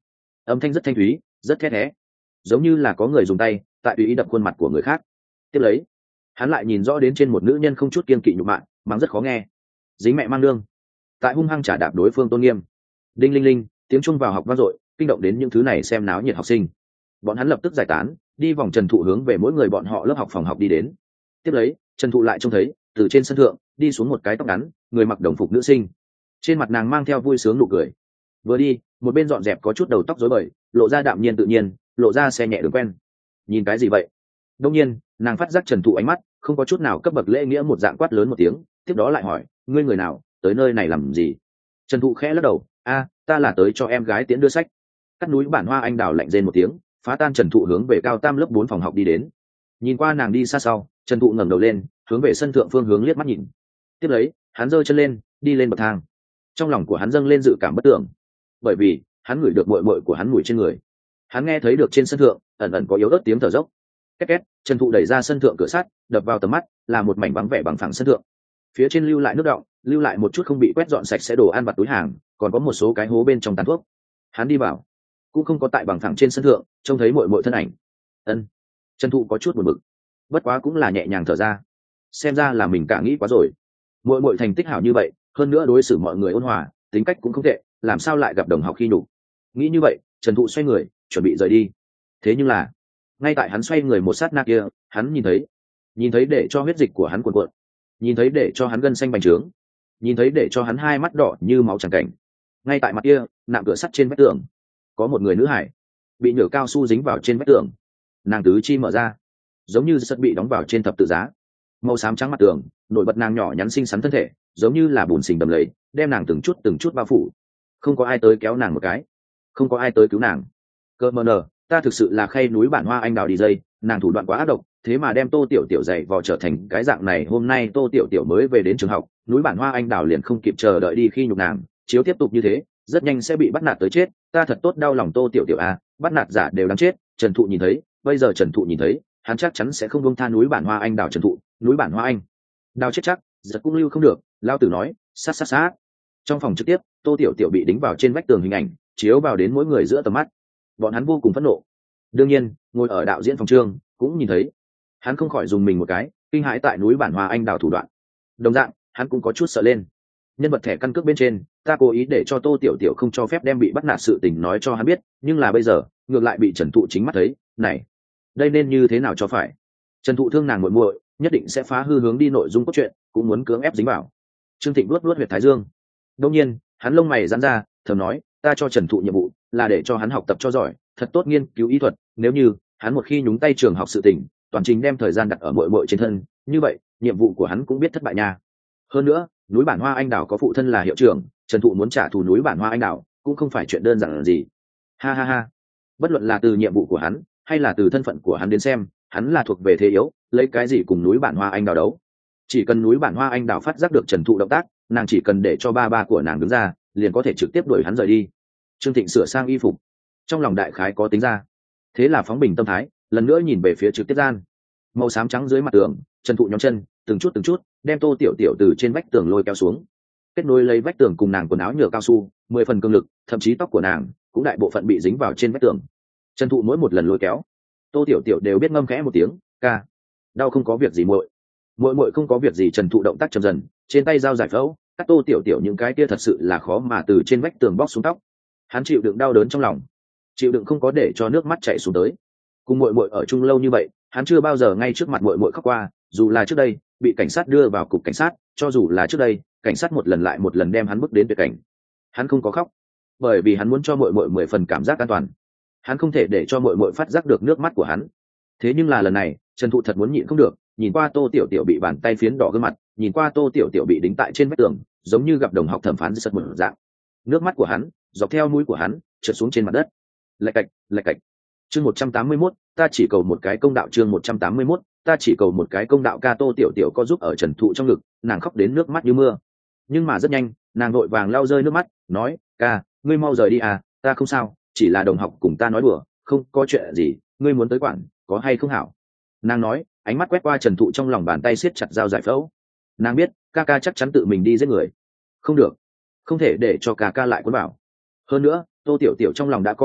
âm thanh rất thanh thúy, rất khét hé, giống như là có người dùng tay tại tùy ý đập khuôn mặt của người khác. Tiếp lấy hắn lại nhìn rõ đến trên một nữ nhân không chút kiên kỵ nhục mạ, mắng rất khó nghe, dính mẹ mang đương, tại hung hăng trả đạp đối phương tôn nghiêm. Đinh linh linh, tiếng chuông vào học vang dội, kinh động đến những thứ này xem náo nhiệt học sinh. Bọn hắn lập tức giải tán, đi vòng Trần Thụ hướng về mỗi người bọn họ lớp học phòng học đi đến. Tiếp lấy Trần Thụ lại trông thấy từ trên sân thượng đi xuống một cái tóc ngắn, người mặc đồng phục nữ sinh, trên mặt nàng mang theo vui sướng nụ cười. Vừa đi một bên dọn dẹp có chút đầu tóc rối bời, lộ ra đạm nhiên tự nhiên, lộ ra xe nhẹ đường quen. Nhìn cái gì vậy? Đông nhiên nàng phát giác Trần Thụ ánh mắt không có chút nào cấp bậc lễ nghĩa, một dạng quát lớn một tiếng, tiếp đó lại hỏi, ngươi người nào, tới nơi này làm gì? Trần Thụ khẽ lắc đầu, a ta là tới cho em gái tiễn đưa sách. Cắt núi Bản Hoa Anh Đào lạnh rên một tiếng, phá tan Trần Thụ hướng về cao tam lớp bốn phòng học đi đến. Nhìn qua nàng đi xa sau, Trần Thụ ngẩng đầu lên, hướng về sân thượng phương hướng liếc mắt nhìn. Tiếp lấy hắn giơ chân lên, đi lên bậc thang. Trong lòng của hắn dâng lên dự cảm bất tưởng, bởi vì hắn ngửi được muội muội của hắn mùi trên người. Hắn nghe thấy được trên sân thượng ẩn ẩn có yếu ớt tiếng thở dốc. Két két, Trần Thụ đẩy ra sân thượng cửa sắt, đập vào tầm mắt là một mảnh vắng vẻ bằng phẳng sân thượng. Phía trên lưu lại nước đọng, lưu lại một chút không bị quét dọn sạch sẽ đồ ăn vặt túi hàng, còn có một số cái hố bên trong tàn thuốc. Hắn đi vào, cũng không có tại bằng phẳng trên sân thượng trông thấy muội muội thân ảnh. Ân. Trần Thụ có chút buồn bực, bất quá cũng là nhẹ nhàng thở ra, xem ra là mình cả nghĩ quá rồi. Muội muội thành tích hảo như vậy, hơn nữa đối xử mọi người ôn hòa, tính cách cũng không tệ, làm sao lại gặp đồng học khi nhục. Nghĩ như vậy, Trần Thụ xoay người chuẩn bị rời đi. Thế nhưng là ngay tại hắn xoay người một sát na kia, hắn nhìn thấy nhìn thấy để cho huyết dịch của hắn cuộn cuộn, nhìn thấy để cho hắn gân xanh bành trướng, nhìn thấy để cho hắn hai mắt đỏ như máu tràn cảnh. Ngay tại mặt kia nạm cửa sắt trên vách tường, có một người nữ hải bị nhựa cao su dính vào trên vách tường, nàng tứ chi mở ra giống như sắt bị đóng vào trên thập tự giá, màu xám trắng mặt tường nổi bật nàng nhỏ nhắn xinh xắn thân thể, giống như là bùn xình đầm lầy, đem nàng từng chút từng chút bao phủ. Không có ai tới kéo nàng một cái, không có ai tới cứu nàng. Cơ mờ nờ, ta thực sự là khay núi Bản Hoa Anh Đào đi dây, nàng thủ đoạn quá ác độc, thế mà đem Tô Tiểu Tiểu dạy vò trở thành cái dạng này. Hôm nay Tô Tiểu Tiểu mới về đến trường học, núi Bản Hoa Anh Đào liền không kịp chờ đợi đi khi nhục nàng, chiếu tiếp tục như thế rất nhanh sẽ bị bắt nạt tới chết. Ta thật tốt đau lòng Tô Tiểu Tiểu à, bắt nạt giả đều đáng chết. Trần Thụ nhìn thấy, bây giờ Trần Thụ nhìn thấy, hắn chắc chắn sẽ không buông tha núi Bản Hoa Anh Đào. Trần Thụ, núi Bản Hoa Anh Đào chết chắc, giật cũng lưu không được. Lao tử nói, sát sát sát. Trong phòng trực tiếp, Tô Tiểu Tiểu bị đính vào trên vách tường hình ảnh chiếu vào đến mỗi người giữa tầm mắt, bọn hắn vô cùng phẫn nộ. Đương nhiên ngồi ở đạo diễn phòng trương cũng nhìn thấy, hắn không khỏi dùng mình một cái, kinh hãi tại núi Bản Hoa Anh Đào thủ đoạn. Đồng dạng hắn cũng có chút sợ lên. Nhân vật thẻ căn cước bên trên, ta cố ý để cho Tô Tiểu Tiểu không cho phép đem bị bắt nạt sự tình nói cho hắn biết, nhưng là bây giờ ngược lại bị Trần Thụ chính mắt thấy. Này, đây nên như thế nào cho phải? Trần Thụ thương nàng muội muội, nhất định sẽ phá hư hướng đi nội dung cốt truyện, cũng muốn cưỡng ép dính vào. Trương Thịnh luốt luốt huyệt thái dương. Đương nhiên hắn lông mày giãn ra, thầm nói, ta cho Trần Thụ nhiệm vụ là để cho hắn học tập cho giỏi, thật tốt nghiên cứu y thuật. Nếu như hắn một khi nhúng tay trường học sự tình, toàn trình đem thời gian đặt ở muội muội trên thân, như vậy nhiệm vụ của hắn cũng biết thất bại nha. Hơn nữa núi Bản Hoa Anh Đào có phụ thân là hiệu trưởng, Trần Thụ muốn trả thù núi Bản Hoa Anh Đào cũng không phải chuyện đơn giản gì. Ha ha ha, bất luận là từ nhiệm vụ của hắn hay là từ thân phận của hắn đến xem, hắn là thuộc về thế yếu, lấy cái gì cùng núi Bản Hoa Anh Đào đấu? Chỉ cần núi Bản Hoa Anh Đào phát giác được Trần Thụ động tác, nàng chỉ cần để cho ba ba của nàng đứng ra, liền có thể trực tiếp đuổi hắn rời đi. Trương Thịnh sửa sang y phục, trong lòng đại khái có tính ra, thế là phóng bình tâm thái, lần nữa nhìn về phía trực tiếp gian. Màu xám trắng dưới mặt tường, Trần Thụ nhóm chân từng chút từng chút đem Tô Tiểu Tiểu từ trên vách tường lôi kéo xuống, kết nối lấy vách tường cùng nàng quần áo nhựa cao su, mười phần cương lực, thậm chí tóc của nàng cũng đại bộ phận bị dính vào trên vách tường. Trần Thụ mỗi một lần lôi kéo, Tô Tiểu Tiểu đều biết ngâm khẽ một tiếng, ca, đau không có việc gì muội, muội muội không có việc gì. Trần Thụ động tác chậm dần, trên tay dao giải phẫu cắt Tô Tiểu Tiểu những cái kia thật sự là khó mà từ trên vách tường bóc xuống tóc. Hắn chịu đựng đau đớn trong lòng, chịu đựng không có để cho nước mắt chảy xuống tới. Cùng muội muội ở chung lâu như vậy, hắn chưa bao giờ ngay trước mặt muội muội khóc qua, dù là trước đây bị cảnh sát đưa vào cục cảnh sát, cho dù là trước đây cảnh sát một lần lại một lần đem hắn bước đến tuyệt cảnh, hắn không có khóc, bởi vì hắn muốn cho muội muội mười phần cảm giác an toàn. Hắn không thể để cho muội muội phát giác được nước mắt của hắn. Thế nhưng là lần này Trần Thụ thật muốn nhịn không được, nhìn qua Tô Tiểu Tiểu bị bàn tay phiến đỏ gương mặt, nhìn qua Tô Tiểu Tiểu bị đính tại trên vách tường, giống như gặp đồng học thẩm phán giật một dạng. Nước mắt của hắn dọc theo mũi của hắn trượt xuống trên mặt đất. Lạch cạch, lạch cạch. Chương một trăm tám mươi mốt, ta chỉ cầu một cái công đạo. Chương một trăm tám mươi mốt, ta chỉ cầu một cái công đạo. Ca Tô Tiểu Tiểu có giúp ở Trần Thụ trong ngực, nàng khóc đến nước mắt như mưa. Nhưng mà rất nhanh, nàng vội vàng lau rơi nước mắt, nói, ca, ngươi mau rời đi à, ta không sao, chỉ là đồng học cùng ta nói đùa, không có chuyện gì, ngươi muốn tới quản, có hay không hảo? Nàng nói, ánh mắt quét qua Trần Thụ, trong lòng bàn tay siết chặt dao giải phẫu. Nàng biết, ca ca chắc chắn tự mình đi giết người. Không được, không thể để cho ca ca lại cuốn vào. Hơn nữa, Tô Tiểu Tiểu trong lòng đã có kế hoạch,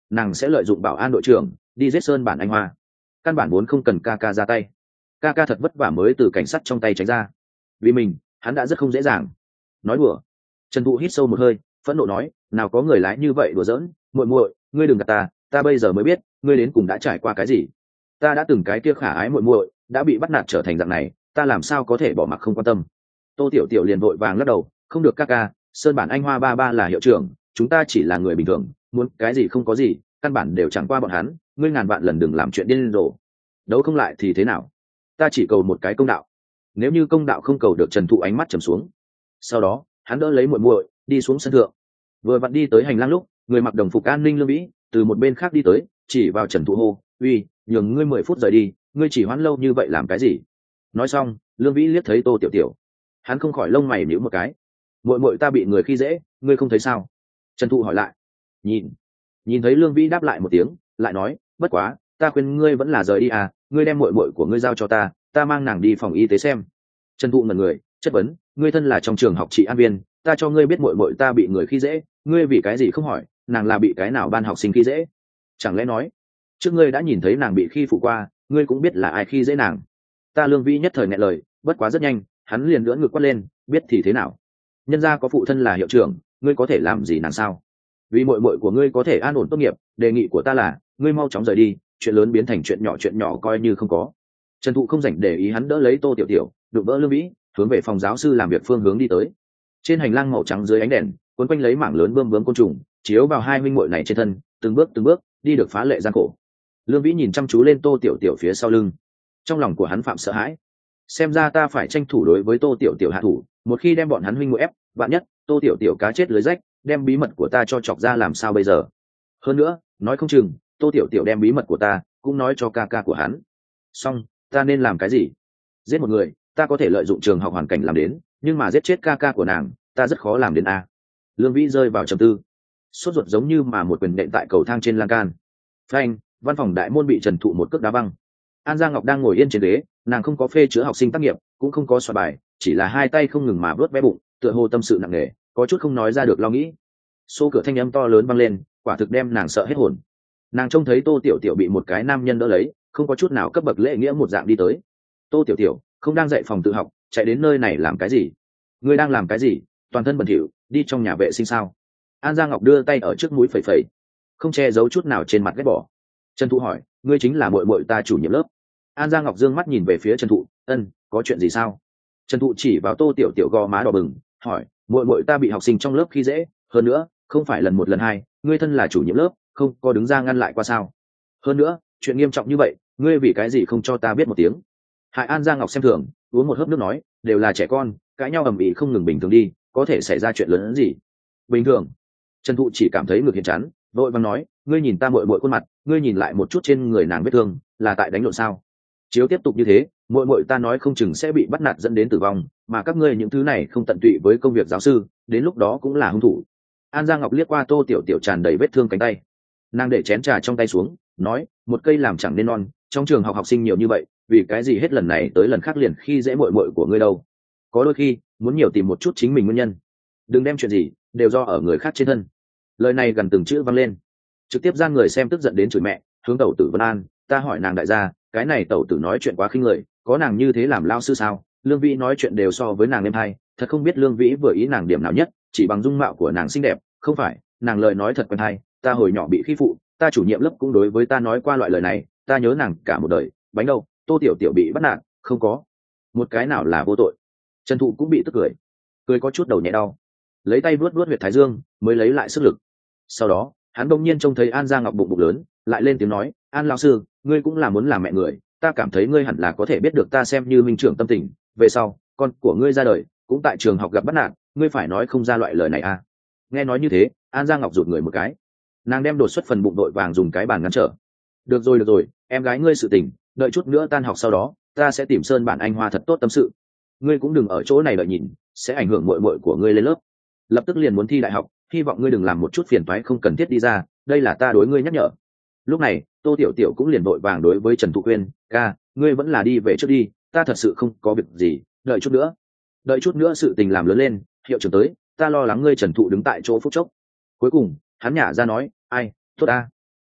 nàng sẽ lợi dụng bảo an đội trưởng đi giết sơn bản anh hoa. Căn bản vốn không cần ca ca ra tay. Ca ca thật vất vả mới từ cảnh sát trong tay tránh ra, vì mình hắn đã rất không dễ dàng. Nói đùa. Trần Thụ hít sâu một hơi, phẫn nộ nói, nào có người lái như vậy đùa giỡn, muội muội, ngươi đừng gạt ta, ta bây giờ mới biết ngươi đến cùng đã trải qua cái gì. Ta đã từng cái kia khả ái muội muội đã bị bắt nạt trở thành dạng này, ta làm sao có thể bỏ mặc không quan tâm. Tô Tiểu Tiểu liền vội vàng lắc đầu, không được ca ca, sơn bản anh hoa ba ba là hiệu trưởng, chúng ta chỉ là người bình thường, muốn cái gì không có gì, căn bản đều chẳng qua bọn hắn, ngươi ngàn vạn lần đừng làm chuyện điên rồ. Đấu không lại thì thế nào, ta chỉ cầu một cái công đạo. Nếu như công đạo không cầu được, Trần Thụ ánh mắt trầm xuống. Sau đó hắn đỡ lấy muội muội đi xuống sân thượng. Vừa vặn đi tới hành lang lúc, người mặc đồng phục an ninh Lương Vĩ từ một bên khác đi tới, chỉ vào Trần Thụ hô, uy, nhường ngươi mười phút rời đi, ngươi chỉ hoãn lâu như vậy làm cái gì? Nói xong, Lương Vĩ liếc thấy Tô Tiểu Tiểu, hắn không khỏi lông mày nhíu một cái. Muội muội ta bị người khi dễ, ngươi không thấy sao? Trần Thụ hỏi lại. Nhìn. Nhìn thấy Lương Vĩ đáp lại một tiếng, lại nói, bất quá, ta khuyên ngươi vẫn là rời đi à, ngươi đem muội muội của ngươi giao cho ta, ta mang nàng đi phòng y tế xem. Trần Thụ ngẩn người, chất vấn, ngươi thân là trong trường học trị an viên, ta cho ngươi biết muội muội ta bị người khi dễ, ngươi vì cái gì không hỏi, nàng là bị cái nào ban học sinh khi dễ? Chẳng lẽ nói, trước ngươi đã nhìn thấy nàng bị khi phụ qua, ngươi cũng biết là ai khi dễ nàng? Ta Lương Vĩ nhất thời nghẹn lời, bất quá rất nhanh, hắn liền lưỡn ngực quát lên, biết thì thế nào? Nhân gia có phụ thân là hiệu trưởng, ngươi có thể làm gì nàng sao? Vì muội muội của ngươi có thể an ổn tốt nghiệp, đề nghị của ta là, ngươi mau chóng rời đi, chuyện lớn biến thành chuyện nhỏ, chuyện nhỏ coi như không có. Trần Thụ không rảnh để ý hắn, đỡ lấy Tô Tiểu Tiểu, đụng vỡ Lương Vĩ, hướng về phòng giáo sư làm việc phương hướng đi tới. Trên hành lang màu trắng dưới ánh đèn, cuốn quanh lấy mảng lớn bươm bướm côn trùng, chiếu vào hai huynh muội này trên thân, từng bước từng bước đi được phá lệ gian khổ. Lương Vĩ nhìn chăm chú lên Tô Tiểu Tiểu phía sau lưng, trong lòng của hắn phạm sợ hãi. Xem ra ta phải tranh thủ đối với Tô Tiểu Tiểu hạ thủ, một khi đem bọn hắn huynh muội ép, vạn nhất Tô Tiểu Tiểu cá chết lưới rách, đem bí mật của ta cho chọc ra làm sao bây giờ? Hơn nữa, nói không chừng Tô Tiểu Tiểu đem bí mật của ta cũng nói cho ca ca của hắn. Xong, ta nên làm cái gì? Giết một người, ta có thể lợi dụng trường học hoàn cảnh làm đến, nhưng mà giết chết ca ca của nàng, ta rất khó làm đến a. Lương Vĩ rơi vào trầm tư, sốt ruột giống như mà một quyền nện tại cầu thang trên lan can. Phanh, văn phòng đại môn bị Trần Thụ một cước đá văng. An Giang Ngọc đang ngồi yên trên ghế, nàng không có phê chữa học sinh tác nghiệp, cũng không có soạn bài, chỉ là hai tay không ngừng mà vớt bé bụng, tựa hồ tâm sự nặng nề, có chút không nói ra được lo nghĩ. Xô cửa thanh âm to lớn vang lên, quả thực đem nàng sợ hết hồn. Nàng trông thấy Tô Tiểu Tiểu bị một cái nam nhân đỡ lấy, không có chút nào cấp bậc lễ nghĩa một dạng đi tới. Tô Tiểu Tiểu không đang dạy phòng tự học, chạy đến nơi này làm cái gì? Ngươi đang làm cái gì? Toàn thân bẩn thỉu, đi trong nhà vệ sinh sao? An Giang Ngọc đưa tay ở trước mũi phẩy phẩy, không che giấu chút nào trên mặt ghét bỏ. Trần Thụ hỏi, ngươi chính là muội muội ta chủ nhiệm lớp? An Giang Ngọc dương mắt nhìn về phía Trần Thụ, ân, có chuyện gì sao? Trần Thụ chỉ vào Tô Tiểu Tiểu gò má đỏ bừng, hỏi, muội muội ta bị học sinh trong lớp khi dễ, hơn nữa, không phải lần một lần hai, ngươi thân là chủ nhiệm lớp, không có đứng ra ngăn lại qua sao? Hơn nữa, chuyện nghiêm trọng như vậy, ngươi vì cái gì không cho ta biết một tiếng? Hại An Giang Ngọc xem thường, uống một hớp nước nói, đều là trẻ con, cãi nhau ầm ĩ không ngừng bình thường đi, có thể xảy ra chuyện lớn hơn gì? Bình thường? Trần Thụ chỉ cảm thấy ngực hiền chán, vội vàng nói, ngươi nhìn ta muội muội khuôn mặt, ngươi nhìn lại một chút trên người nàng vết thương, là tại đánh lộn sao? Chiếu tiếp tục như thế, muội muội ta nói không chừng sẽ bị bắt nạt dẫn đến tử vong, mà các ngươi những thứ này không tận tụy với công việc giáo sư, đến lúc đó cũng là hung thủ. An Giang Ngọc liếc qua Tô Tiểu Tiểu tràn đầy vết thương cánh tay, nàng để chén trà trong tay xuống, nói, một cây làm chẳng nên non, trong trường học học sinh nhiều như vậy, vì cái gì hết lần này tới lần khác liền khi dễ muội muội của ngươi đâu? Có đôi khi muốn nhiều tìm một chút chính mình nguyên nhân, đừng đem chuyện gì đều do ở người khác trên thân. Lời này gần từng chữ vang lên, trực tiếp gian người xem tức giận đến chửi mẹ, hướng tẩu tử Vân An, ta hỏi nàng đại gia, cái này tẩu tử nói chuyện quá khinh người, có nàng như thế làm lao sư sao? Lương Vĩ nói chuyện đều so với nàng êm hay, thật không biết Lương Vĩ vừa ý nàng điểm nào nhất, chỉ bằng dung mạo của nàng xinh đẹp, không phải, nàng lời nói thật quen hay, ta hồi nhỏ bị khi phụ, ta chủ nhiệm lớp cũng đối với ta nói qua loại lời này, ta nhớ nàng cả một đời, bánh đâu, Tô Tiểu Tiểu bị bắt nạt, không có một cái nào là vô tội. Trần Thụ cũng bị tức cười, cười có chút đầu nhẹ đau, lấy tay vuốt vuốt huyệt thái dương, mới lấy lại sức lực. Sau đó, hắn bỗng nhiên trông thấy An Giang Ngọc bụng bụng lớn, lại lên tiếng nói, An lão sư, ngươi cũng là muốn làm mẹ người, ta cảm thấy ngươi hẳn là có thể biết được ta xem như minh trưởng tâm tình, về sau con của ngươi ra đời cũng tại trường học gặp bắt nạt, ngươi phải nói không ra loại lời này à? Nghe nói như thế, An Giang Ngọc rụt người một cái, nàng đem đột xuất phần bụng đội vàng dùng cái bàn ngăn trở. Được rồi được rồi, em gái ngươi sự tình, đợi chút nữa tan học sau đó, ta sẽ tìm Sơn Bản Anh Hoa thật tốt tâm sự. Ngươi cũng đừng ở chỗ này đợi nhìn, sẽ ảnh hưởng muội muội của ngươi lên lớp. Lập tức liền muốn thi đại học, hy vọng ngươi đừng làm một chút phiền toái không cần thiết đi ra, đây là ta đối ngươi nhắc nhở. Lúc này, Tô Tiểu Tiểu cũng liền vội vàng đối với Trần Thụ khuyên, ca, ngươi vẫn là đi về trước đi, ta thật sự không có việc gì, đợi chút nữa. Đợi chút nữa sự tình làm lớn lên, hiệu trưởng tới, ta lo lắng ngươi Trần Thụ đứng tại chỗ phút chốc. Cuối cùng, hắn nhả ra nói, ai, tốt ta.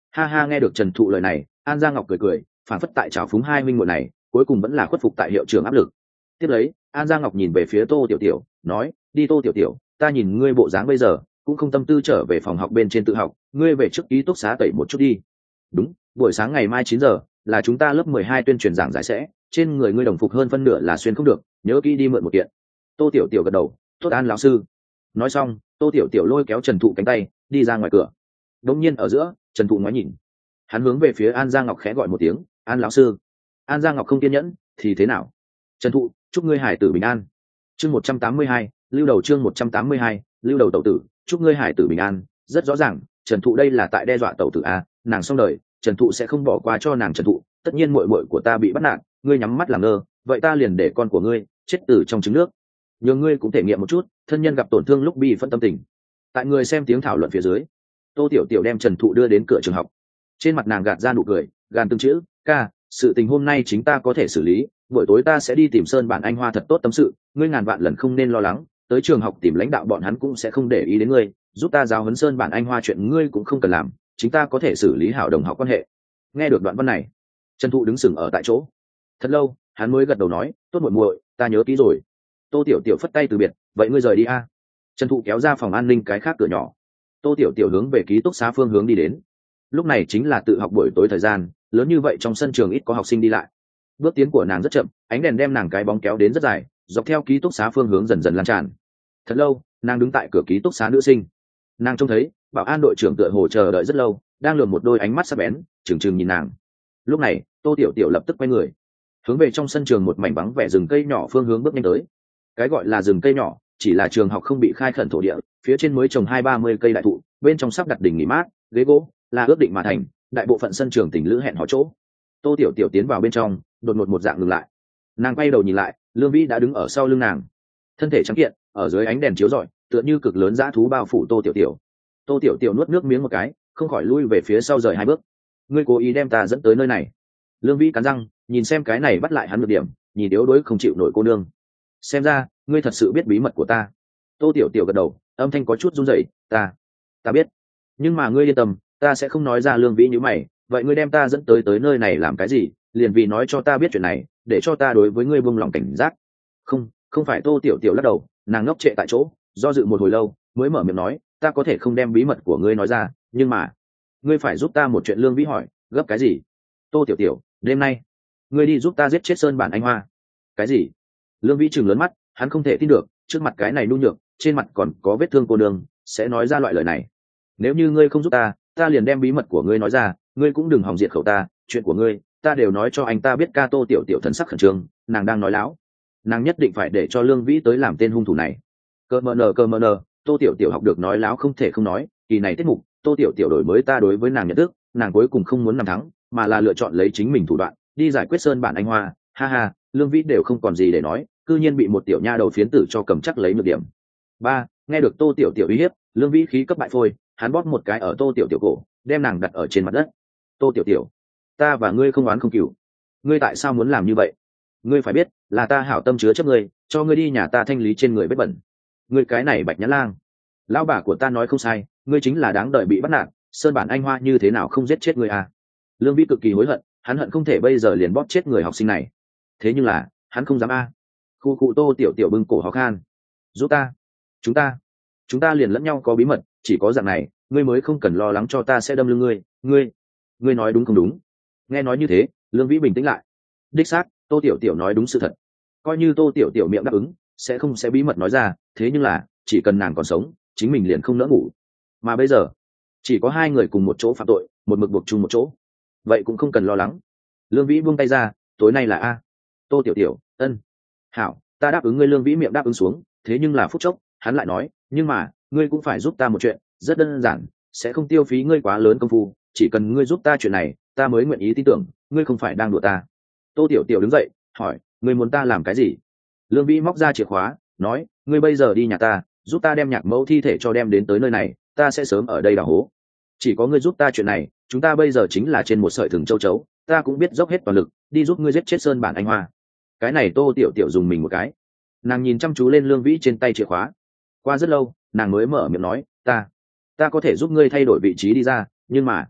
Ha ha, nghe được Trần Thụ lời này, An Giang Ngọc cười cười, phản phất tại trào phúng hai minh muội này, cuối cùng vẫn là khuất phục tại hiệu trưởng áp lực. Tiếp lấy, An Giang Ngọc nhìn về phía Tô Tiểu Tiểu, nói, đi Tô Tiểu Tiểu, ta nhìn ngươi bộ dáng bây giờ cũng không tâm tư trở về phòng học bên trên tự học, ngươi về trước ký túc xá tẩy một chút đi. Đúng, buổi sáng ngày mai chín giờ là chúng ta lớp mười hai tuyên truyền giảng giải sẽ, trên người ngươi đồng phục hơn phân nửa là xuyên không được, nhớ kỹ đi mượn một kiện. Tô Tiểu Tiểu gật đầu, tốt An lão sư. Nói xong, Tô Tiểu Tiểu lôi kéo Trần Thụ cánh tay đi ra ngoài cửa. Đống nhiên ở giữa, Trần Thụ ngoái nhìn, hắn hướng về phía An Giang Ngọc khẽ gọi một tiếng, An lão sư. An Giang Ngọc không kiên nhẫn, thì thế nào? Trần Thụ, chúc ngươi hải tử bình an. Chương một trăm tám mươi hai, lưu đầu chương một trăm tám mươi hai, lưu đầu tẩu tử, chúc ngươi hải tử bình an. Rất rõ ràng, Trần Thụ đây là tại đe dọa tẩu tử a, nàng xong đời, Trần Thụ sẽ không bỏ qua cho nàng. Trần Thụ, tất nhiên muội muội của ta bị bắt nạt, ngươi nhắm mắt làm ngơ, vậy ta liền để con của ngươi chết tử trong trứng nước. Nhường ngươi cũng thể nghiệm một chút, thân nhân gặp tổn thương lúc bi phân tâm tình. Tại người xem tiếng thảo luận phía dưới, Tô Tiểu Tiểu đem Trần Thụ đưa đến cửa trường học. Trên mặt nàng gạt ra nụ cười, gàn từng chữ, ca, sự tình hôm nay chính ta có thể xử lý, buổi tối ta sẽ đi tìm Sơn Bản Anh Hoa thật tốt tâm sự, ngươi ngàn vạn lần không nên lo lắng, tới trường học tìm lãnh đạo bọn hắn cũng sẽ không để ý đến ngươi, giúp ta giáo huấn Sơn Bản Anh Hoa chuyện ngươi cũng không cần làm, chính ta có thể xử lý hảo đồng học quan hệ. Nghe được đoạn văn này, Trần Thụ đứng sừng ở tại chỗ. Thật lâu, hắn mới gật đầu nói, tốt muội muội, ta nhớ kỹ rồi. Tô Tiểu Tiểu phất tay từ biệt, vậy ngươi rời đi a. Trần Thụ kéo ra phòng an ninh cái khác cửa nhỏ. Tô Tiểu Tiểu hướng về ký túc xá phương hướng đi đến. Lúc này chính là tự học buổi tối thời gian, lớn như vậy trong sân trường ít có học sinh đi lại. Bước tiến của nàng rất chậm, ánh đèn đem nàng cái bóng kéo đến rất dài, dọc theo ký túc xá phương hướng dần dần lan tràn. Thật lâu, nàng đứng tại cửa ký túc xá nữ sinh. Nàng trông thấy bảo an đội trưởng tựa hồ chờ đợi rất lâu, đang lườm một đôi ánh mắt sắc bén, trừng trừng nhìn nàng. Lúc này, Tô Tiểu Tiểu lập tức quay người, hướng về trong sân trường một mảnh vắng vẻ rừng cây nhỏ phương hướng bước nhanh tới. Cái gọi là rừng cây nhỏ, chỉ là trường học không bị khai khẩn thổ địa, phía trên mới trồng hai ba mươi cây đại thụ, bên trong sắp đặt đỉnh nghỉ mát, ghế gỗ, là ước định mà thành, đại bộ phận sân trường tình lữ hẹn hò chỗ. Tô Tiểu Tiểu tiến vào bên trong, đột ngột một dạng ngừng lại. Nàng quay đầu nhìn lại, Lương Vĩ đã đứng ở sau lưng nàng, thân thể trắng kiện, ở dưới ánh đèn chiếu rọi, tựa như cực lớn dã thú bao phủ Tô Tiểu Tiểu. Tô Tiểu Tiểu nuốt nước miếng một cái, không khỏi lui về phía sau rời hai bước. Ngươi cố ý đem ta dẫn tới nơi này. Lương Vĩ cắn răng, nhìn xem cái này bắt lại hắn được điểm, nhìn yếu đuối không chịu nổi cô nương. Xem ra, ngươi thật sự biết bí mật của ta. Tô Tiểu Tiểu gật đầu, âm thanh có chút run rẩy, ta, ta biết. Nhưng mà ngươi yên tâm, ta sẽ không nói ra. Lương Vĩ nhíu mày, vậy ngươi đem ta dẫn tới tới nơi này làm cái gì? Liền vì nói cho ta biết chuyện này, để cho ta đối với ngươi buông lòng cảnh giác. Không, không phải. Tô Tiểu Tiểu lắc đầu, nàng ngốc trệ tại chỗ, do dự một hồi lâu, mới mở miệng nói, ta có thể không đem bí mật của ngươi nói ra, nhưng mà, ngươi phải giúp ta một chuyện. Lương Vĩ hỏi, gấp cái gì? Tô Tiểu Tiểu, đêm nay, ngươi đi giúp ta giết chết Sơn Bản Anh Hoa. Cái gì? Lương Vĩ trừng lớn mắt, hắn không thể tin được, trước mặt cái này nhu nhược, trên mặt còn có vết thương cô nương, sẽ nói ra loại lời này. Nếu như ngươi không giúp ta, ta liền đem bí mật của ngươi nói ra, ngươi cũng đừng hòng diệt khẩu ta, chuyện của ngươi, ta đều nói cho anh ta biết. Ca. Tô Tiểu Tiểu thần sắc khẩn trương, nàng đang nói láo, nàng nhất định phải để cho Lương Vĩ tới làm tên hung thủ này. Cơ mờ nờ cơ mờ nờ, Tô Tiểu Tiểu học được nói láo không thể không nói, kỳ này tiết mục, Tô Tiểu Tiểu đổi mới ta đối với nàng nhận thức, nàng cuối cùng không muốn nằm thắng, mà là lựa chọn lấy chính mình thủ đoạn đi giải quyết Sơn Bản Anh Hoa. Ha ha, Lương Vĩ đều không còn gì để nói, cư nhiên bị một tiểu nha đầu phiến tử cho cầm chắc lấy nhược điểm. Ba, nghe được Tô Tiểu Tiểu uy hiếp, Lương Vĩ khí cấp bại phôi, hắn bóp một cái ở Tô Tiểu Tiểu cổ, đem nàng đặt ở trên mặt đất. Tô Tiểu Tiểu, ta và ngươi không oán không cừu, ngươi tại sao muốn làm như vậy? Ngươi phải biết, là ta hảo tâm chứa chấp ngươi, cho ngươi đi nhà ta thanh lý trên người vết bẩn. Ngươi cái này Bạch Nhã Lang, lão bà của ta nói không sai, ngươi chính là đáng đợi bị bắt nạt. Sơn Bản Anh Hoa như thế nào không giết chết ngươi à? Lương Vĩ cực kỳ hối hận, hắn hận không thể bây giờ liền bóp chết người học sinh này. Thế nhưng là, hắn không dám a. À. Khu cụ Tô Tiểu Tiểu bưng cổ ho khan, giúp ta, chúng ta, chúng ta liền lẫn nhau có bí mật, chỉ có dạng này, ngươi mới không cần lo lắng cho ta sẽ đâm lưng ngươi. Ngươi, ngươi nói đúng không đúng? Nghe nói như thế, Lương Vĩ bình tĩnh lại. Đích xác, Tô Tiểu Tiểu nói đúng sự thật. Coi như Tô Tiểu Tiểu miệng đáp ứng, sẽ không sẽ bí mật nói ra, thế nhưng là, chỉ cần nàng còn sống, chính mình liền không nỡ ngủ. Mà bây giờ, chỉ có hai người cùng một chỗ phạm tội, một mực buộc chung một chỗ, vậy cũng không cần lo lắng. Lương Vĩ buông tay ra, tối nay là a. Tô Tiểu Tiểu, ân, hảo, ta đáp ứng ngươi. Lương Vĩ miệng đáp ứng xuống, thế nhưng là phút chốc, hắn lại nói, nhưng mà, ngươi cũng phải giúp ta một chuyện, rất đơn giản, sẽ không tiêu phí ngươi quá lớn công phu, chỉ cần ngươi giúp ta chuyện này, ta mới nguyện ý tin tưởng, ngươi không phải đang đùa ta. Tô Tiểu Tiểu đứng dậy, hỏi, ngươi muốn ta làm cái gì? Lương Vĩ móc ra chìa khóa, nói, ngươi bây giờ đi nhà ta, giúp ta đem Nhạc Mẫu thi thể cho đem đến tới nơi này, ta sẽ sớm ở đây đào hố. Chỉ có ngươi giúp ta chuyện này, chúng ta bây giờ chính là trên một sợi thừng châu chấu, ta cũng biết dốc hết toàn lực đi giúp ngươi giết chết Sơn Bản Anh Hoa. Cái này Tô Tiểu Tiểu dùng mình một cái, nàng nhìn chăm chú lên Lương Vĩ trên tay chìa khóa. Qua rất lâu, nàng mới mở miệng nói, ta ta có thể giúp ngươi thay đổi vị trí đi ra, nhưng mà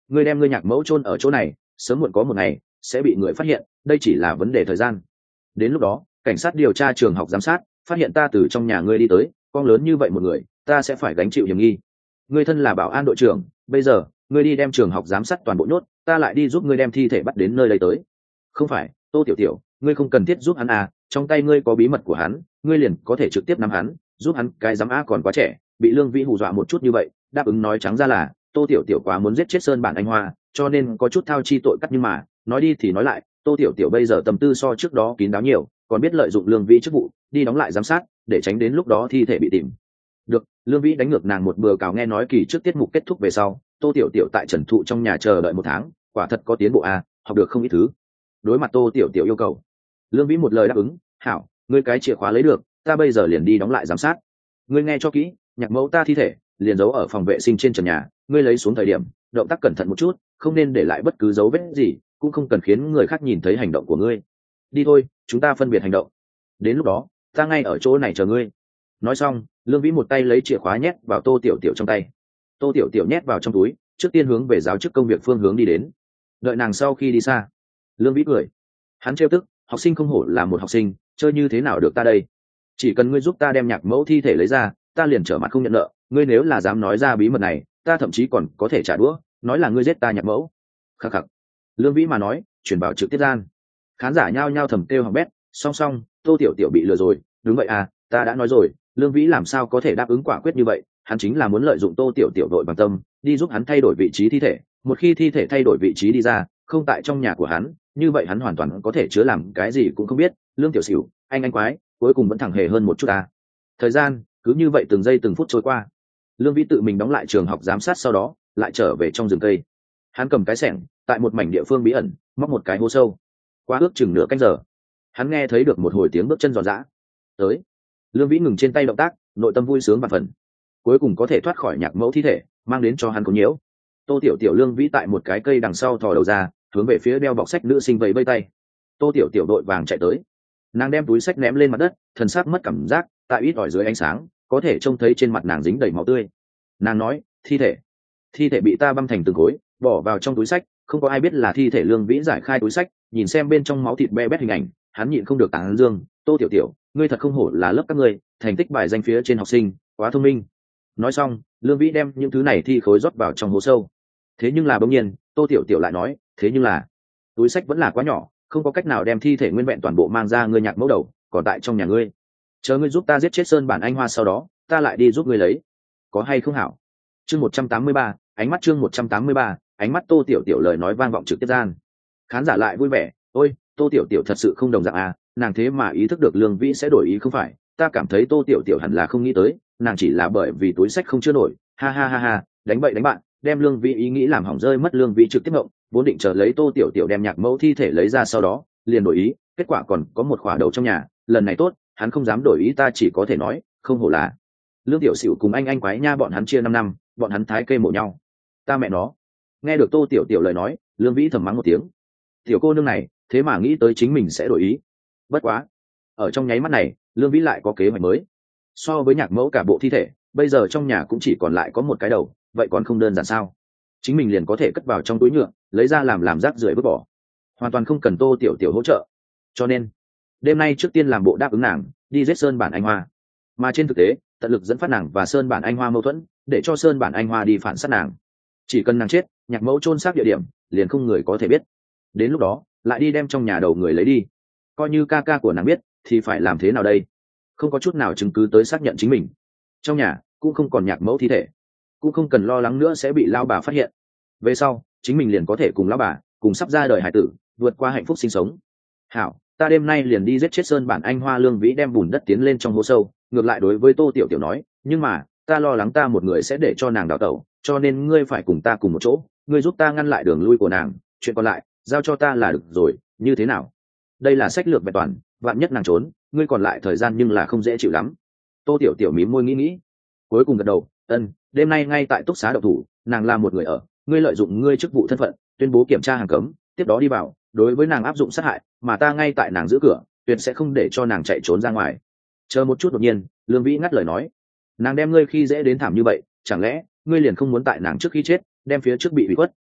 ngươi đem ngươi nhạc mẫu chôn ở chỗ này, sớm muộn có một ngày sẽ bị người phát hiện, đây chỉ là vấn đề thời gian. Đến lúc đó cảnh sát điều tra trường học giám sát phát hiện ta từ trong nhà ngươi đi tới, con lớn như vậy một người, ta sẽ phải gánh chịu hiểm nghi. Ngươi thân là bảo an đội trưởng, bây giờ ngươi đi đem trường học giám sát toàn bộ nhốt, ta lại đi giúp ngươi đem thi thể bắt đến nơi đây tới. Không phải, Tô Tiểu Tiểu, ngươi không cần thiết giúp hắn à, trong tay ngươi có bí mật của hắn, ngươi liền có thể trực tiếp nắm hắn, giúp hắn. Cái giám á còn quá trẻ, bị Lương Vĩ hù dọa một chút như vậy, đáp ứng nói trắng ra là Tô Tiểu Tiểu quá muốn giết chết Sơn Bản Anh Hoa, cho nên có chút thao chi tội cắt. Nhưng mà nói đi thì nói lại, Tô Tiểu Tiểu bây giờ tâm tư so trước đó kín đáo nhiều, còn biết lợi dụng Lương Vĩ chức vụ đi đóng lại giám sát, để tránh đến lúc đó thi thể bị tìm được. Lương Vĩ đánh ngược nàng một bừa cào. Nghe nói kỳ trước tiết mục kết thúc về sau, Tô Tiểu Tiểu tại Trần Thụ trong nhà chờ đợi một tháng, quả thật có tiến bộ à, học được không ít thứ. Đối mặt Tô Tiểu Tiểu yêu cầu, Lương Vĩ một lời đáp ứng. Hảo, ngươi cái chìa khóa lấy được, ta bây giờ liền đi đóng lại giám sát. Ngươi nghe cho kỹ, nhạc mẫu ta thi thể liền giấu ở phòng vệ sinh trên trần nhà, ngươi lấy xuống thời điểm động tác cẩn thận một chút, không nên để lại bất cứ dấu vết gì, cũng không cần khiến người khác nhìn thấy hành động của ngươi. Đi thôi, chúng ta phân biệt hành động, đến lúc đó ta ngay ở chỗ này chờ ngươi. Nói xong, Lương Vĩ một tay lấy chìa khóa nhét vào Tô Tiểu Tiểu trong tay. Tô Tiểu Tiểu nhét vào trong túi, trước tiên hướng về giáo chức công việc phương hướng đi đến. Đợi nàng sau khi đi xa, Lương Vĩ cười, hắn trêu tức, học sinh không hổ là một học sinh, chơi như thế nào được ta đây? Chỉ cần ngươi giúp ta đem nhạc mẫu thi thể lấy ra, ta liền trở mặt không nhận nợ. Ngươi nếu là dám nói ra bí mật này, ta thậm chí còn có thể trả đũa, nói là ngươi giết ta nhạc mẫu. Khắc khắc. Lương Vĩ mà nói chuyển bảo trực tiếp gian, khán giả nhao nhao thầm kêu hỏng bét. Song song, Tô Tiểu Tiểu bị lừa rồi. Đúng vậy à, ta đã nói rồi, Lương Vĩ làm sao có thể đáp ứng quả quyết như vậy? Hắn chính là muốn lợi dụng Tô Tiểu Tiểu đội bằng tâm, đi giúp hắn thay đổi vị trí thi thể. Một khi thi thể thay đổi vị trí đi ra, không tại trong nhà của hắn, như vậy hắn hoàn toàn có thể chứa làm cái gì cũng không biết. Lương Tiểu Sửu, anh anh quái, cuối cùng vẫn thẳng hề hơn một chút à. Thời gian cứ như vậy từng giây từng phút trôi qua. Lương Vĩ tự mình đóng lại trường học giám sát, sau đó lại trở về trong rừng cây. Hắn cầm cái xẻng, tại một mảnh địa phương bí ẩn móc một cái hố sâu. Qua ước chừng nửa canh giờ, hắn nghe thấy được một hồi tiếng bước chân ròn rã tới. Lương Vĩ ngừng trên tay động tác, nội tâm vui sướng và phần cuối cùng có thể thoát khỏi nhạc mẫu thi thể mang đến cho hắn có nhiễu. Tô Tiểu Tiểu, Lương Vĩ tại một cái cây đằng sau thò đầu ra, hướng về phía đeo bọc sách nữ sinh vẫy vây tay. Tô Tiểu Tiểu đội vàng chạy tới, nàng đem túi sách ném lên mặt đất, thần sắc mất cảm giác. Tại ít ỏi dưới ánh sáng có thể trông thấy trên mặt nàng dính đầy máu tươi. Nàng nói, thi thể thi thể bị ta băm thành từng khối, bỏ vào trong túi sách, không có ai biết là thi thể. Lương Vĩ giải khai túi sách, nhìn xem bên trong máu thịt be bét hình ảnh, hắn nhịn không được tán dương. Tô Tiểu Tiểu, ngươi thật không hổ là lớp các ngươi, thành tích bài danh phía trên học sinh, quá thông minh. Nói xong, Lương Vĩ đem những thứ này thi khối rót vào trong hố sâu. Thế nhưng là bỗng nhiên, Tô Tiểu Tiểu lại nói, thế nhưng là túi sách vẫn là quá nhỏ, không có cách nào đem thi thể nguyên vẹn toàn bộ mang ra. Ngươi nhạc mẫu đầu còn tại trong nhà ngươi, chờ ngươi giúp ta giết chết Sơn Bản Anh Hoa, sau đó ta lại đi giúp ngươi lấy, có hay không hảo? Chương một trăm tám mươi ba, ánh mắt chương một trăm tám mươi ba, ánh mắt. Tô Tiểu Tiểu lời nói vang vọng trực tiếp gian, khán giả lại vui vẻ. Ôi, Tô Tiểu Tiểu thật sự không đồng dạng à, nàng thế mà ý thức được Lương Vĩ sẽ đổi ý. Không phải, ta cảm thấy Tô Tiểu Tiểu hẳn là không nghĩ tới, nàng chỉ là bởi vì túi sách không chưa nổi. Ha ha ha ha, đánh bậy đánh bạn, đem Lương Vĩ ý nghĩ làm hỏng rơi mất. Lương Vĩ trực tiếp ngộng, vốn định chờ lấy Tô Tiểu Tiểu đem nhạc mẫu thi thể lấy ra sau đó liền đổi ý, kết quả còn có một khỏa đầu trong nhà. Lần này tốt, hắn không dám đổi ý, ta chỉ có thể nói, không hổ là Lương Tiểu Sửu cùng anh anh quái nha, bọn hắn chia năm năm, bọn hắn thái kê mổ nhau. Ta mẹ nó. Nghe được Tô Tiểu Tiểu lời nói, Lương Vĩ thầm mắng một tiếng. Tiểu cô nương này thế mà nghĩ tới chính mình sẽ đổi ý. Bất quá, ở trong nháy mắt này, Lương Vĩ lại có kế hoạch mới. So với nhạc mẫu cả bộ thi thể, bây giờ trong nhà cũng chỉ còn lại có một cái đầu, vậy còn không đơn giản sao? Chính mình liền có thể cất vào trong túi nhựa, lấy ra làm làm rác rưởi vứt bỏ, hoàn toàn không cần Tô Tiểu Tiểu hỗ trợ. Cho nên đêm nay trước tiên làm bộ đáp ứng nàng đi giết Sơn Bản Anh Hoa, mà trên thực tế tận lực dẫn phát nàng và Sơn Bản Anh Hoa mâu thuẫn, để cho Sơn Bản Anh Hoa đi phản sát nàng. Chỉ cần nàng chết, nhạc mẫu chôn xác địa điểm liền không người có thể biết. Đến lúc đó lại đi đem trong nhà đầu người lấy đi, coi như ca ca của nàng biết thì phải làm thế nào đây? Không có chút nào chứng cứ tới xác nhận chính mình, trong nhà cũng không còn nhạc mẫu thi thể, cũng không cần lo lắng nữa sẽ bị lao bà phát hiện. Về sau chính mình liền có thể cùng lao bà cùng sắp ra đời hải tử vượt qua hạnh phúc sinh sống. Hảo, ta đêm nay liền đi giết chết Sơn Bản Anh Hoa. Lương Vĩ đem bùn đất tiến lên trong hố sâu, ngược lại đối với Tô Tiểu Tiểu nói, nhưng mà ta lo lắng ta một người sẽ để cho nàng đào tẩu, cho nên ngươi phải cùng ta cùng một chỗ, ngươi giúp ta ngăn lại đường lui của nàng, chuyện còn lại giao cho ta là được rồi, như thế nào? Đây là sách lược vẹn toàn, vạn nhất nàng trốn, ngươi còn lại thời gian nhưng là không dễ chịu lắm. Tô Tiểu Tiểu mím môi nghĩ nghĩ, cuối cùng gật đầu, ân, đêm nay ngay tại túc xá độc thủ, nàng là một người ở, ngươi lợi dụng ngươi chức vụ thân phận tuyên bố kiểm tra hàng cấm, tiếp đó đi vào đối với nàng áp dụng sát hại, mà ta ngay tại nàng giữ cửa, tuyệt sẽ không để cho nàng chạy trốn ra ngoài. Chờ một chút. Đột nhiên Lương Vĩ ngắt lời nói, nàng đem ngươi khi dễ đến thảm như vậy, chẳng lẽ ngươi liền không muốn tại nàng trước khi chết đem phía trước bị bị khuất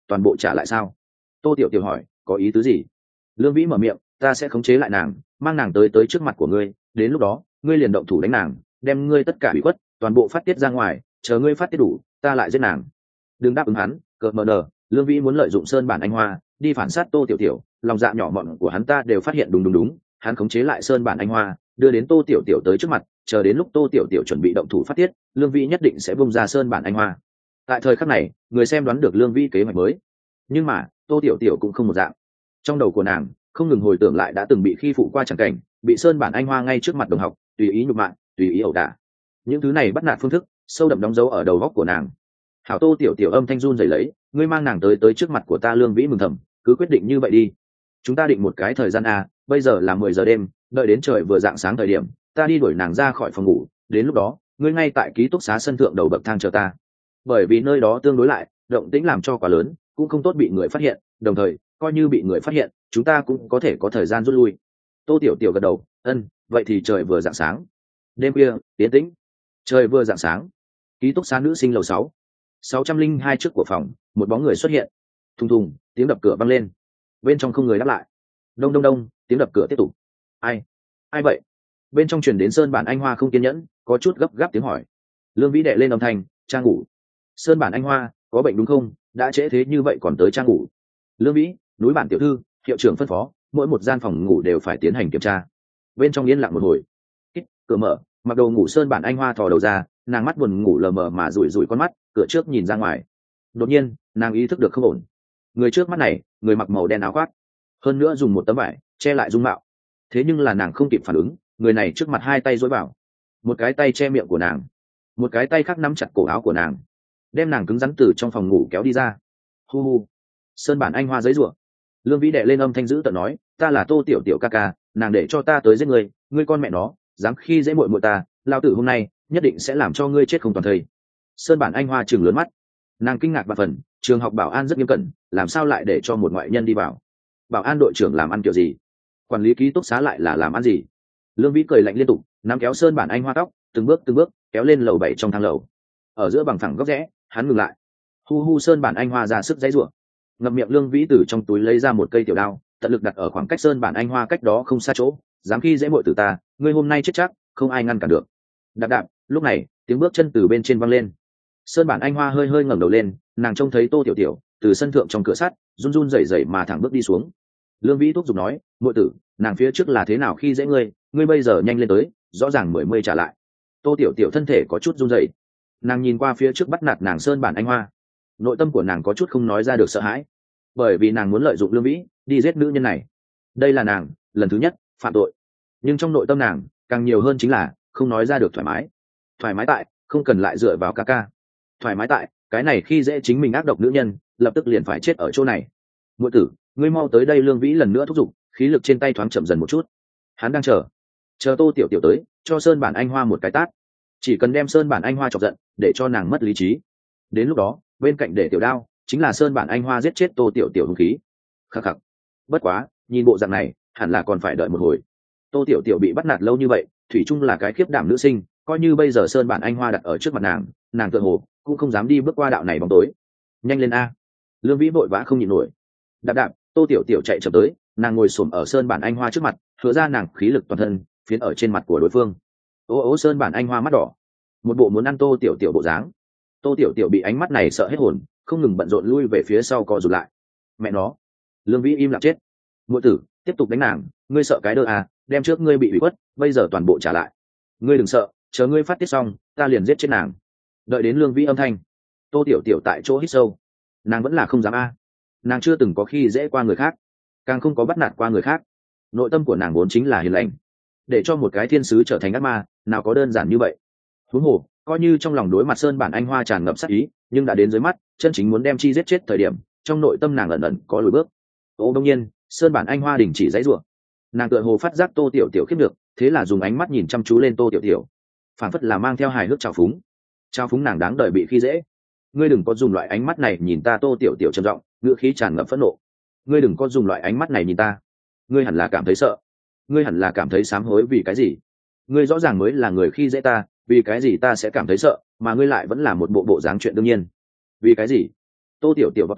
toàn bộ trả lại sao? Tô tiểu tiểu hỏi. Có ý tứ gì? Lương Vĩ mở miệng. Ta sẽ khống chế lại nàng, mang nàng tới tới trước mặt của ngươi, đến lúc đó ngươi liền động thủ đánh nàng, đem ngươi tất cả bị khuất toàn bộ phát tiết ra ngoài, chờ ngươi phát tiết đủ ta lại giết nàng. Đừng đáp ứng hắn, cợt mờ nờ. Lương Vĩ muốn lợi dụng Sơn Bản Anh Hoa đi phản sát Tô tiểu tiểu, lòng dạ nhỏ mọn của hắn ta đều phát hiện. Đúng đúng đúng, hắn khống chế lại Sơn Bản Anh Hoa, đưa đến Tô tiểu tiểu tới trước mặt, chờ đến lúc Tô tiểu tiểu chuẩn bị động thủ phát tiết, Lương Vĩ nhất định sẽ bung ra Sơn Bản Anh Hoa. Tại thời khắc này, người xem đoán được Lương Vĩ kế hoạch mới. Nhưng mà Tô tiểu tiểu cũng không một dạng. Trong đầu của nàng không ngừng hồi tưởng lại đã từng bị khi phụ qua chẳng cảnh, bị Sơn Bản Anh Hoa ngay trước mặt đồng học tùy ý nhục mạ, tùy ý ẩu đả. Những thứ này bắt nạt phương thức sâu đậm đóng dấu ở đầu góc của nàng. Hảo. Tô tiểu tiểu âm thanh run rẩy lấy. Ngươi mang nàng tới tới trước mặt của ta. Lương Vĩ mừng thầm. Cứ quyết định như vậy đi. Chúng ta định một cái thời gian a, bây giờ là mười giờ đêm, đợi đến trời vừa rạng sáng thời điểm ta đi đuổi nàng ra khỏi phòng ngủ, đến lúc đó ngươi ngay tại ký túc xá sân thượng đầu bậc thang chờ ta. Bởi vì nơi đó tương đối lại, động tĩnh làm cho quá lớn cũng không tốt bị người phát hiện, đồng thời coi như bị người phát hiện chúng ta cũng có thể có thời gian rút lui. Tô tiểu tiểu gật đầu. Ân, vậy thì trời vừa rạng sáng. Đêm khuya tiến tĩnh, trời vừa rạng sáng. Ký túc xá nữ sinh lầu sáu, sáu trăm linh hai trước của phòng, một bóng người xuất hiện. Thùng thùng, tiếng đập cửa vang lên. Bên trong không người đáp lại. Đông đông đông, tiếng đập cửa tiếp tục. Ai? Ai vậy? Bên trong truyền đến Sơn Bản Anh Hoa không kiên nhẫn, có chút gấp gáp tiếng hỏi. Lương Vĩ đệ lên âm thanh. Trang ngủ. Sơn Bản Anh Hoa, có bệnh đúng không? Đã trễ thế như vậy còn tới trang ngủ. Lương Vĩ, núi bản tiểu thư, hiệu trưởng phân phó, mỗi một gian phòng ngủ đều phải tiến hành kiểm tra. Bên trong yên lặng một hồi. Kít, cửa mở, mặc đồ ngủ Sơn Bản Anh Hoa thò đầu ra, nàng mắt buồn ngủ lờ mờ mà rủi rủi con mắt, cửa trước nhìn ra ngoài. Đột nhiên nàng ý thức được không ổn. Người trước mắt này, người mặc màu đen áo khoác, hơn nữa dùng một tấm vải che lại dung mạo. Thế nhưng là nàng không kịp phản ứng, người này trước mặt hai tay dối vào, một cái tay che miệng của nàng, một cái tay khác nắm chặt cổ áo của nàng, đem nàng cứng rắn từ trong phòng ngủ kéo đi ra. Hu hu. Sơn Bản Anh Hoa giấy rủa. Lương Vĩ đệ lên âm thanh dữ tợn nói. Ta là Tô tiểu tiểu ca ca, nàng để cho ta tới giết ngươi, ngươi con mẹ nó dám khi dễ muội muội ta, lao tử hôm nay nhất định sẽ làm cho ngươi chết không toàn thây. Sơn Bản Anh Hoa trừng lớn mắt, nàng kinh ngạc và phần. Trường học bảo an rất nghiêm cẩn, làm sao lại để cho một ngoại nhân đi vào? Bảo an đội trưởng làm ăn kiểu gì? Quản lý ký túc xá lại là làm ăn gì? Lương Vĩ cười lạnh liên tục, nắm kéo Sơn Bản Anh Hoa tóc, từng bước từng bước kéo lên lầu bảy trong thang lầu. Ở giữa bằng phẳng góc rẽ, hắn ngừng lại. Hu hu. Sơn Bản Anh Hoa ra sức giãy giụa. Ngậm miệng Lương Vĩ từ trong túi lấy ra một cây tiểu đao, tận lực đặt ở khoảng cách Sơn Bản Anh Hoa cách đó không xa chỗ. Dám khi dễ muội tử ta, ngươi hôm nay chết chắc, không ai ngăn cản được. Đạp đạp. Lúc này tiếng bước chân từ bên trên văng lên. Sơn Bản Anh Hoa hơi hơi ngẩng đầu lên, nàng trông thấy Tô tiểu tiểu từ sân thượng trong cửa sắt run run rẩy rẩy mà thẳng bước đi xuống. Lương Vĩ thúc giục nói. Muội tử, nàng phía trước là thế nào khi dễ ngươi, ngươi bây giờ nhanh lên tới, rõ ràng mười mươi trả lại. Tô tiểu tiểu thân thể có chút run rẩy, nàng nhìn qua phía trước bắt nạt nàng Sơn Bản Anh Hoa, nội tâm của nàng có chút không nói ra được sợ hãi, bởi vì nàng muốn lợi dụng Lương Vĩ đi giết nữ nhân này. Đây là nàng lần thứ nhất phạm tội, nhưng trong nội tâm nàng càng nhiều hơn chính là không nói ra được thoải mái. Thoải mái tại không cần lại dựa vào ca ca, thoải mái tại cái này khi dễ chính mình ác độc nữ nhân lập tức liền phải chết ở chỗ này. Muội tử, ngươi mau tới đây. Lương Vĩ lần nữa thúc giục, khí lực trên tay thoáng chậm dần một chút. Hắn đang chờ chờ Tô tiểu tiểu tới cho Sơn Bản Anh Hoa một cái tát, chỉ cần đem Sơn Bản Anh Hoa chọc giận để cho nàng mất lý trí, đến lúc đó bên cạnh để tiểu đao chính là Sơn Bản Anh Hoa giết chết Tô tiểu tiểu hung khí. Khắc khắc. Bất quá nhìn bộ dạng này hẳn là còn phải đợi một hồi. Tô tiểu tiểu bị bắt nạt lâu như vậy, thủy chung là cái khiếp đảm nữ sinh, coi như bây giờ Sơn Bản Anh Hoa đặt ở trước mặt nàng, nàng tựa hồ cũng không dám đi bước qua đạo này bóng tối. Nhanh lên a. Lương Vĩ vội vã không nhịn nổi. Đạp đạp. Tô tiểu tiểu chạy chậm tới, nàng ngồi xổm ở Sơn Bản Anh Hoa trước mặt, hứa ra nàng khí lực toàn thân phiến ở trên mặt của đối phương. Ô ô. Sơn Bản Anh Hoa mắt đỏ, một bộ muốn ăn Tô tiểu tiểu bộ dáng. Tô tiểu tiểu bị ánh mắt này sợ hết hồn, không ngừng bận rộn lui về phía sau co rụt lại. Mẹ nó. Lương Vĩ im lặng chết. Muội tử, tiếp tục đánh nàng, ngươi sợ cái đơ à, đem trước ngươi bị ủy khuất, bây giờ toàn bộ trả lại. Ngươi đừng sợ, chờ ngươi phát tiết xong ta liền giết chết nàng. Đợi đến Lương Vĩ âm thanh, Tô tiểu tiểu tại chỗ hít sâu, nàng vẫn là không dám a. Nàng chưa từng có khi dễ qua người khác, càng không có bắt nạt qua người khác, nội tâm của nàng vốn chính là hiền lành, để cho một cái thiên sứ trở thành ác ma nào có đơn giản như vậy. Huống hồ coi như trong lòng đối mặt Sơn Bản Anh Hoa tràn ngập sát ý, nhưng đã đến dưới mắt chân chính muốn đem chi giết chết thời điểm, trong nội tâm nàng ẩn ẩn có lùi bước. Ô đông nhiên Sơn Bản Anh Hoa đình chỉ giãy giụa, nàng tựa hồ phát giác Tô tiểu tiểu khiếp được, thế là dùng ánh mắt nhìn chăm chú lên Tô tiểu tiểu, phản phất là mang theo hài hước trào phúng. Trào phúng nàng đáng đời bị khi dễ. Ngươi đừng có dùng loại ánh mắt này nhìn ta. Tô tiểu tiểu trầm giọng, ngữ khí tràn ngập phẫn nộ. Ngươi đừng có dùng loại ánh mắt này nhìn ta. Ngươi hẳn là cảm thấy sợ, ngươi hẳn là cảm thấy sám hối. Vì cái gì? Ngươi rõ ràng mới là người khi dễ ta, vì cái gì ta sẽ cảm thấy sợ, mà ngươi lại vẫn là một bộ bộ dáng chuyện đương nhiên. Vì cái gì? Tô tiểu tiểu vào tới,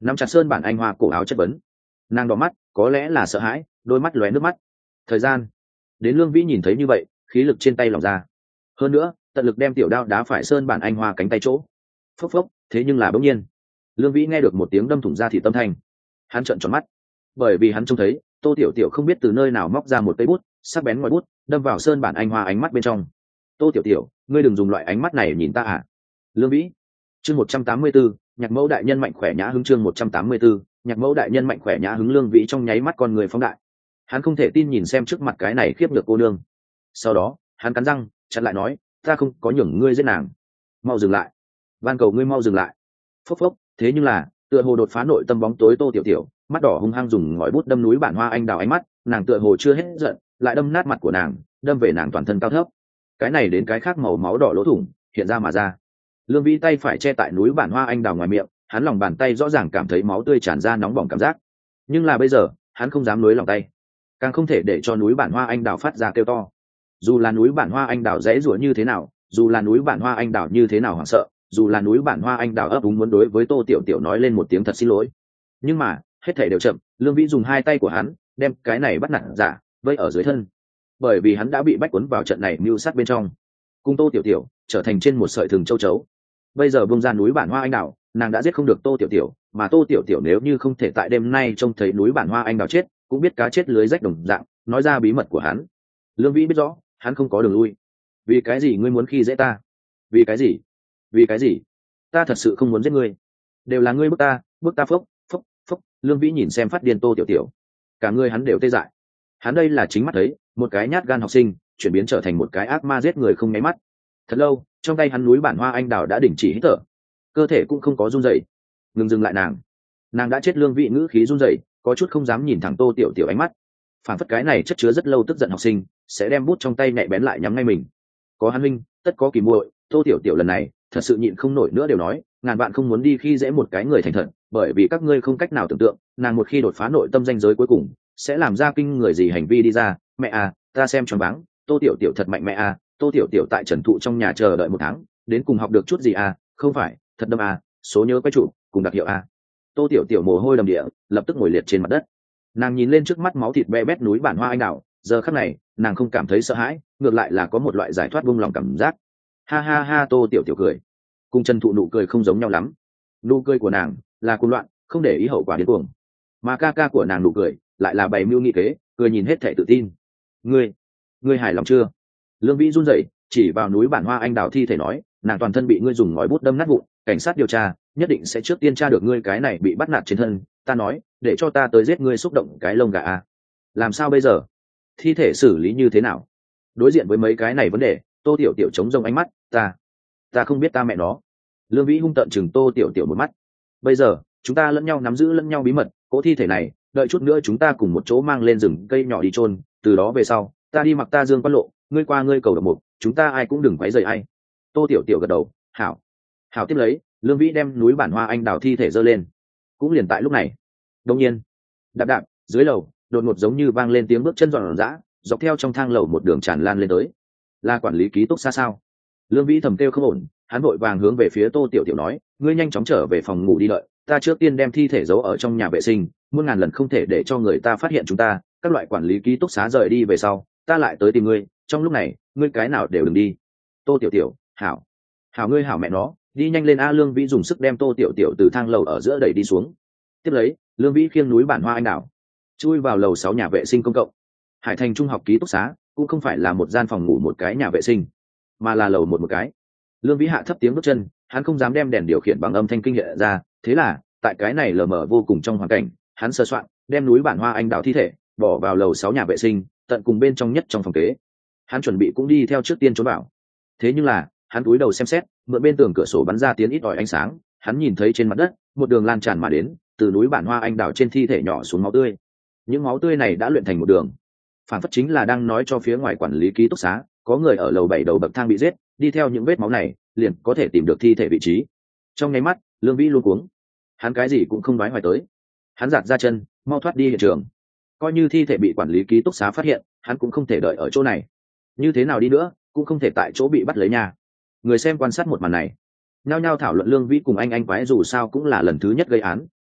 nắm chặt sơn bản anh hoa cổ áo chất vấn. Nàng đỏ mắt, có lẽ là sợ hãi, đôi mắt lóe nước mắt. Thời gian đến, Lương Vĩ nhìn thấy như vậy, khí lực trên tay lỏng ra. Hơn nữa, tận lực đem tiểu đao đá phải sơn bản anh hoa cánh tay chỗ. Phốc phốc, thế nhưng là bỗng nhiên, Lương Vĩ nghe được một tiếng đâm thủng ra thị tâm thanh. Hắn trợn tròn mắt, bởi vì hắn trông thấy Tô Tiểu Tiểu không biết từ nơi nào móc ra một cây bút, sắc bén ngòi bút, đâm vào sơn bản anh hoa ánh mắt bên trong. Tô Tiểu Tiểu, ngươi đừng dùng loại ánh mắt này nhìn ta à? Lương Vĩ. Chương một trăm tám mươi 184, nhạc mẫu đại nhân mạnh khỏe nhã hứng. Chương một trăm tám mươi 184, nhạc mẫu đại nhân mạnh khỏe nhã hứng. Lương Vĩ trong nháy mắt con người phóng đại. Hắn không thể tin nhìn xem trước mặt cái này khiếp nhược cô nương. Sau đó, hắn cắn răng, chặn lại nói, ta không có nhường ngươi giết nàng. Mau dừng lại. Van cầu ngươi mau dừng lại. Phốc phốc, thế nhưng là, tựa hồ đột phá nội tâm bóng tối Tô Tiểu Tiểu, mắt đỏ hung hăng dùng ngòi bút đâm núi bản hoa anh đào ánh mắt, nàng tựa hồ chưa hết giận, lại đâm nát mặt của nàng, đâm về nàng toàn thân cao thấp. Cái này đến cái khác màu máu đỏ lỗ thủng hiện ra mà ra. Lương Vĩ tay phải che tại núi bản hoa anh đào ngoài miệng, hắn lòng bàn tay rõ ràng cảm thấy máu tươi tràn ra, nóng bỏng cảm giác. Nhưng là bây giờ, hắn không dám nối lòng tay, càng không thể để cho núi bản hoa anh đào phát ra kêu to. Dù là núi bản hoa anh đào dễ rủa như thế nào, dù là núi bản hoa anh đào như thế nào hoảng sợ, dù là núi bản hoa anh đào ấp úng muốn đối với Tô Tiểu Tiểu nói lên một tiếng thật xin lỗi, nhưng mà hết thảy đều chậm. Lương Vĩ dùng hai tay của hắn đem cái này bắt nạt giả vây ở dưới thân, bởi vì hắn đã bị bách cuốn vào trận này mưu sát bên trong, cùng Tô Tiểu Tiểu trở thành trên một sợi thừng châu chấu. Bây giờ bung ra núi bản hoa anh đào, nàng đã giết không được Tô Tiểu Tiểu, mà Tô Tiểu Tiểu nếu như không thể tại đêm nay trông thấy núi bản hoa anh đào chết, cũng biết cá chết lưới rách đồng dạng, nói ra bí mật của hắn. Lương Vĩ biết rõ, hắn không có đường lui. Vì cái gì ngươi muốn khi dễ ta? Vì cái gì? Vì cái gì? Ta thật sự không muốn giết ngươi, đều là ngươi bức ta, bức ta. Phốc phốc phốc. Lương Vĩ nhìn xem phát điên Tô Tiểu Tiểu, cả người hắn đều tê dại. Hắn đây là chính mắt thấy một cái nhát gan học sinh chuyển biến trở thành một cái ác ma giết người không nháy mắt. Thật lâu, trong tay hắn núi bản hoa anh đào đã đình chỉ hít thở, cơ thể cũng không có run rẩy. Ngừng dừng lại nàng, nàng đã chết. Lương Vĩ ngữ khí run rẩy, có chút không dám nhìn thẳng Tô Tiểu Tiểu ánh mắt, phản phất cái này chất chứa rất lâu tức giận học sinh sẽ đem bút trong tay nhạy bén lại nhắm ngay mình. Có hắn minh, tất có kỳ muội. Tô Tiểu Tiểu lần này thật sự nhịn không nổi nữa, đều nói ngàn bạn không muốn đi khi dễ một cái người thành thật, bởi vì các ngươi không cách nào tưởng tượng nàng một khi đột phá nội tâm ranh giới cuối cùng sẽ làm ra kinh người gì hành vi đi ra. Mẹ à, ta xem choáng váng, Tô Tiểu Tiểu thật mạnh. Mẹ à, Tô Tiểu Tiểu tại trần thụ trong nhà chờ đợi một tháng, đến cùng học được chút gì à? Không phải thật đâm à, số nhớ quay trụ cùng đặc hiệu à? Tô Tiểu Tiểu mồ hôi đầm địa, lập tức ngồi liệt trên mặt đất. Nàng nhìn lên trước mắt máu thịt be bét núi bản hoa anh đào, giờ khắc này nàng không cảm thấy sợ hãi, ngược lại là có một loại giải thoát buông lòng cảm giác. Ha ha ha. Tô Tiểu Tiểu cười, cùng trần thụ nụ cười không giống nhau lắm. Nụ cười của nàng là cuồng loạn, không để ý hậu quả điên cuồng, mà ca ca của nàng nụ cười lại là bày mưu nghị kế, cười nhìn hết thể tự tin. Ngươi, ngươi hài lòng chưa? Lương Vĩ run rẩy chỉ vào núi bản hoa anh đào thi thể nói, nàng toàn thân bị ngươi dùng ngòi bút đâm nát vụn, cảnh sát điều tra nhất định sẽ trước tiên tra được ngươi cái này bị bắt nạt trên thân. Ta nói để cho ta tới giết ngươi xúc động cái lông gà à? Làm sao bây giờ? Thi thể xử lý như thế nào? Đối diện với mấy cái này vấn đề, Tô Tiểu Tiểu chống rông ánh mắt. Ta ta không biết ta mẹ nó. Lương Vĩ hung tợn chừng Tô Tiểu Tiểu một mắt. Bây giờ chúng ta lẫn nhau nắm giữ lẫn nhau bí mật, cỗ thi thể này đợi chút nữa chúng ta cùng một chỗ mang lên rừng cây nhỏ đi chôn, từ đó về sau ta đi mặc ta dương quan lộ, ngươi qua ngươi cầu độc mục, chúng ta ai cũng đừng quấy rầy ai. Tô Tiểu Tiểu gật đầu. Hảo. Hảo. Tiếp lấy Lương Vĩ đem núi bản hoa anh đào thi thể giơ lên. Cũng liền tại lúc này, đột nhiên, đạp đạp, dưới lầu đột ngột giống như vang lên tiếng bước chân rộn rã, dọc theo trong thang lầu một đường tràn lan lên tới. Là quản lý ký túc xa sao? Lương Vĩ thầm kêu không ổn, hắn vội vàng hướng về phía Tô Tiểu Tiểu nói, ngươi nhanh chóng trở về phòng ngủ đi đợi, ta trước tiên đem thi thể giấu ở trong nhà vệ sinh, muôn ngàn lần không thể để cho người ta phát hiện chúng ta. Các loại quản lý ký túc xá rời đi về sau, ta lại tới tìm ngươi, trong lúc này ngươi cái nào đều đừng đi. Tô Tiểu Tiểu. Hảo. Hảo. Ngươi hảo mẹ nó, đi nhanh lên a. Lương Vĩ dùng sức đem Tô Tiểu Tiểu từ thang lầu ở giữa đẩy đi xuống. Tiếp lấy Lương Vĩ khiêng núi bản hoa anh đào chui vào lầu sáu nhà vệ sinh công cộng. Hải Thành trung học ký túc xá cũng không phải là một gian phòng ngủ một cái nhà vệ sinh, mà là lầu một một cái. Lương Vĩ hạ thấp tiếng bước chân, hắn không dám đem đèn điều khiển bằng âm thanh kinh hiện ra, thế là tại cái này lờ mờ vô cùng trong hoàn cảnh, hắn sơ soạn đem núi bản hoa anh đào thi thể bỏ vào lầu sáu nhà vệ sinh, tận cùng bên trong nhất trong phòng kế. Hắn chuẩn bị cũng đi theo trước tiên trốn vào. Thế nhưng là hắn cúi đầu xem xét, mượn bên tường cửa sổ bắn ra tiến ít ỏi ánh sáng, hắn nhìn thấy trên mặt đất một đường lan tràn mà đến, từ núi bản hoa anh đào trên thi thể nhỏ xuống máu tươi. Những máu tươi này đã luyện thành một đường, phản phất chính là đang nói cho phía ngoài quản lý ký túc xá có người ở lầu bảy đầu bậc thang bị giết, đi theo những vết máu này liền có thể tìm được thi thể vị trí. Trong nháy mắt Lương Vĩ luôn cuống, hắn cái gì cũng không nói hoài tới, hắn giạt ra chân mau thoát đi hiện trường. Coi như thi thể bị quản lý ký túc xá phát hiện, hắn cũng không thể đợi ở chỗ này, như thế nào đi nữa cũng không thể tại chỗ bị bắt lấy nhà. Người xem quan sát một màn này nhao nhao thảo luận Lương Vĩ cùng anh anh quái dù sao cũng là lần thứ nhất gây án,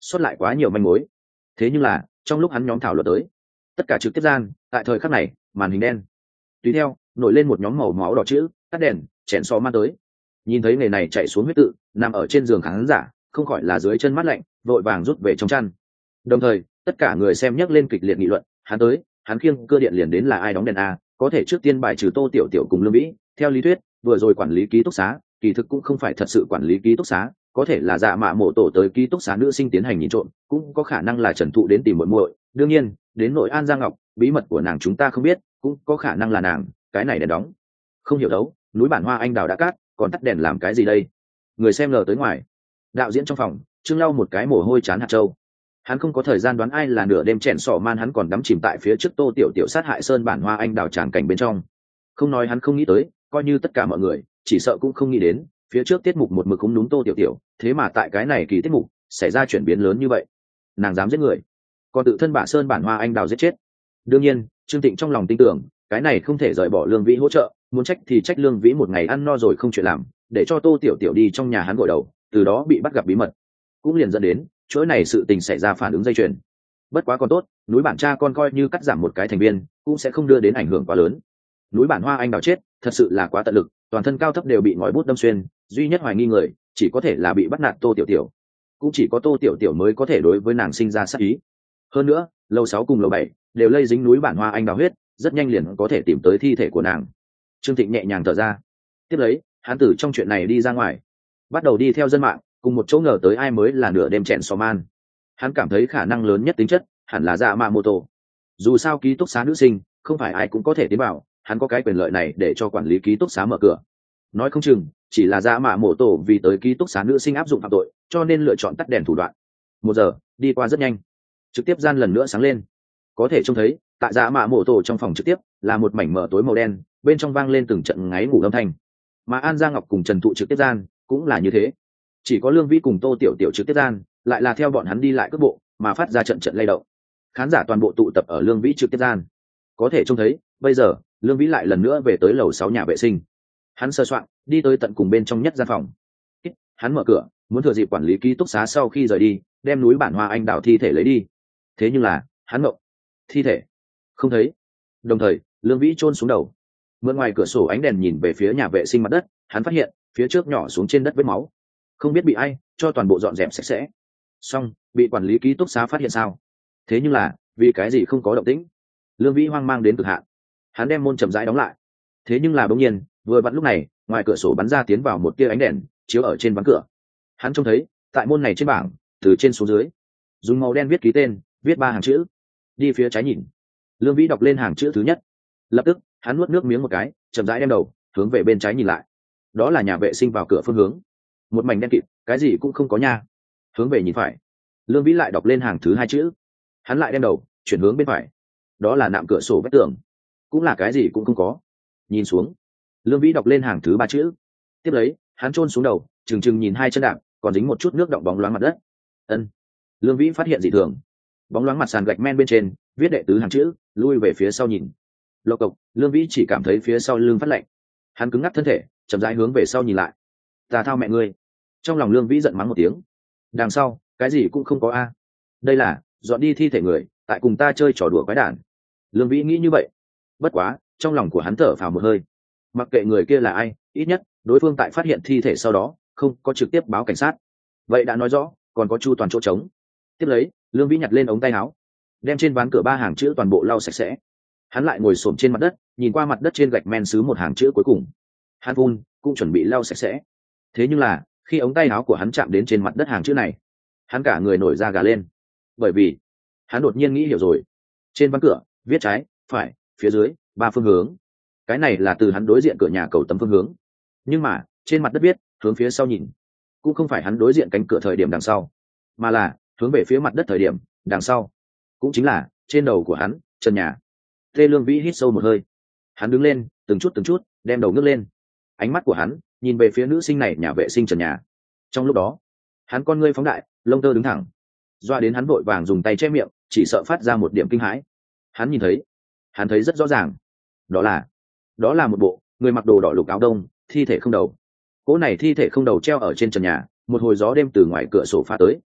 xuất lại quá nhiều manh mối. Thế nhưng là trong lúc hắn nhóm thảo luận tới, tất cả trực tiếp gian tại thời khắc này màn hình đen, tùy theo nổi lên một nhóm màu máu đỏ chữ tắt đèn chèn so man tới. Nhìn thấy người này chạy xuống huyết tự nằm ở trên giường khán giả không khỏi là dưới chân mát lạnh vội vàng rút về trong chăn. Đồng thời tất cả người xem nhắc lên kịch liệt nghị luận, hắn tới hắn khiêng cơ điện liền đến là ai đóng đèn a, có thể trước tiên bài trừ Tô Tiểu Tiểu cùng Lương Vĩ. Theo lý thuyết vừa rồi quản lý ký túc xá kỳ thực cũng không phải thật sự quản lý ký túc xá, có thể là dạ mạ mộ tổ tới ký túc xá nữ sinh tiến hành nhìn trộm, cũng có khả năng là Trần Thụ đến tìm muội muội. Đương nhiên đến nội An Giang Ngọc bí mật của nàng chúng ta không biết, cũng có khả năng là nàng cái này đèn đóng không hiểu đấu, núi bản hoa anh đào đã cát còn tắt đèn làm cái gì đây. Người xem lờ tới ngoài, đạo diễn trong phòng Trương lau một cái mồ hôi chán hạt châu. Hắn không có thời gian đoán ai là nửa đêm chèn sỏ man, hắn còn đắm chìm tại phía trước Tô Tiểu Tiểu sát hại sơn bản hoa anh đào tràng cảnh bên trong. Không nói hắn không nghĩ tới, coi như tất cả mọi người chỉ sợ cũng không nghĩ đến phía trước tiết mục một mực cũng đúng Tô Tiểu Tiểu, thế mà tại cái này kỳ tiết mục xảy ra chuyển biến lớn như vậy. Nàng dám giết người, còn tự thân bả sơn bản hoa anh đào giết chết. Đương nhiên Trương Tịnh trong lòng tin tưởng cái này không thể rời bỏ Lương Vĩ hỗ trợ, muốn trách thì trách Lương Vĩ một ngày ăn no rồi không chuyện làm, để cho Tô Tiểu Tiểu đi trong nhà hắn gội đầu, từ đó bị bắt gặp bí mật, cũng liền dẫn đến chuỗi này sự tình xảy ra phản ứng dây chuyền. Bất quá còn tốt, núi bản cha con coi như cắt giảm một cái thành viên cũng sẽ không đưa đến ảnh hưởng quá lớn. Núi bản hoa anh đào chết thật sự là quá tận lực, toàn thân cao thấp đều bị ngòi bút đâm xuyên, duy nhất hoài nghi người chỉ có thể là bị bắt nạt Tô Tiểu Tiểu, cũng chỉ có Tô Tiểu Tiểu mới có thể đối với nàng sinh ra sát ý. Hơn nữa lầu sáu cùng lầu bảy đều lây dính núi bản hoa anh đào huyết, rất nhanh liền có thể tìm tới thi thể của nàng. Trương Thịnh nhẹ nhàng thở ra, tiếp lấy hắn từ trong chuyện này đi ra ngoài, bắt đầu đi theo dân mạng cùng một chỗ ngờ tới ai mới là nửa đêm chèn sò man. Hắn cảm thấy khả năng lớn nhất tính chất hẳn là dạ mạ mô tô. Dù sao ký túc xá nữ sinh không phải ai cũng có thể tiến vào, hắn có cái quyền lợi này để cho quản lý ký túc xá mở cửa. Nói không chừng chỉ là dạ mạ mô tô vì tới ký túc xá nữ sinh áp dụng phạm tội cho nên lựa chọn tắt đèn thủ đoạn. Một giờ đi qua rất nhanh, trực tiếp gian lần nữa sáng lên. Có thể trông thấy tại dạ mạ mô tô trong phòng trực tiếp là một mảnh mờ tối màu đen, bên trong vang lên từng trận ngáy ngủ âm thanh. Mà An Giang Ngọc cùng Trần Thụ trực tiếp gian cũng là như thế, chỉ có Lương Vĩ cùng Tô Tiểu Tiểu trực tiếp gian lại là theo bọn hắn đi lại cước bộ mà phát ra trận trận lay động. Khán giả toàn bộ tụ tập ở Lương Vĩ trực tiếp gian, có thể trông thấy bây giờ Lương Vĩ lại lần nữa về tới lầu sáu nhà vệ sinh. Hắn sơ soạn đi tới tận cùng bên trong nhất gian phòng, hắn mở cửa muốn thừa dịp quản lý ký túc xá sau khi rời đi đem núi bản hoa anh đào thi thể lấy đi. Thế nhưng là hắn ngộng, thi thể không thấy. Đồng thời Lương Vĩ chôn xuống đầu, mượn ngoài cửa sổ ánh đèn nhìn về phía nhà vệ sinh mặt đất, hắn phát hiện phía trước nhỏ xuống trên đất vết máu, không biết bị ai cho toàn bộ dọn dẹp sạch sẽ. Xong bị quản lý ký túc xá phát hiện sao? Thế nhưng là vì cái gì không có động tĩnh? Lương Vĩ hoang mang đến cực hạn, hắn đem môn chậm rãi đóng lại. Thế nhưng là bỗng nhiên vừa vặn lúc này ngoài cửa sổ bắn ra tiến vào một tia ánh đèn chiếu ở trên ván cửa. Hắn trông thấy tại môn này trên bảng từ trên xuống dưới dùng màu đen viết ký tên, viết ba hàng chữ. Đi phía trái nhìn. Lương Vĩ đọc lên hàng chữ thứ nhất, lập tức hắn nuốt nước miếng một cái, chậm rãi đem đầu hướng về bên trái nhìn lại. Đó là nhà vệ sinh vào cửa phương hướng, một mảnh đen kịt, cái gì cũng không có nha. Hướng về nhìn phải, Lương Vĩ lại đọc lên hàng thứ hai chữ, hắn lại đem đầu chuyển hướng bên phải, đó là nạm cửa sổ vách tường, cũng là cái gì cũng không có. Nhìn xuống, Lương Vĩ đọc lên hàng thứ ba chữ, tiếp lấy hắn chôn xuống đầu, trừng trừng nhìn hai chân đạp còn dính một chút nước đọng bóng loáng mặt đất. Ân, Lương Vĩ phát hiện dị thường, bóng loáng mặt sàn gạch men bên trên viết đệ tứ hàng chữ, lui về phía sau nhìn. Lộc cộc, Lương Vĩ chỉ cảm thấy phía sau lưng phát lạnh, hắn cứng ngắc thân thể chậm rãi hướng về sau nhìn lại. Ta thao mẹ ngươi! Trong lòng Lương Vĩ giận mắng một tiếng. Đằng sau cái gì cũng không có a. Đây là dọn đi thi thể người tại cùng ta chơi trò đùa quái đản. Lương Vĩ nghĩ như vậy. Bất quá trong lòng của hắn thở phào một hơi, mặc kệ người kia là ai, ít nhất đối phương tại phát hiện thi thể sau đó không có trực tiếp báo cảnh sát, vậy đã nói rõ còn có chu toàn chỗ trống. Tiếp lấy Lương Vĩ nhặt lên ống tay áo, đem trên ván cửa ba hàng chữ toàn bộ lau sạch sẽ. Hắn lại ngồi xổm trên mặt đất, nhìn qua mặt đất trên gạch men xứ một hàng chữ cuối cùng, hắn vun cũng chuẩn bị lau sạch sẽ. Thế nhưng là khi ống tay áo của hắn chạm đến trên mặt đất hàng chữ này, hắn cả người nổi da gà lên, bởi vì hắn đột nhiên nghĩ hiểu rồi. Trên ván cửa viết trái phải phía dưới ba phương hướng, cái này là từ hắn đối diện cửa nhà cầu tấm phương hướng, nhưng mà trên mặt đất viết hướng phía sau nhìn, cũng không phải hắn đối diện cánh cửa thời điểm đằng sau, mà là hướng về phía mặt đất thời điểm đằng sau, cũng chính là trên đầu của hắn trần nhà. Tê Lương Vĩ hít sâu một hơi, hắn đứng lên từng chút từng chút đem đầu ngước lên, ánh mắt của hắn nhìn về phía nữ sinh này nhà vệ sinh trần nhà. Trong lúc đó hắn con ngươi phóng đại, lông tơ đứng thẳng, doa đến hắn vội vàng dùng tay che miệng, chỉ sợ phát ra một điểm kinh hãi. Hắn nhìn thấy, hắn thấy rất rõ ràng, đó là đó là một bộ người mặc đồ đỏ lục áo đông, thi thể không đầu. Cỗ này thi thể không đầu treo ở trên trần nhà, một hồi gió đêm từ ngoài cửa sổ phá tới,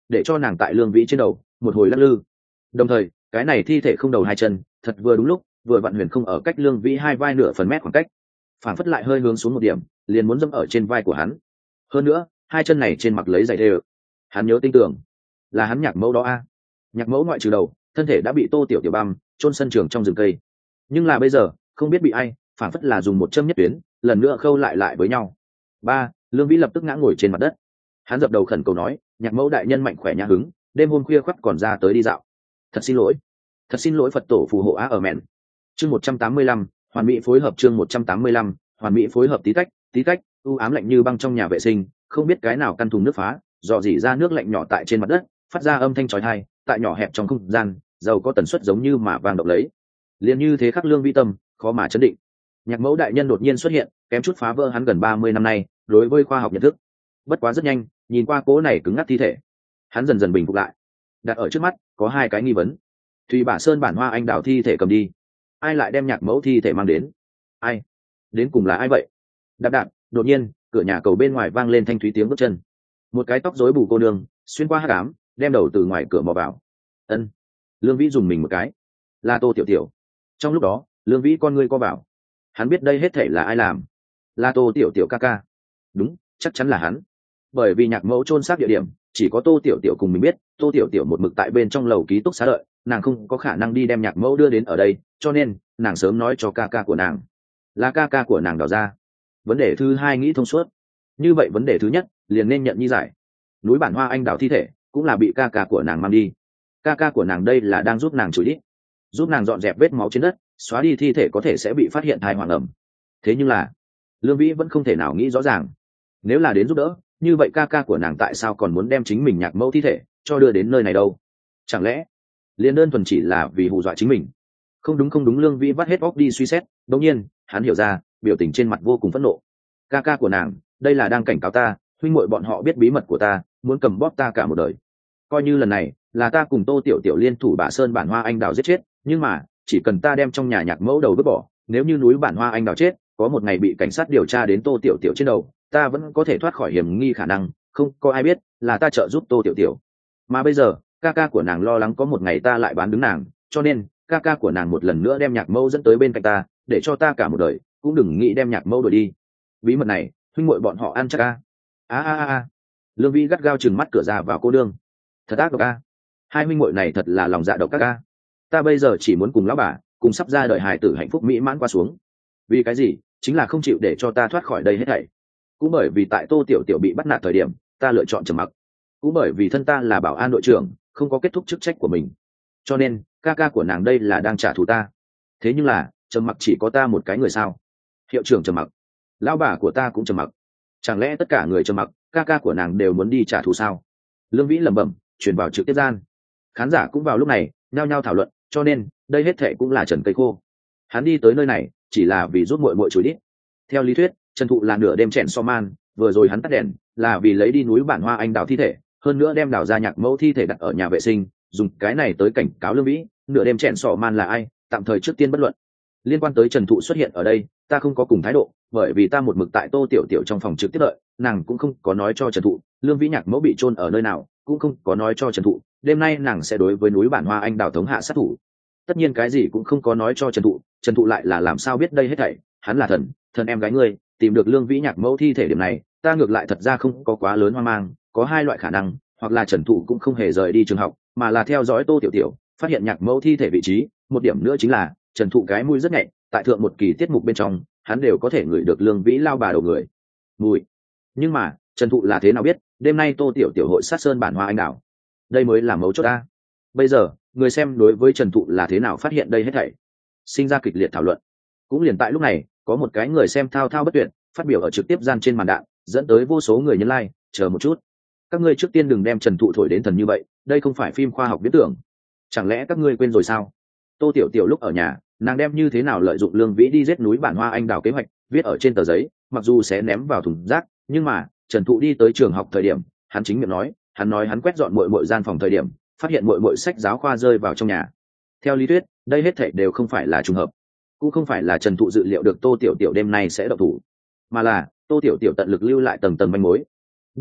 để cho nàng tại lương vĩ trên đầu một hồi lắc lư. Đồng thời cái này thi thể không đầu hai chân, thật vừa đúng lúc, vừa vặn huyền không ở cách lương vĩ hai vai nửa phần mét khoảng cách, phản phất lại hơi hướng xuống một điểm, liền muốn dẫm ở trên vai của hắn. Hơn nữa hai chân này trên mặc lấy giày đê. Hắn nhớ tinh tưởng là hắn nhạc mẫu đó a. Nhạc mẫu ngoại trừ đầu, thân thể đã bị tô tiểu tiểu băm chôn sân trường trong rừng cây, nhưng là bây giờ không biết bị ai phản phất là dùng một châm nhất tuyến lần nữa khâu lại lại với nhau. Ba, lương vĩ lập tức ngã ngồi trên mặt đất. Hắn dập đầu khẩn cầu nói, nhạc mẫu đại nhân mạnh khỏe nhã hứng, đêm hôm khuya khoắt còn ra tới đi dạo, thật xin lỗi, thật xin lỗi Phật tổ phù hộ á ở mẹn. Chương một trăm tám mươi lăm, hoàn mỹ phối hợp. Chương một trăm tám mươi lăm, hoàn mỹ phối hợp. Tí tách tí tách, u ám lạnh như băng trong nhà vệ sinh, không biết cái nào căn thùng nước phá dò dỉ ra nước lạnh nhỏ tại trên mặt đất, phát ra âm thanh chói tai, tại nhỏ hẹp trong không gian giàu có tần suất giống như mà vang động lấy. Liền như thế khắc lương vi tâm khó mà chấn định. Nhạc mẫu đại nhân đột nhiên xuất hiện, kém chút phá vỡ hắn gần ba mươi năm nay đối với khoa học nhận thức. Bất quá rất nhanh, nhìn qua cố này cứng ngắc thi thể, hắn dần dần bình phục lại. Đặt ở trước mắt có hai cái nghi vấn. Thùy Bả Sơn bản hoa anh đào thi thể cầm đi, ai lại đem nhạc mẫu thi thể mang đến? Ai? Đến cùng là ai vậy? Đạp đạp, đột nhiên cửa nhà cầu bên ngoài vang lên thanh thúy tiếng bước chân. Một cái tóc rối bù cô nương xuyên qua hắc ám, đem đầu từ ngoài cửa mò vào. Ân. Lương Vĩ dùng mình một cái. Là Tô Tiểu Tiểu. Trong lúc đó Lương Vĩ con ngươi co vào, hắn biết đây hết thể là ai làm. Là Tô Tiểu Tiểu ca ca. Đúng, chắc chắn là hắn. Bởi vì nhạc mẫu chôn xác địa điểm chỉ có Tô Tiểu Tiểu cùng mình biết, Tô Tiểu Tiểu một mực tại bên trong lầu ký túc xá đợi, nàng không có khả năng đi đem nhạc mẫu đưa đến ở đây, cho nên nàng sớm nói cho ca ca của nàng. Là ca ca của nàng đào ra. Vấn đề thứ hai nghĩ thông suốt. Như vậy vấn đề thứ nhất liền nên nhận nhi giải. Núi bản hoa anh đào thi thể cũng là bị ca ca của nàng mang đi. Ca ca của nàng đây là đang giúp nàng chửi đít, giúp nàng dọn dẹp vết máu trên đất, xóa đi thi thể có thể sẽ bị phát hiện thai hoàng ẩm. Thế nhưng là Lương Vĩ vẫn không thể nào nghĩ rõ ràng, nếu là đến giúp đỡ, như vậy ca ca của nàng tại sao còn muốn đem chính mình nhạc mẫu thi thể cho đưa đến nơi này đâu? Chẳng lẽ liền đơn thuần chỉ là vì hù dọa chính mình? Không đúng không đúng, Lương Vĩ vắt hết óc đi suy xét. Đột nhiên hắn hiểu ra, biểu tình trên mặt vô cùng phẫn nộ. Ca ca của nàng đây là đang cảnh cáo ta, huynh muội bọn họ biết bí mật của ta, muốn cầm bóp ta cả một đời. Coi như lần này là ta cùng Tô Tiểu Tiểu liên thủ Bả Sơn bản hoa anh đào giết chết, nhưng mà chỉ cần ta đem trong nhà nhạc mẫu đầu vứt bỏ, nếu như núi bản hoa anh đào chết, có một ngày bị cảnh sát điều tra đến Tô Tiểu Tiểu trên đầu, ta vẫn có thể thoát khỏi hiểm nghi, khả năng không có ai biết là ta trợ giúp Tô Tiểu Tiểu. Mà bây giờ ca ca của nàng lo lắng có một ngày ta lại bán đứng nàng, cho nên ca ca của nàng một lần nữa đem nhạc mẫu dẫn tới bên cạnh ta, để cho ta cả một đời cũng đừng nghĩ đem nhạc mẫu đuổi đi. Bí mật này huynh muội bọn họ ăn chắc a. A a a. Lương Vĩ gắt gao chừng mắt cửa ra vào cô đương. Thật ác độc a. Hai huynh muội này thật là lòng dạ độc các a. Ta bây giờ chỉ muốn cùng lão bà cùng sắp ra đời hài tử hạnh phúc mỹ mãn qua xuống. Vì cái gì? Chính là không chịu để cho ta thoát khỏi đây hết thảy. Cũng bởi vì tại Tô Tiểu Tiểu bị bắt nạt thời điểm, ta lựa chọn trầm mặc. Cũng bởi vì thân ta là bảo an đội trưởng, không có kết thúc chức trách của mình, cho nên ca ca của nàng đây là đang trả thù ta. Thế nhưng là trầm mặc chỉ có ta một cái người sao? Hiệu trưởng trầm mặc, lão bà của ta cũng trầm mặc, chẳng lẽ tất cả người trầm mặc, ca ca của nàng đều muốn đi trả thù sao? Lương Vĩ lẩm bẩm, chuyển vào trực tiếp gian. Khán giả cũng vào lúc này nhao nhao thảo luận, cho nên đây hết thệ cũng là Trần Cây Khô. Hắn đi tới nơi này chỉ là vì giúp muội muội chối đít. Theo lý thuyết Trần Thụ là nửa đêm chèn so man, vừa rồi hắn tắt đèn là vì lấy đi núi bản hoa anh đào thi thể, hơn nữa đem đào ra nhạc mẫu thi thể đặt ở nhà vệ sinh, dùng cái này tới cảnh cáo Lương Vĩ. Nửa đêm chèn so man là ai, tạm thời trước tiên bất luận. Liên quan tới Trần Thụ xuất hiện ở đây, ta không có cùng thái độ, bởi vì ta một mực tại Tô Tiểu Tiểu trong phòng trực tiếp đợi, nàng cũng không có nói cho Trần Thụ Lương Vĩ nhạc mẫu bị chôn ở nơi nào, cũng không có nói cho Trần Thụ đêm nay nàng sẽ đối với núi bản hoa anh đào thống hạ sát thủ. Tất nhiên cái gì cũng không có nói cho Trần Thụ, Trần Thụ lại là làm sao biết đây hết thảy? Hắn là thần, thần em gái ngươi, tìm được Lương Vĩ nhạc mẫu thi thể điểm này, ta ngược lại thật ra không có quá lớn hoang mang. Có hai loại khả năng, hoặc là Trần Thụ cũng không hề rời đi trường học, mà là theo dõi Tô Tiểu Tiểu, phát hiện nhạc mẫu thi thể vị trí. Một điểm nữa chính là Trần Thụ cái mũi rất nhạy, tại thượng một kỳ tiết mục bên trong, hắn đều có thể ngửi được Lương Vĩ lao bà đầu người mùi. Nhưng mà Trần Thụ là thế nào biết đêm nay Tô Tiểu Tiểu hội sát sơn bản hoa anh đào? Đây mới là mấu chốt ta. Bây giờ người xem đối với Trần Thụ là thế nào phát hiện đây hết thảy sinh ra kịch liệt thảo luận. Cũng liền tại lúc này, có một cái người xem thao thao bất tuyệt phát biểu ở trực tiếp gian trên màn đạn, dẫn tới vô số người nhấn like. Chờ một chút, các ngươi trước tiên đừng đem Trần Thụ thổi đến thần như vậy, đây không phải phim khoa học viễn tưởng. Chẳng lẽ các ngươi quên rồi sao? Tô Tiểu Tiểu lúc ở nhà, nàng đem như thế nào lợi dụng Lương Vĩ đi giết núi bản hoa anh đào kế hoạch viết ở trên tờ giấy, mặc dù sẽ ném vào thùng rác, nhưng mà Trần Thụ đi tới trường học thời điểm, hắn chính miệng nói, hắn nói hắn quét dọn muội muội gian phòng thời điểm, phát hiện muội muội sách giáo khoa rơi vào trong nhà. Theo lý thuyết, đây hết thảy đều không phải là trùng hợp, cũng không phải là Trần Thụ dự liệu được Tô Tiểu Tiểu đêm nay sẽ động thủ, mà là Tô Tiểu Tiểu tận lực lưu lại tầng tầng manh mối. Đệ nhất,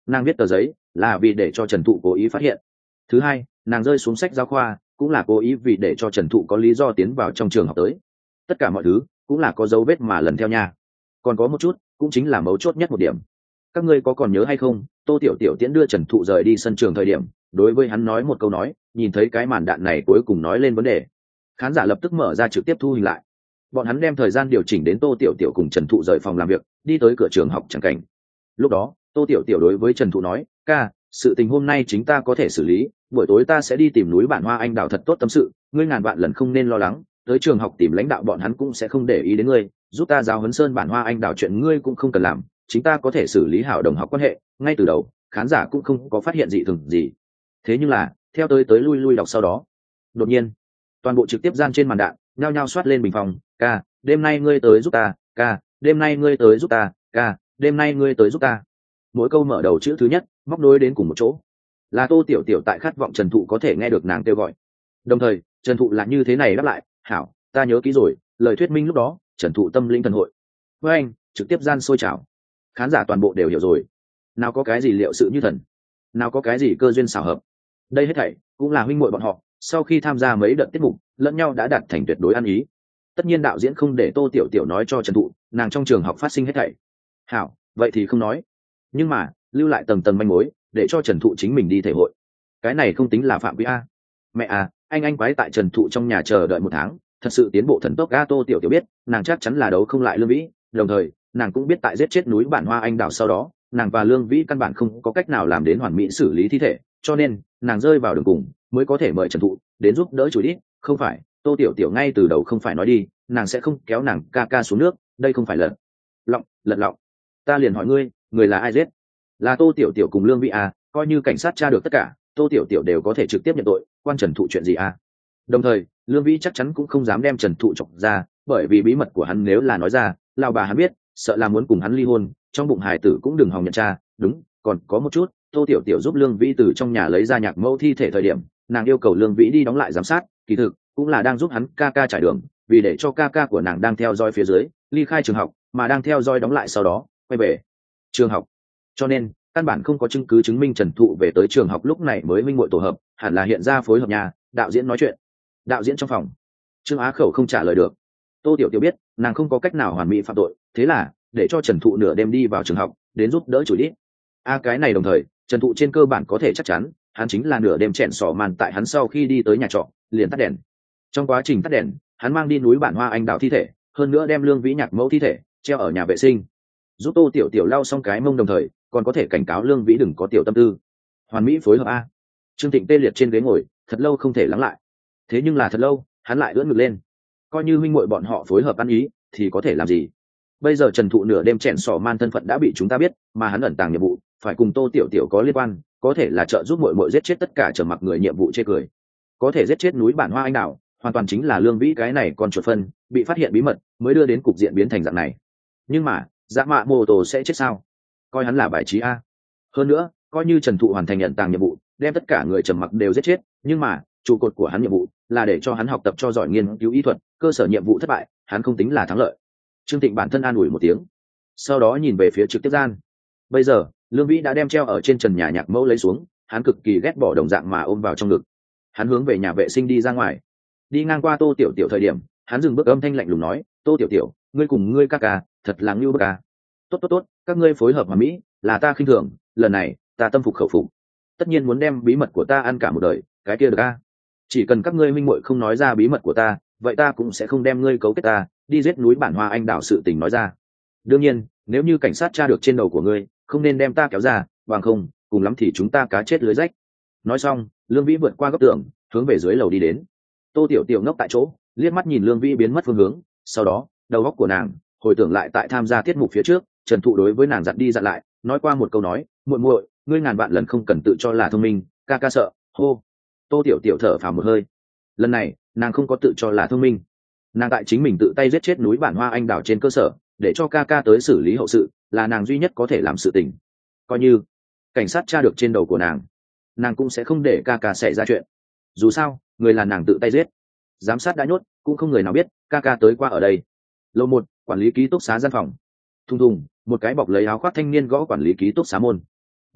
nàng viết tờ giấy là vì để cho trần thụ cố ý phát hiện. Thứ hai, nàng rơi xuống sách giáo khoa cũng là cố ý vì để cho trần thụ có lý do tiến vào trong trường học tới. Tất cả mọi thứ cũng là có dấu vết mà lần theo nha. Còn có một chút cũng chính là mấu chốt nhất một điểm, các ngươi có còn nhớ hay không, tô tiểu tiểu tiễn đưa trần thụ rời đi sân trường thời điểm đối với hắn nói một câu nói, nhìn thấy cái màn đạn này cuối cùng nói lên vấn đề. Khán giả lập tức mở ra trực tiếp thu hình lại, bọn hắn đem thời gian điều chỉnh đến tô tiểu tiểu cùng trần thụ rời phòng làm việc đi tới cửa trường học chẳng cảnh. Lúc đó tô tiểu tiểu đối với trần thụ nói, ca, sự tình hôm nay chính ta có thể xử lý, buổi tối ta sẽ đi tìm núi bản hoa anh đào thật tốt tâm sự, ngươi ngàn vạn lần không nên lo lắng, tới trường học tìm lãnh đạo bọn hắn cũng sẽ không để ý đến ngươi, giúp ta giáo huấn sơn bản hoa anh đào chuyện ngươi cũng không cần làm, chính ta có thể xử lý hảo đồng học quan hệ. Ngay từ đầu khán giả cũng không có phát hiện gì thường gì, thế nhưng là theo tới tới lui lui đọc sau đó, đột nhiên toàn bộ trực tiếp gian trên màn đạn nhao nhao soát lên bình phòng, ca, đêm nay ngươi tới giúp ta, ca, đêm nay ngươi tới giúp ta, ca, đêm nay ngươi tới giúp ta. Mỗi câu mở đầu chữ thứ nhất móc nối đến cùng một chỗ, là tô tiểu tiểu tại khát vọng trần thụ có thể nghe được nàng kêu gọi. Đồng thời trần thụ là như thế này đáp lại, hảo, ta nhớ kỹ rồi, lời thuyết minh lúc đó trần thụ tâm linh thần hội. Với anh trực tiếp gian sôi trào, khán giả toàn bộ đều hiểu rồi, nào có cái gì liệu sự như thần, nào có cái gì cơ duyên xảo hợp, đây hết thảy cũng là huynh muội bọn họ sau khi tham gia mấy đợt tiết mục lẫn nhau đã đạt thành tuyệt đối ăn ý. Tất nhiên đạo diễn không để tô tiểu tiểu nói cho trần thụ nàng trong trường học phát sinh hết thảy, hảo, vậy thì không nói, nhưng mà lưu lại tầng tầng manh mối để cho trần thụ chính mình đi thể hội. Cái này không tính là phạm vi a. Mẹ à, anh anh quái tại trần thụ trong nhà chờ đợi một tháng, thật sự tiến bộ thần tốc. Ga tô tiểu tiểu biết nàng chắc chắn là đấu không lại lương vĩ, đồng thời nàng cũng biết tại giết chết núi bản hoa anh đào sau đó nàng và lương vĩ căn bản không có cách nào làm đến hoàn mỹ xử lý thi thể, cho nên nàng rơi vào đường cùng mới có thể mời trần thụ đến giúp đỡ chùi đít. Không phải tô tiểu tiểu ngay từ đầu không phải nói đi nàng sẽ không kéo nàng ca ca xuống nước, đây không phải lật lọng lật lọng. Ta liền hỏi ngươi, người là ai giết? Là tô tiểu tiểu cùng lương vĩ à? Coi như cảnh sát tra được tất cả, tô tiểu tiểu đều có thể trực tiếp nhận tội, quan trần thụ chuyện gì à? Đồng thời lương vĩ chắc chắn cũng không dám đem trần thụ chọc ra, bởi vì bí mật của hắn nếu là nói ra lao bà hắn biết sợ là muốn cùng hắn ly hôn, trong bụng hài tử cũng đừng hòng nhận cha. Đúng, còn có một chút, tô tiểu tiểu giúp lương vĩ từ trong nhà lấy ra nhạc mẫu thi thể thời điểm nàng yêu cầu lương vĩ đi đóng lại giám sát, kỳ thực cũng là đang giúp hắn ca ca trải đường, vì để cho ca ca của nàng đang theo dõi phía dưới ly khai trường học, mà đang theo dõi đóng lại sau đó quay về trường học. Cho nên căn bản không có chứng cứ chứng minh trần thụ về tới trường học lúc này mới minh muội tổ hợp, hẳn là hiện ra phối hợp nhà. Đạo diễn nói chuyện, đạo diễn trong phòng trương á khẩu không trả lời được. tô tiểu tiểu biết nàng không có cách nào hoàn mỹ phạm tội, thế là để cho trần thụ nửa đêm đi vào trường học đến giúp đỡ chửi đít. a à, cái này đồng thời trần thụ trên cơ bản có thể chắc chắn hắn chính là nửa đêm chèn sỏ màn tại hắn sau khi đi tới nhà trọ liền tắt đèn. Trong quá trình tắt đèn hắn mang đi núi bản hoa anh đào thi thể, hơn nữa đem lương vĩ nhạc mẫu thi thể treo ở nhà vệ sinh, giúp tô tiểu tiểu lau xong cái mông, đồng thời còn có thể cảnh cáo lương vĩ đừng có tiểu tâm tư. Hoàn mỹ phối hợp a. Trương Thịnh tê liệt trên ghế ngồi thật lâu không thể lắng lại, thế nhưng là thật lâu hắn lại ưỡn ngực lên, coi như huynh muội bọn họ phối hợp ăn ý thì có thể làm gì. Bây giờ trần thụ nửa đêm chèn sỏ man thân phận đã bị chúng ta biết, mà hắn ẩn tàng nhiệm vụ phải cùng tô tiểu tiểu có liên quan, có thể là trợ giúp muội muội giết chết tất cả trở mặc người nhiệm vụ chê cười, có thể giết chết núi bản hoa anh đào hoàn toàn chính là lương vĩ cái này con chuột phân bị phát hiện bí mật mới đưa đến cục diện biến thành dạng này. Nhưng mà dạ mạ mô tô sẽ chết sao? Coi hắn là bài trí a. Hơn nữa coi như trần thụ hoàn thành nhận tàng nhiệm vụ đem tất cả người trầm mặc đều giết chết, nhưng mà trụ cột của hắn nhiệm vụ là để cho hắn học tập cho giỏi nghiên cứu y thuật, cơ sở nhiệm vụ thất bại hắn không tính là thắng lợi. Trương Thịnh bản thân an ủi một tiếng, sau đó nhìn về phía trực tiếp gian. Bây giờ lương vĩ đã đem treo ở trên trần nhà nhạc mẫu lấy xuống, hắn cực kỳ ghét bỏ đồng dạng mà ôm vào trong ngực. Hắn hướng về nhà vệ sinh đi ra ngoài, đi ngang qua tô tiểu tiểu thời điểm hắn dừng bước âm thanh lạnh lùng nói, tô tiểu tiểu, ngươi cùng ngươi ca ca thật là ngưu bức ca. Tốt tốt tốt, các ngươi phối hợp mà mỹ là ta khinh thường, lần này ta tâm phục khẩu phục, tất nhiên muốn đem bí mật của ta ăn cả một đời, cái kia được ca. Chỉ cần các ngươi minh muội không nói ra bí mật của ta, vậy ta cũng sẽ không đem ngươi cấu kết ta đi giết núi bản hoa anh đào sự tình nói ra. Đương nhiên nếu như cảnh sát tra được trên đầu của ngươi, không nên đem ta kéo ra, bằng không cùng lắm thì chúng ta cá chết lưới rách. Nói xong lương vĩ vượt qua góc tường hướng về dưới lầu đi đến. tô tiểu tiểu ngốc tại chỗ liếc mắt nhìn lương vĩ biến mất phương hướng, sau đó đầu óc của nàng hồi tưởng lại tại tham gia tiết mục phía trước trần thụ đối với nàng dặn đi dặn lại, nói qua một câu nói, muội muội ngươi ngàn vạn lần không cần tự cho là thông minh, ca ca sợ. Hô. tô tiểu tiểu thở phào một hơi, lần này nàng không có tự cho là thông minh, nàng tại chính mình tự tay giết chết núi bản hoa anh đào trên cơ sở để cho ca ca tới xử lý hậu sự là nàng duy nhất có thể làm sự tình. Coi như cảnh sát tra được trên đầu của nàng, nàng cũng sẽ không để ca ca xảy ra chuyện, dù sao người là nàng tự tay giết, giám sát đã nhốt cũng không người nào biết ca ca tới qua ở đây. Lầu một, quản lý ký túc xá gian phòng. Thùng thùng, một cái bọc lấy áo khoác thanh niên gõ quản lý ký túc xá môn.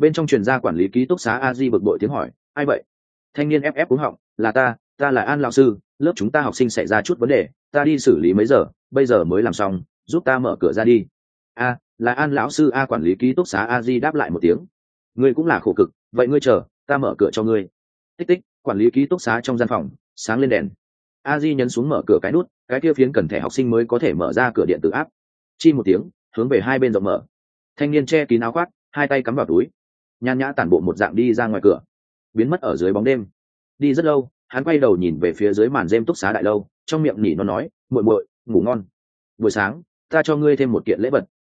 bên trong truyền gia quản lý ký túc xá a di bực bội tiếng hỏi, ai vậy? Thanh niên ép ép cúng họng, là ta ta là An lão sư, lớp chúng ta học sinh xảy ra chút vấn đề, ta đi xử lý mấy giờ, bây giờ mới làm xong, giúp ta mở cửa ra đi. A, là An lão sư. A quản lý ký túc xá a di đáp lại một tiếng. Ngươi cũng là khổ cực, vậy ngươi chờ, ta mở cửa cho ngươi. Tích tích, quản lý ký túc xá trong gian phòng sáng lên đèn. A di nhấn xuống mở cửa cái nút, cái kia phiến cần thẻ học sinh mới có thể mở ra cửa điện tử áp. Chi một tiếng, hướng về hai bên rộng mở. Thanh niên che kín áo khoác, hai tay cắm vào túi, nhan nhã tản bộ một dạng đi ra ngoài cửa, biến mất ở dưới bóng đêm. Đi rất lâu, hắn quay đầu nhìn về phía dưới màn rêm túc xá đại lâu, trong miệng nhỉ nó nói, muội muội ngủ ngon, buổi sáng ta cho ngươi thêm một kiện lễ vật.